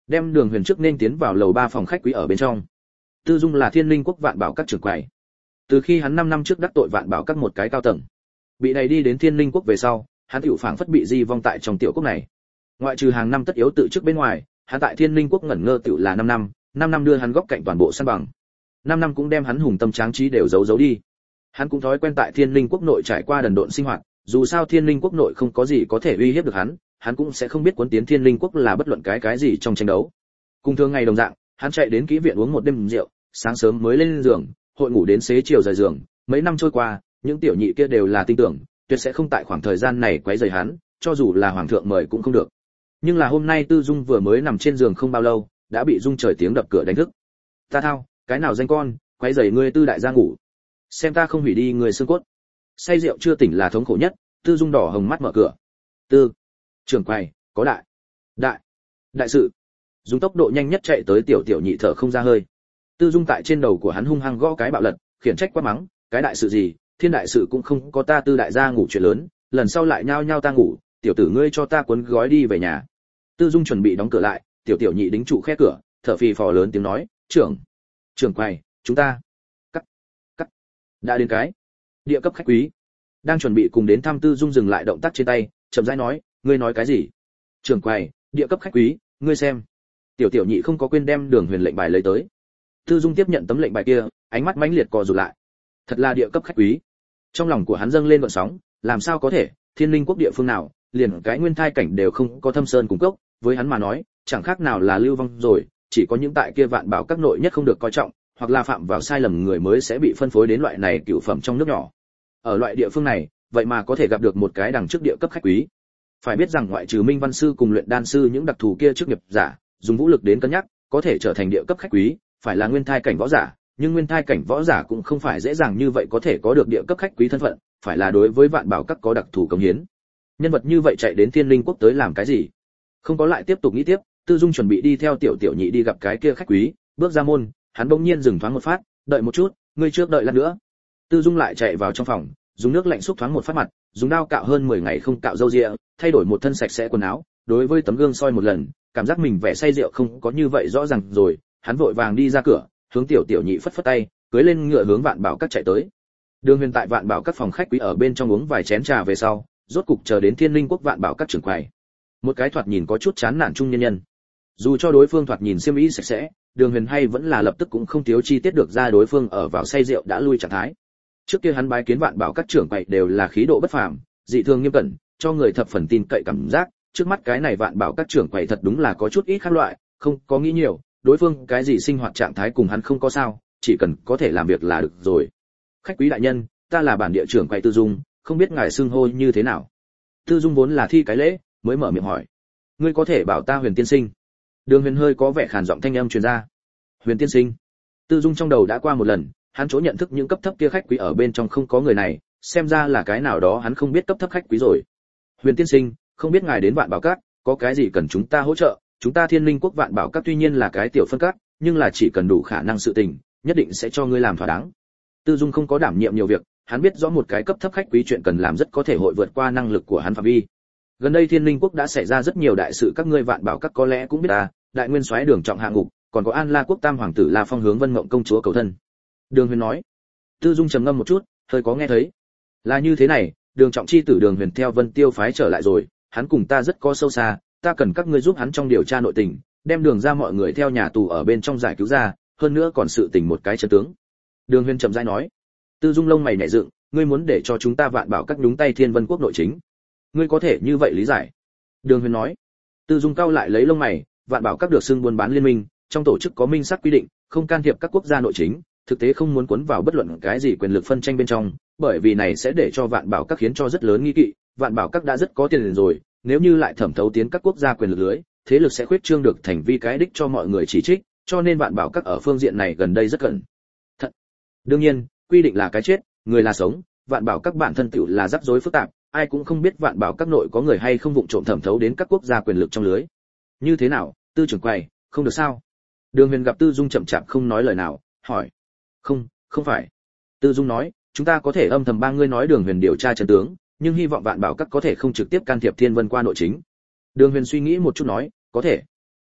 đem Đường Huyền trước nên tiến vào lầu ba phòng khách quý ở bên trong. Tư Dung là Thiên Linh Quốc Vạn Bảo các trưởng quầy. Từ khi hắn năm năm trước đắc tội Vạn Bảo các một cái cao tầng, bị đẩy đi đến Thiên Linh Quốc về sau, hắn tiểu phảng phất bị di vong tại trong tiểu quốc này. Ngoại trừ hàng năm tất yếu tự trước bên ngoài, hắn tại Thiên Linh Quốc ngẩn ngơ tiểu là năm năm, năm năm đưa hắn góc cạnh toàn bộ san bằng. năm năm cũng đem hắn hùng tâm tráng trí đều giấu giấu đi. Hắn cũng thói quen tại Thiên Linh Quốc nội trải qua đần độn sinh hoạt, dù sao Thiên Linh Quốc nội không có gì có thể uy hiếp được hắn, hắn cũng sẽ không biết cuốn tiến Thiên Linh Quốc là bất luận cái cái gì trong tranh đấu. Cùng thường ngày đồng dạng, hắn chạy đến kỹ viện uống một đêm rượu, sáng sớm mới lên giường, hội ngủ đến xế chiều rời giường, mấy năm trôi qua, những tiểu nhị kia đều là tin tưởng, tuyệt sẽ không tại khoảng thời gian này quấy rầy hắn, cho dù là hoàng thượng mời cũng không được. Nhưng là hôm nay Tư Dung vừa mới nằm trên giường không bao lâu, đã bị rung trời tiếng đập cửa đánh thức. Ta thao, cái nào danh con, quấy rầy ngươi Tư đại gia ngủ. Xem ta không hủy đi người xương cốt. Say rượu chưa tỉnh là thống khổ nhất, Tư Dung đỏ hồng mắt mở cửa. Tư, trưởng quầy, có đại, đại, đại sự. Dùng tốc độ nhanh nhất chạy tới tiểu tiểu nhị thở không ra hơi. Tư Dung tại trên đầu của hắn hung hăng gõ cái bạo lật, khiển trách quát mắng, cái đại sự gì, thiên đại sự cũng không có ta Tư đại gia ngủ chuyện lớn, lần sau lại nhao nhao ta ngủ, tiểu tử ngươi cho ta cuốn gói đi về nhà. Tư Dung chuẩn bị đóng cửa lại, tiểu tiểu nhị đính trụ khe cửa, thở phì phò lớn tiếng nói, trưởng, trưởng quầy, chúng ta, cắt, cắt, đã đến cái, địa cấp khách quý. Đang chuẩn bị cùng đến thăm Tư Dung dừng lại động tác trên tay, chậm rãi nói, ngươi nói cái gì? Trưởng quầy, địa cấp khách quý, ngươi xem. Tiểu tiểu nhị không có quên đem Đường Huyền lệnh bài lấy tới. Tư Dung tiếp nhận tấm lệnh bài kia, ánh mắt mãnh liệt co rụt lại. Thật là địa cấp khách quý. Trong lòng của hắn dâng lên gợn sóng, làm sao có thể, Thiên Linh Quốc địa phương nào, liền cái nguyên thai cảnh đều không có thâm sơn cùng cốc, với hắn mà nói, chẳng khác nào là lưu vong rồi, chỉ có những tại kia Vạn Bảo các nội nhất không được coi trọng, hoặc là phạm vào sai lầm người mới sẽ bị phân phối đến loại này cửu phẩm trong nước nhỏ. Ở loại địa phương này, vậy mà có thể gặp được một cái đằng trước địa cấp khách quý. Phải biết rằng ngoại trừ Minh Văn sư cùng luyện đan sư những đặc thù kia trước nghiệp giả, dùng vũ lực đến cân nhắc, có thể trở thành địa cấp khách quý, phải là nguyên thai cảnh võ giả, nhưng nguyên thai cảnh võ giả cũng không phải dễ dàng như vậy có thể có được địa cấp khách quý thân phận, phải là đối với Vạn Bảo các có đặc thù công hiến. Nhân vật như vậy chạy đến Thiên Linh Quốc tới làm cái gì? Không có lại tiếp tục nghĩ tiếp, Tư Dung chuẩn bị đi theo tiểu tiểu nhị đi gặp cái kia khách quý, bước ra môn, hắn bỗng nhiên dừng thoáng một phát, đợi một chút, ngươi trước đợi lát nữa. Tư Dung lại chạy vào trong phòng, dùng nước lạnh xúc thoáng một phát mặt, dùng dao cạo hơn mười ngày không cạo râu ria, thay đổi một thân sạch sẽ quần áo, đối với tấm gương soi một lần, cảm giác mình vẻ say rượu không có như vậy rõ ràng rồi, hắn vội vàng đi ra cửa, hướng tiểu tiểu nhị phất phất tay, cưỡi lên ngựa hướng Vạn Bảo các chạy tới. Đường Huyền tại Vạn Bảo các phòng khách quý ở bên trong uống vài chén trà về sau, rốt cục chờ đến Thiên Linh Quốc Vạn Bảo các trưởng quầy. Một cái thoạt nhìn có chút chán nản trung nhân nhân. Dù cho đối phương thoạt nhìn xiêm y sạch sẽ, Đường Huyền hay vẫn là lập tức cũng không thiếu chi tiết được ra đối phương ở vào say rượu đã lui trạng thái. Trước kia hắn bái kiến Vạn Bảo các trưởng quầy đều là khí độ bất phàm, dị thường nghiêm cẩn, cho người thập phần tin cậy cảm giác, trước mắt cái này Vạn Bảo các trưởng quầy thật đúng là có chút ít khác loại, không có nghĩ nhiều, đối phương cái gì sinh hoạt trạng thái cùng hắn không có sao, chỉ cần có thể làm việc là được rồi. Khách quý đại nhân, ta là bản địa trưởng quầy Tư Dung, không biết ngài xưng hô như thế nào. Tư Dung vốn là thi cái lễ, mới mở miệng hỏi. Ngươi có thể bảo ta Huyền tiên sinh. Đường Huyền hơi có vẻ khàn giọng thanh âm truyền ra. Huyền tiên sinh. Tư Dung trong đầu đã qua một lần, hắn chỗ nhận thức những cấp thấp kia khách quý ở bên trong không có người này, xem ra là cái nào đó hắn không biết cấp thấp khách quý rồi. Huyền tiên sinh, không biết ngài đến Vạn Bảo các, có cái gì cần chúng ta hỗ trợ? Chúng ta Thiên Linh Quốc Vạn Bảo các tuy nhiên là cái tiểu phân các, nhưng là chỉ cần đủ khả năng sự tình, nhất định sẽ cho ngươi làm thỏa đáng. Tư Dung không có đảm nhiệm nhiều việc, hắn biết rõ một cái cấp thấp khách quý chuyện cần làm rất có thể hội vượt qua năng lực của hắn phạm vi. Gần đây Thiên Linh Quốc đã xảy ra rất nhiều đại sự, các ngươi Vạn Bảo các có lẽ cũng biết à, đại nguyên soái Đường Trọng hạ ngục, còn có An La Quốc Tam hoàng tử La Phong hướng Vân Mộng công chúa cầu thân. Đường Huyền nói. Tư Dung trầm ngâm một chút, hơi có nghe thấy. Là như thế này, Đường Trọng chi tử Đường Huyền theo Vân Tiêu phái trở lại rồi, hắn cùng ta rất có sâu xa, ta cần các ngươi giúp hắn trong điều tra nội tình, đem Đường ra mọi người theo nhà tù ở bên trong giải cứu ra, hơn nữa còn sự tình một cái chân tướng. Đường Huyền chậm rãi nói. Tư Dung lông mày nhảy dựng, ngươi muốn để cho chúng ta Vạn Bảo các nhúng tay Thiên Vân Quốc nội chính, ngươi có thể như vậy lý giải? Đường Huyền nói. Tư Dung cau lại lấy lông mày, Vạn Bảo các được xưng buôn bán liên minh, trong tổ chức có minh xác quy định, không can thiệp các quốc gia nội chính, thực tế không muốn cuốn vào bất luận cái gì quyền lực phân tranh bên trong, bởi vì này sẽ để cho Vạn Bảo các khiến cho rất lớn nghi kỵ, Vạn Bảo các đã rất có tiền rồi, nếu như lại thẩm thấu tiến các quốc gia quyền lực lưới, thế lực sẽ khuyết trương được thành vi cái đích cho mọi người chỉ trích, cho nên Vạn Bảo các ở phương diện này gần đây rất cẩn thận. Đương nhiên, quy định là cái chết, người là sống, Vạn Bảo các bản thân tựu là rắc rối phức tạp, ai cũng không biết Vạn Bảo các nội có người hay không vụng trộm thẩm thấu đến các quốc gia quyền lực trong lưới. Như thế nào, Tư trưởng quầy, không được sao? Đường Huyền gặp Tư Dung chậm chạp không nói lời nào, hỏi. Không, không phải. Tư Dung nói, chúng ta có thể âm thầm ba ngươi nói Đường Huyền điều tra chân tướng, nhưng hy vọng Vạn Bảo các có thể không trực tiếp can thiệp Thiên Vân qua nội chính. Đường Huyền suy nghĩ một chút nói, có thể.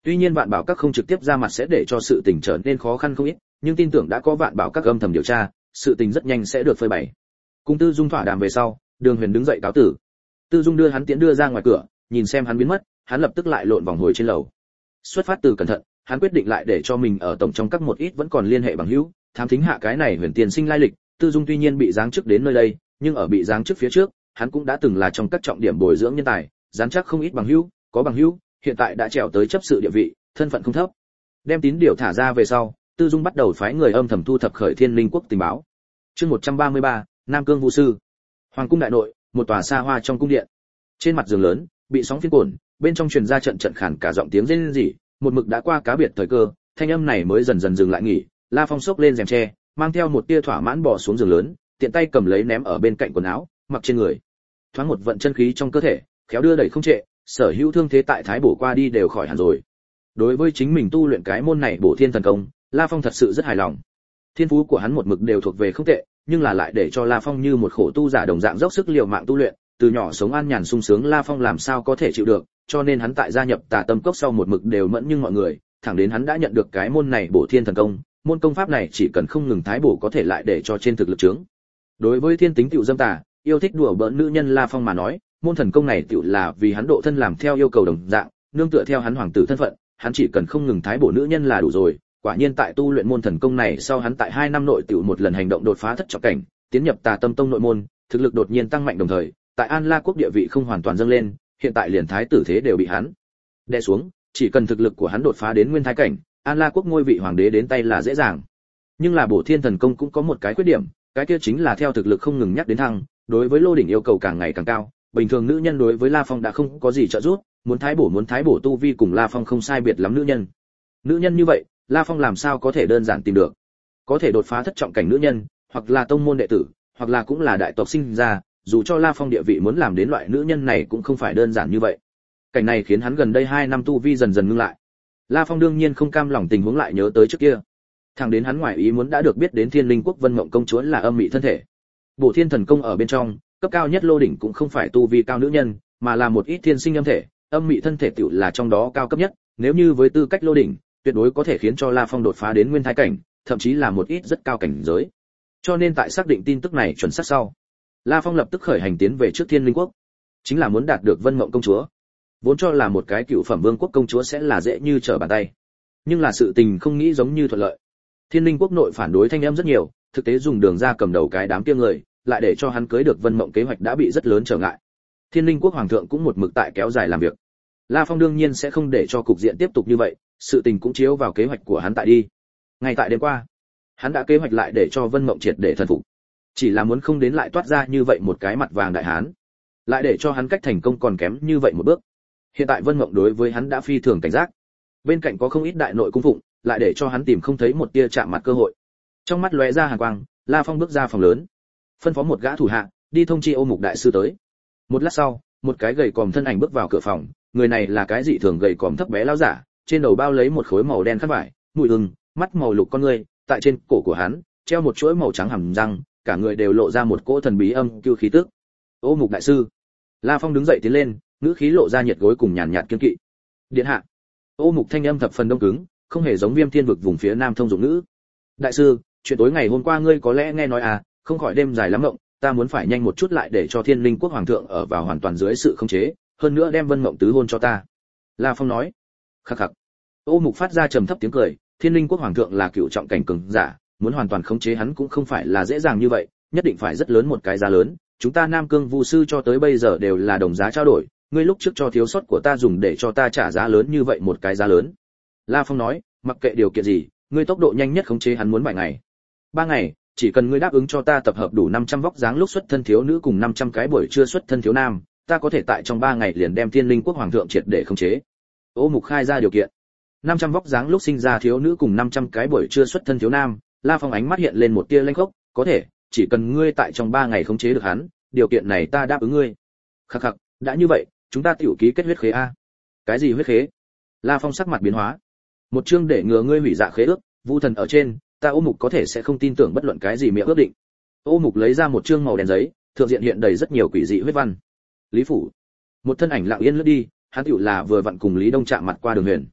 Tuy nhiên Vạn Bảo Các không trực tiếp ra mặt sẽ để cho sự tình trở nên khó khăn không ít, nhưng tin tưởng đã có Vạn Bảo Các âm thầm điều tra, sự tình rất nhanh sẽ được phơi bày. Cùng Tư Dung thỏa đàm về sau, Đường Huyền đứng dậy cáo tử. Tư Dung đưa hắn tiễn đưa ra ngoài cửa, nhìn xem hắn biến mất, hắn lập tức lại lộn vòng hồi trên lầu. Xuất phát từ cẩn thận, hắn quyết định lại để cho mình ở tổng trong các một ít vẫn còn liên hệ bằng hữu, thám thính hạ cái này Huyền Tiên Sinh lai lịch. Tư Dung tuy nhiên bị giáng chức đến nơi đây, nhưng ở bị giáng chức phía trước, hắn cũng đã từng là trong các trọng điểm bồi dưỡng nhân tài, dán chắc không ít bằng hữu, có bằng hữu, hiện tại đã trèo tới chấp sự địa vị, thân phận không thấp. Đem tín điều thả ra về sau, Tư Dung bắt đầu phái người âm thầm thu thập khởi Thiên Linh Quốc tình báo. Chương một trăm ba mươi ba, Nam Cương Vu sư. Hoàng cung đại nội, một tòa xa hoa trong cung điện. Trên mặt giường lớn, bị sóng phiến cuộn, bên trong truyền ra trận trận khản cả giọng tiếng rên rỉ, một mực đã qua cá biệt thời cơ, thanh âm này mới dần dần dừng lại nghỉ. La Phong xốc lên rèm tre, mang theo một tia thỏa mãn bò xuống giường lớn, tiện tay cầm lấy ném ở bên cạnh quần áo, mặc trên người. Thoáng một vận chân khí trong cơ thể, khéo đưa đẩy không trệ, sở hữu thương thế tại thái bổ qua đi đều khỏi hẳn rồi. Đối với chính mình tu luyện cái môn này Bổ Thiên thần công, La Phong thật sự rất hài lòng. Thiên phú của hắn một mực đều thuộc về không tệ, nhưng là lại để cho La Phong như một khổ tu giả đồng dạng dốc sức liều mạng tu luyện, từ nhỏ sống an nhàn sung sướng La Phong làm sao có thể chịu được, cho nên hắn tại gia nhập Tà Tâm Cốc sau một mực đều mẫn nhưng mọi người, thẳng đến hắn đã nhận được cái môn này Bổ Thiên thần công, môn công pháp này chỉ cần không ngừng thái bổ có thể lại để cho trên thực lực trướng. Đối với thiên tính tiểu dâm tà, yêu thích đùa bỡn nữ nhân La Phong mà nói, môn thần công này tiểu là vì hắn độ thân làm theo yêu cầu đồng dạng, nương tựa theo hắn hoàng tử thân phận, hắn chỉ cần không ngừng thái bổ nữ nhân là đủ rồi. Quả nhiên tại tu luyện môn thần công này sau hắn tại hai năm nội tiểu một lần hành động đột phá thất trọng cảnh, tiến nhập Tà Tâm Tông nội môn, thực lực đột nhiên tăng mạnh đồng thời, tại An La quốc địa vị không hoàn toàn dâng lên, hiện tại liền thái tử thế đều bị hắn đè xuống, chỉ cần thực lực của hắn đột phá đến nguyên thái cảnh, An La quốc ngôi vị hoàng đế đến tay là dễ dàng. Nhưng là Bổ Thiên thần công cũng có một cái khuyết điểm, cái kia chính là theo thực lực không ngừng nhắc đến thăng, đối với Lô đỉnh yêu cầu càng ngày càng cao, bình thường nữ nhân đối với La Phong đã không có gì trợ giúp, muốn thái bổ muốn thái bổ tu vi cùng La Phong không sai biệt lắm nữ nhân. Nữ nhân như vậy, La Phong làm sao có thể đơn giản tìm được? Có thể đột phá thất trọng cảnh nữ nhân, hoặc là tông môn đệ tử, hoặc là cũng là đại tộc sinh ra, dù cho La Phong địa vị muốn làm đến loại nữ nhân này cũng không phải đơn giản như vậy. Cảnh này khiến hắn gần đây hai năm tu vi dần dần ngưng lại. La Phong đương nhiên không cam lòng tình huống lại nhớ tới trước kia. Thẳng đến hắn ngoại ý muốn đã được biết đến Thiên Linh Quốc Vân Mộng công chúa là âm mị thân thể. Bổ Thiên thần công ở bên trong, cấp cao nhất Lô đỉnh cũng không phải tu vi cao nữ nhân, mà là một ít thiên sinh âm thể, âm mị thân thể tiểu là trong đó cao cấp nhất, nếu như với tư cách Lô đỉnh, tuyệt đối có thể khiến cho La Phong đột phá đến nguyên thái cảnh, thậm chí là một ít rất cao cảnh giới. Cho nên tại xác định tin tức này chuẩn xác sau, La Phong lập tức khởi hành tiến về trước Thiên Linh Quốc, chính là muốn đạt được Vân Mộng công chúa. Vốn cho là một cái cựu phẩm vương quốc công chúa sẽ là dễ như trở bàn tay, nhưng là sự tình không nghĩ giống như thuận lợi. Thiên Linh Quốc nội phản đối thanh em rất nhiều, thực tế dùng Đường ra cầm đầu cái đám kia người, lại để cho hắn cưới được Vân Mộng kế hoạch đã bị rất lớn trở ngại. Thiên Linh Quốc hoàng thượng cũng một mực tại kéo dài làm việc. La Phong đương nhiên sẽ không để cho cục diện tiếp tục như vậy, sự tình cũng chiếu vào kế hoạch của hắn tại đi. Ngay tại đêm qua, hắn đã kế hoạch lại để cho Vân Mộng triệt để thần phục. Chỉ là muốn không đến lại toát ra như vậy một cái mặt vàng đại hán, lại để cho hắn cách thành công còn kém như vậy một bước. Hiện tại Vân Mộng đối với hắn đã phi thường cảnh giác. Bên cạnh có không ít đại nội cung phụng, lại để cho hắn tìm không thấy một tia chạm mặt cơ hội. Trong mắt lóe ra hàn quang, La Phong bước ra phòng lớn, phân phó một gã thủ hạ đi thông chi Ô Mục đại sư tới. Một lát sau, một cái gầy còm thân ảnh bước vào cửa phòng, người này là cái dị thường gầy còm thấp bé lão giả, trên đầu bao lấy một khối màu đen khăn vải, mũi ưng, mắt màu lục con người, tại trên cổ của hắn treo một chuỗi màu trắng hàm răng, cả người đều lộ ra một cỗ thần bí âm cưu khí tức. Ô Mục đại sư. La Phong đứng dậy tiến lên, ngữ khí lộ ra nhiệt gối cùng nhàn nhạt kiên kỵ. Điện hạ. Ô Mục thanh âm thập phần đông cứng, không hề giống Viêm Thiên vực vùng phía nam thông dụng ngữ. Đại sư, chuyện tối ngày hôm qua ngươi có lẽ nghe nói à, không khỏi đêm dài lắm mộng, ta muốn phải nhanh một chút lại để cho Thiên Linh Quốc hoàng thượng ở vào hoàn toàn dưới sự khống chế, hơn nữa đem Vân Mộng tứ hôn cho ta. La Phong nói. Khắc khắc. Ô Mục phát ra trầm thấp tiếng cười, Thiên Linh Quốc hoàng thượng là cựu trọng cảnh cường giả, muốn hoàn toàn khống chế hắn cũng không phải là dễ dàng như vậy, nhất định phải rất lớn một cái giá lớn, chúng ta Nam Cương Vu sư cho tới bây giờ đều là đồng giá trao đổi, ngươi lúc trước cho thiếu sót của ta dùng để cho ta trả giá lớn như vậy một cái giá lớn. La Phong nói, mặc kệ điều kiện gì, ngươi tốc độ nhanh nhất khống chế hắn muốn bảy ngày. ba ngày, chỉ cần ngươi đáp ứng cho ta tập hợp đủ năm trăm vóc dáng lúc xuất thân thiếu nữ cùng năm trăm cái buổi trưa xuất thân thiếu nam, ta có thể tại trong ba ngày liền đem Thiên Linh Quốc hoàng thượng triệt để khống chế. Ô Mục khai ra điều kiện. năm trăm vóc dáng lúc sinh ra thiếu nữ cùng năm trăm cái buổi trưa xuất thân thiếu nam, La Phong ánh mắt hiện lên một tia lanh khốc, có thể, chỉ cần ngươi tại trong ba ngày khống chế được hắn, điều kiện này ta đáp ứng ngươi. Khắc khắc, đã như vậy, chúng ta tiểu ký kết huyết khế a. Cái gì huyết khế? La Phong sắc mặt biến hóa. Một chương để ngừa ngươi hủy dạ khế ước, Vu thần ở trên, ta Ô Mục có thể sẽ không tin tưởng bất luận cái gì miệng ước định. Ô Mục lấy ra một chương màu đen giấy, thượng diện hiện đầy rất nhiều quỷ dị huyết văn. Lý phủ. Một thân ảnh lặng yên lướt đi, hắn tiểu là vừa vặn cùng Lý Đông chạm mặt qua Đường Huyền.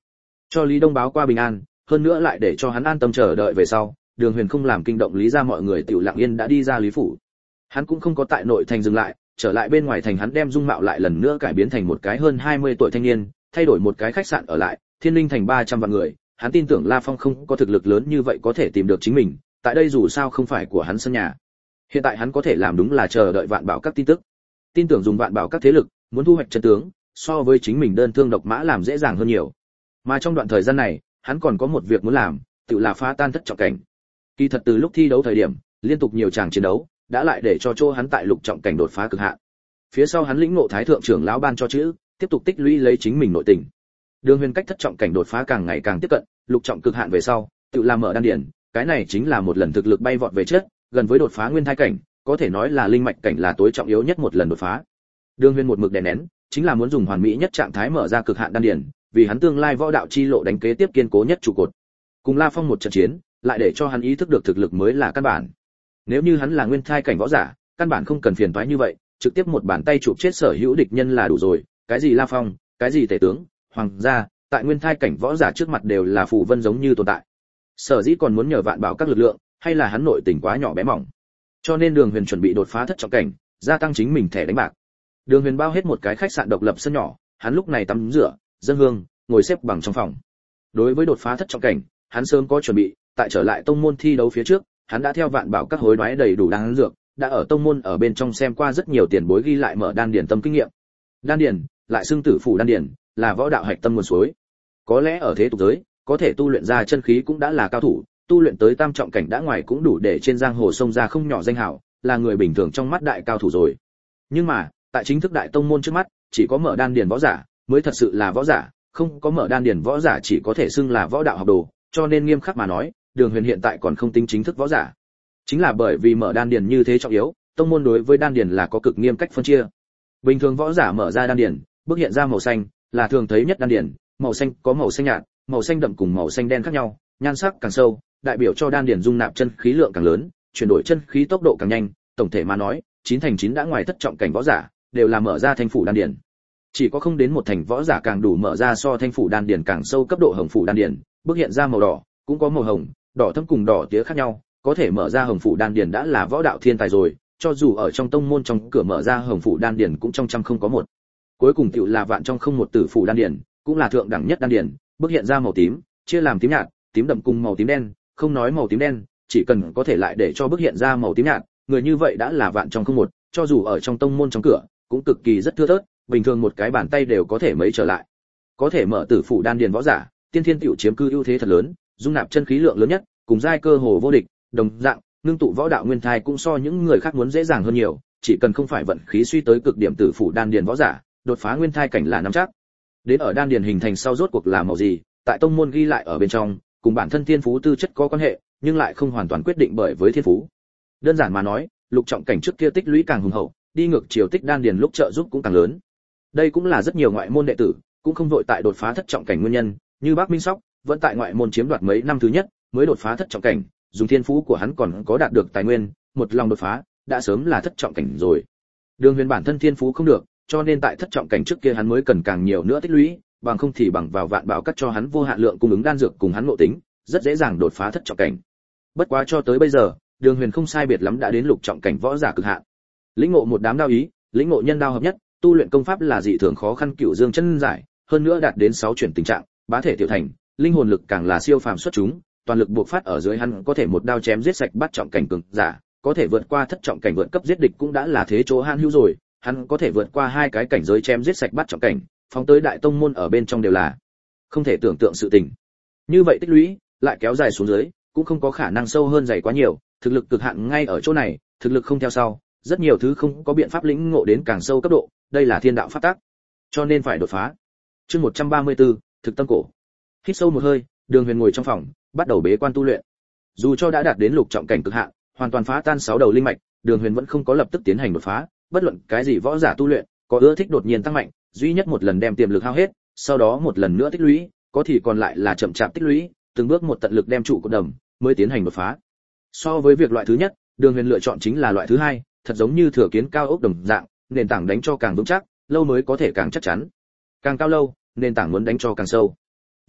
cho Lý Đông báo qua bình an, hơn nữa lại để cho hắn an tâm chờ đợi về sau, Đường Huyền không làm kinh động Lý gia mọi người, tiểu lặng yên đã đi ra Lý phủ. Hắn cũng không có tại nội thành dừng lại, trở lại bên ngoài thành, hắn đem dung mạo lại lần nữa cải biến thành một cái hơn hai mươi tuổi thanh niên, thay đổi một cái khách sạn ở lại, Thiên Linh thành ba trăm vạn người, hắn tin tưởng La Phong không có thực lực lớn như vậy có thể tìm được chính mình, tại đây dù sao không phải của hắn sân nhà. Hiện tại hắn có thể làm đúng là chờ đợi Vạn Bảo các tin tức. Tin tưởng dùng Vạn Bảo các thế lực, muốn thu hoạch chân tướng, so với chính mình đơn thương độc mã làm dễ dàng hơn nhiều. Mà trong đoạn thời gian này, hắn còn có một việc muốn làm, tự là phá tan thất trọng cảnh. Kỳ thật từ lúc thi đấu thời điểm, liên tục nhiều tràng chiến đấu, đã lại để cho chỗ hắn tại lục trọng cảnh đột phá cực hạn. Phía sau hắn lĩnh ngộ Thái thượng trưởng lão ban cho chữ, tiếp tục tích lũy lấy chính mình nội tình. Đường Huyền cách thất trọng cảnh đột phá càng ngày càng tiếp cận, lục trọng cực hạn về sau, tự làm mở đan điển, cái này chính là một lần thực lực bay vọt về trước, gần với đột phá nguyên thai cảnh, có thể nói là linh mạch cảnh là tối trọng yếu nhất một lần đột phá. Đường Huyền một mực đè nén, chính là muốn dùng hoàn mỹ nhất trạng thái mở ra cực hạn đan điển, vì hắn tương lai võ đạo chi lộ đánh kế tiếp kiên cố nhất trụ cột. Cùng La Phong một trận chiến, lại để cho hắn ý thức được thực lực mới là căn bản. Nếu như hắn là nguyên thai cảnh võ giả, căn bản không cần phiền toái như vậy, trực tiếp một bàn tay chụp chết sở hữu địch nhân là đủ rồi, cái gì La Phong, cái gì tể tướng, hoàng gia, tại nguyên thai cảnh võ giả trước mặt đều là phù vân giống như tồn tại. Sở dĩ còn muốn nhờ Vạn Bảo các lực lượng, hay là hắn nội tình quá nhỏ bé mỏng. Cho nên Đường Huyền chuẩn bị đột phá thất trọng cảnh, gia tăng chính mình thẻ đánh bạc. Đường Huyền bao hết một cái khách sạn độc lập sân nhỏ, hắn lúc này tắm rửa, dâng hương, ngồi xếp bằng trong phòng. Đối với đột phá thất trọng cảnh, hắn sớm có chuẩn bị, tại trở lại tông môn thi đấu phía trước, hắn đã theo Vạn Bảo các hối đoái đầy đủ đan dược, đã ở tông môn ở bên trong xem qua rất nhiều tiền bối ghi lại mở đan điển tâm kinh nghiệm. Đan điển, lại xưng tử phủ đan điển, là võ đạo hạch tâm nguồn suối. Có lẽ ở thế tục giới, có thể tu luyện ra chân khí cũng đã là cao thủ, tu luyện tới tam trọng cảnh đã ngoài cũng đủ để trên giang hồ sông ra không nhỏ danh hào, là người bình thường trong mắt đại cao thủ rồi. Nhưng mà, tại chính thức đại tông môn trước mắt, chỉ có mở đan điển võ giả mới thật sự là võ giả, không có mở đan điển võ giả chỉ có thể xưng là võ đạo học đồ, cho nên nghiêm khắc mà nói, Đường Huyền hiện tại còn không tính chính thức võ giả. Chính là bởi vì mở đan điển như thế trọng yếu, tông môn đối với đan điển là có cực nghiêm cách phân chia. Bình thường võ giả mở ra đan điển, bức hiện ra màu xanh, là thường thấy nhất đan điển, màu xanh có màu xanh nhạt, màu xanh đậm cùng màu xanh đen khác nhau, nhan sắc càng sâu, đại biểu cho đan điển dung nạp chân khí lượng càng lớn, chuyển đổi chân khí tốc độ càng nhanh, tổng thể mà nói, chín thành chín đã ngoài thất trọng cảnh võ giả, đều là mở ra thanh phủ đan điển. Chỉ có không đến một thành võ giả càng đủ mở ra so thanh phủ đan điển càng sâu cấp độ hồng phủ đan điển, bức hiện ra màu đỏ, cũng có màu hồng, đỏ thẫm cùng đỏ tía khác nhau, có thể mở ra hồng phủ đan điển đã là võ đạo thiên tài rồi, cho dù ở trong tông môn trong cửa mở ra hồng phủ đan điển cũng trong trăm không có một. Cuối cùng tiểu là vạn trong không một tử phủ đan điển, cũng là thượng đẳng nhất đan điển, bức hiện ra màu tím, chia làm tím nhạt, tím đậm cùng màu tím đen, không nói màu tím đen, chỉ cần có thể lại để cho bức hiện ra màu tím nhạt, người như vậy đã là vạn trong không một, cho dù ở trong tông môn trong cửa, cũng cực kỳ rất thưa thớt, bình thường một cái bàn tay đều có thể mấy trở lại. Có thể mở tử phủ đan điển võ giả, tiên thiên tiểu chiếm cư ưu thế thật lớn, dung nạp chân khí lượng lớn nhất, cùng giai cơ hồ vô địch, đồng dạng, ngưng tụ võ đạo nguyên thai cũng so những người khác muốn dễ dàng hơn nhiều, chỉ cần không phải vận khí suy tới cực điểm tử phủ đan điển võ giả, đột phá nguyên thai cảnh là nắm chắc. Đến ở đan điển hình thành sau rốt cuộc là màu gì, tại tông môn ghi lại ở bên trong, cùng bản thân thiên phú tư chất có quan hệ, nhưng lại không hoàn toàn quyết định bởi với thiên phú. Đơn giản mà nói, lục trọng cảnh trước kia tích lũy càng hùng hậu, đi ngược chiều tích đan điển lúc trợ giúp cũng càng lớn. Đây cũng là rất nhiều ngoại môn đệ tử cũng không vội tại đột phá thất trọng cảnh nguyên nhân, như Bác Minh Sóc, vẫn tại ngoại môn chiếm đoạt mấy năm thứ nhất, mới đột phá thất trọng cảnh, dùng thiên phú của hắn còn có đạt được tài nguyên, một lòng đột phá, đã sớm là thất trọng cảnh rồi. Đường Huyền bản thân thiên phú không được, cho nên tại thất trọng cảnh trước kia hắn mới cần càng nhiều nữa tích lũy, bằng không thì bằng vào Vạn Bảo cắt cho hắn vô hạn lượng cung ứng đan dược cùng hắn ngộ tính, rất dễ dàng đột phá thất trọng cảnh. Bất quá cho tới bây giờ, Đường Huyền không sai biệt lắm đã đến lục trọng cảnh võ giả cực hạn. Lĩnh ngộ một đám đao ý, lĩnh ngộ nhân đao hợp nhất, tu luyện công pháp là dị thường khó khăn cửu dương chân giải, hơn nữa đạt đến sáu chuyển tình trạng, bá thể tiểu thành, linh hồn lực càng là siêu phàm xuất chúng, toàn lực buộc phát ở dưới hắn có thể một đao chém giết sạch bắt trọng cảnh cường giả, có thể vượt qua thất trọng cảnh vượt cấp giết địch cũng đã là thế chỗ han hữu rồi, hắn có thể vượt qua hai cái cảnh giới chém giết sạch bắt trọng cảnh, phóng tới đại tông môn ở bên trong đều là không thể tưởng tượng sự tình. Như vậy tích lũy lại kéo dài xuống dưới, cũng không có khả năng sâu hơn dày quá nhiều, thực lực cực hạn ngay ở chỗ này, thực lực không theo sau, rất nhiều thứ không có biện pháp lĩnh ngộ đến càng sâu cấp độ, đây là thiên đạo pháp tắc, cho nên phải đột phá. Chương một trăm ba mươi tư, thực tâm cổ. Hít sâu một hơi, Đường Huyền ngồi trong phòng, bắt đầu bế quan tu luyện. Dù cho đã đạt đến lục trọng cảnh cực hạn, hoàn toàn phá tan sáu đầu linh mạch, Đường Huyền vẫn không có lập tức tiến hành đột phá, bất luận cái gì võ giả tu luyện, có ưa thích đột nhiên tăng mạnh, duy nhất một lần đem tiềm lực hao hết, sau đó một lần nữa tích lũy, có thì còn lại là chậm chạp tích lũy, từng bước một tận lực đem trụ cột đầm, mới tiến hành đột phá. So với việc loại thứ nhất, Đường Huyền lựa chọn chính là loại thứ hai, thật giống như thừa kiến cao ốc đồng dạng, nền tảng đánh cho càng vững chắc, lâu mới có thể càng chắc chắn. Càng cao lâu, nền tảng muốn đánh cho càng sâu.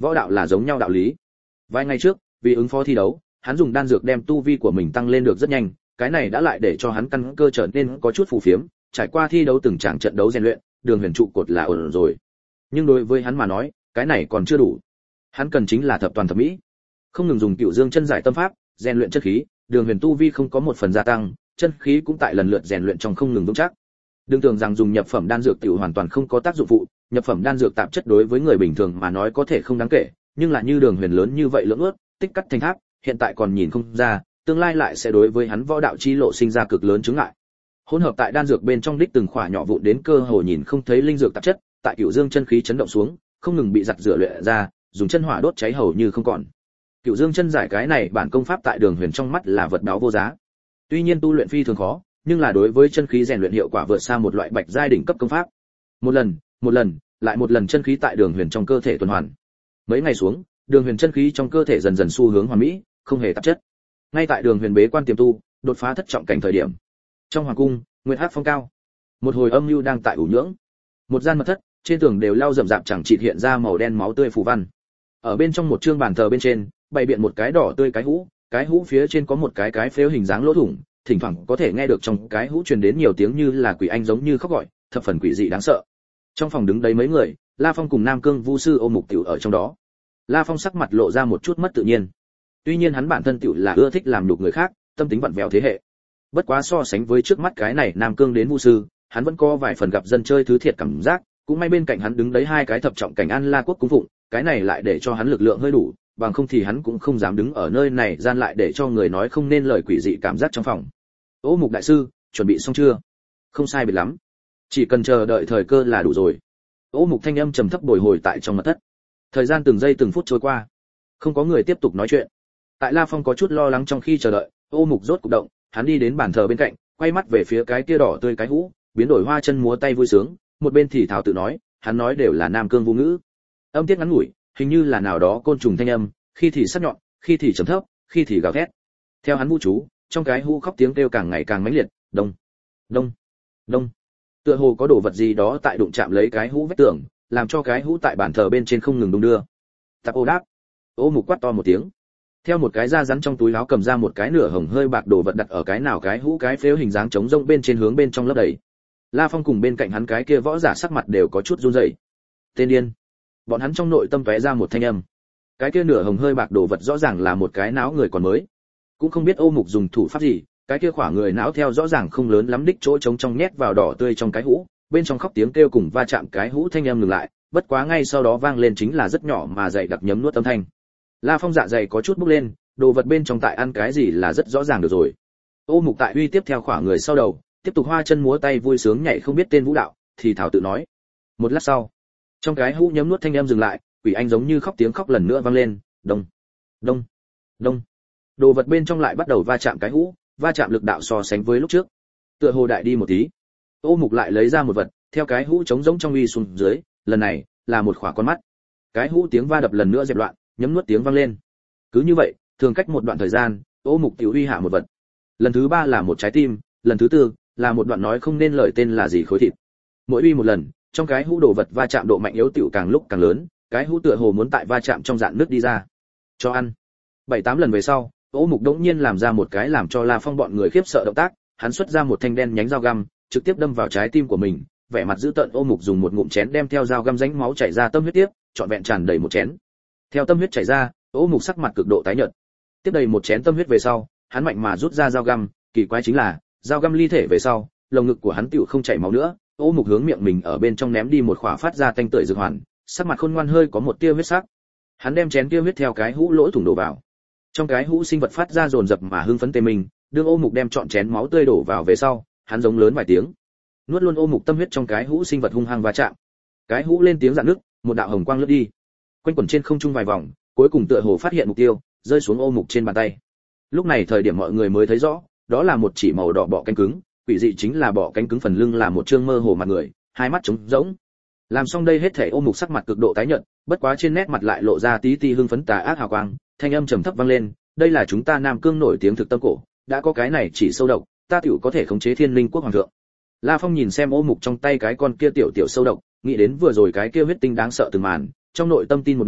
Võ đạo là giống nhau đạo lý. Vài ngày trước, vì ứng phó thi đấu, hắn dùng đan dược đem tu vi của mình tăng lên được rất nhanh, cái này đã lại để cho hắn căn cơ trở nên có chút phù phiếm, trải qua thi đấu từng tràng trận đấu rèn luyện, đường huyền trụ cột là ổn rồi. Nhưng đối với hắn mà nói, cái này còn chưa đủ. Hắn cần chính là thập toàn thập mỹ. Không ngừng dùng Cửu Dương chân giải tâm pháp, rèn luyện chất khí, đường huyền tu vi không có một phần gia tăng, chân khí cũng tại lần lượt rèn luyện trong không ngừng vững chắc. Đừng tưởng rằng dùng nhập phẩm đan dược tiểu hoàn toàn không có tác dụng phụ, nhập phẩm đan dược tạp chất đối với người bình thường mà nói có thể không đáng kể, nhưng là như đường huyền lớn như vậy lưỡng ước, tích cắt thành tháp, hiện tại còn nhìn không ra, tương lai lại sẽ đối với hắn võ đạo chi lộ sinh ra cực lớn chướng ngại. Hỗn hợp tại đan dược bên trong đích từng khỏa nhỏ vụn đến cơ hồ nhìn không thấy linh dược tạp chất, tại Cửu Dương chân khí chấn động xuống, không ngừng bị giặt rửa luyện ra, dùng chân hỏa đốt cháy hầu như không còn. Cửu Dương chân giải cái này bản công pháp tại đường huyền trong mắt là vật báo vô giá. Tuy nhiên tu luyện phi thường khó, nhưng là đối với chân khí rèn luyện hiệu quả vượt xa một loại bạch giai đỉnh cấp công pháp. Một lần, một lần, lại một lần chân khí tại đường huyền trong cơ thể tuần hoàn. Mấy ngày xuống, đường huyền chân khí trong cơ thể dần dần xu hướng hoàn mỹ, không hề tạp chất. Ngay tại đường huyền bế quan tiềm tu, đột phá thất trọng cảnh thời điểm, trong hoàng cung, nguyệt hắc phong cao, một hồi âm lưu đang tại ủ nhưỡng. Một gian mật thất, trên tường đều lau rậm rạp chẳng chịt hiện ra màu đen máu tươi phù văn. Ở bên trong một trương bàn thờ bên trên, bày biện một cái đỏ tươi cái hũ, cái hũ phía trên có một cái cái phếu hình dáng lỗ thủng, thỉnh thoảng có thể nghe được trong cái hũ truyền đến nhiều tiếng như là quỷ anh giống như khóc gọi, thập phần quỷ dị đáng sợ. Trong phòng đứng đấy mấy người, La Phong cùng Nam Cương Vu sư Ô Mục Tiểu ở trong đó. La Phong sắc mặt lộ ra một chút mất tự nhiên. Tuy nhiên hắn bản thân tiểu là ưa thích làm nhục người khác, tâm tính vặn vẹo thế hệ. Bất quá so sánh với trước mắt cái này Nam Cương đến Vu sư, hắn vẫn có vài phần gặp dân chơi thứ thiệt cảm giác, cũng may bên cạnh hắn đứng đấy hai cái thập trọng cảnh An La quốc cung phụng, cái này lại để cho hắn lực lượng hơi đủ, bằng không thì hắn cũng không dám đứng ở nơi này gian lại để cho người nói không nên lời quỷ dị cảm giác trong phòng. Ô Mục đại sư, chuẩn bị xong chưa? Không sai biệt lắm, chỉ cần chờ đợi thời cơ là đủ rồi. Ô Mục thanh âm trầm thấp bồi hồi tại trong mật thất. Thời gian từng giây từng phút trôi qua, không có người tiếp tục nói chuyện. Tại La Phong có chút lo lắng trong khi chờ đợi, Ô Mục rốt cục động, hắn đi đến bàn thờ bên cạnh, quay mắt về phía cái kia đỏ tươi cái hũ, biến đổi hoa chân múa tay vui sướng, một bên thì thào tự nói, hắn nói đều là Nam Cương Vu ngữ. Âm tiết ngắn ngủi, hình như là nào đó côn trùng thanh âm, khi thì sắc nhọn, khi thì trầm thấp, khi thì gào thét. Theo hắn vũ chú, trong cái hũ khóc tiếng kêu càng ngày càng mãnh liệt, đông, đông, đông. Tựa hồ có đồ vật gì đó tại đụng chạm lấy cái hũ vách tường, làm cho cái hũ tại bàn thờ bên trên không ngừng đung đưa. Tạp Ô đáp. Ô Mục quát to một tiếng. Theo một cái da rắn trong túi áo cầm ra một cái nửa hồng hơi bạc đồ vật đặt ở cái nào cái hũ cái phếu hình dáng trống rỗng bên trên hướng bên trong lấp đầy. La Phong cùng bên cạnh hắn cái kia võ giả sắc mặt đều có chút run rẩy. Tên điên. Bọn hắn trong nội tâm tóe ra một thanh âm. Cái kia nửa hồng hơi bạc đồ vật rõ ràng là một cái não người còn mới. Cũng không biết Ô Mục dùng thủ pháp gì, cái kia khỏa người não theo rõ ràng không lớn lắm đích chỗ trống trong nhét vào đỏ tươi trong cái hũ, bên trong khóc tiếng kêu cùng va chạm cái hũ thanh âm ngừng lại, bất quá ngay sau đó vang lên chính là rất nhỏ mà dày đặc nhấm nuốt âm thanh. La Phong dạ dày có chút bốc lên, đồ vật bên trong tại ăn cái gì là rất rõ ràng được rồi. Ô Mục tại uy tiếp theo khỏa người sau đầu, tiếp tục hoa chân múa tay vui sướng nhảy không biết tên vũ đạo, thì thảo tự nói. Một lát sau, trong cái hũ nhấm nuốt thanh âm dừng lại, quỷ anh giống như khóc tiếng khóc lần nữa vang lên, đông, đông, đông. Đồ vật bên trong lại bắt đầu va chạm cái hũ, va chạm lực đạo so sánh với lúc trước, tựa hồ đại đi một tí. Ô Mục lại lấy ra một vật, theo cái hũ trống rỗng trong uy xuống dưới, lần này là một khỏa con mắt. Cái hũ tiếng va đập lần nữa dẹp loạn, nhấm nuốt tiếng vang lên. Cứ như vậy, thường cách một đoạn thời gian, Ô Mục tiểu uy hạ một vật. Lần thứ ba là một trái tim, lần thứ tư là một đoạn nói không nên lời tên là gì khối thịt. Mỗi uy một lần, trong cái hũ đồ vật va chạm độ mạnh yếu tiểu càng lúc càng lớn, cái hũ tựa hồ muốn tại va chạm trong dạn nước đi ra. Cho ăn. Bảy tám lần về sau, Ô Mục đống nhiên làm ra một cái làm cho La Phong bọn người khiếp sợ động tác, hắn xuất ra một thanh đen nhánh dao găm, trực tiếp đâm vào trái tim của mình, vẻ mặt dữ tợn. Ô Mục dùng một ngụm chén đem theo dao găm rãnh máu chảy ra tâm huyết tiếp, trọn vẹn tràn đầy một chén. Theo tâm huyết chảy ra, Ô Mục sắc mặt cực độ tái nhợt. Tiếp đầy một chén tâm huyết về sau, hắn mạnh mà rút ra dao găm, kỳ quái chính là, dao găm ly thể về sau, lồng ngực của hắn tựu không chảy máu nữa. Ô Mục hướng miệng mình ở bên trong ném đi một khỏa phát ra tanh tưởi dược hoàn, sắc mặt khôn ngoan hơi có một tia huyết sắc. Hắn đem chén kia huyết theo cái hũ lỗ thủng đổ vào. Trong cái hũ sinh vật phát ra dồn dập mà hưng phấn tê mình, đương Ô Mục đem trọn chén máu tươi đổ vào về sau, hắn giống lớn vài tiếng. Nuốt luôn Ô Mục tâm huyết trong cái hũ sinh vật hung hăng va chạm. Cái hũ lên tiếng rạn nước, một đạo hồng quang lướt đi, quanh quẩn trên không trung vài vòng, cuối cùng tựa hồ phát hiện mục tiêu, rơi xuống Ô Mục trên bàn tay. Lúc này thời điểm mọi người mới thấy rõ, đó là một chỉ màu đỏ bọ cánh cứng, quỷ dị chính là bọ cánh cứng phần lưng là một trương mơ hồ mặt người, hai mắt trống rỗng. Làm xong đây hết thể, Ô Mục sắc mặt cực độ tái nhợt, bất quá trên nét mặt lại lộ ra tí tí hưng phấn tà ác hào quang, thanh âm trầm thấp vang lên, đây là chúng ta Nam Cương nổi tiếng thực tâm cổ, đã có cái này chỉ sâu độc, ta tiểu có thể khống chế Thiên Linh quốc hoàng thượng. La Phong nhìn xem Ô Mục trong tay cái con kia tiểu tiểu sâu độc, nghĩ đến vừa rồi cái kia huyết tinh đáng sợ từng màn, trong nội tâm tin một nửa,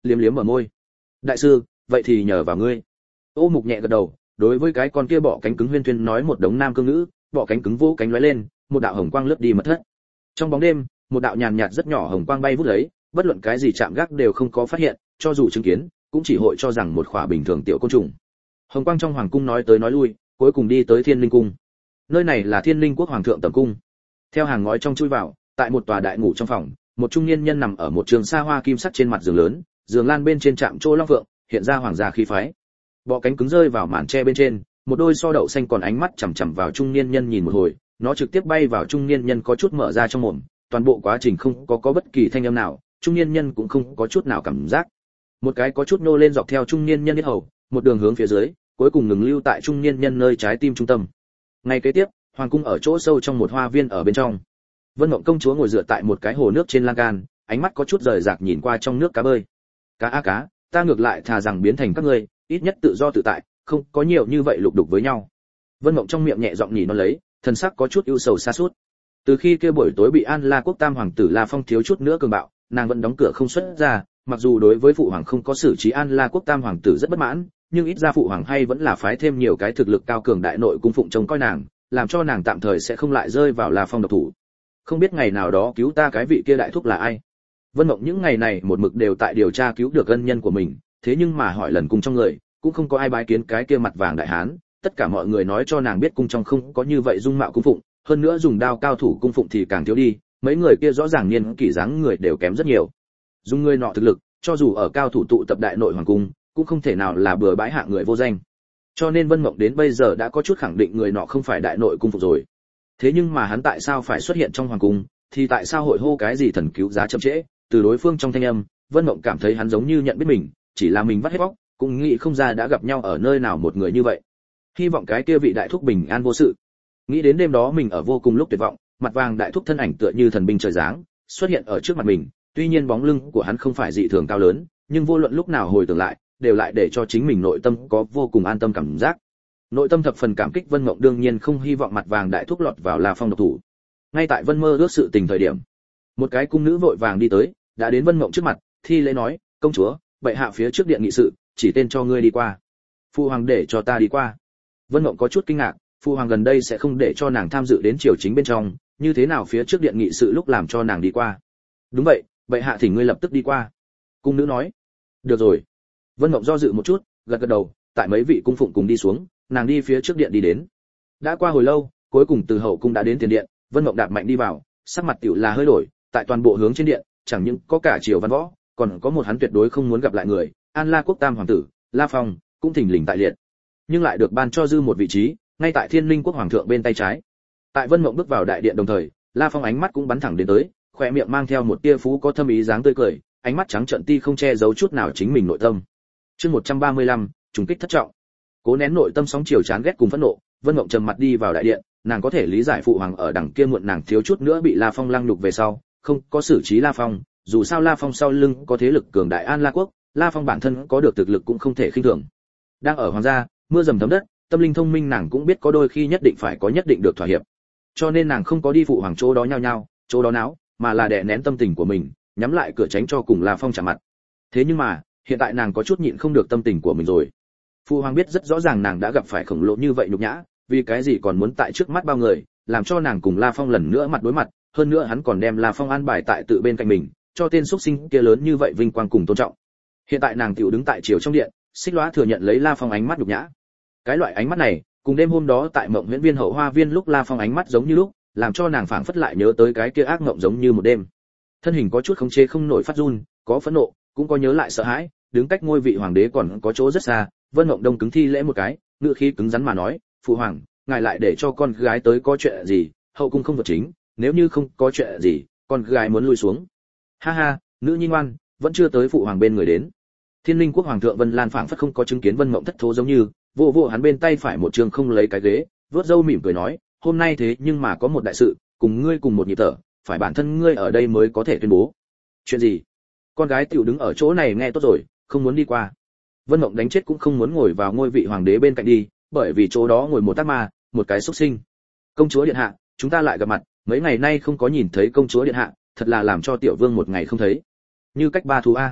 liếm liếm ở môi. Đại sư, vậy thì nhờ vào ngươi. Ô Mục nhẹ gật đầu, đối với cái con kia bọ cánh cứng huyên thuyên nói một đống nam cương ngữ, bọ cánh cứng vỗ cánh lóe lên, một đạo hồng quang lướt đi mất thất. Trong bóng đêm, một đạo nhàn nhạt rất nhỏ hồng quang bay vút lấy, bất luận cái gì chạm gác đều không có phát hiện, cho dù chứng kiến, cũng chỉ hội cho rằng một khỏa bình thường tiểu côn trùng. Hồng quang trong hoàng cung nói tới nói lui, cuối cùng đi tới Thiên Linh cung. Nơi này là Thiên Linh quốc hoàng thượng tẩm cung. Theo hàng ngói trong chui vào, tại một tòa đại ngủ trong phòng, một trung niên nhân nằm ở một trường sa hoa kim sắc trên mặt giường lớn, giường lan bên trên chạm trô long phượng, hiện ra hoàng gia khí phái. Bọ cánh cứng rơi vào màn tre bên trên, một đôi so đậu xanh còn ánh mắt chằm chằm vào trung niên nhân nhìn một hồi, nó trực tiếp bay vào trung niên nhân có chút mở ra trong mồm, toàn bộ quá trình không có có bất kỳ thanh âm nào, trung niên nhân cũng không có chút nào cảm giác. Một cái có chút nô lên dọc theo trung niên nhân huyết hầu, một đường hướng phía dưới, cuối cùng ngừng lưu tại trung niên nhân nơi trái tim trung tâm. Ngày kế tiếp, hoàng cung ở chỗ sâu trong một hoa viên ở bên trong. Vân Mộng công chúa ngồi dựa tại một cái hồ nước trên lan can, ánh mắt có chút rời rạc nhìn qua trong nước cá bơi. Cá a cá, ta ngược lại thà rằng biến thành các ngươi, ít nhất tự do tự tại, không có nhiều như vậy lục đục với nhau. Vân Mộng trong miệng nhẹ giọng nhỉ nó lấy, thần sắc có chút ưu sầu xa sút. Từ khi kia buổi tối bị An La quốc tam hoàng tử La Phong thiếu chút nữa cường bạo, nàng vẫn đóng cửa không xuất ra, mặc dù đối với phụ hoàng không có xử trí An La quốc tam hoàng tử rất bất mãn, nhưng ít ra phụ hoàng hay vẫn là phái thêm nhiều cái thực lực cao cường đại nội cung phụng trông coi nàng, làm cho nàng tạm thời sẽ không lại rơi vào La Phong độc thủ. Không biết ngày nào đó cứu ta cái vị kia đại thúc là ai. Vân Mộng những ngày này một mực đều tại điều tra cứu được ân nhân của mình, thế nhưng mà hỏi lần cung trong người, cũng không có ai bái kiến cái kia mặt vàng đại hán, tất cả mọi người nói cho nàng biết cung trong không có như vậy dung mạo cung phụng, hơn nữa dùng đao cao thủ cung phụng thì càng thiếu đi, mấy người kia rõ ràng niên kỷ dáng người đều kém rất nhiều. Dùng người nọ thực lực, cho dù ở cao thủ tụ tập đại nội hoàng cung, cũng không thể nào là bừa bãi hạng người vô danh. Cho nên Vân Mộng đến bây giờ đã có chút khẳng định người nọ không phải đại nội cung phục rồi. Thế nhưng mà hắn tại sao phải xuất hiện trong hoàng cung, thì tại sao hội hô cái gì thần cứu giá chậm trễ, từ đối phương trong thanh âm, Vân Mộng cảm thấy hắn giống như nhận biết mình, chỉ là mình vắt hết bóc, cũng nghĩ không ra đã gặp nhau ở nơi nào một người như vậy. Hy vọng cái kia vị đại thúc bình an vô sự. Nghĩ đến đêm đó mình ở vô cùng lúc tuyệt vọng, mặt vàng đại thúc thân ảnh tựa như thần binh trời giáng, xuất hiện ở trước mặt mình, tuy nhiên bóng lưng của hắn không phải dị thường cao lớn, nhưng vô luận lúc nào hồi tưởng lại, đều lại để cho chính mình nội tâm có vô cùng an tâm cảm giác. Nội tâm thập phần cảm kích Vân Mộng đương nhiên không hy vọng mặt vàng đại thúc lọt vào La Phong độc thủ. Ngay tại Vân Mơ ước sự tình thời điểm, một cái cung nữ vội vàng đi tới, đã đến Vân Mộng trước mặt, thi lễ nói, công chúa, bệ hạ phía trước điện nghị sự, chỉ tên cho ngươi đi qua. Phu hoàng để cho ta đi qua. Vân Mộng có chút kinh ngạc, phu hoàng gần đây sẽ không để cho nàng tham dự đến triều chính bên trong, như thế nào phía trước điện nghị sự lúc làm cho nàng đi qua? Đúng vậy, bệ hạ thỉnh ngươi lập tức đi qua. Cung nữ nói. Được rồi. Vân Mộng do dự một chút, gật gật đầu, tại mấy vị cung phụng cùng đi xuống, nàng đi phía trước điện đi đến. Đã qua hồi lâu, cuối cùng từ hậu cung đã đến tiền điện, Vân Mộng đạp mạnh đi vào, sắc mặt tiểu là hơi đổi, tại toàn bộ hướng trên điện, chẳng những có cả triều văn võ, còn có một hắn tuyệt đối không muốn gặp lại người, An La quốc tam hoàng tử, La Phong, cũng thỉnh lình tại liệt. Nhưng lại được ban cho dư một vị trí, ngay tại Thiên Linh quốc hoàng thượng bên tay trái. Tại Vân Mộng bước vào đại điện đồng thời, La Phong ánh mắt cũng bắn thẳng đến tới, khóe miệng mang theo một tia phú có thâm ý dáng tươi cười, ánh mắt trắng trợn ti không che giấu chút nào chính mình nội tâm. Chương một trăm ba mươi lăm, trùng kích thất trọng. Cố nén nội tâm sóng chiều chán ghét cùng phẫn nộ, Vân Mộng trầm mặt đi vào đại điện, nàng có thể lý giải phụ hoàng ở đằng kia muộn nàng thiếu chút nữa bị La Phong lăng nhục về sau, không có xử trí La Phong, dù sao La Phong sau lưng có thế lực cường đại An La quốc, La Phong bản thân có được thực lực cũng không thể khinh thường. Đang ở hoàng gia, mưa dầm thấm đất, tâm linh thông minh nàng cũng biết có đôi khi nhất định phải có nhất định được thỏa hiệp. Cho nên nàng không có đi phụ hoàng chỗ đó nhao nhao, chỗ đó náo, mà là đè nén tâm tình của mình, nhắm lại cửa tránh cho cùng La Phong chạm mặt. Thế nhưng mà, hiện tại nàng có chút nhịn không được tâm tình của mình rồi. Phụ hoàng biết rất rõ ràng nàng đã gặp phải khổng lồ như vậy nhục nhã, vì cái gì còn muốn tại trước mắt bao người, làm cho nàng cùng La Phong lần nữa mặt đối mặt, hơn nữa hắn còn đem La Phong an bài tại tự bên cạnh mình, cho tên xuất sinh kia lớn như vậy vinh quang cùng tôn trọng. Hiện tại nàng tiểu đứng tại chiều trong điện, xích lóa thừa nhận lấy La Phong ánh mắt nhục nhã. Cái loại ánh mắt này, cùng đêm hôm đó tại Mộng Huyễn Viên hậu hoa viên lúc La Phong ánh mắt giống như lúc, làm cho nàng phảng phất lại nhớ tới cái kia ác mộng giống như một đêm. Thân hình có chút khống chế không nổi phát run, có phẫn nộ, cũng có nhớ lại sợ hãi, đứng cách ngôi vị hoàng đế còn có chỗ rất xa, Vân Mộng Đông cứng thi lễ một cái, ngữ khí cứng rắn mà nói, "Phụ hoàng, ngài lại để cho con gái tới có chuyện gì, hậu cung không vật chính, nếu như không có chuyện gì, con gái muốn lui xuống." Ha ha, nữ nhi ngoan, vẫn chưa tới phụ hoàng bên người đến. Thiên Linh quốc hoàng thượng Vân Lan phảng phất không có chứng kiến Vân Mộng thất thố giống như, vô vô hắn bên tay phải một trường không lấy cái ghế, vớt râu mỉm cười nói, "Hôm nay thế nhưng mà có một đại sự, cùng ngươi cùng một nhịp thở, phải bản thân ngươi ở đây mới có thể tuyên bố." "Chuyện gì?" Con gái tiểu đứng ở chỗ này nghe tốt rồi, không muốn đi qua. Vân Mộng đánh chết cũng không muốn ngồi vào ngôi vị hoàng đế bên cạnh đi, bởi vì chỗ đó ngồi một tác ma, một cái xuất sinh. "Công chúa điện hạ, chúng ta lại gặp mặt, mấy ngày nay không có nhìn thấy công chúa điện hạ, thật là làm cho tiểu vương một ngày không thấy." "Như cách ba thú a."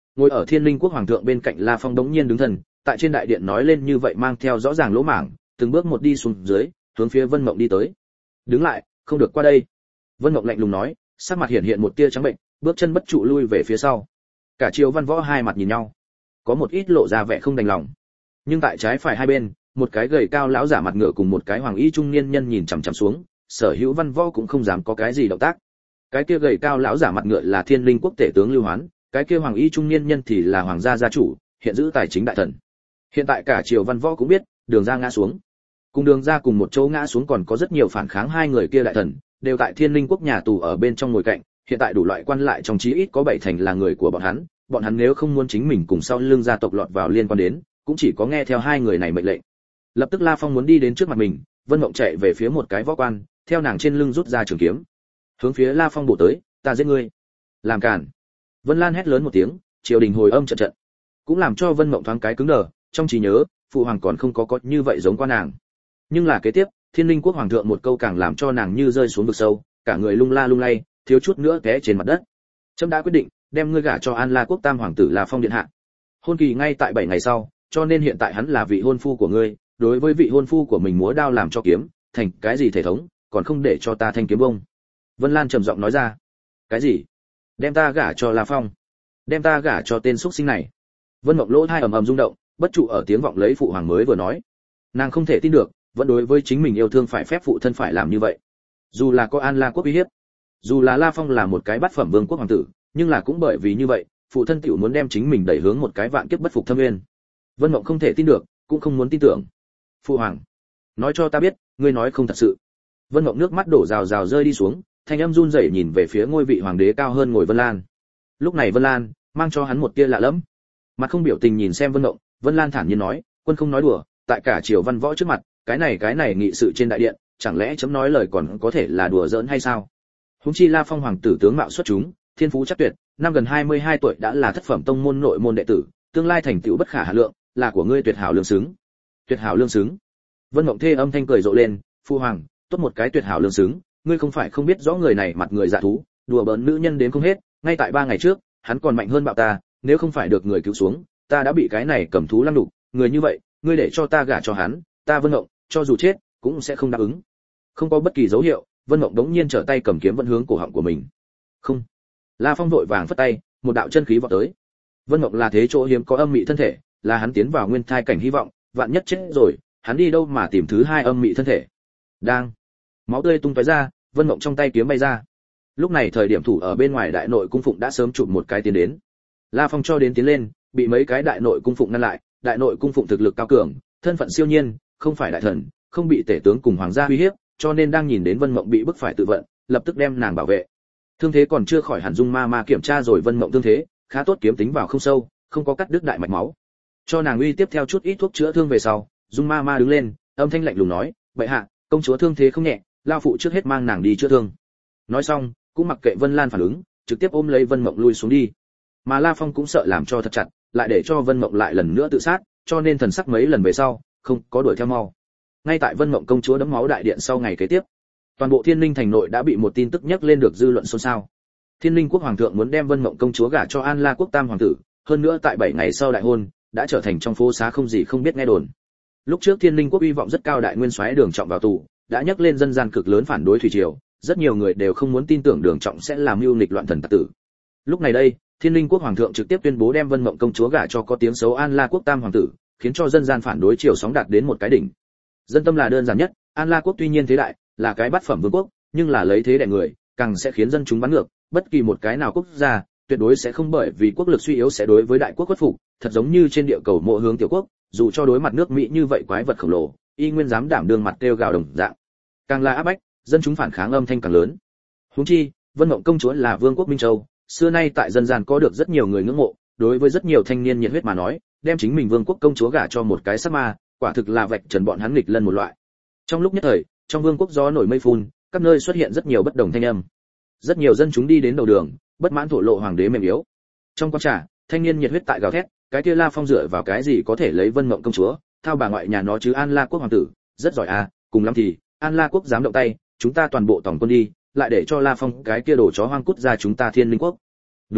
Ngồi ở Thiên Linh quốc hoàng thượng bên cạnh La Phong đống nhiên đứng thần, tại trên đại điện nói lên như vậy mang theo rõ ràng lỗ mảng, từng bước một đi xuống dưới, hướng phía Vân Mộng đi tới. Đứng lại, không được qua đây. Vân Mộng lạnh lùng nói, sắc mặt hiện hiện một tia trắng bệnh, bước chân bất trụ lui về phía sau. Cả Triều Văn Võ hai mặt nhìn nhau, có một ít lộ ra vẻ không đành lòng. Nhưng tại trái phải hai bên, một cái gầy cao lão giả mặt ngựa cùng một cái hoàng y trung niên nhân nhìn chằm chằm xuống, Sở Hữu Văn Võ cũng không dám có cái gì động tác. Cái kia gầy cao lão giả mặt ngựa là Thiên Linh quốc tể tướng Lưu Hoán, cái kia hoàng y trung niên nhân thì là hoàng gia gia chủ, hiện giữ tài chính đại thần. Hiện tại cả Triều Văn Võ cũng biết, Đường Gia ngã xuống. Cùng Đường Gia cùng một chỗ ngã xuống còn có rất nhiều phản kháng hai người kia đại thần, đều tại Thiên Linh quốc nhà tù ở bên trong ngồi cạnh, hiện tại đủ loại quan lại trong chí ít có bảy thành là người của bọn hắn, bọn hắn nếu không muốn chính mình cùng sau lưng gia tộc lọt vào liên quan đến, cũng chỉ có nghe theo hai người này mệnh lệnh. Lập tức La Phong muốn đi đến trước mặt mình, Vân Mộng chạy về phía một cái võ quan, theo nàng trên lưng rút ra trường kiếm, hướng phía La Phong bổ tới, ta giết ngươi. Làm cản. Vân Lan hét lớn một tiếng, triều đình hồi âm trận trận, cũng làm cho Vân Mộng thoáng cái cứng đờ, trong trí nhớ, phụ hoàng còn không có có như vậy giống qua nàng. Nhưng là kế tiếp, Thiên Linh quốc hoàng thượng một câu càng làm cho nàng như rơi xuống vực sâu, cả người lung la lung lay, thiếu chút nữa té trên mặt đất. Trẫm đã quyết định, đem ngươi gả cho An La quốc tam hoàng tử La Phong điện hạ. Hôn kỳ ngay tại bảy ngày sau, cho nên hiện tại hắn là vị hôn phu của ngươi, đối với vị hôn phu của mình múa đao làm cho kiếm, thành cái gì thể thống, còn không để cho ta thanh kiếm bông. Vân Lan trầm giọng nói ra. Cái gì? Đem ta gả cho La Phong? Đem ta gả cho tên xúc sinh này? Vân Mộng lỗ tai ầm ầm rung động, bất trụ ở tiếng vọng lấy phụ hoàng mới vừa nói. Nàng không thể tin được, vẫn đối với chính mình yêu thương phải phép phụ thân phải làm như vậy. Dù là có An La quốc uy hiếp, dù là La Phong là một cái bát phẩm vương quốc hoàng tử, nhưng là cũng bởi vì như vậy, phụ thân tiểu muốn đem chính mình đẩy hướng một cái vạn kiếp bất phục thâm nguyên. Vân Mộng không thể tin được, cũng không muốn tin tưởng. Phụ hoàng, nói cho ta biết, ngươi nói không thật sự. Vân Mộng nước mắt đổ rào rào rơi đi xuống, thanh âm run rẩy nhìn về phía ngôi vị hoàng đế cao hơn ngồi Vân Lan. Lúc này Vân Lan mang cho hắn một tia lạ lẫm, mặt không biểu tình nhìn xem Vân Mộng. Vân Lan thản nhiên nói, quân không nói đùa, tại cả Triều Văn Võ trước mặt, cái này cái này nghị sự trên đại điện, chẳng lẽ chấm nói lời còn có thể là đùa giỡn hay sao? Huống chi La Phong hoàng tử tướng mạo xuất chúng, thiên phú chắc tuyệt, năm gần hai mươi hai tuổi đã là thất phẩm tông môn nội môn đệ tử, tương lai thành tựu bất khả hà lượng, là của ngươi tuyệt hảo lương xứng. Tuyệt hảo lương xứng. Vân Mộng thê âm thanh cười rộ lên, phu hoàng, tốt một cái tuyệt hảo lương xứng, ngươi không phải không biết rõ người này mặt người dạ thú, đùa bỡn nữ nhân đến không hết, ngay tại ba ngày trước, hắn còn mạnh hơn bạo ta, nếu không phải được người cứu xuống, ta đã bị cái này cầm thú lăng đục, người như vậy, ngươi để cho ta gả cho hắn, ta Vân Mộng, cho dù chết, cũng sẽ không đáp ứng. Không có bất kỳ dấu hiệu, Vân Mộng đống nhiên trở tay cầm kiếm vẫn hướng cổ họng của mình. Không. La Phong vội vàng phất tay, một đạo chân khí vọt tới. Vân Mộng là thế chỗ hiếm có âm mị thân thể, là hắn tiến vào nguyên thai cảnh hy vọng, vạn nhất chết rồi, hắn đi đâu mà tìm thứ hai âm mị thân thể. Đang. Máu tươi tung tóe ra, Vân Mộng trong tay kiếm bay ra. Lúc này thời điểm thủ ở bên ngoài đại nội cung phụng đã sớm chụp một cái tiến đến. La Phong cho đến tiến lên, bị mấy cái đại nội cung phụng ngăn lại, đại nội cung phụng thực lực cao cường, thân phận siêu nhiên, không phải đại thần, không bị tể tướng cùng hoàng gia uy hiếp, cho nên đang nhìn đến Vân Mộng bị bức phải tự vận, lập tức đem nàng bảo vệ. Thương thế còn chưa khỏi hẳn, Dung Ma Ma kiểm tra rồi Vân Mộng thương thế, khá tốt, kiếm tính vào không sâu, không có cắt đứt đại mạch máu. Cho nàng uy tiếp theo chút ít thuốc chữa thương về sau, Dung Ma Ma đứng lên, âm thanh lạnh lùng nói, "Bệ hạ, công chúa thương thế không nhẹ, lao phụ trước hết mang nàng đi chữa thương." Nói xong, cũng mặc kệ Vân Lan phản ứng, trực tiếp ôm lấy Vân Mộng lui xuống đi. Mà La Phong cũng sợ làm cho thật chặt, lại để cho Vân Mộng lại lần nữa tự sát, cho nên thần sắc mấy lần về sau, không có đuổi theo mau. Ngay tại Vân Mộng công chúa đẫm máu đại điện sau ngày kế tiếp, toàn bộ Thiên Linh thành nội đã bị một tin tức nhắc lên được dư luận xôn xao. Thiên Linh quốc hoàng thượng muốn đem Vân Mộng công chúa gả cho An La quốc tam hoàng tử, hơn nữa tại bảy ngày sau đại hôn, đã trở thành trong phố xá không gì không biết nghe đồn. Lúc trước Thiên Linh quốc uy vọng rất cao đại nguyên soái Đường Trọng vào tù, đã nhắc lên dân gian cực lớn phản đối thủy triều, rất nhiều người đều không muốn tin tưởng Đường Trọng sẽ làm mưu nghịch loạn thần tặc tử. Lúc này đây, Thiên Linh quốc hoàng thượng trực tiếp tuyên bố đem Vân Mộng công chúa gả cho có tiếng xấu An La quốc tam hoàng tử, khiến cho dân gian phản đối triều sóng đạt đến một cái đỉnh. Dân tâm là đơn giản nhất, An La quốc tuy nhiên thế đại, là cái bát phẩm vương quốc, nhưng là lấy thế đè người, càng sẽ khiến dân chúng bắn ngược, bất kỳ một cái nào quốc gia, tuyệt đối sẽ không bởi vì quốc lực suy yếu sẽ đối với đại quốc khuất phục, thật giống như trên địa cầu mộ hướng tiểu quốc, dù cho đối mặt nước Mỹ như vậy quái vật khổng lồ, y nguyên dám đảm đương mặt kêu gào đồng dạng. Càng là áp bách, dân chúng phản kháng âm thanh càng lớn. Huống chi, Vân Mộng công chúa là vương quốc Minh Châu, xưa nay tại dân gian có được rất nhiều người ngưỡng mộ, đối với rất nhiều thanh niên nhiệt huyết mà nói, đem chính mình vương quốc công chúa gả cho một cái sắc ma, quả thực là vạch trần bọn hắn nghịch lân một loại. Trong lúc nhất thời, trong vương quốc gió nổi mây phun, các nơi xuất hiện rất nhiều bất đồng thanh âm. Rất nhiều dân chúng đi đến đầu đường, bất mãn thổ lộ hoàng đế mềm yếu. Trong quán trà, thanh niên nhiệt huyết tại gào thét, cái kia La Phong dựa vào cái gì có thể lấy Vân Mộng công chúa, thao bà ngoại nhà nó chứ An La quốc hoàng tử, rất giỏi à, cùng lắm thì An La quốc dám động tay, chúng ta toàn bộ tổng quân đi, lại để cho La Phong cái kia đồ chó hoang cút ra chúng ta Thiên Linh quốc. Đúng đấy,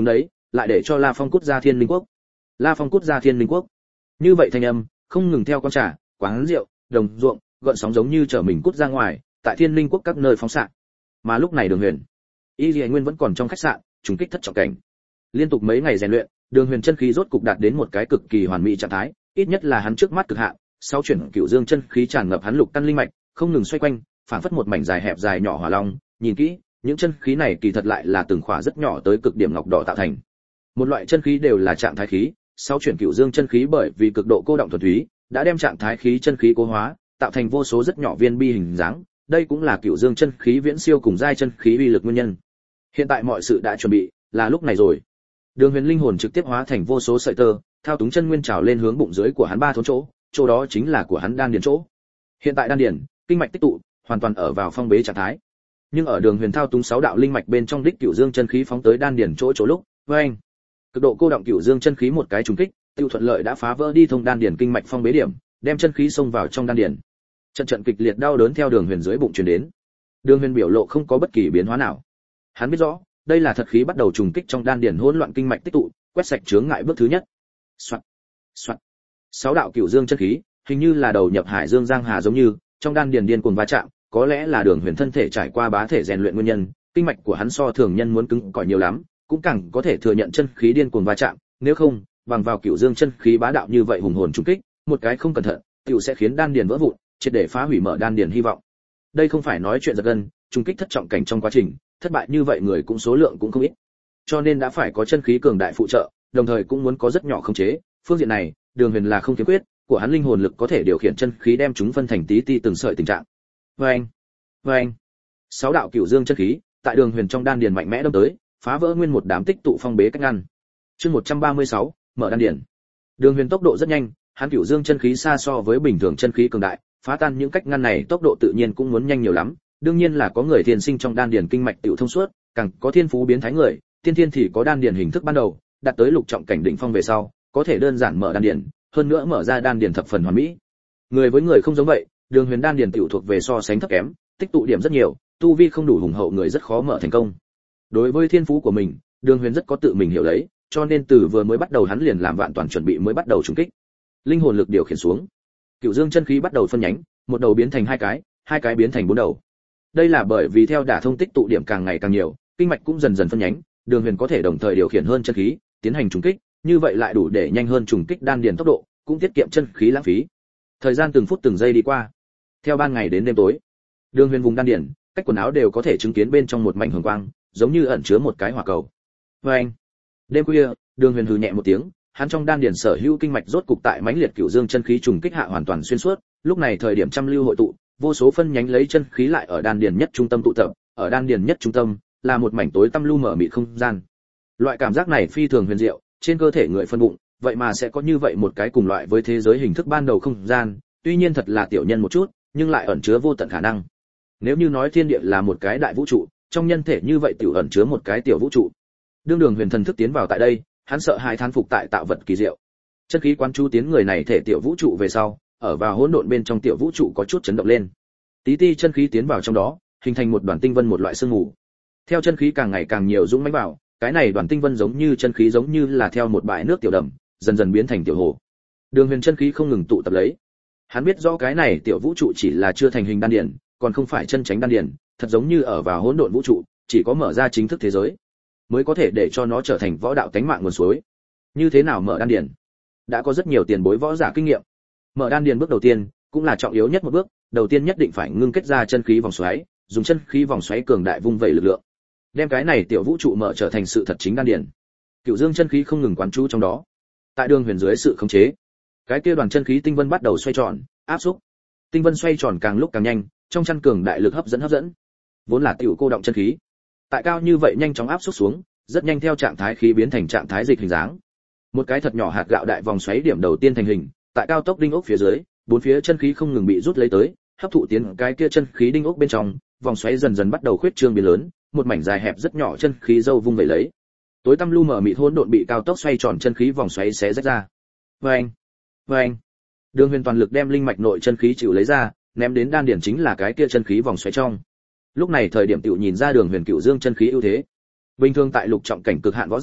lại để cho La Phong cút ra Thiên Linh Quốc. La Phong cút ra Thiên Linh Quốc. Như vậy thanh âm không ngừng theo quán trà, quán rượu, đồng ruộng, gợn sóng giống như chở mình cút ra ngoài, tại Thiên Linh Quốc các nơi phóng xạ. Mà lúc này Đường Huyền, Y Lệ Nguyên vẫn còn trong khách sạn, trùng kích thất trọng cảnh. Liên tục mấy ngày rèn luyện, Đường Huyền chân khí rốt cục đạt đến một cái cực kỳ hoàn mỹ trạng thái, ít nhất là hắn trước mắt cực hạn, sáu chuyển cửu dương chân khí tràn ngập hắn lục căn linh mạch, không ngừng xoay quanh, phảng phất một mảnh dài hẹp dài nhỏ hỏa long, nhìn kỹ, những chân khí này kỳ thật lại là từng khỏa rất nhỏ tới cực điểm ngọc đỏ tạo thành. Một loại chân khí đều là trạng thái khí, sáu chuyển cửu dương chân khí bởi vì cực độ cô động thuần túy, đã đem trạng thái khí chân khí cố hóa, tạo thành vô số rất nhỏ viên bi hình dáng, đây cũng là cửu dương chân khí viễn siêu cùng giai chân khí uy lực nguyên nhân. Hiện tại mọi sự đã chuẩn bị, là lúc này rồi. Đường Huyền linh hồn trực tiếp hóa thành vô số sợi tơ, thao túng chân nguyên trào lên hướng bụng dưới của hắn ba thốn chỗ, chỗ đó chính là của hắn đan điền chỗ. Hiện tại đan điền, kinh mạch tích tụ, hoàn toàn ở vào phong bế trạng thái. Nhưng ở Đường Huyền thao túng sáu đạo linh mạch bên trong đích cửu dương chân khí phóng tới đan điền chỗ chỗ lúc, với anh, cực độ cô động cửu dương chân khí một cái trùng kích, tiêu thuận lợi đã phá vỡ đi thông đan điền kinh mạch phong bế điểm, đem chân khí xông vào trong đan điền. Trận trận kịch liệt đau đớn theo Đường Huyền dưới bụng truyền đến. Đường Huyền biểu lộ không có bất kỳ biến hóa nào. Hắn biết rõ, đây là thật khí bắt đầu trùng kích trong đan điền hỗn loạn kinh mạch tích tụ, quét sạch chướng ngại bước thứ nhất. Soạt, soạt. Sáu đạo cửu dương chân khí, hình như là đầu nhập hải dương giang hà giống như, trong đan điền điên cuồng va chạm, có lẽ là Đường Huyền thân thể trải qua bá thể rèn luyện nguyên nhân, kinh mạch của hắn so thường nhân muốn cứng cỏi nhiều lắm, cũng càng có thể thừa nhận chân khí điên cuồng va chạm, nếu không, bằng vào cửu dương chân khí bá đạo như vậy hùng hồn trùng kích, một cái không cẩn thận, tiểu sẽ khiến đan điền vỡ vụn, triệt để phá hủy mở đan điền hy vọng. Đây không phải nói chuyện giật gân, trùng kích thất trọng cảnh trong quá trình, thất bại như vậy người cũng số lượng cũng không ít. Cho nên đã phải có chân khí cường đại phụ trợ, đồng thời cũng muốn có rất nhỏ khống chế, phương diện này, Đường Huyền là không khiếm khuyết, của hắn linh hồn lực có thể điều khiển chân khí đem chúng phân thành tí ti từng sợi tình trạng. Oeng, oeng. Sáu đạo cửu dương chân khí, tại Đường Huyền trong đan điền mạnh mẽ đâm tới, phá vỡ nguyên một đám tích tụ phong bế cách ngăn. Chương một trăm ba mươi sáu, mở đan điền. Đường Huyền tốc độ rất nhanh, hắn cửu dương chân khí xa so với bình thường chân khí cường đại, phá tan những cách ngăn này tốc độ tự nhiên cũng muốn nhanh nhiều lắm. Đương nhiên là có người thiên sinh trong đan điền kinh mạch tiểu thông suốt, càng có thiên phú biến thái người, tiên thiên thì có đan điền hình thức ban đầu, đạt tới lục trọng cảnh đỉnh phong về sau, có thể đơn giản mở đan điền, hơn nữa mở ra đan điền thập phần hoàn mỹ. Người với người không giống vậy, Đường Huyền đan điền tiểu thuộc về so sánh thấp kém, tích tụ điểm rất nhiều, tu vi không đủ hùng hậu người rất khó mở thành công. Đối với thiên phú của mình, Đường Huyền rất có tự mình hiểu lấy, cho nên từ vừa mới bắt đầu hắn liền làm vạn toàn chuẩn bị mới bắt đầu trùng kích. Linh hồn lực điều khiển xuống, cửu dương chân khí bắt đầu phân nhánh, một đầu biến thành hai cái, hai cái biến thành bốn đầu. Đây là bởi vì theo đả thông tích tụ điểm càng ngày càng nhiều, kinh mạch cũng dần dần phân nhánh, Đường Huyền có thể đồng thời điều khiển hơn chân khí, tiến hành trùng kích, như vậy lại đủ để nhanh hơn trùng kích đan điền tốc độ, cũng tiết kiệm chân khí lãng phí. Thời gian từng phút từng giây đi qua, theo ban ngày đến đêm tối, Đường Huyền vùng đan điền, cách quần áo đều có thể chứng kiến bên trong một mảnh hường quang, giống như ẩn chứa một cái hỏa cầu. Oeng. Đêm khuya, Đường Huyền hừ nhẹ một tiếng, hắn trong đan điền sở hữu kinh mạch rốt cục tại mãnh liệt cửu dương chân khí trùng kích hạ hoàn toàn xuyên suốt, lúc này thời điểm trăm lưu hội tụ, vô số phân nhánh lấy chân khí lại ở đan điền nhất trung tâm tụ tập, ở đan điền nhất trung tâm là một mảnh tối tăm lu mở mịt không gian. Loại cảm giác này phi thường huyền diệu, trên cơ thể người phân bụng, vậy mà sẽ có như vậy một cái cùng loại với thế giới hình thức ban đầu không gian, tuy nhiên thật là tiểu nhân một chút, nhưng lại ẩn chứa vô tận khả năng. Nếu như nói thiên địa là một cái đại vũ trụ, trong nhân thể như vậy tiểu ẩn chứa một cái tiểu vũ trụ. Đương Đường Huyền thần thức tiến vào tại đây, hắn sợ hãi thán phục tại tạo vật kỳ diệu. Chân khí quán chú tiến người này thể tiểu vũ trụ về sau, ở vào hỗn độn bên trong tiểu vũ trụ có chút chấn động lên. Tí ti chân khí tiến vào trong đó, hình thành một đoàn tinh vân một loại sương mù. Theo chân khí càng ngày càng nhiều dũng mãnh vào, cái này đoàn tinh vân giống như chân khí giống như là theo một bãi nước tiểu đầm, dần dần biến thành tiểu hồ. Đường Huyền chân khí không ngừng tụ tập lấy. Hắn biết rõ cái này tiểu vũ trụ chỉ là chưa thành hình đan điền, còn không phải chân chánh đan điền, thật giống như ở vào hỗn độn vũ trụ, chỉ có mở ra chính thức thế giới mới có thể để cho nó trở thành võ đạo tánh mạng nguồn suối. Như thế nào mở đan điền? Đã có rất nhiều tiền bối võ giả kinh nghiệm. Mở đan điền bước đầu tiên, cũng là trọng yếu nhất một bước, đầu tiên nhất định phải ngưng kết ra chân khí vòng xoáy, dùng chân khí vòng xoáy cường đại vung vẩy lực lượng, đem cái này tiểu vũ trụ mở trở thành sự thật chính đan điền. Cửu dương chân khí không ngừng quán chú trong đó. Tại Đường Huyền dưới sự khống chế, cái kia đoàn chân khí tinh vân bắt đầu xoay tròn, áp xúc. Tinh vân xoay tròn càng lúc càng nhanh, trong chân cường đại lực hấp dẫn hấp dẫn. Vốn là tiểu cô động chân khí, tại cao như vậy nhanh chóng áp xúc xuống, rất nhanh theo trạng thái khí biến thành trạng thái dịch hình dáng. Một cái thật nhỏ hạt gạo đại vòng xoáy điểm đầu tiên thành hình, tại cao tốc đinh ốc phía dưới, bốn phía chân khí không ngừng bị rút lấy tới, hấp thụ tiến cái kia chân khí đinh ốc bên trong, vòng xoáy dần dần bắt đầu khuyết trương biến lớn, một mảnh dài hẹp rất nhỏ chân khí dâu vung vẩy lấy. Tối tăm lu mờ mịt hỗn độn bị cao tốc xoay tròn chân khí vòng xoáy xé rách ra. Oeng, oeng. Đường Huyền toàn lực đem linh mạch nội chân khí chịu lấy ra, ném đến đan điển chính là cái kia chân khí vòng xoáy trong. Lúc này thời điểm tiểu nhìn ra Đường Huyền cửu dương chân khí ưu thế. Bình thường tại lục trọng cảnh cực hạn võ giả,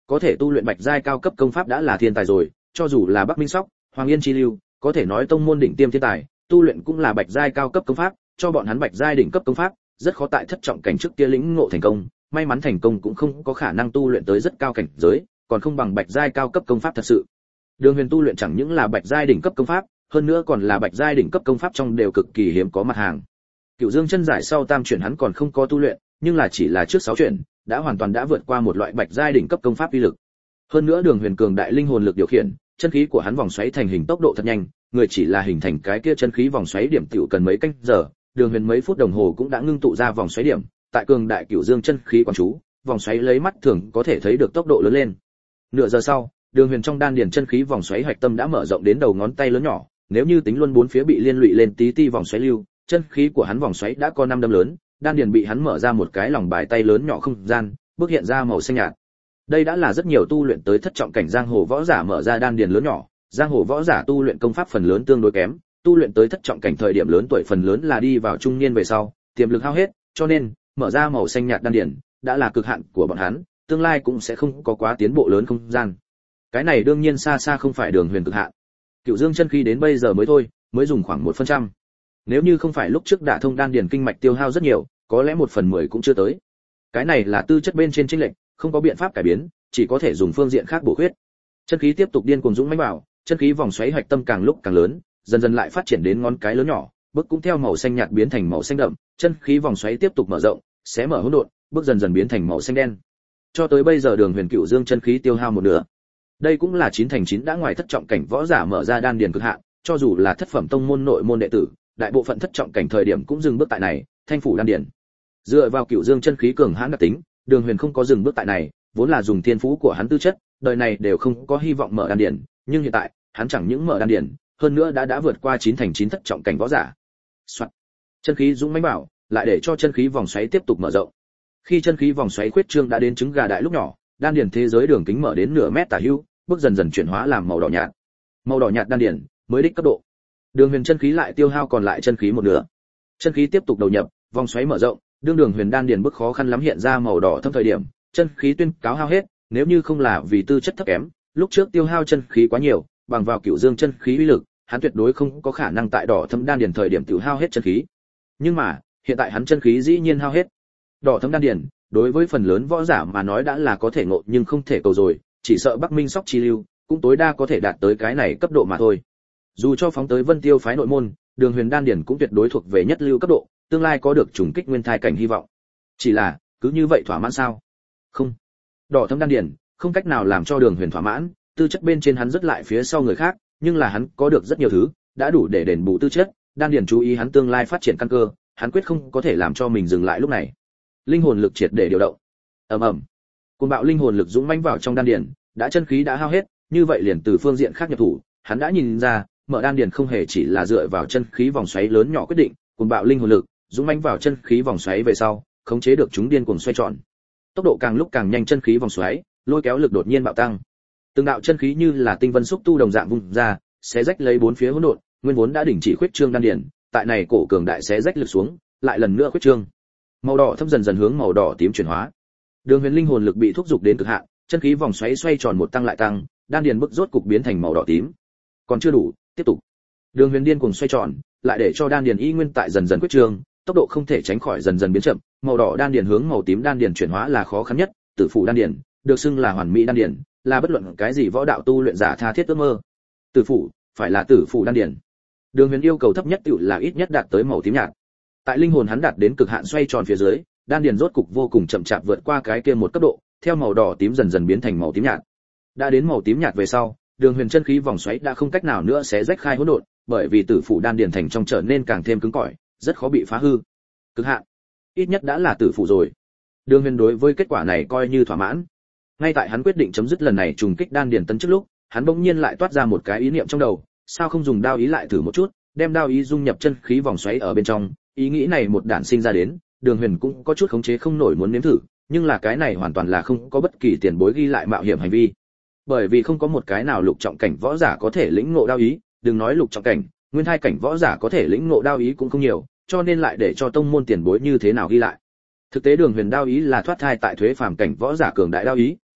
có thể tu luyện bạch giai cao cấp công pháp đã là thiên tài rồi, cho dù là Bắc Minh Sóc, Hoàng Yên Chi Lưu, có thể nói tông môn đỉnh tiêm thiên tài, tu luyện cũng là bạch giai cao cấp công pháp, cho bọn hắn bạch giai đỉnh cấp công pháp, rất khó tại thất trọng cảnh trước kia lĩnh ngộ thành công, may mắn thành công cũng không có khả năng tu luyện tới rất cao cảnh giới, còn không bằng bạch giai cao cấp công pháp thật sự. Đường Huyền tu luyện chẳng những là bạch giai đỉnh cấp công pháp, hơn nữa còn là bạch giai đỉnh cấp công pháp trong đều cực kỳ hiếm có mặt hàng. Cửu Dương chân giải sau tam chuyển hắn còn không có tu luyện, nhưng là chỉ là trước sáu chuyển, đã hoàn toàn đã vượt qua một loại bạch giai đỉnh cấp công pháp uy lực. Hơn nữa Đường Huyền cường đại linh hồn lực điều khiển, chân khí của hắn vòng xoáy thành hình tốc độ thật nhanh, người chỉ là hình thành cái kia chân khí vòng xoáy điểm tiểu cần mấy canh giờ, Đường Huyền mấy phút đồng hồ cũng đã ngưng tụ ra vòng xoáy điểm, tại cường đại Cửu Dương chân khí quán chú, vòng xoáy lấy mắt thường có thể thấy được tốc độ lớn lên. Nửa giờ sau, Đường Huyền trong đan điền chân khí vòng xoáy hạch tâm đã mở rộng đến đầu ngón tay lớn nhỏ, nếu như tính luôn bốn phía bị liên lụy lên tí ti vòng xoáy lưu, chân khí của hắn vòng xoáy đã có năm đâm lớn, đan điền bị hắn mở ra một cái lòng bài tay lớn nhỏ không gian, bước hiện ra màu xanh nhạt. Đây đã là rất nhiều tu luyện tới thất trọng cảnh giang hồ võ giả mở ra đan điền lớn nhỏ, giang hồ võ giả tu luyện công pháp phần lớn tương đối kém, tu luyện tới thất trọng cảnh thời điểm lớn tuổi phần lớn là đi vào trung niên về sau, tiềm lực hao hết, cho nên mở ra màu xanh nhạt đan điền đã là cực hạn của bọn hắn, tương lai cũng sẽ không có quá tiến bộ lớn không gian. Cái này đương nhiên xa xa không phải Đường Huyền cực hạn. Cửu Dương chân khí đến bây giờ mới thôi, mới dùng khoảng một phần trăm. Nếu như không phải lúc trước đả thông đan điền kinh mạch tiêu hao rất nhiều, có lẽ một phần mười cũng chưa tới. Cái này là tư chất bên trên chênh lệch, không có biện pháp cải biến, chỉ có thể dùng phương diện khác bổ khuyết. Chân khí tiếp tục điên cuồng dũng mãnh vào, chân khí vòng xoáy hạch tâm càng lúc càng lớn, dần dần lại phát triển đến ngón cái lớn nhỏ, bước cũng theo màu xanh nhạt biến thành màu xanh đậm, chân khí vòng xoáy tiếp tục mở rộng, xé mở hỗn độn, bước dần dần biến thành màu xanh đen. Cho tới bây giờ Đường Huyền Cửu Dương chân khí tiêu hao một nửa. Đây cũng là chín thành chín đã ngoài thất trọng cảnh võ giả mở ra đan điền cực hạn, cho dù là thất phẩm tông môn nội môn đệ tử, đại bộ phận thất trọng cảnh thời điểm cũng dừng bước tại này, thanh phủ đan điền. Dựa vào Cửu Dương chân khí cường hãn đặc tính, Đường Huyền không có dừng bước tại này, vốn là dùng thiên phú của hắn tư chất, đời này đều không có hy vọng mở đan điền, nhưng hiện tại, hắn chẳng những mở đan điền, hơn nữa đã đã vượt qua chín thành chín thất trọng cảnh võ giả. Soạt. Chân khí dũng mãnh bảo, lại để cho chân khí vòng xoáy tiếp tục mở rộng. Khi chân khí vòng xoáy khuyết trương đã đến trứng gà đại lúc nhỏ, đan điền thế giới đường kính mở đến nửa mét tả hữu, bước dần dần chuyển hóa làm màu đỏ nhạt. Màu đỏ nhạt đan điền mới đích cấp độ. Đường Huyền chân khí lại tiêu hao còn lại chân khí một nửa. Chân khí tiếp tục đầu nhập, vòng xoáy mở rộng, đương Đường Huyền đan điền bước khó khăn lắm hiện ra màu đỏ thâm thời điểm, chân khí tuyên cáo hao hết, nếu như không là vì tư chất thấp kém, lúc trước tiêu hao chân khí quá nhiều, bằng vào Cửu Dương chân khí uy lực, hắn tuyệt đối không có khả năng tại đỏ thâm đan điền thời điểm tiêu hao hết chân khí. Nhưng mà, hiện tại hắn chân khí dĩ nhiên hao hết. Đỏ thâm đan điền, đối với phần lớn võ giả mà nói đã là có thể ngộ nhưng không thể cầu rồi, chỉ sợ Bắc Minh Sóc Chi Lưu cũng tối đa có thể đạt tới cái này cấp độ mà thôi. Dù cho phóng tới Vân Tiêu phái nội môn, Đường Huyền đan điền cũng tuyệt đối thuộc về nhất lưu cấp độ, tương lai có được trùng kích nguyên thai cảnh hy vọng. Chỉ là, cứ như vậy thỏa mãn sao? Không. Đỏ thâm đan điền không cách nào làm cho Đường Huyền thỏa mãn, tư chất bên trên hắn rất lại phía sau người khác, nhưng là hắn có được rất nhiều thứ, đã đủ để đền bù tư chất, đan điền chú ý hắn tương lai phát triển căn cơ, hắn quyết không có thể làm cho mình dừng lại lúc này. Linh hồn lực triệt để điều động. Ầm ầm. Cuồng bạo linh hồn lực dũng mãnh vào trong đan điền, đã chân khí đã hao hết, như vậy liền từ phương diện khác nhập thủ, hắn đã nhìn ra, mở đan điền không hề chỉ là dựa vào chân khí vòng xoáy lớn nhỏ quyết định, cuồng bạo linh hồn lực dũng mãnh vào chân khí vòng xoáy về sau, khống chế được chúng điên cuồng xoay tròn. Tốc độ càng lúc càng nhanh, chân khí vòng xoáy, lôi kéo lực đột nhiên bạo tăng. Từng đạo chân khí như là tinh vân xúc tu đồng dạng vung ra, xé rách lấy bốn phía hỗn độn, nguyên vốn đã đình chỉ khuyết trương đan điền, tại này cổ cường đại xé rách lực xuống, lại lần nữa khuyết trương. Màu đỏ thâm dần dần hướng màu đỏ tím chuyển hóa. Đường Huyền linh hồn lực bị thúc giục đến cực hạn, chân khí vòng xoáy xoay tròn một tăng lại tăng, đan điền bức rốt cục biến thành màu đỏ tím. Còn chưa đủ, tiếp tục. Đường Huyền điên cuồng xoay tròn, lại để cho đan điền y nguyên tại dần dần quyết trương, tốc độ không thể tránh khỏi dần dần biến chậm, màu đỏ đan điền hướng màu tím đan điền chuyển hóa là khó khăn nhất, tử phủ đan điền, được xưng là hoàn mỹ đan điền, là bất luận cái gì võ đạo tu luyện giả tha thiết ước mơ. Tử phủ, phải là tử phủ đan điền. Đường Huyền yêu cầu thấp nhất tựu là ít nhất đạt tới màu tím nhạt. Tại linh hồn hắn đạt đến cực hạn xoay tròn phía dưới, đan điền rốt cục vô cùng chậm chạp vượt qua cái kia một cấp độ, theo màu đỏ tím dần dần biến thành màu tím nhạt. Đã đến màu tím nhạt về sau, Đường Huyền chân khí vòng xoáy đã không cách nào nữa xé rách khai hỗn độn, bởi vì tử phủ đan điền thành trong trở nên càng thêm cứng cỏi, rất khó bị phá hư. Cực hạn, ít nhất đã là tử phủ rồi. Đường Huyền đối với kết quả này coi như thỏa mãn. Ngay tại hắn quyết định chấm dứt lần này trùng kích đan điền tấn trước lúc, hắn bỗng nhiên lại toát ra một cái ý niệm trong đầu, sao không dùng đao ý lại thử một chút, đem đao ý dung nhập chân khí vòng xoáy ở bên trong. Ý nghĩ này một đản sinh ra đến, Đường Huyền cũng có chút khống chế không nổi muốn nếm thử, nhưng là cái này hoàn toàn là không có bất kỳ tiền bối ghi lại mạo hiểm hành vi. Bởi vì không có một cái nào lục trọng cảnh võ giả có thể lĩnh ngộ đao ý, đừng nói lục trọng cảnh, nguyên thai cảnh võ giả có thể lĩnh ngộ đao ý cũng không nhiều, cho nên lại để cho tông môn tiền bối như thế nào ghi lại. Thực tế Đường Huyền đao ý là thoát thai tại thuế phàm cảnh võ giả cường đại đao ý,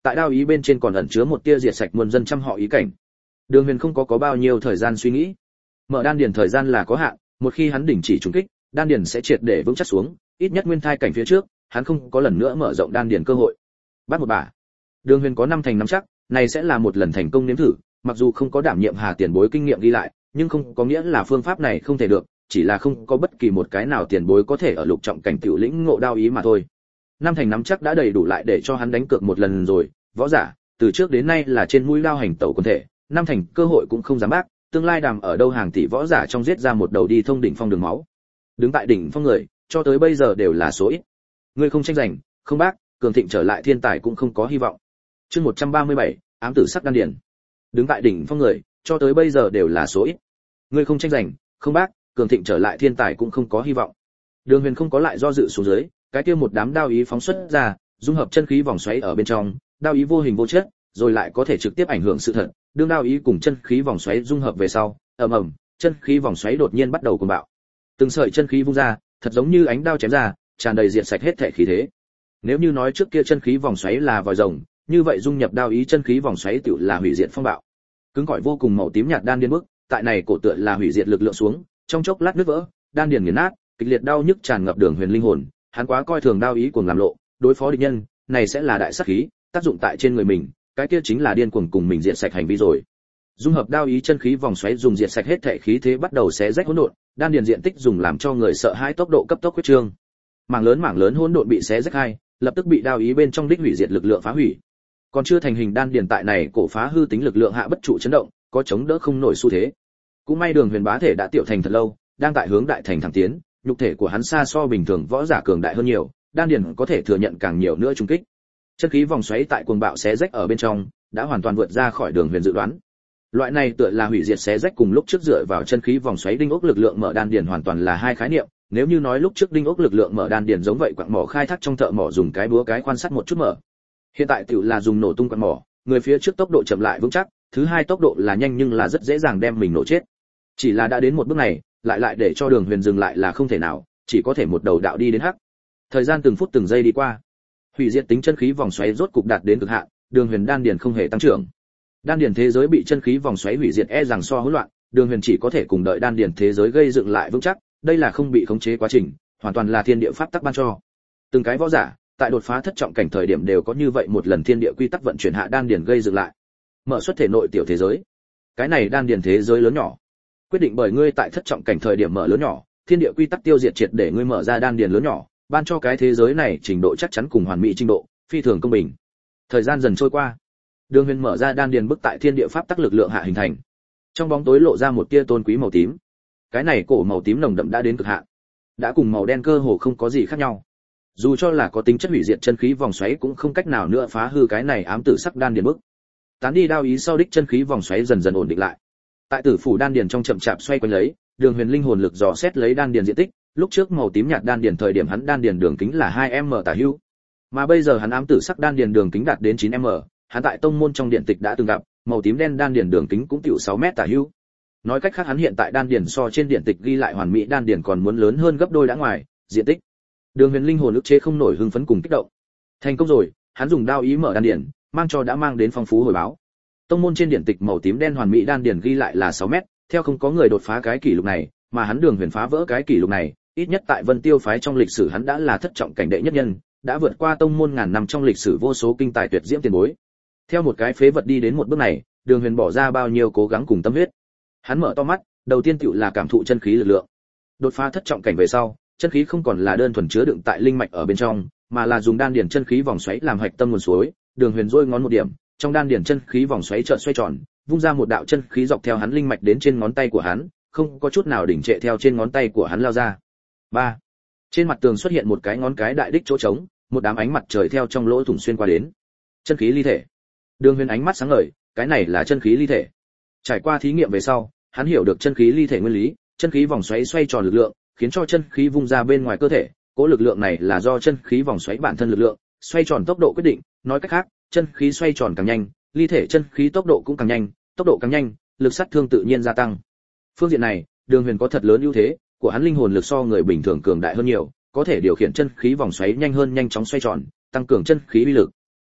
tại đao ý bên trên còn ẩn chứa một tia diệt sạch muôn dân trăm họ ý cảnh. Đường Huyền không có có bao nhiêu thời gian suy nghĩ. Mở đan điền thời gian là có hạn, một khi hắn đình chỉ trùng kích, đan điền sẽ triệt để vững chắc xuống, ít nhất nguyên thai cảnh phía trước, hắn không có lần nữa mở rộng đan điền cơ hội. Bắt một bả. Đường Huyền có năm thành năm chắc, này sẽ là một lần thành công nếm thử, mặc dù không có đảm nhiệm Hà tiền bối kinh nghiệm đi lại, nhưng không có nghĩa là phương pháp này không thể được, chỉ là không có bất kỳ một cái nào tiền bối có thể ở lục trọng cảnh tiểu lĩnh ngộ đao ý mà thôi. Năm thành nắm chắc đã đầy đủ lại để cho hắn đánh cược một lần rồi, võ giả, từ trước đến nay là trên mũi lao hành tẩu quân thể, năm thành cơ hội cũng không dám bác, tương lai đàm ở đâu hàng tỷ võ giả trong giết ra một đầu đi thông đỉnh phong đường máu. Đứng tại đỉnh phong người, cho tới bây giờ đều là số ít. Ngươi không tranh giành, không bác, cường thịnh trở lại thiên tài cũng không có hy vọng. Chương một trăm ba mươi bảy, ám tử sắc đan điền. Đứng tại đỉnh phong người, cho tới bây giờ đều là số ít. Ngươi không tranh giành, không bác, cường thịnh trở lại thiên tài cũng không có hy vọng. Đường Huyền không có lại do dự xuống dưới, cái kia một đám đao ý phóng xuất ra, dung hợp chân khí vòng xoáy ở bên trong, đao ý vô hình vô chất, rồi lại có thể trực tiếp ảnh hưởng sự thật. Đương đao ý cùng chân khí vòng xoáy dung hợp về sau, ầm ầm, chân khí vòng xoáy đột nhiên bắt đầu cuồng bạo. Từng sợi chân khí vung ra, thật giống như ánh đao chém ra, tràn đầy diệt sạch hết thể khí thế. Nếu như nói trước kia chân khí vòng xoáy là vòi rồng, như vậy dung nhập đao ý chân khí vòng xoáy tựu là hủy diệt phong bạo. Cứng cỏi vô cùng màu tím nhạt đan điền bức, tại này cổ tựa là hủy diệt lực lượng xuống, trong chốc lát nứt vỡ, đan điền nghiền nát, kịch liệt đau nhức tràn ngập Đường Huyền linh hồn, hắn quá coi thường đao ý cuồng làm lộ, đối phó địch nhân, này sẽ là đại sát khí, tác dụng tại trên người mình, cái kia chính là điên cuồng cùng mình diệt sạch hành vi rồi. Dung hợp đao ý chân khí vòng xoáy dùng diệt sạch hết thể khí thế bắt đầu xé rách hỗn độn, đan điền diện tích dùng làm cho người sợ hãi tốc độ cấp tốc huyết trương. Mảng lớn mảng lớn hỗn độn bị xé rách hai, lập tức bị đao ý bên trong đích hủy diệt lực lượng phá hủy. Còn chưa thành hình đan điền tại này cổ phá hư tính lực lượng hạ bất trụ chấn động, có chống đỡ không nổi xu thế. Cũng may Đường Huyền bá thể đã tiểu thành thật lâu, đang tại hướng đại thành thẳng tiến, nhục thể của hắn xa so bình thường võ giả cường đại hơn nhiều, đan điền có thể thừa nhận càng nhiều nữa trùng kích. Chân khí vòng xoáy tại cuồng bạo xé rách ở bên trong, đã hoàn toàn vượt ra khỏi Đường Huyền dự đoán. Loại này tựa là hủy diệt xé rách cùng lúc trước dựa vào chân khí vòng xoáy đinh ốc lực lượng mở đan điền hoàn toàn là hai khái niệm, nếu như nói lúc trước đinh ốc lực lượng mở đan điền giống vậy quặng mỏ khai thác trong thợ mỏ dùng cái búa cái quan sát một chút mở. Hiện tại tiểu là dùng nổ tung quặng mỏ, người phía trước tốc độ chậm lại vững chắc, thứ hai tốc độ là nhanh nhưng là rất dễ dàng đem mình nổ chết. Chỉ là đã đến một bước này, lại lại để cho Đường Huyền dừng lại là không thể nào, chỉ có thể một đầu đạo đi đến hắc. Thời gian từng phút từng giây đi qua, hủy diệt tính chân khí vòng xoáy rốt cục đạt đến cực hạn, Đường Huyền đan điền không hề tăng trưởng. Đan điền thế giới bị chân khí vòng xoáy hủy diệt e rằng so hỗn loạn, Đường Huyền chỉ có thể cùng đợi đan điền thế giới gây dựng lại vững chắc, đây là không bị khống chế quá trình, hoàn toàn là thiên địa pháp tắc ban cho. Từng cái võ giả, tại đột phá thất trọng cảnh thời điểm đều có như vậy một lần thiên địa quy tắc vận chuyển hạ đan điền gây dựng lại. Mở xuất thể nội tiểu thế giới. Cái này đan điền thế giới lớn nhỏ, quyết định bởi ngươi tại thất trọng cảnh thời điểm mở lớn nhỏ, thiên địa quy tắc tiêu diệt triệt để ngươi mở ra đan điền lớn nhỏ, ban cho cái thế giới này trình độ chắc chắn cùng hoàn mỹ trình độ, phi thường công bình. Thời gian dần trôi qua, Đường Huyền mở ra đan điền bức tại thiên địa pháp tắc lực lượng hạ hình thành. Trong bóng tối lộ ra một tia tôn quý màu tím. Cái này cổ màu tím nồng đậm đã đến cực hạn, đã cùng màu đen cơ hồ không có gì khác nhau. Dù cho là có tính chất hủy diệt chân khí vòng xoáy cũng không cách nào nữa phá hư cái này ám tử sắc đan điền bức. Tán đi đao ý sau đích chân khí vòng xoáy dần dần ổn định lại. Tại tử phủ đan điền trong chậm chạp xoay quanh lấy, Đường Huyền linh hồn lực dò xét lấy đan điền diện tích, lúc trước màu tím nhạt đan điền thời điểm hắn đan điền đường kính là hai em tả hữu, mà bây giờ hắn ám tử sắc đan điền đường kính đạt đến chín em, hắn tại tông môn trong điện tịch đã từng gặp, màu tím đen đan điền đường kính cũng tiểu sáu mét tả hữu. Nói cách khác hắn hiện tại đan điền so trên điện tịch ghi lại hoàn mỹ đan điền còn muốn lớn hơn gấp đôi đã ngoài diện tích. Đường Huyền linh hồn ức chế không nổi hưng phấn cùng kích động. Thành công rồi, hắn dùng đao ý mở đan điền, mang cho đã mang đến phong phú hồi báo. Tông môn trên điện tịch màu tím đen hoàn mỹ đan điền ghi lại là sáu mét, theo không có người đột phá cái kỷ lục này, mà hắn Đường Huyền phá vỡ cái kỷ lục này, ít nhất tại Vân Tiêu phái trong lịch sử hắn đã là thất trọng cảnh đệ nhất nhân, đã vượt qua tông môn ngàn năm trong lịch sử vô số kinh tài tuyệt diễm tiền bối. Theo một cái phế vật đi đến một bước này, Đường Huyền bỏ ra bao nhiêu cố gắng cùng tâm huyết. Hắn mở to mắt, đầu tiên tựu là cảm thụ chân khí lực lượng. Đột phá thất trọng cảnh về sau, chân khí không còn là đơn thuần chứa đựng tại linh mạch ở bên trong, mà là dùng đan điền chân khí vòng xoáy làm hạch tâm nguồn suối. Đường Huyền rôi ngón một điểm, trong đan điền chân khí vòng xoáy chợt xoay tròn, vung ra một đạo chân khí dọc theo hắn linh mạch đến trên ngón tay của hắn, không có chút nào đỉnh trệ theo trên ngón tay của hắn lao ra. ba. Trên mặt tường xuất hiện một cái ngón cái đại đích chỗ trống, một đám ánh mặt trời theo trong lỗ thủng xuyên qua đến. Chân khí ly thể. Đường Huyền ánh mắt sáng ngời, cái này là chân khí ly thể. Trải qua thí nghiệm về sau, hắn hiểu được chân khí ly thể nguyên lý, chân khí vòng xoáy xoay tròn lực lượng, khiến cho chân khí vung ra bên ngoài cơ thể, cỗ lực lượng này là do chân khí vòng xoáy bản thân lực lượng, xoay tròn tốc độ quyết định, nói cách khác, chân khí xoay tròn càng nhanh, ly thể chân khí tốc độ cũng càng nhanh, tốc độ càng nhanh, lực sát thương tự nhiên gia tăng. Phương diện này, Đường Huyền có thật lớn ưu thế, của hắn linh hồn lực so người bình thường cường đại hơn nhiều, có thể điều khiển chân khí vòng xoáy nhanh hơn nhanh chóng xoay tròn, tăng cường chân khí uy lực.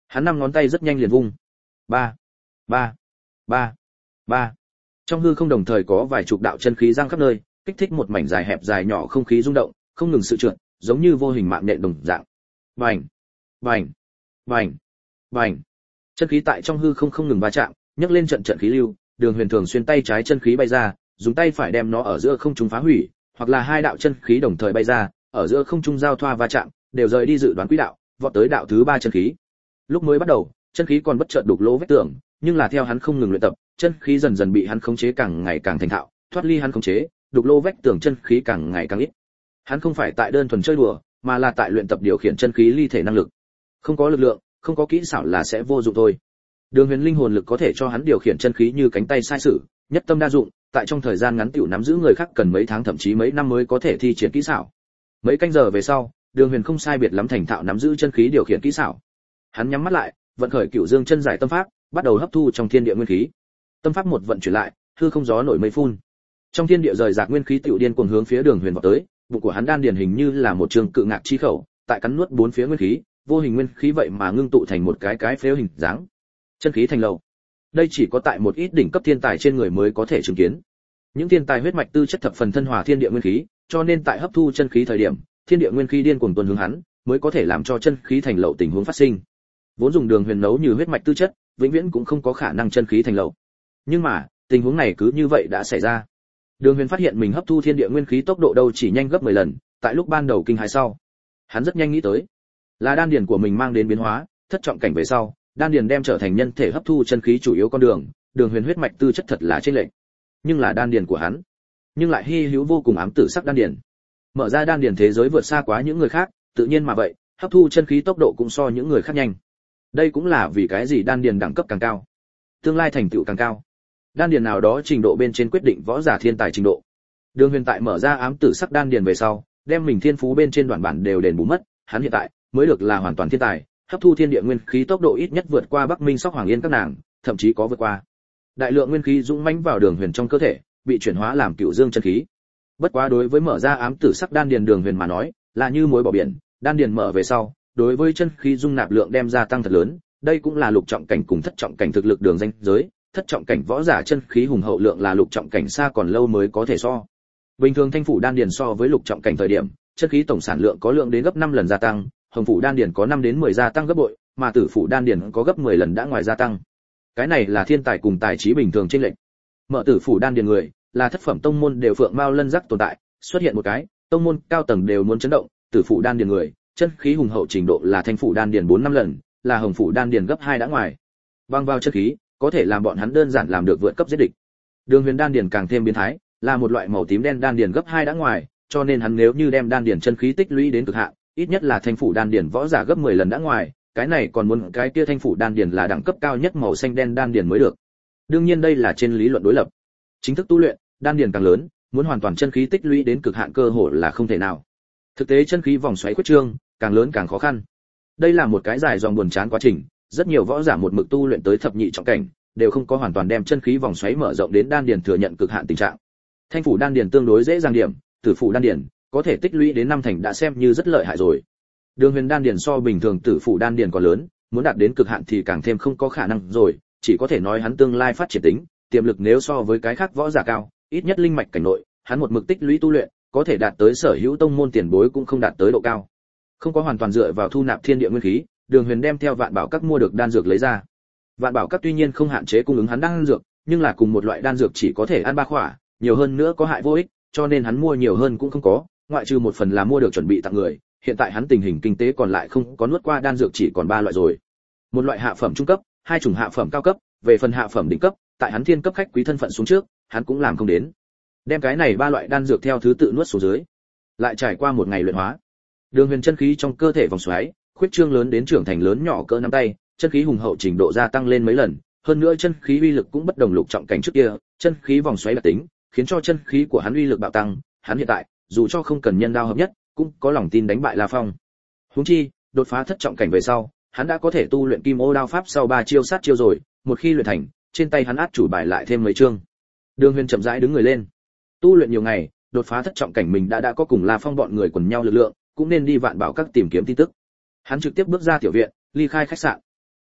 Hắn năm ngón tay rất nhanh liền vung. Ba, ba, ba, ba. Trong hư không đồng thời có vài chục đạo chân khí giăng khắp nơi, kích thích một mảnh dài hẹp dài nhỏ không khí rung động, không ngừng sự trượt, giống như vô hình mạng nhện đồng dạng. Bành, bành, bành, bành. Chân khí tại trong hư không không ngừng va chạm, nhấc lên trận trận khí lưu, Đường Huyền thường xuyên tay trái chân khí bay ra, dùng tay phải đem nó ở giữa không trung phá hủy, hoặc là hai đạo chân khí đồng thời bay ra, ở giữa không trung giao thoa va chạm, đều rời đi dự đoán quỹ đạo, vọt tới đạo thứ ba chân khí. Lúc mới bắt đầu, chân khí còn bất chợt đục lỗ vết tường, nhưng là theo hắn không ngừng luyện tập, chân khí dần dần bị hắn khống chế càng ngày càng thành thạo, thoát ly hắn khống chế, đục lỗ vết tường chân khí càng ngày càng ít. Hắn không phải tại đơn thuần chơi đùa, mà là tại luyện tập điều khiển chân khí ly thể năng lực. Không có lực lượng, không có kỹ xảo là sẽ vô dụng thôi. Đường Huyền linh hồn lực có thể cho hắn điều khiển chân khí như cánh tay sai sử, nhất tâm đa dụng, tại trong thời gian ngắn tiểu nắm giữ người khác cần mấy tháng thậm chí mấy năm mới có thể thi triển kỹ xảo. Mấy canh giờ về sau, Đường Huyền không sai biệt lắm thành thạo nắm giữ chân khí điều khiển kỹ xảo. Hắn nhắm mắt lại, vận khởi Cửu Dương chân giải tâm pháp, bắt đầu hấp thu trong thiên địa nguyên khí. Tâm pháp một vận chuyển lại, hư không gió nổi mây phun. Trong thiên địa rời rạc nguyên khí tiểu điên cuồng hướng phía Đường Huyền vọt tới, bụng của hắn đan điền hình như là một trường cự ngạc chi khẩu, tại cắn nuốt bốn phía nguyên khí, vô hình nguyên khí vậy mà ngưng tụ thành một cái cái phếu hình dáng. Chân khí thành lầu. Đây chỉ có tại một ít đỉnh cấp thiên tài trên người mới có thể chứng kiến. Những thiên tài huyết mạch tư chất thập phần thân hòa thiên địa nguyên khí, cho nên tại hấp thu chân khí thời điểm, thiên địa nguyên khí điên cuồng tuôn hướng hắn, mới có thể làm cho chân khí thành lậu tình huống phát sinh. Vốn dùng Đường Huyền nấu như huyết mạch tư chất, vĩnh viễn cũng không có khả năng chân khí thành lậu. Nhưng mà, tình huống này cứ như vậy đã xảy ra. Đường Huyền phát hiện mình hấp thu thiên địa nguyên khí tốc độ đâu chỉ nhanh gấp mười lần, tại lúc ban đầu kinh hãi sau, hắn rất nhanh nghĩ tới, là đan điền của mình mang đến biến hóa, thất trọng cảnh về sau, đan điền đem trở thành nhân thể hấp thu chân khí chủ yếu con đường, Đường Huyền huyết mạch tư chất thật là chênh lệch. Nhưng là đan điền của hắn, nhưng lại hi hữu vô cùng ám tử sắc đan điền. Mở ra đan điền thế giới vượt xa quá những người khác, tự nhiên mà vậy, hấp thu chân khí tốc độ cũng so những người khác nhanh. Đây cũng là vì cái gì đan điền đẳng cấp càng cao, tương lai thành tựu càng cao. Đan điền nào đó trình độ bên trên quyết định võ giả thiên tài trình độ. Đường Huyền tại mở ra ám tử sắc đan điền về sau, đem mình thiên phú bên trên đoạn bản đều đền bù mất, hắn hiện tại mới được là hoàn toàn thiên tài, hấp thu thiên địa nguyên khí tốc độ ít nhất vượt qua Bắc Minh Sóc Hoàng Yên các nàng, thậm chí có vượt qua. Đại lượng nguyên khí dũng mãnh vào Đường Huyền trong cơ thể, bị chuyển hóa làm Cửu Dương chân khí. Bất quá đối với mở ra ám tử sắc đan điền Đường Huyền mà nói, là như muối bỏ biển, đan điền mở về sau, đối với chân khí dung nạp lượng đem gia tăng thật lớn, đây cũng là lục trọng cảnh cùng thất trọng cảnh thực lực đường ranh giới, thất trọng cảnh võ giả chân khí hùng hậu lượng là lục trọng cảnh xa còn lâu mới có thể so. Bình thường thanh phủ đan điền so với lục trọng cảnh thời điểm, chân khí tổng sản lượng có lượng đến gấp năm lần gia tăng, hồng phủ đan điền có năm đến mười gia tăng gấp bội, mà tử phủ đan điền có gấp mười lần đã ngoài gia tăng. Cái này là thiên tài cùng tài trí bình thường chênh lệch. Mở tử phủ đan điền người, là thất phẩm tông môn đều phượng mao lân rắc tồn tại, xuất hiện một cái, tông môn cao tầng đều muốn chấn động, tử phủ đan điền người, chân khí hùng hậu trình độ là thanh phủ đan điền bốn năm lần, là hồng phủ đan điền gấp hai đã ngoài. Băng vào chân khí, có thể làm bọn hắn đơn giản làm được vượt cấp giết địch. Đường Huyền đan điền càng thêm biến thái, là một loại màu tím đen đan điền gấp hai đã ngoài, cho nên hắn nếu như đem đan điền chân khí tích lũy đến cực hạn, ít nhất là thanh phủ đan điền võ giả gấp mười lần đã ngoài, cái này còn muốn cái kia thanh phủ đan điền là đẳng cấp cao nhất màu xanh đen đan điền mới được. Đương nhiên đây là trên lý luận đối lập. Chính thức tu luyện, đan điền càng lớn, muốn hoàn toàn chân khí tích lũy đến cực hạn cơ hội là không thể nào. Thực tế chân khí vòng xoáy quyết trương, càng lớn càng khó khăn. Đây là một cái dài dòng buồn chán quá trình, rất nhiều võ giả một mực tu luyện tới thập nhị trọng cảnh, đều không có hoàn toàn đem chân khí vòng xoáy mở rộng đến đan điền thừa nhận cực hạn tình trạng. Thanh phủ đan điền tương đối dễ dàng điểm, tử phủ đan điền có thể tích lũy đến năm thành đã xem như rất lợi hại rồi. Đường Huyền đan điền so bình thường tử phủ đan điền còn lớn, muốn đạt đến cực hạn thì càng thêm không có khả năng rồi, chỉ có thể nói hắn tương lai phát triển tính, tiềm lực nếu so với cái khác võ giả cao, ít nhất linh mạch cảnh nội, hắn một mực tích lũy tu luyện, có thể đạt tới sở hữu tông môn tiền bối cũng không đạt tới độ cao. Không có hoàn toàn dựa vào thu nạp thiên địa nguyên khí, Đường Huyền đem theo Vạn Bảo Các mua được đan dược lấy ra. Vạn Bảo Các tuy nhiên không hạn chế cung ứng hắn đan dược, nhưng là cùng một loại đan dược chỉ có thể ăn ba khỏa, nhiều hơn nữa có hại vô ích, cho nên hắn mua nhiều hơn cũng không có, ngoại trừ một phần là mua được chuẩn bị tặng người, hiện tại hắn tình hình kinh tế còn lại không có nuốt qua đan dược chỉ còn ba loại rồi. Một loại hạ phẩm trung cấp, hai chủng hạ phẩm cao cấp, về phần hạ phẩm đỉnh cấp, tại hắn thiên cấp khách quý thân phận xuống trước, hắn cũng làm không đến. Đem cái này ba loại đan dược theo thứ tự nuốt xuống dưới. Lại trải qua một ngày luyện hóa, Đường Huyền chân khí trong cơ thể vòng xoáy, khuyết trương lớn đến trưởng thành lớn nhỏ cỡ nắm tay, chân khí hùng hậu trình độ gia tăng lên mấy lần, hơn nữa chân khí uy lực cũng bất đồng lục trọng cảnh trước kia, chân khí vòng xoáy đặc tính, khiến cho chân khí của hắn uy lực bạo tăng, hắn hiện tại, dù cho không cần nhân đao hợp nhất, cũng có lòng tin đánh bại La Phong. Huống chi, đột phá thất trọng cảnh về sau, hắn đã có thể tu luyện Kim Ô đao pháp sau ba chiêu sát chiêu rồi, một khi luyện thành, trên tay hắn át chủ bài lại thêm mấy chương. Đường Huyền chậm rãi đứng người lên. Tu luyện nhiều ngày, đột phá thất trọng cảnh mình đã đã có cùng La Phong bọn người quần nhau lực lượng, cũng nên đi Vạn Bảo Các tìm kiếm tin tức. Hắn trực tiếp bước ra tiểu viện, ly khai khách sạn.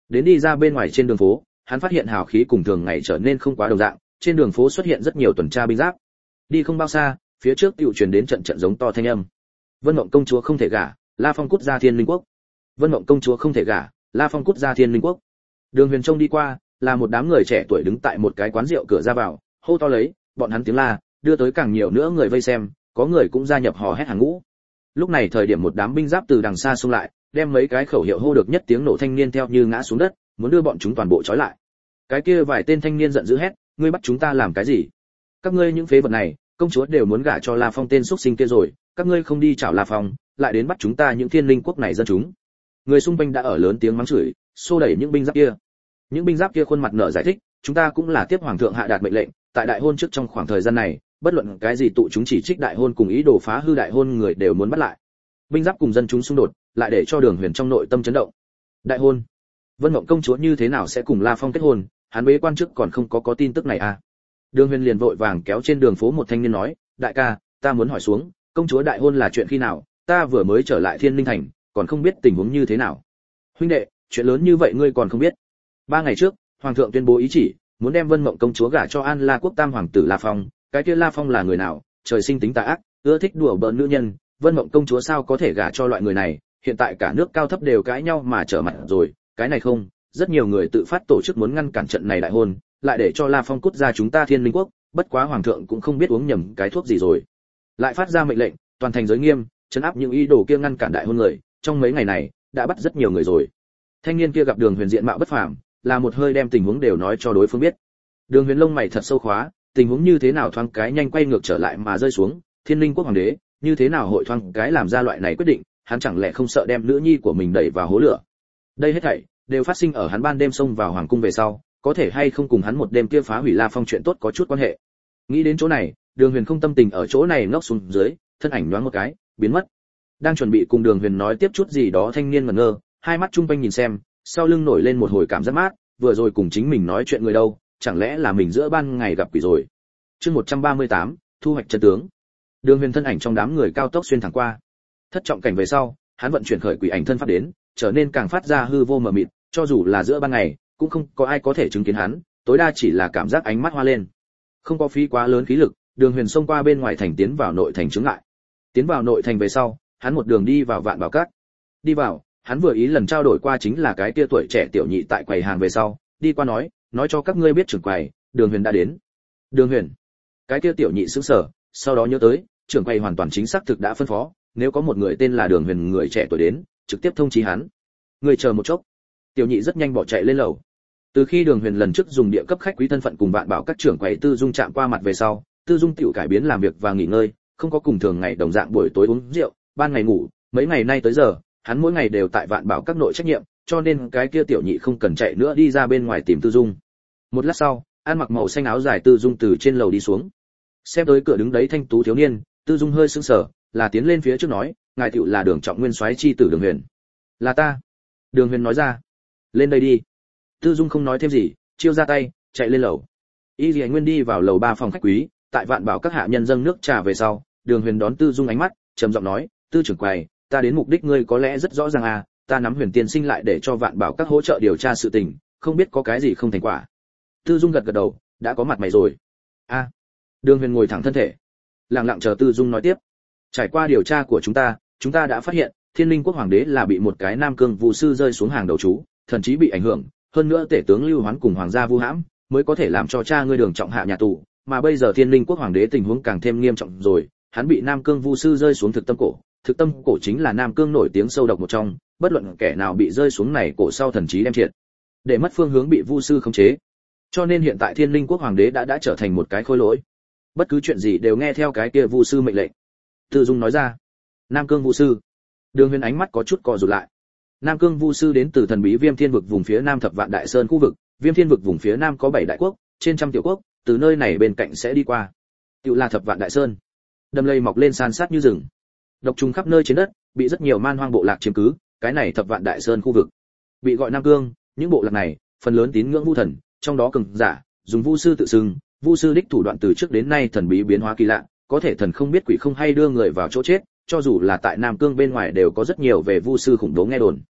Đến đi ra bên ngoài trên đường phố, hắn phát hiện hào khí cùng thường ngày trở nên không quá đồng dạng, trên đường phố xuất hiện rất nhiều tuần tra binh giáp. Đi không bao xa, phía trước tiểu truyền đến trận trận giống to thanh âm. Vân Mộng công chúa không thể gả, La Phong cút ra Thiên Linh quốc. Vân Mộng công chúa không thể gả, La Phong cút ra Thiên Linh quốc. Đường Huyền trông đi qua, là một đám người trẻ tuổi đứng tại một cái quán rượu cửa ra vào, hô to lấy, bọn hắn tiếng la, đưa tới càng nhiều nữa người vây xem, có người cũng gia nhập hò hét hàng ngũ. Lúc này thời điểm một đám binh giáp từ đằng xa xông lại, đem mấy cái khẩu hiệu hô được nhất tiếng nổ thanh niên theo như ngã xuống đất, muốn đưa bọn chúng toàn bộ trói lại. Cái kia vài tên thanh niên giận dữ hét, ngươi bắt chúng ta làm cái gì? Các ngươi những phế vật này, công chúa đều muốn gả cho La Phong tên xuất sinh kia rồi, các ngươi không đi chảo La Phong, lại đến bắt chúng ta những Thiên Linh quốc này dân chúng. Người xung quanh đã ở lớn tiếng mắng chửi, xô đẩy những binh giáp kia. Những binh giáp kia khuôn mặt nở giải thích, chúng ta cũng là tiếp hoàng thượng hạ đạt mệnh lệnh, tại đại hôn trước trong khoảng thời gian này, bất luận cái gì tụ chúng chỉ trích đại hôn cùng ý đồ phá hư đại hôn người đều muốn bắt lại. Binh giáp cùng dân chúng xung đột, lại để cho Đường Huyền trong nội tâm chấn động. Đại hôn? Vân Mộng công chúa như thế nào sẽ cùng La Phong kết hôn? Hắn bế quan trước còn không có có tin tức này à? Đường Huyền liền vội vàng kéo trên đường phố một thanh niên nói, đại ca, ta muốn hỏi xuống, công chúa đại hôn là chuyện khi nào? Ta vừa mới trở lại Thiên Linh thành, còn không biết tình huống như thế nào. Huynh đệ, chuyện lớn như vậy ngươi còn không biết? Ba ngày trước, hoàng thượng tuyên bố ý chỉ, muốn đem Vân Mộng công chúa gả cho An La quốc tam hoàng tử La Phong. Cái kia La Phong là người nào? Trời sinh tính tà ác, ưa thích đùa bỡn nữ nhân, Vân Mộng công chúa sao có thể gả cho loại người này? Hiện tại cả nước cao thấp đều cãi nhau mà trở mặt rồi, cái này không, rất nhiều người tự phát tổ chức muốn ngăn cản trận này đại hôn, lại để cho La Phong cút ra chúng ta Thiên Linh quốc, bất quá hoàng thượng cũng không biết uống nhầm cái thuốc gì rồi. Lại phát ra mệnh lệnh, toàn thành giới nghiêm, trấn áp những ý đồ kia ngăn cản đại hôn người, trong mấy ngày này đã bắt rất nhiều người rồi. Thanh niên kia gặp Đường Huyền diện mạo bất phàm, là một hơi đem tình huống đều nói cho đối phương biết. Đường Huyền lông mày thật sâu khóa, tình huống như thế nào thoáng cái nhanh quay ngược trở lại mà rơi xuống, Thiên Linh quốc hoàng đế, như thế nào hội thoáng cái làm ra loại này quyết định, hắn chẳng lẽ không sợ đem nữ nhi của mình đẩy vào hố lửa. Đây hết thảy đều phát sinh ở hắn ban đêm xông vào hoàng cung về sau, có thể hay không cùng hắn một đêm kia phá hủy La Phong chuyện tốt có chút quan hệ. Nghĩ đến chỗ này, Đường Huyền không tâm tình ở chỗ này ngốc xuống dưới, thân ảnh nhoáng một cái, biến mất. Đang chuẩn bị cùng Đường Huyền nói tiếp chút gì đó thanh niên ngẩn ngơ, hai mắt trung quanh nhìn xem, sau lưng nổi lên một hồi cảm giác mát, vừa rồi cùng chính mình nói chuyện người đâu, chẳng lẽ là mình giữa ban ngày gặp quỷ rồi. Chương một trăm ba mươi tám, thu hoạch chân tướng. Đường Huyền thân ảnh trong đám người cao tốc xuyên thẳng qua. Thất trọng cảnh về sau, hắn vận chuyển khởi quỷ ảnh thân pháp đến, trở nên càng phát ra hư vô mờ mịt, cho dù là giữa ban ngày, cũng không có ai có thể chứng kiến hắn, tối đa chỉ là cảm giác ánh mắt hoa lên. Không có phí quá lớn khí lực, Đường Huyền xông qua bên ngoài thành tiến vào nội thành chướng ngại. Tiến vào nội thành về sau, hắn một đường đi vào Vạn Bảo Các. Đi vào, hắn vừa ý lần trao đổi qua chính là cái kia tuổi trẻ tiểu nhị tại quầy hàng về sau, đi qua nói, nói cho các ngươi biết trưởng quầy, Đường Huyền đã đến. Đường Huyền? Cái kia tiểu nhị sững sờ, sau đó nhớ tới, trưởng quầy hoàn toàn chính xác thực đã phân phó, nếu có một người tên là Đường Huyền người trẻ tuổi đến, trực tiếp thông chí hắn. Người chờ một chốc. Tiểu nhị rất nhanh bỏ chạy lên lầu. Từ khi Đường Huyền lần trước dùng địa cấp khách quý thân phận cùng Vạn Bảo các trưởng quầy Tư Dung chạm qua mặt về sau, Tư Dung tiểu cải biến làm việc và nghỉ ngơi, không có cùng thường ngày đồng dạng buổi tối uống rượu, ban ngày ngủ, mấy ngày nay tới giờ, hắn mỗi ngày đều tại Vạn Bảo các nội trách nhiệm, cho nên cái kia tiểu nhị không cần chạy nữa đi ra bên ngoài tìm Tư Dung. Một lát sau, ăn mặc màu xanh áo dài Tư Dung từ trên lầu đi xuống. Xem tới cửa đứng đấy thanh tú thiếu niên, Tư Dung hơi sững sờ, là tiến lên phía trước nói, ngài tiểu là Đường Trọng Nguyên soái chi tử Đường Huyền. Là ta. Đường Huyền nói ra. Lên đây đi. Tư Dung không nói thêm gì, chiêu ra tay, chạy lên lầu. Y Lệ Nguyên đi vào lầu ba phòng khách quý, tại Vạn Bảo các hạ nhân dâng nước trà về sau, Đường Huyền đón Tư Dung ánh mắt, trầm giọng nói, "Tư trưởng quầy, ta đến mục đích ngươi có lẽ rất rõ ràng à, ta nắm Huyền tiên sinh lại để cho Vạn Bảo các hỗ trợ điều tra sự tình, không biết có cái gì không thành quả." Tư Dung gật gật đầu, đã có mặt mày rồi. A. À. Đường Huyền ngồi thẳng thân thể, lặng lặng chờ Tư Dung nói tiếp. Trải qua điều tra của chúng ta, chúng ta đã phát hiện, Thiên Linh quốc hoàng đế là bị một cái Nam Cương Vu sư rơi xuống hàng đầu chú, thần trí bị ảnh hưởng, hơn nữa tể tướng Lưu Hoán cùng hoàng gia vu hãm, mới có thể làm cho cha ngươi Đường Trọng hạ nhà tù, mà bây giờ Thiên Linh quốc hoàng đế tình huống càng thêm nghiêm trọng rồi, hắn bị Nam Cương Vu sư rơi xuống thực tâm cổ, thực tâm cổ chính là Nam Cương nổi tiếng sâu độc một trong, bất luận kẻ nào bị rơi xuống này cổ sau thần trí đem triệt, để mất phương hướng bị Vu sư khống chế. Cho nên hiện tại Thiên Linh quốc hoàng đế đã đã trở thành một cái khôi lỗi, bất cứ chuyện gì đều nghe theo cái kia Vu sư mệnh lệnh. Tư Dung nói ra. Nam Cương Vu sư. Đường Huyền ánh mắt có chút co rụt lại. Nam Cương Vu sư đến từ thần bí Viêm Thiên vực vùng phía nam Thập Vạn Đại Sơn khu vực, Viêm Thiên vực vùng phía nam có bảy đại quốc, trên trăm tiểu quốc, từ nơi này bên cạnh sẽ đi qua. Tựu là Thập Vạn Đại Sơn. Đầm lầy mọc lên san sát như rừng. Độc trùng khắp nơi trên đất, bị rất nhiều man hoang bộ lạc chiếm cứ, cái này Thập Vạn Đại Sơn khu vực bị gọi Nam Cương, những bộ lạc này phần lớn tín ngưỡng vu thần, trong đó cường giả dùng vu sư tự xưng, vu sư đích thủ đoạn từ trước đến nay thần bí biến hóa kỳ lạ, có thể thần không biết quỷ không hay đưa người vào chỗ chết, cho dù là tại Nam Cương bên ngoài đều có rất nhiều về vu sư khủng bố nghe đồn.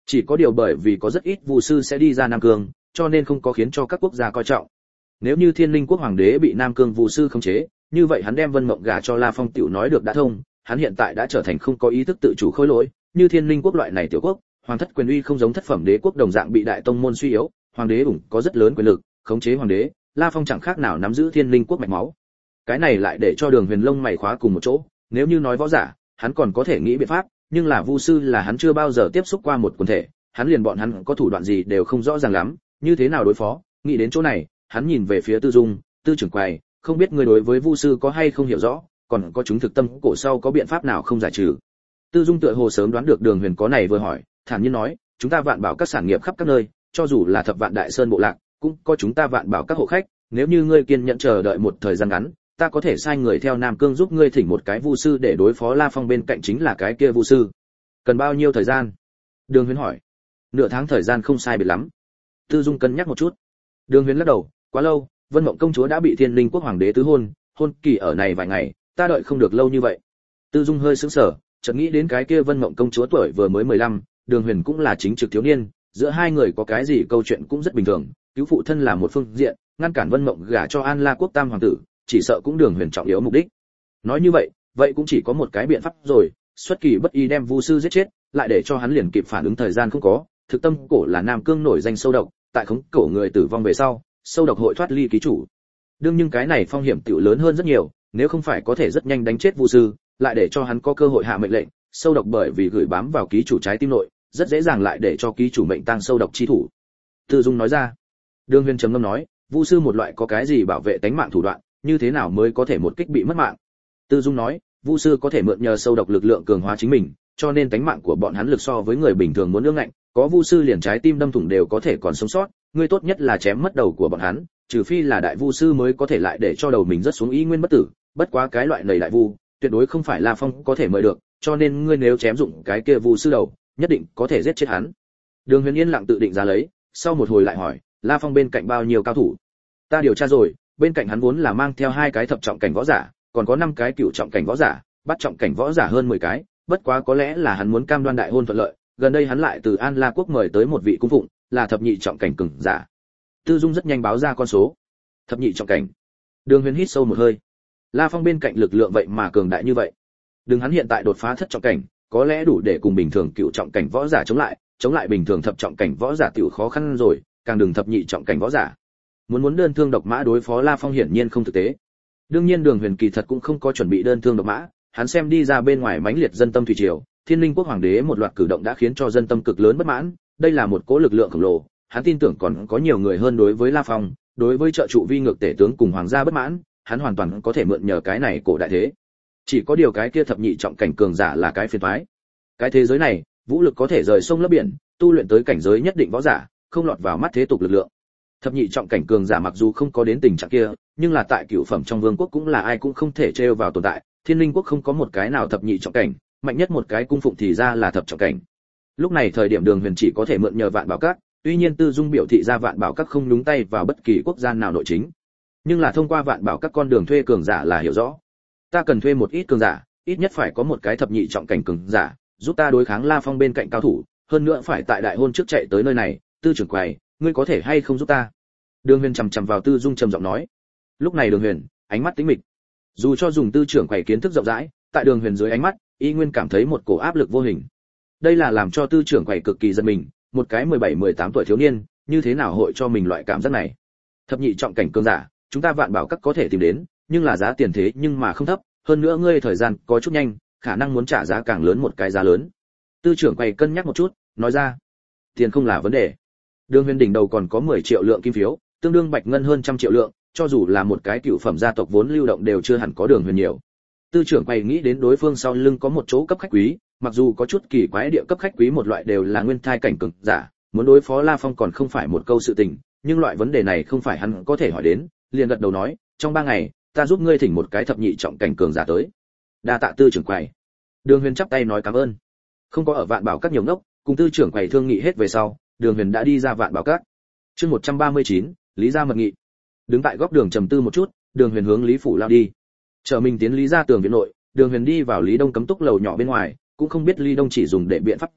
Chỉ có điều bởi vì có rất ít vu sư sẽ đi ra Nam Cương, cho nên không có khiến cho các quốc gia coi trọng. Nếu như Thiên Linh quốc hoàng đế bị Nam Cương vu sư khống chế, như vậy hắn đem Vân Mộng gả cho La Phong tiểu nói được đã thông, hắn hiện tại đã trở thành không có ý thức tự chủ khôi lỗi, như Thiên Linh quốc loại này tiểu quốc, hoàng thất quyền uy không giống thất phẩm đế quốc đồng dạng bị đại tông môn suy yếu, hoàng đế ủng có rất lớn quyền lực, khống chế hoàng đế, La Phong chẳng khác nào nắm giữ Thiên Linh quốc mạch máu. Cái này lại để cho Đường Huyền lông mày khóa cùng một chỗ, nếu như nói võ giả, hắn còn có thể nghĩ biện pháp, nhưng là vu sư là hắn chưa bao giờ tiếp xúc qua một quần thể, hắn liền bọn hắn có thủ đoạn gì đều không rõ ràng lắm, như thế nào đối phó? Nghĩ đến chỗ này, hắn nhìn về phía Tư Dung, Tư trưởng quầy, không biết ngươi đối với vu sư có hay không hiểu rõ, còn có chúng thực tâm cổ sau có biện pháp nào không giải trừ? Tư Dung tựa hồ sớm đoán được Đường Huyền có này vừa hỏi, thản nhiên nói, chúng ta Vạn Bảo các sản nghiệp khắp các nơi, cho dù là Thập Vạn Đại Sơn bộ lạc, cũng có chúng ta Vạn Bảo các hộ khách, nếu như ngươi kiên nhẫn chờ đợi một thời gian ngắn, ta có thể sai người theo Nam Cương giúp ngươi thỉnh một cái vu sư để đối phó La Phong, bên cạnh chính là cái kia vu sư. Cần bao nhiêu thời gian? Đường Huyền hỏi. Nửa tháng thời gian không sai biệt lắm. Tư Dung cân nhắc một chút. Đường Huyền lắc đầu, quá lâu, Vân Mộng công chúa đã bị Thiên Linh quốc hoàng đế tứ hôn, hôn kỳ ở này vài ngày, ta đợi không được lâu như vậy. Tư Dung hơi sững sờ, chợt nghĩ đến cái kia Vân Mộng công chúa tuổi vừa mới mười lăm, Đường Huyền cũng là chính trực thiếu niên, giữa hai người có cái gì câu chuyện cũng rất bình thường, cứu phụ thân là một phương diện, ngăn cản Vân Mộng gả cho An La quốc tam hoàng tử, chỉ sợ cũng Đường Huyền trọng yếu mục đích. Nói như vậy, vậy cũng chỉ có một cái biện pháp rồi, xuất kỳ bất ý đem vu sư giết chết, lại để cho hắn liền kịp phản ứng thời gian không có. Thực tâm cổ là Nam Cương nổi danh sâu độc, tại khống cổ người tử vong về sau, sâu độc hội thoát ly ký chủ. Đương nhưng cái này phong hiểm tiểu lớn hơn rất nhiều, nếu không phải có thể rất nhanh đánh chết vu sư, lại để cho hắn có cơ hội hạ mệnh lệnh, sâu độc bởi vì gửi bám vào ký chủ trái tim nội, rất dễ dàng lại để cho ký chủ mệnh tang sâu độc chi thủ. Tư Dung nói ra. Đường Huyền trầm ngâm nói, vu sư một loại có cái gì bảo vệ tánh mạng thủ đoạn, như thế nào mới có thể một kích bị mất mạng? Tư Dung nói, vu sư có thể mượn nhờ sâu độc lực lượng cường hóa chính mình, cho nên tánh mạng của bọn hắn lực so với người bình thường muốn ương ngạnh, có vu sư liền trái tim đâm thủng đều có thể còn sống sót, ngươi tốt nhất là chém mất đầu của bọn hắn, trừ phi là đại vu sư mới có thể lại để cho đầu mình rớt xuống ý nguyên bất tử, bất quá cái loại này đại vu, tuyệt đối không phải La Phong có thể mời được, cho nên ngươi nếu chém dụng cái kia vu sư đầu, nhất định có thể giết chết hắn. Đường Huyền yên lặng tự định giá lấy, sau một hồi lại hỏi, La Phong bên cạnh bao nhiêu cao thủ? Ta điều tra rồi, bên cạnh hắn vốn là mang theo hai cái thập trọng cảnh võ giả, còn có năm cái cửu trọng cảnh võ giả, bắt trọng cảnh võ giả hơn mười cái, bất quá có lẽ là hắn muốn cam đoan đại hôn thuận lợi, gần đây hắn lại từ An La quốc mời tới một vị cung phụng, là thập nhị trọng cảnh cường giả. Tư Dung rất nhanh báo ra con số. Thập nhị trọng cảnh. Đường Huyền hít sâu một hơi. La Phong bên cạnh lực lượng vậy mà cường đại như vậy. Đừng hắn hiện tại đột phá thất trọng cảnh, có lẽ đủ để cùng bình thường cửu trọng cảnh võ giả chống lại, chống lại bình thường thập trọng cảnh võ giả tiểu khó khăn rồi, càng đừng thập nhị trọng cảnh võ giả. Muốn muốn đơn thương độc mã đối phó La Phong hiển nhiên không thực tế. Đương nhiên Đường Huyền kỳ thật cũng không có chuẩn bị đơn thương độc mã, hắn xem đi ra bên ngoài mãnh liệt dân tâm thủy triều, Thiên Linh quốc hoàng đế một loạt cử động đã khiến cho dân tâm cực lớn bất mãn, đây là một cỗ lực lượng khổng lồ, hắn tin tưởng còn có nhiều người hơn đối với La Phong, đối với trợ trụ vi ngược tể tướng cùng hoàng gia bất mãn, hắn hoàn toàn có thể mượn nhờ cái này cổ đại thế. Chỉ có điều cái kia thập nhị trọng cảnh cường giả là cái phiền toái. Cái thế giới này, vũ lực có thể rời sông lấp biển, tu luyện tới cảnh giới nhất định võ giả, không lọt vào mắt thế tục lực lượng. Thập nhị trọng cảnh cường giả mặc dù không có đến tình trạng kia, nhưng là tại cửu phẩm trong vương quốc cũng là ai cũng không thể trêu vào tồn tại, Thiên Linh quốc không có một cái nào thập nhị trọng cảnh, mạnh nhất một cái cung phụng thì ra là thập trọng cảnh. Lúc này thời điểm Đường Huyền chỉ có thể mượn nhờ Vạn Bảo các, tuy nhiên Tư Dung biểu thị ra Vạn Bảo các không nhúng tay vào bất kỳ quốc gia nào nội chính, nhưng là thông qua Vạn Bảo các con đường thuê cường giả là hiểu rõ. Ta cần thuê một ít cường giả, ít nhất phải có một cái thập nhị trọng cảnh cường giả, giúp ta đối kháng La Phong bên cạnh cao thủ, hơn nữa phải tại đại hôn trước chạy tới nơi này, Tư trưởng quầy, ngươi có thể hay không giúp ta? Đường Huyền chằm chằm vào Tư Dung trầm giọng nói. Lúc này Đường Huyền, ánh mắt tĩnh mịch. Dù cho dùng Tư trưởng quầy kiến thức rộng rãi, tại Đường Huyền dưới ánh mắt, y nguyên cảm thấy một cổ áp lực vô hình. Đây là làm cho Tư trưởng quầy cực kỳ giận mình, một cái mười bảy mười tám tuổi thiếu niên, như thế nào hội cho mình loại cảm giác này? Thập nhị trọng cảnh cường giả, chúng ta Vạn Bảo các có thể tìm đến, nhưng là giá tiền thế nhưng mà không thấp, hơn nữa ngươi thời gian có chút nhanh, khả năng muốn trả giá càng lớn một cái giá lớn. Tư trưởng quầy cân nhắc một chút, nói ra, tiền không là vấn đề. Đường Huyền đỉnh đầu còn có mười triệu lượng kim phiếu, tương đương bạch ngân hơn trăm triệu lượng, cho dù là một cái cựu phẩm gia tộc vốn lưu động đều chưa hẳn có Đường Huyền nhiều. Tư trưởng quầy nghĩ đến đối phương sau lưng có một chỗ cấp khách quý, mặc dù có chút kỳ quái địa cấp khách quý một loại đều là nguyên thai cảnh cường giả, muốn đối phó La Phong còn không phải một câu sự tình, nhưng loại vấn đề này không phải hắn có thể hỏi đến, liền gật đầu nói, trong ba ngày, ta giúp ngươi thỉnh một cái thập nhị trọng cảnh cường giả tới. Đa tạ Tư trưởng quầy. Đường Huyền chắp tay nói cảm ơn. Không có ở Vạn Bảo các nhiều ngốc, cùng Tư trưởng quầy thương nghị hết về sau, Đường Huyền đã đi ra Vạn Bảo các. Chương một trăm ba mươi chín, Lý gia mật nghị. Đứng tại góc đường trầm tư một chút, Đường Huyền hướng Lý phủ lao đi. Chờ mình tiến Lý gia tường viện nội, Đường Huyền đi vào Lý Đông cấm túc lầu nhỏ bên ngoài, cũng không biết Lý Đông chỉ dùng để biện pháp gì,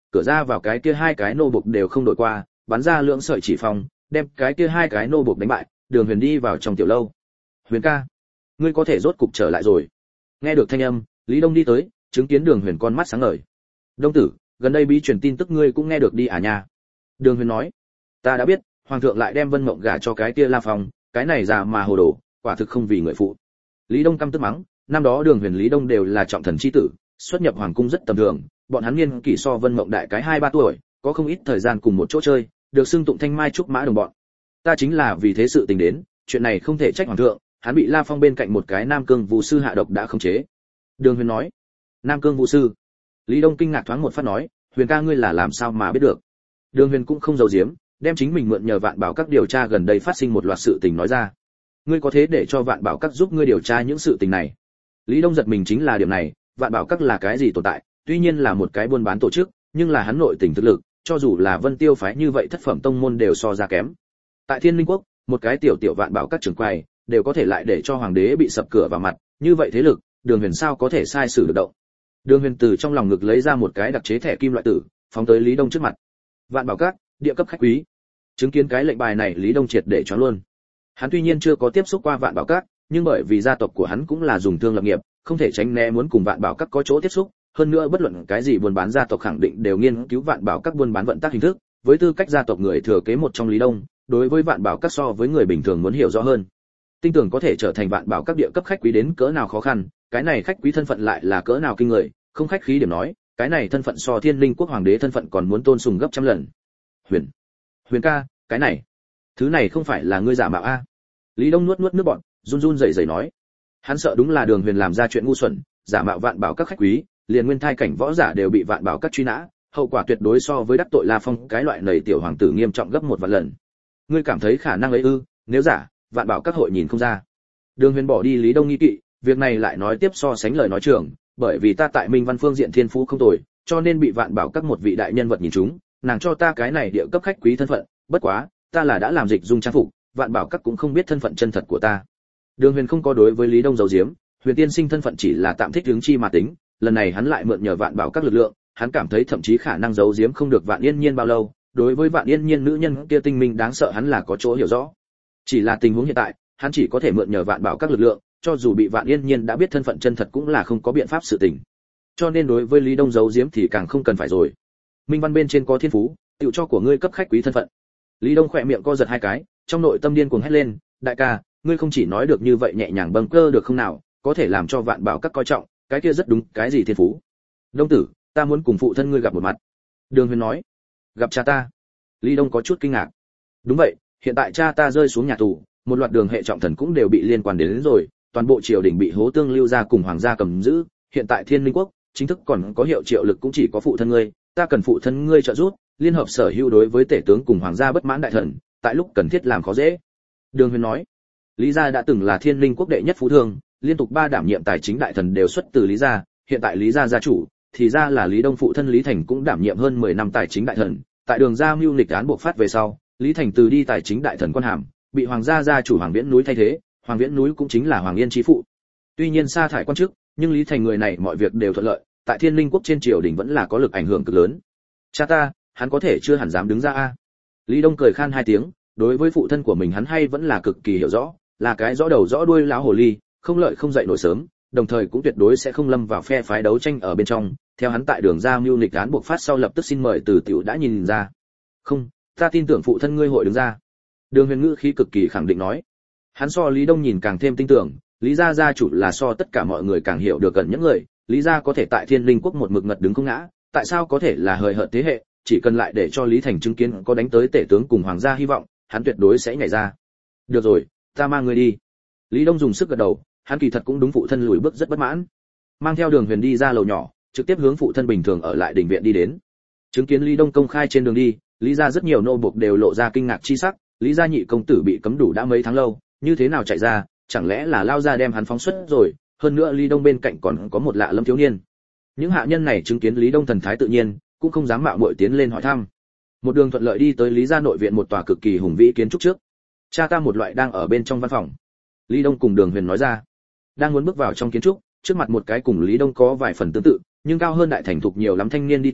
cửa ra vào cái kia hai cái nô bộc đều không đội qua, bắn ra lượng sợi chỉ phong, đem cái kia hai cái nô bộc đánh bại. Đường Huyền đi vào trong tiểu lâu. Huyền ca, ngươi có thể rốt cục trở lại rồi. Nghe được thanh âm, Lý Đông đi tới, chứng kiến Đường Huyền con mắt sáng ngời. Đông tử, gần đây bí truyền tin tức ngươi cũng nghe được đi à nha. Đường Huyền nói, ta đã biết, hoàng thượng lại đem Vân Mộng gả cho cái kia La Phong, cái này già mà hồ đồ, quả thực không vì người phụ. Lý Đông căm tức mắng, năm đó Đường Huyền Lý Đông đều là trọng thần chi tử, xuất nhập hoàng cung rất tầm thường, bọn hắn niên kỷ so Vân Mộng đại cái hai ba tuổi, có không ít thời gian cùng một chỗ chơi, được xưng tụng thanh mai trúc mã đồng bọn. Ta chính là vì thế sự tình đến, chuyện này không thể trách hoàng thượng, hắn bị La Phong bên cạnh một cái Nam Cương Vũ sư hạ độc đã khống chế. Đường Huyền nói, Nam Cương Vũ sư. Lý Đông kinh ngạc thoáng một phát nói, Huyền ca ngươi là làm sao mà biết được? Đường Huyền cũng không giấu giếm, đem chính mình mượn nhờ Vạn Bảo các điều tra gần đây phát sinh một loạt sự tình nói ra. Ngươi có thế để cho Vạn Bảo các giúp ngươi điều tra những sự tình này? Lý Đông giật mình chính là điểm này, Vạn Bảo các là cái gì tồn tại, tuy nhiên là một cái buôn bán tổ chức, nhưng là hắn nội tình thực lực, cho dù là Vân Tiêu phái như vậy thất phẩm tông môn đều so ra kém. Tại Thiên Linh quốc, một cái tiểu tiểu Vạn Bảo các trưởng quầy đều có thể lại để cho hoàng đế bị sập cửa vào mặt, như vậy thế lực, Đường Huyền sao có thể sai sử được động. Đường Huyền từ trong lòng ngực lấy ra một cái đặc chế thẻ kim loại tử, phóng tới Lý Đông trước mặt. Vạn Bảo các, địa cấp khách quý. Chứng kiến cái lệnh bài này, Lý Đông triệt để choáng luôn. Hắn tuy nhiên chưa có tiếp xúc qua Vạn Bảo các, nhưng bởi vì gia tộc của hắn cũng là dùng thương lập nghiệp, không thể tránh né muốn cùng Vạn Bảo các có chỗ tiếp xúc, hơn nữa bất luận cái gì buôn bán gia tộc khẳng định đều nghiên cứu Vạn Bảo các buôn bán vận tác hình thức, với tư cách gia tộc người thừa kế một trong Lý Đông, đối với Vạn Bảo các so với người bình thường muốn hiểu rõ hơn. Tin tưởng có thể trở thành Vạn Bảo các địa cấp khách quý đến cỡ nào khó khăn, cái này khách quý thân phận lại là cỡ nào kinh người, không khách khí điểm nói, cái này thân phận so Thiên Linh quốc hoàng đế thân phận còn muốn tôn sùng gấp trăm lần. Huyền, Huyền ca, cái này, thứ này không phải là ngươi giả mạo a? Lý Đông nuốt nuốt nước bọt, run run rẩy rẩy nói. Hắn sợ đúng là Đường Huyền làm ra chuyện ngu xuẩn, giả mạo Vạn Bảo các khách quý, liền nguyên thai cảnh võ giả đều bị Vạn Bảo các truy nã, hậu quả tuyệt đối so với đắc tội La Phong cái loại nầy tiểu hoàng tử nghiêm trọng gấp một vạn lần. Ngươi cảm thấy khả năng ấy ư? Nếu giả, Vạn Bảo các hội nhìn không ra. Đường Huyền bỏ đi Lý Đông nghi kỵ, việc này lại nói tiếp so sánh lời nói trường, bởi vì ta tại Minh Văn phương diện thiên phú không tồi, cho nên bị Vạn Bảo các một vị đại nhân vật nhìn trúng, nàng cho ta cái này địa cấp khách quý thân phận, bất quá, ta là đã làm dịch dung trang phục, Vạn Bảo các cũng không biết thân phận chân thật của ta. Đường Huyền không có đối với Lý Đông giấu giếm, Huyền tiên sinh thân phận chỉ là tạm thích hướng chi mà tính, lần này hắn lại mượn nhờ Vạn Bảo các lực lượng, hắn cảm thấy thậm chí khả năng giấu giếm không được Vạn Yên Nhiên bao lâu, đối với Vạn Yên Nhiên nữ nhân kia tinh minh đáng sợ hắn là có chỗ hiểu rõ. Chỉ là tình huống hiện tại, hắn chỉ có thể mượn nhờ Vạn Bảo các lực lượng, cho dù bị Vạn Yên Nhiên đã biết thân phận chân thật cũng là không có biện pháp sự tình. Cho nên đối với Lý Đông giấu giếm thì càng không cần phải rồi. Minh Văn bên trên có thiên phú, tiểu cho của ngươi cấp khách quý thân phận. Lý Đông khỏe miệng co giật hai cái, trong nội tâm điên cuồng hét lên, đại ca, ngươi không chỉ nói được như vậy nhẹ nhàng bâng cơ được không nào, có thể làm cho Vạn Bảo các coi trọng, cái kia rất đúng, cái gì thiên phú? Đông tử, ta muốn cùng phụ thân ngươi gặp một mặt. Đường Huyền nói. Gặp cha ta? Lý Đông có chút kinh ngạc. Đúng vậy, hiện tại cha ta rơi xuống nhà tù, một loạt đường hệ trọng thần cũng đều bị liên quan đến, đến rồi, toàn bộ triều đình bị Hố Tương Lưu gia cùng hoàng gia cầm giữ, hiện tại Thiên Linh quốc chính thức còn có hiệu triệu lực cũng chỉ có phụ thân ngươi, ta cần phụ thân ngươi trợ giúp, liên hợp sở hữu đối với tể tướng cùng hoàng gia bất mãn đại thần, tại lúc cần thiết làm khó dễ. Đường Huyền nói. Lý gia đã từng là Thiên Linh quốc đệ nhất phú thương, liên tục ba đảm nhiệm tài chính đại thần đều xuất từ Lý gia, hiện tại Lý gia gia chủ thì ra là Lý Đông phụ thân Lý Thành cũng đảm nhiệm hơn mười năm tài chính đại thần, tại Đường gia mưu nghịch án buộc phát về sau, Lý Thành từ đi tài chính đại thần quan hàm, bị hoàng gia gia chủ Hoàng Viễn núi thay thế, Hoàng Viễn núi cũng chính là Hoàng Yên chí phụ. Tuy nhiên sa thải quan chức, nhưng Lý Thành người này mọi việc đều thuận lợi, tại Thiên Linh quốc trên triều đình vẫn là có lực ảnh hưởng cực lớn. Cha ta, hắn có thể chưa hẳn dám đứng ra a. Lý Đông cười khan hai tiếng, đối với phụ thân của mình hắn hay vẫn là cực kỳ hiểu rõ, là cái rõ đầu rõ đuôi lão hồ ly, không lợi không dậy nổi sớm, đồng thời cũng tuyệt đối sẽ không lâm vào phe phái đấu tranh ở bên trong, theo hắn tại Đường ra mưu nghịch án buộc phát sau lập tức xin mời từ tiểu đã nhìn ra. Không, ta tin tưởng phụ thân ngươi hội đứng ra. Đường Huyền ngữ khí cực kỳ khẳng định nói. Hắn so Lý Đông nhìn càng thêm tin tưởng, Lý gia gia chủ là so tất cả mọi người càng hiểu được gần những người, Lý gia có thể tại Thiên Linh quốc một mực ngật đứng không ngã, tại sao có thể là hời hợt thế hệ, chỉ cần lại để cho Lý Thành chứng kiến có đánh tới tể tướng cùng hoàng gia hy vọng, hắn tuyệt đối sẽ nhảy ra. Được rồi, ta mang ngươi đi. Lý Đông dùng sức gật đầu, hắn kỳ thật cũng đúng phụ thân lùi bước rất bất mãn. Mang theo Đường Huyền đi ra lầu nhỏ, trực tiếp hướng phụ thân bình thường ở lại đình viện đi đến. Chứng kiến Lý Đông công khai trên đường đi, Lý gia rất nhiều nô buộc đều lộ ra kinh ngạc chi sắc, Lý gia nhị công tử bị cấm đủ đã mấy tháng lâu, như thế nào chạy ra, chẳng lẽ là lao ra đem hắn phóng xuất rồi, hơn nữa Lý Đông bên cạnh còn có một lạ lâm thiếu niên. Những hạ nhân này chứng kiến Lý Đông thần thái tự nhiên, cũng không dám mạo muội tiến lên hỏi thăm. Một đường thuận lợi đi tới Lý gia nội viện một tòa cực kỳ hùng vĩ kiến trúc trước. Cha ta một loại đang ở bên trong văn phòng. Lý Đông cùng Đường Huyền nói ra. Đang muốn bước vào trong kiến trúc, trước mặt một cái cùng Lý Đông có vài phần tương tự, nhưng cao hơn đại thành thục nhiều lắm thanh niên đi tới,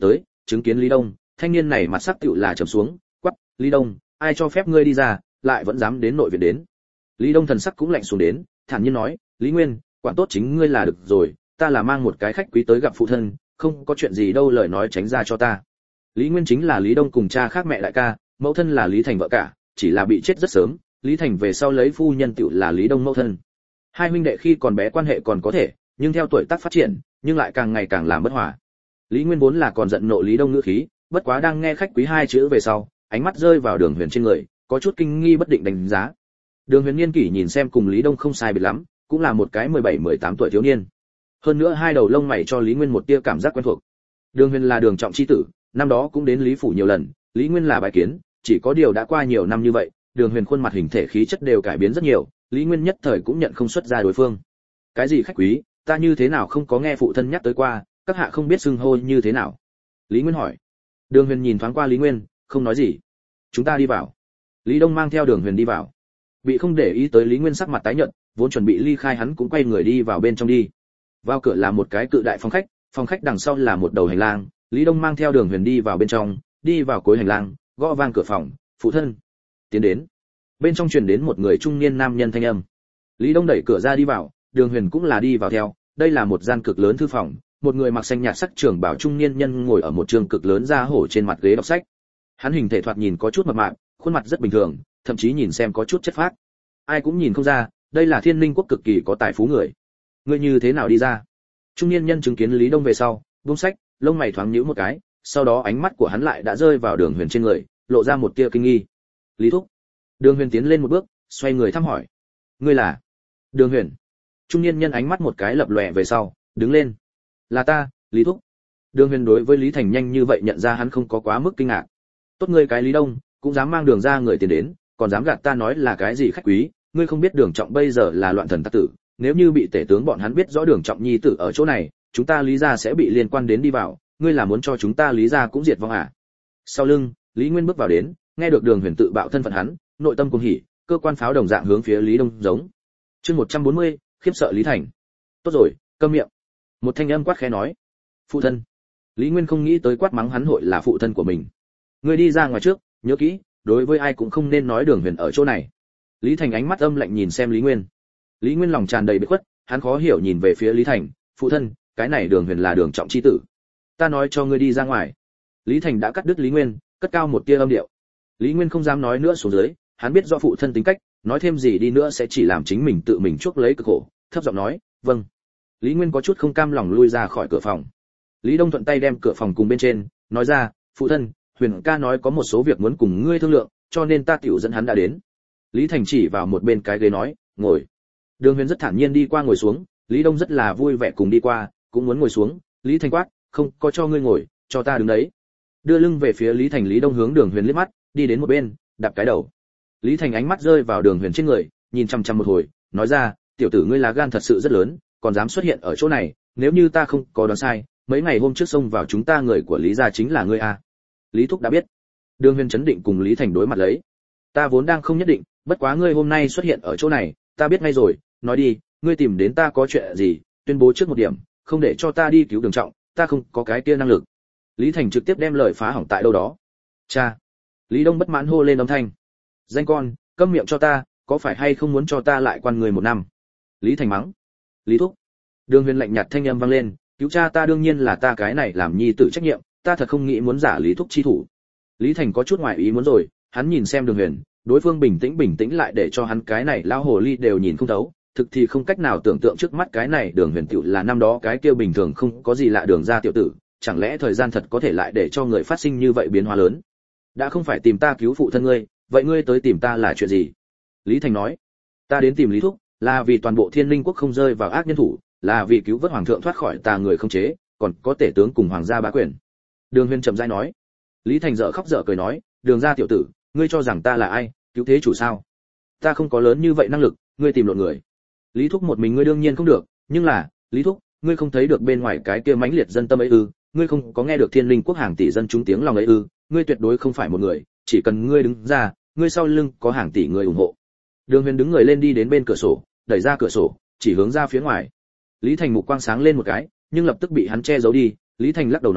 chứng kiến Lý Đông, thanh niên này mặt sắc tựu là trầm xuống, quắc, Lý Đông, ai cho phép ngươi đi ra, lại vẫn dám đến nội viện đến. Lý Đông thần sắc cũng lạnh xuống đến, thản nhiên nói, Lý Nguyên, quản tốt chính ngươi là được rồi, ta là mang một cái khách quý tới gặp phụ thân, không có chuyện gì đâu, lời nói tránh ra cho ta. Lý Nguyên chính là Lý Đông cùng cha khác mẹ đại ca, mẫu thân là Lý Thành vợ cả, chỉ là bị chết rất sớm, Lý Thành về sau lấy phu nhân tựu là Lý Đông mẫu thân. Hai huynh đệ khi còn bé quan hệ còn có thể, nhưng theo tuổi tác phát triển, nhưng lại càng ngày càng làm bất hòa. Lý Nguyên vốn là còn giận nộ Lý Đông ngữ khí, bất quá đang nghe khách quý hai chữ về sau, ánh mắt rơi vào Đường Huyền trên người, có chút kinh nghi bất định đánh giá. Đường Huyền niên kỷ nhìn xem cùng Lý Đông không sai biệt lắm, cũng là một cái mười bảy mười tám tuổi thiếu niên. Hơn nữa hai đầu lông mày cho Lý Nguyên một tia cảm giác quen thuộc. Đường Huyền là Đường Trọng chi tử, năm đó cũng đến Lý phủ nhiều lần, Lý Nguyên là bài kiến, chỉ có điều đã qua nhiều năm như vậy, Đường Huyền khuôn mặt hình thể khí chất đều cải biến rất nhiều, Lý Nguyên nhất thời cũng nhận không xuất ra đối phương. Cái gì khách quý, ta như thế nào không có nghe phụ thân nhắc tới qua, các hạ không biết xưng hô như thế nào? Lý Nguyên hỏi. Đường Huyền nhìn thoáng qua Lý Nguyên, không nói gì. Chúng ta đi vào. Lý Đông mang theo Đường Huyền đi vào. Bị không để ý tới Lý Nguyên sắc mặt tái nhợt, vốn chuẩn bị ly khai hắn cũng quay người đi vào bên trong đi. Vào cửa là một cái cự đại phòng khách, phòng khách đằng sau là một đầu hành lang, Lý Đông mang theo Đường Huyền đi vào bên trong, đi vào cuối hành lang, gõ vang cửa phòng, "Phụ thân." Tiến đến. Bên trong truyền đến một người trung niên nam nhân thanh âm. Lý Đông đẩy cửa ra đi vào, Đường Huyền cũng là đi vào theo, đây là một gian cực lớn thư phòng, một người mặc xanh nhạt sắc trưởng bảo trung niên nhân ngồi ở một trường cực lớn da hổ trên mặt ghế đọc sách. Hắn hình thể thoạt nhìn có chút mập mạp, khuôn mặt rất bình thường, thậm chí nhìn xem có chút chất phác. Ai cũng nhìn không ra, đây là Thiên Linh quốc cực kỳ có tài phú người. Ngươi như thế nào đi ra? Trung niên nhân chứng kiến Lý Đông về sau, buông sách, lông mày thoáng nhíu một cái, sau đó ánh mắt của hắn lại đã rơi vào Đường Huyền trên người, lộ ra một tia kinh nghi. "Lý thúc." Đường Huyền tiến lên một bước, xoay người thăm hỏi. "Ngươi là?" "Đường Huyền." Trung niên nhân ánh mắt một cái lập lòe về sau, đứng lên. "Là ta, Lý thúc." Đường Huyền đối với Lý Thành nhanh như vậy nhận ra hắn không có quá mức kinh ngạc. "Tốt ngươi cái Lý Đông, cũng dám mang Đường ra người tiền đến, còn dám gạt ta nói là cái gì khách quý, ngươi không biết Đường Trọng bây giờ là loạn thần tắc tử, nếu như bị tể tướng bọn hắn biết rõ Đường Trọng nhi tử ở chỗ này, chúng ta Lý gia sẽ bị liên quan đến đi vào, ngươi là muốn cho chúng ta Lý gia cũng diệt vong à?" Sau lưng, Lý Nguyên bước vào đến, nghe được Đường Huyền tự bạo thân phận hắn, nội tâm cuồng hỉ, cơ quan pháo đồng dạng hướng phía Lý Đông giống. Chương một trăm bốn mươi, khiếp sợ Lý Thành. "Tốt rồi, câm miệng." Một thanh âm quát khẽ nói. "Phụ thân." Lý Nguyên không nghĩ tới quát mắng hắn hội là phụ thân của mình. "Ngươi đi ra ngoài trước, nhớ kỹ, đối với ai cũng không nên nói Đường Huyền ở chỗ này." Lý Thành ánh mắt âm lạnh nhìn xem Lý Nguyên. Lý Nguyên lòng tràn đầy bực khuất, hắn khó hiểu nhìn về phía Lý Thành, "Phụ thân, cái này Đường Huyền là Đường Trọng chi tử. Ta nói cho ngươi đi ra ngoài." Lý Thành đã cắt đứt Lý Nguyên, cất cao một tia âm điệu. Lý Nguyên không dám nói nữa xuống dưới, hắn biết do phụ thân tính cách, nói thêm gì đi nữa sẽ chỉ làm chính mình tự mình chuốc lấy cực khổ, thấp giọng nói, "Vâng." Lý Nguyên có chút không cam lòng lui ra khỏi cửa phòng. Lý Đông thuận tay đem cửa phòng cùng bên trên, nói ra, "Phụ thân, Huyền ca nói có một số việc muốn cùng ngươi thương lượng, cho nên ta tiểu dẫn hắn đã đến." Lý Thành chỉ vào một bên cái ghế nói, "Ngồi." Đường Huyền rất thản nhiên đi qua ngồi xuống, Lý Đông rất là vui vẻ cùng đi qua, cũng muốn ngồi xuống, Lý Thành quát, "Không, có cho ngươi ngồi, cho ta đứng đấy." Đưa lưng về phía Lý Thành, Lý Đông hướng Đường Huyền liếc mắt, đi đến một bên, đạp cái đầu. Lý Thành ánh mắt rơi vào Đường Huyền trên người, nhìn chăm chăm một hồi, nói ra, "Tiểu tử ngươi lá gan thật sự rất lớn, còn dám xuất hiện ở chỗ này, nếu như ta không có đoán sai, mấy ngày hôm trước xông vào chúng ta người của Lý gia chính là ngươi a." Lý thúc đã biết. Đường Huyền chấn định cùng Lý Thành đối mặt lấy. "Ta vốn đang không nhất định, bất quá ngươi hôm nay xuất hiện ở chỗ này, ta biết ngay rồi, nói đi, ngươi tìm đến ta có chuyện gì, tuyên bố trước một điểm, không để cho ta đi cứu Đường Trọng, ta không có cái kia năng lực." Lý Thành trực tiếp đem lời phá hỏng tại đâu đó. "Cha." Lý Đông bất mãn hô lên âm thanh. "Danh con, câm miệng cho ta, có phải hay không muốn cho ta lại quan người một năm?" Lý Thành mắng. "Lý thúc." Đường Huyền lạnh nhạt thanh âm vang lên, "Cứu cha ta đương nhiên là ta cái này làm nhi tử trách nhiệm, ta thật không nghĩ muốn giả Lý thúc chi thủ." Lý Thành có chút ngoài ý muốn rồi, hắn nhìn xem Đường Huyền, đối phương bình tĩnh bình tĩnh lại để cho hắn cái này lao hồ ly đều nhìn không thấu, thực thì không cách nào tưởng tượng trước mắt cái này Đường Huyền tiểu là năm đó cái kia bình thường không có gì lạ Đường gia tiểu tử, chẳng lẽ thời gian thật có thể lại để cho người phát sinh như vậy biến hóa lớn? "Đã không phải tìm ta cứu phụ thân ngươi, vậy ngươi tới tìm ta là chuyện gì?" Lý Thành nói. "Ta đến tìm Lý thúc, là vì toàn bộ Thiên Linh quốc không rơi vào ác nhân thủ, là vì cứu vớt hoàng thượng thoát khỏi tà người không chế, còn có tể tướng cùng hoàng gia bá quyền." Đường Huyền chậm rãi nói. Lý Thành dở khóc dở cười nói, "Đường gia tiểu tử, ngươi cho rằng ta là ai, cứu thế chủ sao? Ta không có lớn như vậy năng lực, ngươi tìm lộn người. Lý thúc một mình ngươi đương nhiên không được, nhưng là, Lý thúc, ngươi không thấy được bên ngoài cái kia mãnh liệt dân tâm ấy ư? Ngươi không có nghe được Thiên Linh quốc hàng tỷ dân chúng tiếng lòng ấy ư? Ngươi tuyệt đối không phải một người, chỉ cần ngươi đứng ra, ngươi sau lưng có hàng tỷ người ủng hộ." Đường Huyền đứng người lên đi đến bên cửa sổ, đẩy ra cửa sổ, chỉ hướng ra phía ngoài. Lý Thành mục quang sáng lên một cái, nhưng lập tức bị hắn che giấu đi. Lý Thành lắc đầu nói,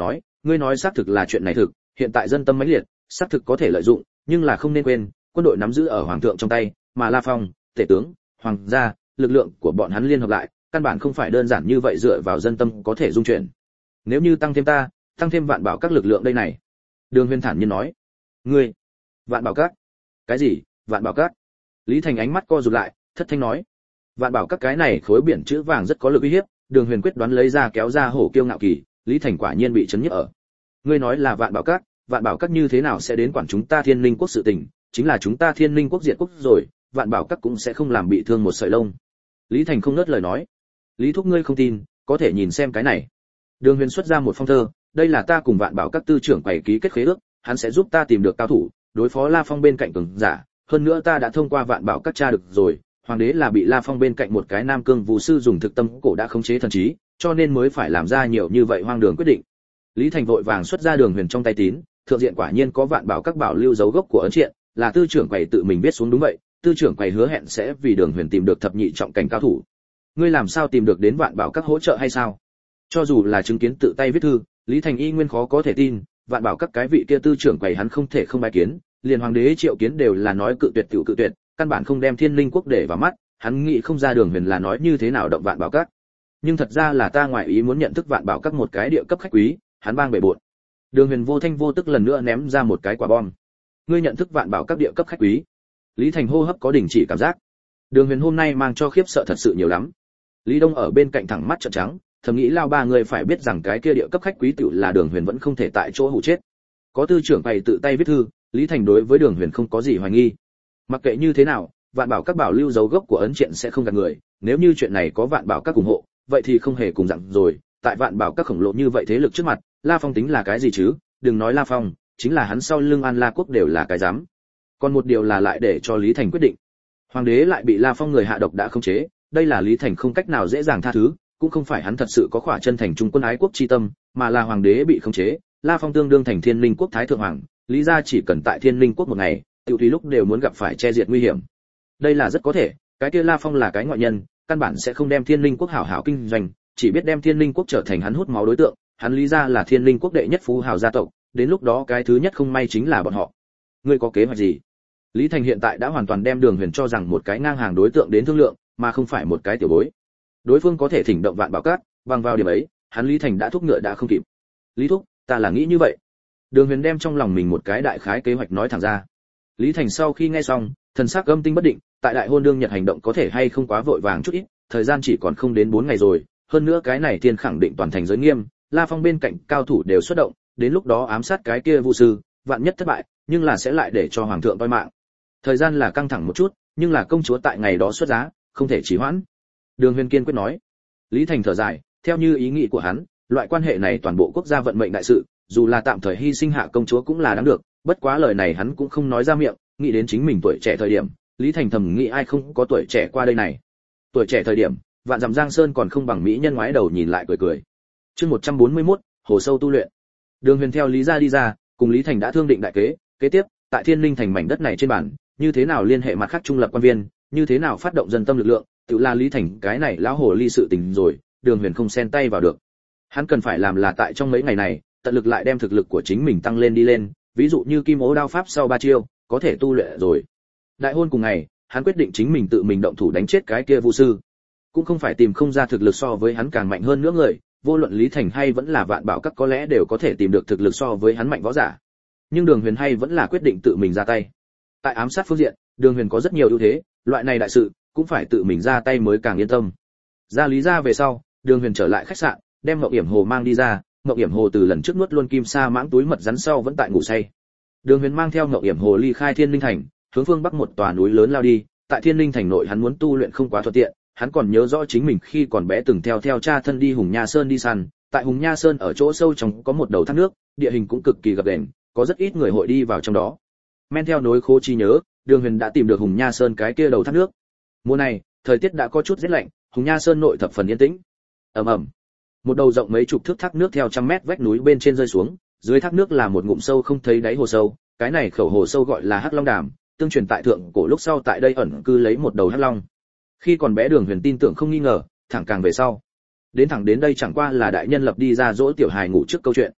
Ngươi nói xác thực là chuyện này thực, hiện tại dân tâm mãnh liệt, xác thực có thể lợi dụng, nhưng là không nên quên, quân đội nắm giữ ở hoàng thượng trong tay, mà La Phong, tể tướng, hoàng gia, lực lượng của bọn hắn liên hợp lại, căn bản không phải đơn giản như vậy dựa vào dân tâm có thể dung chuyển. Nếu như tăng thêm ta, tăng thêm Vạn Bảo các lực lượng đây này. Đường Huyền thản nhiên nói. Ngươi, Vạn Bảo các? Cái gì? Vạn Bảo các? Lý Thành ánh mắt co rụt lại, thất thanh nói. Vạn Bảo các cái này khối biển chữ vàng rất có lực uy hiếp, Đường Huyền quyết đoán lấy ra kéo ra hổ kiêu ngạo kỳ, Lý Thành quả nhiên bị chấn nhức ở. Ngươi nói là Vạn Bảo các, Vạn Bảo các như thế nào sẽ đến quản chúng ta Thiên Linh quốc sự tình, chính là chúng ta Thiên Linh quốc diệt quốc rồi, Vạn Bảo các cũng sẽ không làm bị thương một sợi lông. Lý Thành không ngớt lời nói. Lý thúc ngươi không tin, có thể nhìn xem cái này. Đường Huyền xuất ra một phong thơ, đây là ta cùng Vạn Bảo các tư trưởng quầy ký kết khế ước, hắn sẽ giúp ta tìm được cao thủ, đối phó La Phong bên cạnh cường giả, hơn nữa ta đã thông qua Vạn Bảo các tra được rồi, hoàng đế là bị La Phong bên cạnh một cái nam cương vũ sư dùng thực tâm cổ đã khống chế thần trí, cho nên mới phải làm ra nhiều như vậy hoang đường quyết định. Lý Thành vội vàng xuất ra Đường Huyền trong tay tín, thượng diện quả nhiên có Vạn Bảo các bảo lưu dấu gốc của ấn triện, là tư trưởng quầy tự mình viết xuống đúng vậy, tư trưởng quầy hứa hẹn sẽ vì Đường Huyền tìm được thập nhị trọng cảnh cao thủ. Ngươi làm sao tìm được đến Vạn Bảo các hỗ trợ hay sao? Cho dù là chứng kiến tự tay viết thư, Lý Thành y nguyên khó có thể tin, Vạn Bảo các cái vị kia tư trưởng quầy hắn không thể không bài kiến, liền hoàng đế Triệu Kiến đều là nói cự tuyệt tiểu cự tuyệt, căn bản không đem Thiên Linh quốc để vào mắt, hắn nghĩ không ra Đường Huyền là nói như thế nào động Vạn Bảo các. Nhưng thật ra là ta ngoại ý muốn nhận thức Vạn Bảo các một cái địa cấp khách quý, hắn bang bể bội. Đường Huyền vô thanh vô tức lần nữa ném ra một cái quả bom. Ngươi nhận thức Vạn Bảo các địa cấp khách quý? Lý Thành hô hấp có đình chỉ cảm giác. Đường Huyền hôm nay mang cho khiếp sợ thật sự nhiều lắm. Lý Đông ở bên cạnh thẳng mắt trợn trắng, thầm nghĩ lao ba người phải biết rằng cái kia địa cấp khách quý tiểu là Đường Huyền vẫn không thể tại chỗ hủ chết. Có tư trưởng bày tự tay viết thư, Lý Thành đối với Đường Huyền không có gì hoài nghi. Mặc kệ như thế nào, Vạn Bảo các bảo lưu dấu gốc của ấn triện sẽ không gạt người, nếu như chuyện này có Vạn Bảo các ủng hộ, vậy thì không hề cùng dặn rồi, tại Vạn Bảo các khổng lồ như vậy thế lực trước mặt, La Phong tính là cái gì chứ? Đừng nói La Phong, chính là hắn sau lưng An La quốc đều là cái dám. Còn một điều là lại để cho Lý Thành quyết định. Hoàng đế lại bị La Phong người hạ độc đã khống chế, đây là Lý Thành không cách nào dễ dàng tha thứ, cũng không phải hắn thật sự có khỏa chân thành trung quân ái quốc chi tâm, mà là hoàng đế bị khống chế, La Phong tương đương thành Thiên Linh quốc thái thượng hoàng, lý gia chỉ cần tại Thiên Linh quốc một ngày, tiểu tùy lúc đều muốn gặp phải che diệt nguy hiểm. Đây là rất có thể, cái kia La Phong là cái ngoại nhân, căn bản sẽ không đem Thiên Linh quốc hảo hảo kinh doanh, chỉ biết đem Thiên Linh quốc trở thành hắn hút máu đối tượng, hắn lý gia là Thiên Linh quốc đệ nhất phú hào gia tộc, đến lúc đó cái thứ nhất không may chính là bọn họ. Ngươi có kế hoạch gì? Lý Thành hiện tại đã hoàn toàn đem Đường Huyền cho rằng một cái ngang hàng đối tượng đến thương lượng, mà không phải một cái tiểu bối. Đối phương có thể thỉnh động Vạn Bảo các, bằng vào điểm ấy, hắn Lý Thành đã thúc ngựa đã không kịp. Lý thúc, ta là nghĩ như vậy. Đường Huyền đem trong lòng mình một cái đại khái kế hoạch nói thẳng ra. Lý Thành sau khi nghe xong, thần sắc âm tinh bất định, tại đại hôn đương nhật hành động có thể hay không quá vội vàng chút ít, thời gian chỉ còn không đến bốn ngày rồi, hơn nữa cái này thiên khẳng định toàn thành giới nghiêm, La Phong bên cạnh cao thủ đều xuất động, đến lúc đó ám sát cái kia Vu sư, vạn nhất thất bại, nhưng là sẽ lại để cho hoàng thượng toi mạng. Thời gian là căng thẳng một chút, nhưng là công chúa tại ngày đó xuất giá, không thể trì hoãn. Đường Huyền kiên quyết nói. Lý Thành thở dài, theo như ý nghĩ của hắn, loại quan hệ này toàn bộ quốc gia vận mệnh đại sự, dù là tạm thời hy sinh hạ công chúa cũng là đáng được, bất quá lời này hắn cũng không nói ra miệng, nghĩ đến chính mình tuổi trẻ thời điểm, Lý Thành thầm nghĩ ai không có tuổi trẻ qua đây này. Tuổi trẻ thời điểm, vạn dặm giang sơn còn không bằng mỹ nhân ngoái đầu nhìn lại cười cười. Chương một trăm bốn mươi mốt, hồ sâu tu luyện. Đường Huyền theo Lý gia đi ra, cùng Lý Thành đã thương định đại kế, kế tiếp, tại Thiên Linh thành mảnh đất này trên bản, như thế nào liên hệ mặt khác trung lập quan viên, như thế nào phát động dân tâm lực lượng, tự là Lý Thành cái này lão hồ ly sự tình rồi, Đường Huyền không xen tay vào được. Hắn cần phải làm là tại trong mấy ngày này, tận lực lại đem thực lực của chính mình tăng lên đi lên, ví dụ như Kim Ố đao pháp sau ba chiêu, có thể tu luyện rồi. Đại hôn cùng ngày, hắn quyết định chính mình tự mình động thủ đánh chết cái kia Vu sư. Cũng không phải tìm không ra thực lực so với hắn càng mạnh hơn nữa người, vô luận Lý Thành hay vẫn là Vạn Bảo các có lẽ đều có thể tìm được thực lực so với hắn mạnh võ giả. Nhưng Đường Huyền hay vẫn là quyết định tự mình ra tay. Tại ám sát phương diện, Đường Huyền có rất nhiều ưu thế, loại này đại sự cũng phải tự mình ra tay mới càng yên tâm. Ra Lý gia về sau, Đường Huyền trở lại khách sạn, đem Mộng Yểm Hồ mang đi ra, Mộng Yểm Hồ từ lần trước nuốt luôn kim sa mãng túi mật rắn sau vẫn tại ngủ say. Đường Huyền mang theo Mộng Yểm Hồ ly khai Thiên Linh thành, hướng phương bắc một tòa núi lớn lao đi, tại Thiên Linh thành nội hắn muốn tu luyện không quá thuận tiện, hắn còn nhớ rõ chính mình khi còn bé từng theo theo cha thân đi Hùng Nha Sơn đi săn, tại Hùng Nha Sơn ở chỗ sâu trong có một đầu thác nước, địa hình cũng cực kỳ gập ghềnh, có rất ít người hội đi vào trong đó. Men theo nối khố chi nhớ, Đường Huyền đã tìm được Hùng Nha Sơn cái kia đầu thác nước. Mùa này, thời tiết đã có chút rét lạnh, Hùng Nha Sơn nội thập phần yên tĩnh. Ầm ầm. Một đầu rộng mấy chục thước thác nước theo trăm mét vách núi bên trên rơi xuống, dưới thác nước là một ngụm sâu không thấy đáy hồ sâu, cái này khẩu hồ sâu gọi là Hắc Long Đàm, tương truyền tại thượng cổ lúc sau tại đây ẩn cư lấy một đầu hắc long. Khi còn bé Đường Huyền tin tưởng không nghi ngờ, thẳng càng về sau. Đến thẳng đến đây chẳng qua là đại nhân lập đi ra dỗ tiểu hài ngủ trước câu chuyện.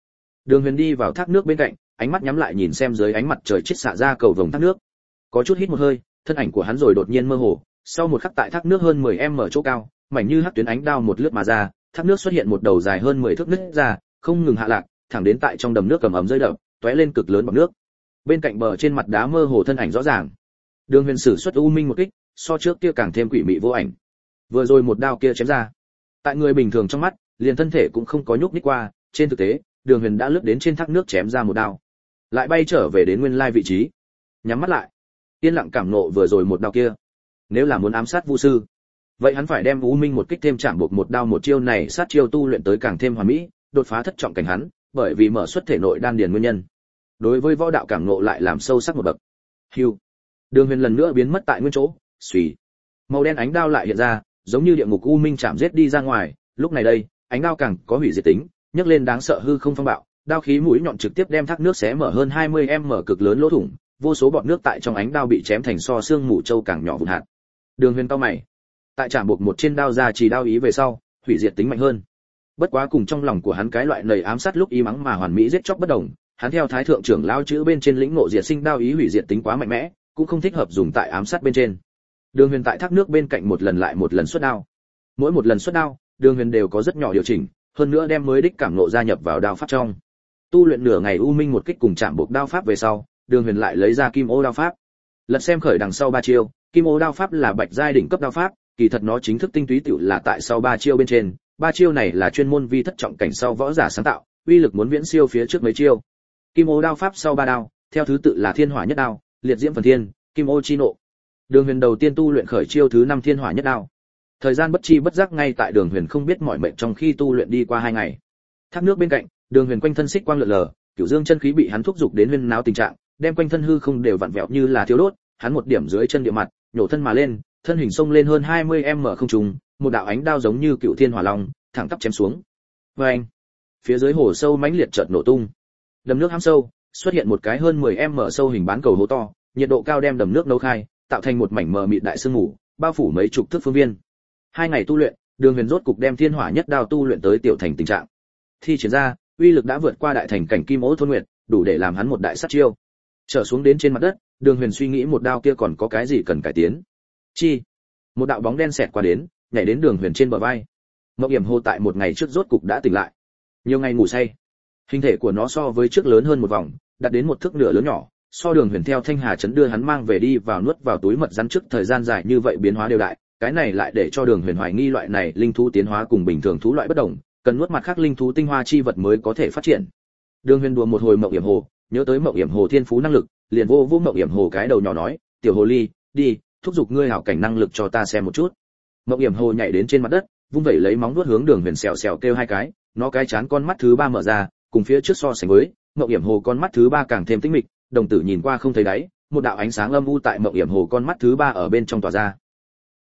Đường Huyền đi vào thác nước bên cạnh, ánh mắt nhắm lại nhìn xem dưới ánh mặt trời chiết xạ ra cầu vồng thác nước. Có chút hít một hơi, thân ảnh của hắn rồi đột nhiên mơ hồ, sau một khắc tại thác nước hơn mười mét chỗ cao, mảnh như hắc tuyến ánh đao một lướt mà ra, thác nước xuất hiện một đầu dài hơn mười thước nứt ra, không ngừng hạ lạc, thẳng đến tại trong đầm nước cầm ẩm rơi đập, tóe lên cực lớn bọt nước. Bên cạnh bờ trên mặt đá mơ hồ thân ảnh rõ ràng. Đường Huyền sử xuất u minh một kích, so trước kia càng thêm quỷ mị vô ảnh. Vừa rồi một đao kia chém ra, tại người bình thường trong mắt, liền thân thể cũng không có nhúc nhích qua, trên thực tế, Đường Huyền đã lướt đến trên thác nước chém ra một đao, lại bay trở về đến nguyên lai vị trí. Nhắm mắt lại, yên lặng cảm nộ vừa rồi một đao kia. Nếu là muốn ám sát Vu sư, vậy hắn phải đem u minh một kích thêm chạm buộc một đao một chiêu này sát chiêu tu luyện tới càng thêm hoàn mỹ, đột phá thất trọng cảnh hắn, bởi vì mở xuất thể nội đan điền nguyên nhân. Đối với võ đạo cảm ngộ lại làm sâu sắc một bậc. Hưu. Đường Huyền lần nữa biến mất tại nguyên chỗ, xùy. Màu đen ánh đao lại hiện ra, giống như địa ngục u minh chạm giết đi ra ngoài, lúc này đây, ánh đao càng có hủy diệt tính, nhấc lên đáng sợ hư không phong bạo, đao khí mũi nhọn trực tiếp đem thác nước xé mở hơn hai mươi mét cực lớn lỗ thủng, vô số bọt nước tại trong ánh đao bị chém thành so xương mù châu càng nhỏ vụn hạt. Đường Huyền cau mày, tại chạm buộc một trên đao ra chỉ đao ý về sau, hủy diệt tính mạnh hơn. Bất quá cùng trong lòng của hắn cái loại nầy ám sát lúc y mắng mà hoàn mỹ giết chóc bất đồng, hắn theo thái thượng trưởng lao chữ bên trên lĩnh ngộ diệt sinh đao ý hủy diệt tính quá mạnh mẽ, cũng không thích hợp dùng tại ám sát bên trên. Đường Huyền tại thác nước bên cạnh một lần lại một lần xuất đao. Mỗi một lần xuất đao, Đường Huyền đều có rất nhỏ điều chỉnh, hơn nữa đem mới đích cảm ngộ gia nhập vào đao pháp trong. Tu luyện nửa ngày u minh một kích cùng chạm buộc đao pháp về sau, Đường Huyền lại lấy ra kim ô đao pháp. Lật xem khởi đằng sau ba chiêu, kim ô đao pháp là bạch giai đỉnh cấp đao pháp, kỳ thật nó chính thức tinh túy tiểu là tại sau ba chiêu bên trên, ba chiêu này là chuyên môn vi thất trọng cảnh sau võ giả sáng tạo, uy lực muốn viễn siêu phía trước mấy chiêu. Kim ô đao pháp sau ba đao, theo thứ tự là thiên hỏa nhất đao, liệt diễm phần thiên, kim ô chi nộ. Đường Huyền đầu tiên tu luyện khởi chiêu thứ năm thiên hỏa nhất đao. Thời gian bất chi bất giác ngay tại Đường Huyền không biết mỏi mệt trong khi tu luyện đi qua hai ngày. Thác nước bên cạnh, Đường Huyền quanh thân xích quang lượn lờ, cửu dương chân khí bị hắn thúc dục đến huyên náo tình trạng, đem quanh thân hư không đều vặn vẹo như là thiếu đốt, hắn một điểm dưới chân địa mặt, nhổ thân mà lên, thân hình xông lên hơn hai mươi mét không trung, một đạo ánh đao giống như cựu thiên hỏa long, thẳng tắp chém xuống. Oeng! Phía dưới hồ sâu mãnh liệt chợt nổ tung. Đầm nước hãm sâu, xuất hiện một cái hơn mười mét sâu hình bán cầu hố to, nhiệt độ cao đem đầm nước nấu khai, tạo thành một mảnh mờ mịt đại sương mù, bao phủ mấy chục thước phương viên. Hai ngày tu luyện, Đường Huyền rốt cục đem thiên hỏa nhất đao tu luyện tới tiểu thành tình trạng. Thi triển ra, uy lực đã vượt qua đại thành cảnh kim ô thôn nguyệt, đủ để làm hắn một đại sát chiêu. Trở xuống đến trên mặt đất, Đường Huyền suy nghĩ một đao kia còn có cái gì cần cải tiến. Chi, một đạo bóng đen xẹt qua đến, nhảy đến Đường Huyền trên bờ vai. Mộng Yểm Hồ tại một ngày trước rốt cục đã tỉnh lại. Nhiều ngày ngủ say, hình thể của nó so với trước lớn hơn một vòng, đạt đến một thước nửa lớn nhỏ, so Đường Huyền theo Thanh Hà trấn đưa hắn mang về đi vào nuốt vào túi mật rắn trước thời gian dài như vậy biến hóa đều đại, cái này lại để cho Đường Huyền hoài nghi loại này linh thú tiến hóa cùng bình thường thú loại bất đồng, cần nuốt mặt khác linh thú tinh hoa chi vật mới có thể phát triển. Đường Huyền đùa một hồi Mộng Yểm Hồ, nhớ tới Mộng Yểm Hồ thiên phú năng lực, liền vô vô Mộng Yểm Hồ cái đầu nhỏ nói, "Tiểu hồ ly, đi, thúc giục ngươi hảo cảnh năng lực cho ta xem một chút." Mộng Yểm Hồ nhảy đến trên mặt đất, vung vẩy lấy móng vuốt hướng Đường Huyền xèo xèo kêu hai cái, nó cái chán con mắt thứ ba mở ra, cùng phía trước so sánh với, Mộng Yểm Hồ con mắt thứ ba càng thêm tinh mịch, đồng tử nhìn qua không thấy đáy, một đạo ánh sáng âm u tại Mộng Yểm Hồ con mắt thứ ba ở bên trong tỏa ra.